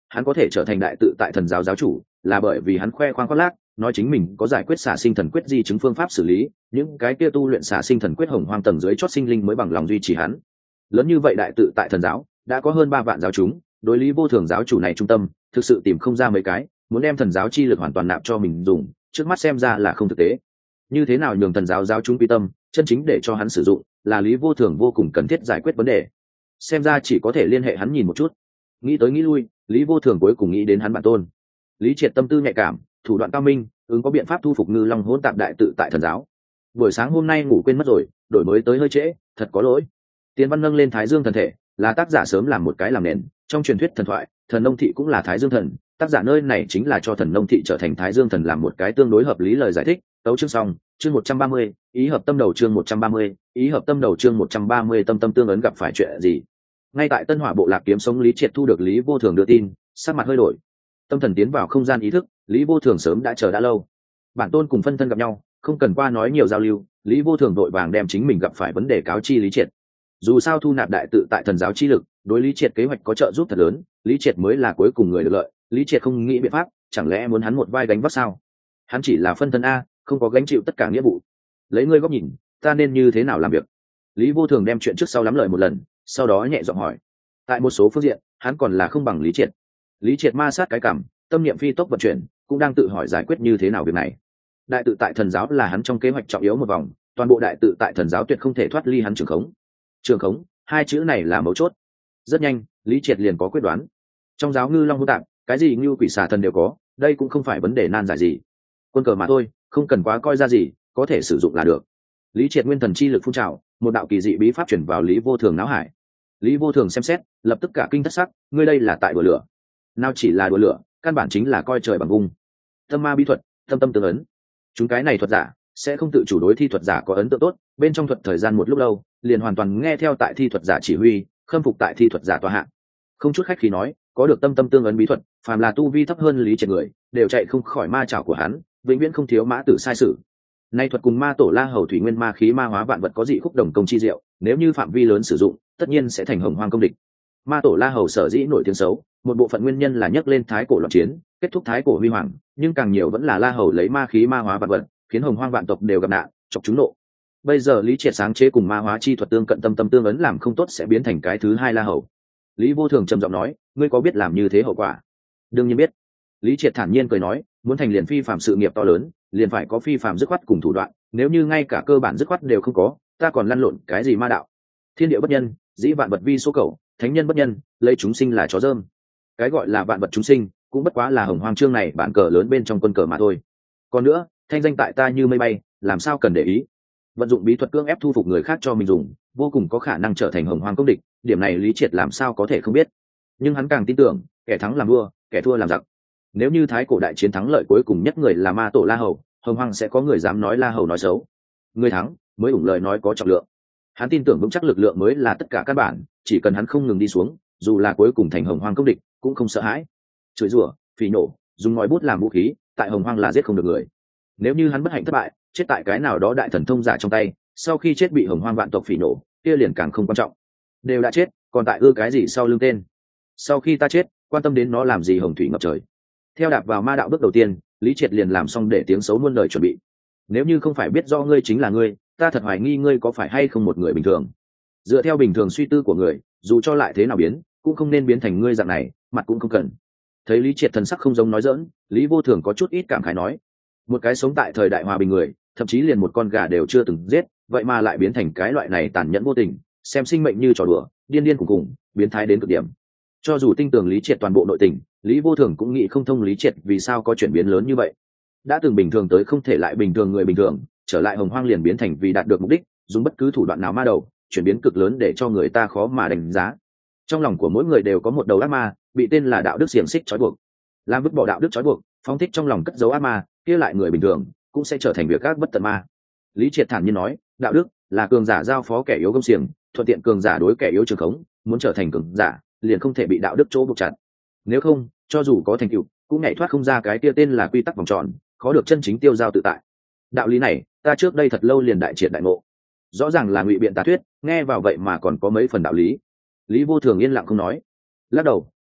Hắn có thể trở thành đại tự tại thần giáo giáo chủ là bởi vì hắn khoe khoang khoác lác, nói chính mình có giải quyết xả sinh thần quyết di chứng phương pháp xử lý, những cái kia tu luyện xả sinh thần quyết hồng hoang tầng dưới chót sinh linh mới bằng lòng duy trì hắn. Lớn như vậy đại tự tại thần giáo đã có hơn 3 vạn giáo chúng, đối lý vô thường giáo chủ này trung tâm thực sự tìm không ra mấy cái, muốn đem thần giáo chi lực hoàn toàn nạp cho mình dùng, trước mắt xem ra là không thực tế. Như thế nào nhường thần giáo giáo chúng quy tâm chân chính để cho hắn sử dụng, là lý vô thường vô cùng cần thiết giải quyết vấn đề. Xem ra chỉ có thể liên hệ hắn nhìn một chút. Nghĩ tới nghĩ lui, lý vô thường cuối cùng nghĩ đến hắn bản tôn. Lý Triệt tâm tư nhạy cảm, thủ đoạn cao minh, ứng có biện pháp thu phục Ngư Long hỗn tạp đại tự tại thần giáo. Buổi sáng hôm nay ngủ quên mất rồi, đổi mới tới hơi trễ, thật có lỗi. Tiến Văn nâng lên Thái Dương thần thể, là tác giả sớm làm một cái làm nền, trong truyền thuyết thần thoại, thần nông thị cũng là Thái Dương thần, tác giả nơi này chính là cho thần nông thị trở thành Thái Dương thần làm một cái tương đối hợp lý lời giải thích. Tấu chương xong, chương 130, ý hợp tâm đầu chương 130, ý hợp tâm đầu chương 130 tâm tâm tương ấn gặp phải chuyện gì. Ngay tại Tân Hỏa bộ lạc kiếm sống Lý Triệt thu được Lý Vô Thường đưa tin, sắc mặt hơi đổi. Tâm thần tiến vào không gian ý thức, Lý Vô Thường sớm đã chờ đã lâu. Bản tôn cùng phân thân gặp nhau, không cần qua nói nhiều giao lưu, Lý Vô Thường vội vàng đem chính mình gặp phải vấn đề cáo chi Lý Triệt. Dù sao thu nạp đại tự tại thần giáo chi lực, đối Lý Triệt kế hoạch có trợ giúp thật lớn, Lý Triệt mới là cuối cùng người được lợi, Lý Triệt không nghĩ biện pháp, chẳng lẽ muốn hắn một vai gánh vác sao? Hắn chỉ là phân thân a, không có gánh chịu tất cả nghĩa vụ. Lấy ngươi góc nhìn, ta nên như thế nào làm việc? Lý Vô Thường đem chuyện trước sau lắm lời một lần, sau đó nhẹ giọng hỏi. Tại một số phương diện, hắn còn là không bằng Lý Triệt. Lý Triệt ma sát cái cảm, tâm niệm phi tốc vận chuyển, cũng đang tự hỏi giải quyết như thế nào việc này. Đại tự tại thần giáo là hắn trong kế hoạch trọng yếu một vòng, toàn bộ đại tự tại thần giáo tuyệt không thể thoát ly hắn trường khống. Trường khống, hai chữ này là mấu chốt. Rất nhanh, Lý Triệt liền có quyết đoán. Trong giáo Ngư Long hỗn tạp, cái gì như quỷ xà thần đều có, đây cũng không phải vấn đề nan giải gì. Quân cờ mà thôi, không cần quá coi ra gì, có thể sử dụng là được. Lý Triệt nguyên thần chi lực phun trào, một đạo kỳ dị bí pháp chuyển vào Lý Vô Thường não hải. Lý Vô Thường xem xét, lập tức cả kinh thất sắc, ngươi đây là tại đùa lửa. Nào chỉ là đùa lửa, căn bản chính là coi trời bằng vung. Tâm ma bí thuật, tâm tâm tương ấn. Chúng cái này thuật giả sẽ không tự chủ đối thi thuật giả có ấn tượng tốt, bên trong thuật thời gian một lúc lâu, liền hoàn toàn nghe theo tại thi thuật giả chỉ huy, khâm phục tại thi thuật giả tòa hạng. Không chút khách khí nói, có được tâm tâm tương ấn bí thuật, phàm là tu vi thấp hơn Lý Triệt người, đều chạy không khỏi ma chảo của hắn, vĩnh viễn không thiếu mã tử sai sử. Nay thuật cùng ma tổ La Hầu thủy nguyên ma khí ma hóa vạn vật có dị khúc đồng công chi diệu, nếu như phạm vi lớn sử dụng, tất nhiên sẽ thành hồng hoang công địch. Ma tổ La Hầu sở dĩ nổi tiếng xấu, một bộ phận nguyên nhân là nhắc lên thái cổ loạn chiến, kết thúc thái cổ huy hoàng, nhưng càng nhiều vẫn là La Hầu lấy ma khí ma hóa vạn vật, khiến hồng hoang vạn tộc đều gặp nạn, chọc chúng nộ. Bây giờ Lý Triệt sáng chế cùng ma hóa chi thuật tương cận tâm tâm tương ấn làm không tốt sẽ biến thành cái thứ hai La Hầu. Lý Vô Thường trầm giọng nói, ngươi có biết làm như thế hậu quả? Đương nhiên biết. Lý Triệt thản nhiên cười nói, muốn thành liền phi phàm sự nghiệp to lớn, liền phải có phi phàm dứt khoát cùng thủ đoạn, nếu như ngay cả cơ bản dứt khoát đều không có, ta còn lăn lộn cái gì ma đạo? Thiên địa bất nhân, dĩ vạn vật vi số cầu, thánh nhân bất nhân, lấy chúng sinh là chó dơm. Cái gọi là vạn vật chúng sinh, cũng bất quá là hồng hoang chương này bản cờ lớn bên trong quân cờ mà thôi. Còn nữa, thanh danh tại ta như mây bay, làm sao cần để ý? Vận dụng bí thuật cưỡng ép thu phục người khác cho mình dùng, vô cùng có khả năng trở thành hồng hoang công địch, điểm này Lý Triệt làm sao có thể không biết. Nhưng hắn càng tin tưởng, kẻ thắng làm vua, kẻ thua làm giặc. Nếu như thái cổ đại chiến thắng lợi cuối cùng nhất người là ma tổ La Hầu, hồng hoang sẽ có người dám nói La Hầu nói xấu. Người thắng mới ủng lời nói có trọng lượng. Hắn tin tưởng vững chắc lực lượng mới là tất cả các bản, chỉ cần hắn không ngừng đi xuống, dù là cuối cùng thành hồng hoang công địch, cũng không sợ hãi. Chửi rủa, phỉ nổ, dùng ngòi bút làm vũ khí, tại hồng hoang là giết không được người. Nếu như hắn bất hạnh thất bại, chết tại cái nào đó đại thần thông giả trong tay, sau khi chết bị hồng hoang vạn tộc phỉ nổ, kia liền càng không quan trọng. Đều đã chết, còn tại ưa cái gì sau lưng tên? Sau khi ta chết, quan tâm đến nó làm gì hồng thủy ngập trời. Theo đạp vào ma đạo bước đầu tiên, Lý Triệt liền làm xong để tiếng xấu muôn đời chuẩn bị. Nếu như không phải biết do ngươi chính là ngươi, ta thật hoài nghi ngươi có phải hay không một người bình thường. Dựa theo bình thường suy tư của người, dù cho lại thế nào biến, cũng không nên biến thành ngươi dạng này, mặt cũng không cần. Thấy Lý Triệt thần sắc không giống nói dỡn, Lý Vô Thường có chút ít cảm khái nói, một cái sống tại thời đại hòa bình người, thậm chí liền một con gà đều chưa từng giết, vậy mà lại biến thành cái loại này tàn nhẫn vô tình, xem sinh mệnh như trò đùa, điên điên cùng, biến thái đến cực điểm. Cho dù tin tưởng Lý Triệt toàn bộ nội tình, Lý Vô Thường cũng nghĩ không thông Lý Triệt vì sao có chuyển biến lớn như vậy. Đã từng bình thường tới không thể lại bình thường người bình thường, trở lại hồng hoang liền biến thành vì đạt được mục đích, dùng bất cứ thủ đoạn nào ma đầu, chuyển biến cực lớn để cho người ta khó mà đánh giá. Trong lòng của mỗi người đều có một đầu ác ma, bị tên là đạo đức xiềng xích trói buộc. Làm vứt bỏ đạo đức trói buộc, phóng thích trong lòng cất giấu ác ma, kia lại người bình thường cũng sẽ trở thành việc ác bất tận ma. Lý Triệt thản nhiên nói, đạo đức là cường giả giao phó kẻ yếu công xiềng, thuận tiện cường giả đối kẻ yếu trường khống, muốn trở thành cường giả, liền không thể bị đạo đức chỗ buộc chặt. Nếu không, cho dù có thành tựu, cũng nhảy thoát không ra cái kia tên là quy tắc vòng tròn, khó được chân chính tiêu giao tự tại. Đạo lý này, ta trước đây thật lâu liền đại triệt đại ngộ. Rõ ràng là ngụy biện tà thuyết, nghe vào vậy mà còn có mấy phần đạo lý. Lý Vô Thường yên lặng không nói. Lắc đầu,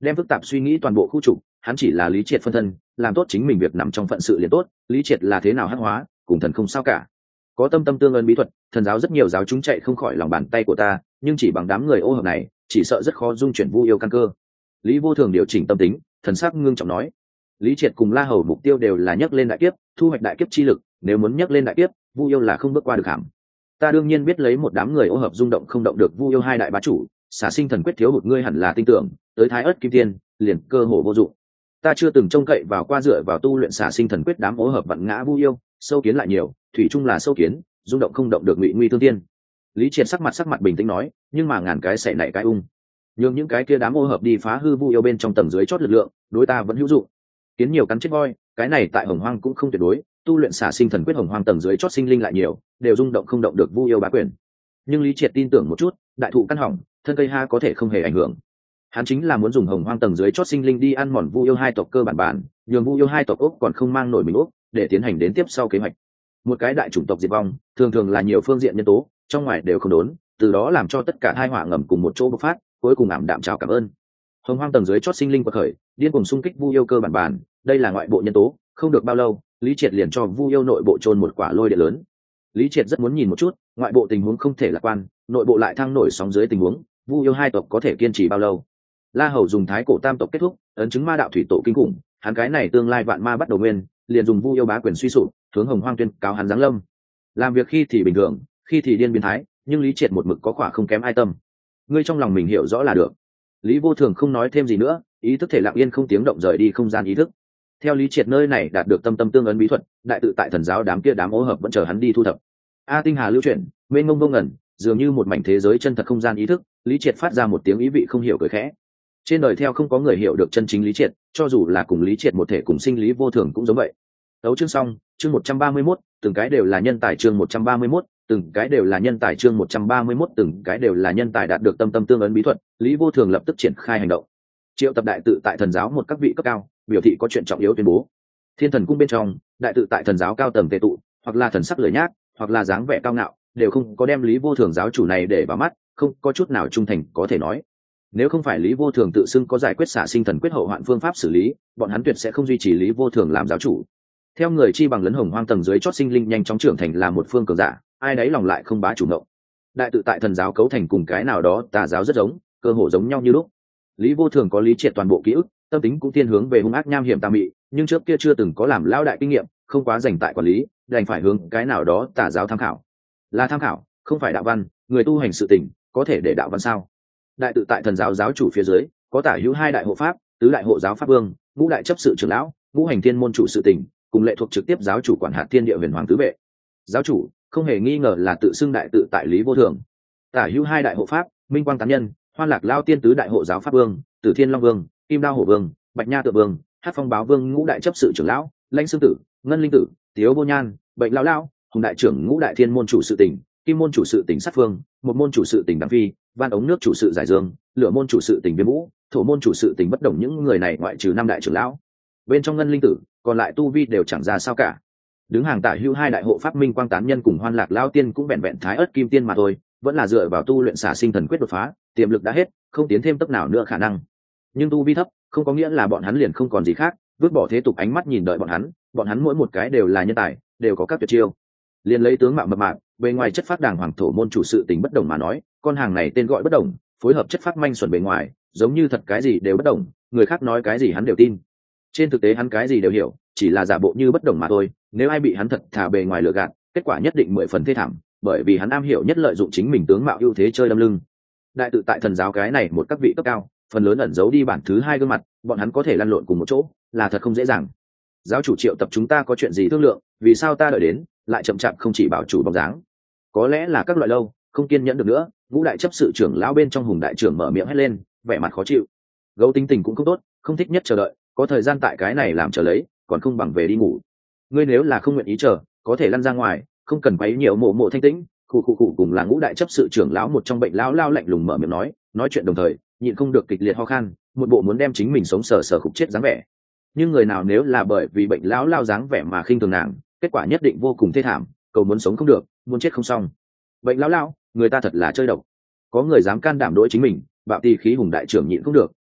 đem phức tạp suy nghĩ toàn bộ khu trục. Hắn chỉ là Lý Triệt phân thân, làm tốt chính mình việc nằm trong phận sự liền tốt. Lý Triệt là thế nào hắc hóa, cùng thần không sao cả. Có tâm tâm tương ơn bí thuật, thần giáo rất nhiều giáo chúng chạy không khỏi lòng bàn tay của ta, nhưng chỉ bằng đám người ô hợp này, chỉ sợ rất khó dung chuyển Vu Yêu căn cơ. Lý Vô Thường điều chỉnh tâm tính, thần sắc ngưng trọng nói. Lý Triệt cùng La Hầu mục tiêu đều là nhấc lên đại kiếp, thu hoạch đại kiếp chi lực, nếu muốn nhấc lên đại kiếp, Vu Yêu là không bước qua được hàm. Ta đương nhiên biết lấy một đám người ô hợp rung động không động được Vu Yêu hai đại bá chủ, xả sinh thần quyết thiếu hụt ngươi hẳn là tin tưởng, tới Thái Ức Kim Tiên, liền cơ hồ vô dụng. Ta chưa từng trông cậy vào qua dựa vào tu luyện xả sinh thần quyết đám ô hợp vặn ngã Vu Yêu, sâu kiến lại nhiều, thủy chung là sâu kiến, rung động không động được Ngụy Nguy Thương Tiên. Lý Triệt sắc mặt bình tĩnh nói, nhưng mà ngàn cái sảy nảy cái ung, nhưng những cái kia đám ô hợp đi phá hư Vu Yêu bên trong tầng dưới chót lực lượng, đối ta vẫn hữu dụng. Kiến nhiều cắn chết voi, cái này tại Hồng Hoang cũng không tuyệt đối, tu luyện xả sinh thần quyết Hồng Hoang tầng dưới chót sinh linh lại nhiều, đều rung động không động được Vu Yêu bá quyền. Nhưng Lý Triệt tin tưởng một chút, đại thụ căn hỏng, thân cây ha có thể không hề ảnh hưởng. Hắn chính là muốn dùng Hồng Hoang tầng dưới chót sinh linh đi ăn mòn Vu Yêu hai tộc cơ bản, nhường Vu Yêu hai tộc ốc còn không mang nổi mình ốc, để tiến hành đến tiếp sau kế hoạch. Một cái đại chủng tộc diệt vong, thường là nhiều phương diện nhân tố, trong ngoài đều không đốn, từ đó làm cho tất cả hai hỏa ngầm cùng một chỗ bộc phát, cuối cùng ảm đạm chào cảm ơn. Hồng Hoang tầng dưới chót sinh linh quật khởi, điên cuồng xung kích Vu Yêu cơ bản, đây là ngoại bộ nhân tố, không được bao lâu, Lý Triệt liền cho Vu Yêu nội bộ chôn một quả lôi điện lớn. Lý Triệt rất muốn nhìn một chút, ngoại bộ tình huống không thể lạc quan, nội bộ lại thăng nổi sóng dưới tình huống, Vu Yêu hai tộc có thể kiên trì bao lâu. La Hầu dùng Thái Cổ Tam tộc kết thúc, ấn chứng ma đạo thủy tổ kinh khủng, hắn cái này tương lai vạn ma bắt đầu nguyên, liền dùng Vu Yêu bá quyền suy sụp, hướng Hồng Hoang tuyên cáo hắn giáng lâm. Làm việc khi thì bình thường, khi thì điên biến thái, nhưng Lý Triệt một mực có khỏa không kém ai tâm. Ngươi trong lòng mình hiểu rõ là được. Lý Vô Thường không nói thêm gì nữa, ý thức thể lặng yên không tiếng động rời đi không gian ý thức. Theo Lý Triệt nơi này đạt được tâm tâm tương ấn bí thuật, đại tự tại thần giáo đám kia đám ô hợp vẫn chờ hắn đi thu thập. A tinh hà lưu chuyển, mênh mông vô ngẩn, dường như một mảnh thế giới chân thật không gian ý thức. Lý Triệt phát ra một tiếng ý vị không hiểu cười khẽ. Trên đời theo không có người hiểu được chân chính Lý Triệt, cho dù là cùng Lý Triệt một thể cùng sinh Lý Vô Thường cũng giống vậy. Đấu chương xong, chương 131, từng cái đều là nhân tài chương 131, từng cái đều là nhân tài chương 131, từng cái đều là nhân tài đạt được tâm tâm tương ấn bí thuật, Lý Vô Thường lập tức triển khai hành động. Triệu tập đại tự tại thần giáo một các vị cấp cao, biểu thị có chuyện trọng yếu tuyên bố. Thiên Thần cung bên trong, đại tự tại thần giáo cao tầng tề tụ, hoặc là thần sắc lười nhác, hoặc là dáng vẻ cao ngạo, đều không có đem Lý Vô Thường giáo chủ này để vào mắt, không có chút nào trung thành có thể nói. Nếu không phải Lý Vô Thường tự xưng có giải quyết xả sinh thần quyết hậu hoạn phương pháp xử lý, bọn hắn tuyệt sẽ không duy trì Lý Vô Thường làm giáo chủ. Theo người chi bằng lấn Hồng Hoang tầng dưới chót sinh linh nhanh chóng trưởng thành là một phương cường giả, ai đấy lòng lại không bá chủ ngộng. Đại tự tại thần giáo cấu thành cùng cái nào đó tà giáo rất giống, cơ hồ giống nhau như lúc. Lý Vô Thường có Lý Triệt toàn bộ ký ức, tâm tính cũng thiên hướng về hung ác nham hiểm tà mị, nhưng trước kia chưa từng có làm lão đại kinh nghiệm, không quá dành tại quản lý, đành phải hướng cái nào đó tà giáo tham khảo. Là tham khảo, không phải đạo văn, người tu hành sự tình, có thể để đạo văn sao? Đại tự tại thần giáo giáo chủ phía dưới, có tả hữu hai đại hộ pháp, tứ đại hộ giáo pháp vương, ngũ đại chấp sự trưởng lão, ngũ hành thiên môn chủ sự tình, cùng lệ thuộc trực tiếp giáo chủ quản hạt thiên địa huyền hoàng tứ vệ. Giáo chủ không hề nghi ngờ là tự xưng đại tự tại Lý Vô Thường. Tả hữu hai đại hộ pháp, minh quang tán nhân, Hoan Lạc Lao tiên tứ đại hộ giáo pháp vương, Tử Thiên Long vương, Kim Đao hổ vương, Bạch Nha tự vương, Hát Phong báo vương ngũ đại chấp sự trưởng lão, Lãnh Xương tử, Ngân linh tử, Tiếu Vô Nhan, Bệnh lão lão, Hùng đại trưởng ngũ đại thiên môn chủ sự tỉnh, Kim môn chủ sự tỉnh Sát Phương, một môn chủ sự tỉnh Đằng Phi, Van ống nước chủ sự Giải Dương, Lửa môn chủ sự tỉnh Viêm Vũ, Thổ môn chủ sự tỉnh Bất Động, những người này ngoại trừ năm đại trưởng lão. Bên trong Ngân linh tử, còn lại tu vi đều chẳng ra sao cả. Đứng hàng tả hữu hai đại hộ pháp minh quang tán nhân cùng Hoan Lạc Lao tiên cũng vẹn vẹn Thái Ức Kim Tiên mà thôi, vẫn là dựa vào tu luyện xả sinh thần quyết đột phá, tiềm lực đã hết, không tiến thêm tốc nào nữa khả năng. Nhưng tu vi thấp, không có nghĩa là bọn hắn liền không còn gì khác, vứt bỏ thế tục ánh mắt nhìn đợi bọn hắn mỗi một cái đều là nhân tài, đều có các tuyệt chiêu. Liền lấy tướng mạo mập mạp, bề ngoài chất phác đàng hoàng Thổ môn chủ sự tình Bất Đồng mà nói, con hàng này tên gọi Bất Đồng, phối hợp chất phác manh xuẩn bề ngoài, giống như thật cái gì đều bất đồng, người khác nói cái gì hắn đều tin. Trên thực tế hắn cái gì đều hiểu, chỉ là giả bộ như bất đồng mà thôi, nếu ai bị hắn thật thà bề ngoài lừa gạt, kết quả nhất định 10 phần thê thảm, bởi vì hắn am hiểu nhất lợi dụng chính mình tướng mạo ưu thế chơi đâm lưng. Đại tự tại thần giáo cái này một các vị cấp cao, phần lớn ẩn giấu đi bản thứ hai gương mặt, bọn hắn có thể lăn lộn cùng một chỗ, là thật không dễ dàng. Giáo chủ Triệu tập chúng ta có chuyện gì thương lượng, vì sao ta đợi đến, lại chậm chạp không chỉ bảo chủ bóng dáng? Có lẽ là các loại lâu, không kiên nhẫn được nữa, ngũ đại chấp sự trưởng lão bên trong Hùng đại trưởng mở miệng hét lên, vẻ mặt khó chịu. Gấu tính tình cũng không tốt, không thích nhất chờ đợi, có thời gian tại cái này làm chờ lấy, còn không bằng về đi ngủ. Ngươi nếu là không nguyện ý chờ, có thể lăn ra ngoài, không cần quấy nhiều mộ thanh tĩnh. Cụ cùng là ngũ đại chấp sự trưởng lão một trong bệnh lão lao lạnh lùng mở miệng nói chuyện đồng thời nhịn không được kịch liệt ho khan, một bộ muốn đem chính mình sống sờ khục chết dáng vẻ. Nhưng người nào nếu là bởi vì bệnh lão lao dáng vẻ mà khinh thường nàng, kết quả nhất định vô cùng thê thảm, cầu muốn sống không được, muốn chết không xong. Bệnh lão lao, người ta thật là chơi độc. Có người dám can đảm đối chính mình, bạo tì khí Hùng đại trưởng nhịn không được,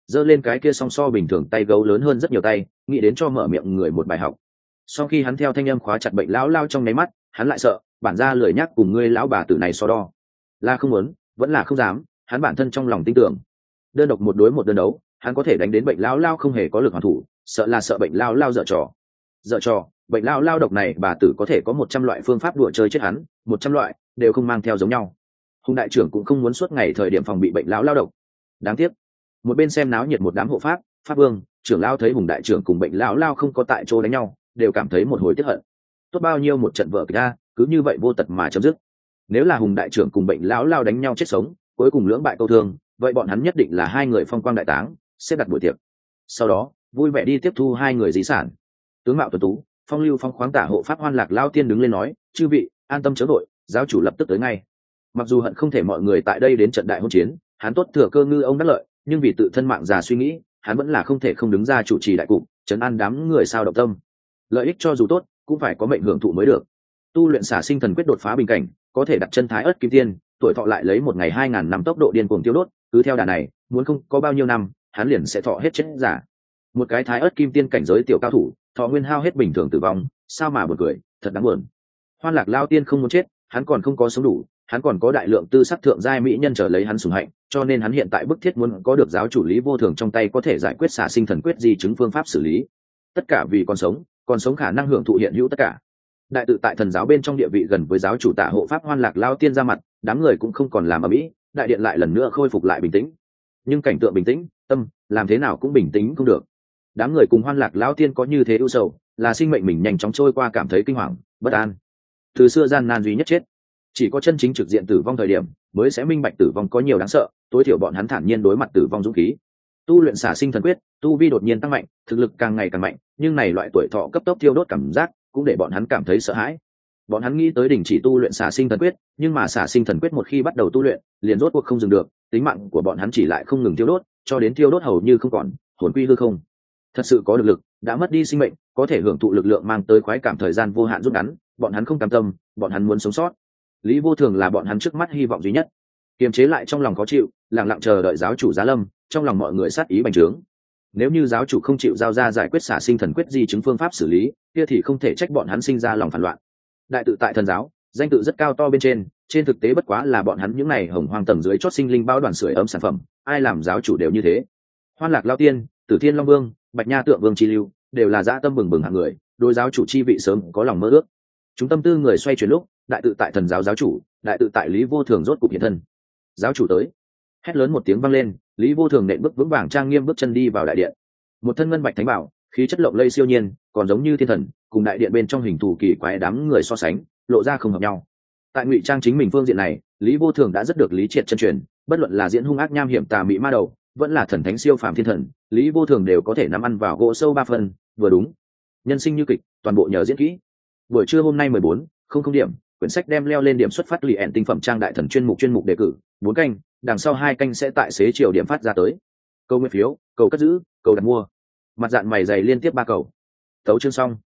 giơ lên cái kia song so bình thường tay gấu lớn hơn rất nhiều tay, nghĩ đến cho mở miệng người một bài học. Sau khi hắn theo thanh âm khóa chặt bệnh lão lao trong nháy mắt, hắn lại sợ, bản ra lười nhắc cùng ngươi lão bà tử này so đo. Là không muốn, vẫn là không dám, hắn bản thân trong lòng tin tưởng. Đơn độc một đối một đơn đấu, hắn có thể đánh đến bệnh lão lao không hề có lực hoàn thủ, sợ là sợ bệnh lão lao dở trò. Dở trò, bệnh lão lao độc này bà tử có thể có 100 loại phương pháp đùa chơi chết hắn, 100 loại đều không mang theo giống nhau. Hùng đại trưởng cũng không muốn suốt ngày thời điểm phòng bị bệnh lão lao độc. Đáng tiếc, một bên xem náo nhiệt một đám hộ pháp, pháp vương, trưởng lao thấy Hùng đại trưởng cùng bệnh lão lao không có tại chỗ đánh nhau, đều cảm thấy một hồi tiếc hận. Tốt bao nhiêu một trận vở kịch a, cứ như vậy vô tật mà chấm dứt. Nếu là Hùng đại trưởng cùng bệnh lão lao đánh nhau chết sống, cuối cùng lưỡng bại câu thương, vậy bọn hắn nhất định là hai người phong quang đại táng, xếp đặt buổi tiệc. Sau đó, vui vẻ đi tiếp thu hai người di sản. Tướng mạo tuấn tú, phong lưu phong khoáng tả hộ pháp Hoan Lạc lao tiên đứng lên nói, chư vị an tâm chớ vội, giáo chủ lập tức tới ngay. Mặc dù hận không thể mọi người tại đây đến trận đại hôn chiến, hắn tốt thừa cơ ngư ông đắc lợi, nhưng vì tự thân mạng già suy nghĩ, hắn vẫn là không thể không đứng ra chủ trì đại cục, trấn an đám người sao động tâm. Lợi ích cho dù tốt, cũng phải có mệnh hưởng thụ mới được. Tu luyện xả sinh thần quyết đột phá bình cảnh, có thể đặt chân thái ớt kim tiên, tuổi thọ lại lấy 1 ngày 2000 năm tốc độ điên cuồng tiêu đốt, cứ theo đà này, muốn không có bao nhiêu năm, hắn liền sẽ thọ hết chết giả. Một cái thái ớt kim tiên cảnh giới tiểu cao thủ, thọ nguyên hao hết bình thường tử vong, sao mà buồn cười, thật đáng buồn. Hoan Lạc lao tiên không muốn chết, hắn còn không có sống đủ, hắn còn có đại lượng tư sắc thượng giai mỹ nhân chờ lấy hắn sủng hạnh, cho nên hắn hiện tại bức thiết muốn có được giáo chủ Lý Vô Thường trong tay có thể giải quyết xả sinh thần quyết di chứng phương pháp xử lý. Tất cả vì còn sống khả năng hưởng thụ hiện hữu tất cả. Đại tự tại thần giáo bên trong địa vị gần với giáo chủ Tả hộ pháp Hoan Lạc lao tiên ra mặt, đám người cũng không còn làm ầm ĩ, đại điện lại lần nữa khôi phục lại bình tĩnh. Nhưng cảnh tượng bình tĩnh, tâm làm thế nào cũng bình tĩnh không được. Đám người cùng Hoan Lạc lão tiên có như thế ưu sầu, là sinh mệnh mình nhanh chóng trôi qua cảm thấy kinh hoàng, bất an. Từ xưa gian nan duy nhất chết, chỉ có chân chính trực diện tử vong thời điểm mới sẽ minh bạch tử vong có nhiều đáng sợ, tối thiểu bọn hắn thản nhiên đối mặt tử vong dũng khí. Tu luyện xả sinh thần quyết, tu vi đột nhiên tăng mạnh, thực lực càng ngày càng mạnh, nhưng này loại tuổi thọ cấp tốc thiêu đốt cảm giác cũng để bọn hắn cảm thấy sợ hãi. Bọn hắn nghĩ tới đình chỉ tu luyện xả sinh thần quyết, nhưng mà xả sinh thần quyết một khi bắt đầu tu luyện, liền rốt cuộc không dừng được, tính mạng của bọn hắn chỉ lại không ngừng thiêu đốt, cho đến thiêu đốt hầu như không còn, hồn quy hư không. Thật sự có lực, đã mất đi sinh mệnh, có thể hưởng thụ lực lượng mang tới khoái cảm thời gian vô hạn rút ngắn, bọn hắn không cam tâm, bọn hắn muốn sống sót. Lý Vô Thường là bọn hắn trước mắt hy vọng duy nhất. Kiềm chế lại trong lòng khó chịu, lặng lặng chờ đợi giáo chủ giá lâm, trong lòng mọi người sát ý bành trướng. Nếu như giáo chủ không chịu giao ra giải quyết xả sinh thần quyết di chứng phương pháp xử lý, kia thì không thể trách bọn hắn sinh ra lòng phản loạn. Đại tự tại thần giáo, danh tự rất cao to bên trên thực tế bất quá là bọn hắn những này hồng hoang tầng dưới chót sinh linh bao đoàn sưởi ấm sản phẩm, ai làm giáo chủ đều như thế. Hoan Lạc lao tiên, Tử Thiên Long Vương, Bạch Nha Tượng Vương chi lưu, đều là dã tâm bừng bừng hạng người, đối giáo chủ chi vị sớm có lòng mơ ước. Chúng tâm tư người xoay chuyển lúc, đại tự tại thần giáo giáo chủ, đại tự tại Lý Vô Thường rốt cục hiện thân. Giáo chủ tới. Hét lớn một tiếng vang lên, Lý Vô Thường nện bước vững vàng trang nghiêm bước chân đi vào đại điện. Một thân ngân bạch thánh bảo, khí chất lộng lẫy siêu nhiên, còn giống như thiên thần, cùng đại điện bên trong hình thù kỳ quái đám người so sánh, lộ ra không hợp nhau. Tại ngụy trang chính mình phương diện này, Lý Vô Thường đã rất được lý triệt chân truyền, bất luận là diễn hung ác nham hiểm tà mị ma đầu, vẫn là thần thánh siêu phàm thiên thần, Lý Vô Thường đều có thể nắm ăn vào gỗ sâu 3 phần, vừa đúng. Nhân sinh như kịch, toàn bộ nhờ diễn kỹ. Buổi trưa hôm nay 14:00 điểm, quyển sách đem leo lên điểm xuất phát lì ẻn tinh phẩm trang đại thần chuyên mục đề cử 4 canh, đằng sau 2 canh sẽ tại xế chiều điểm phát ra tới. Câu nguyên phiếu, cầu cất giữ, cầu đặt mua. Mặt dạng mày dày liên tiếp 3 cầu. Tấu chương xong.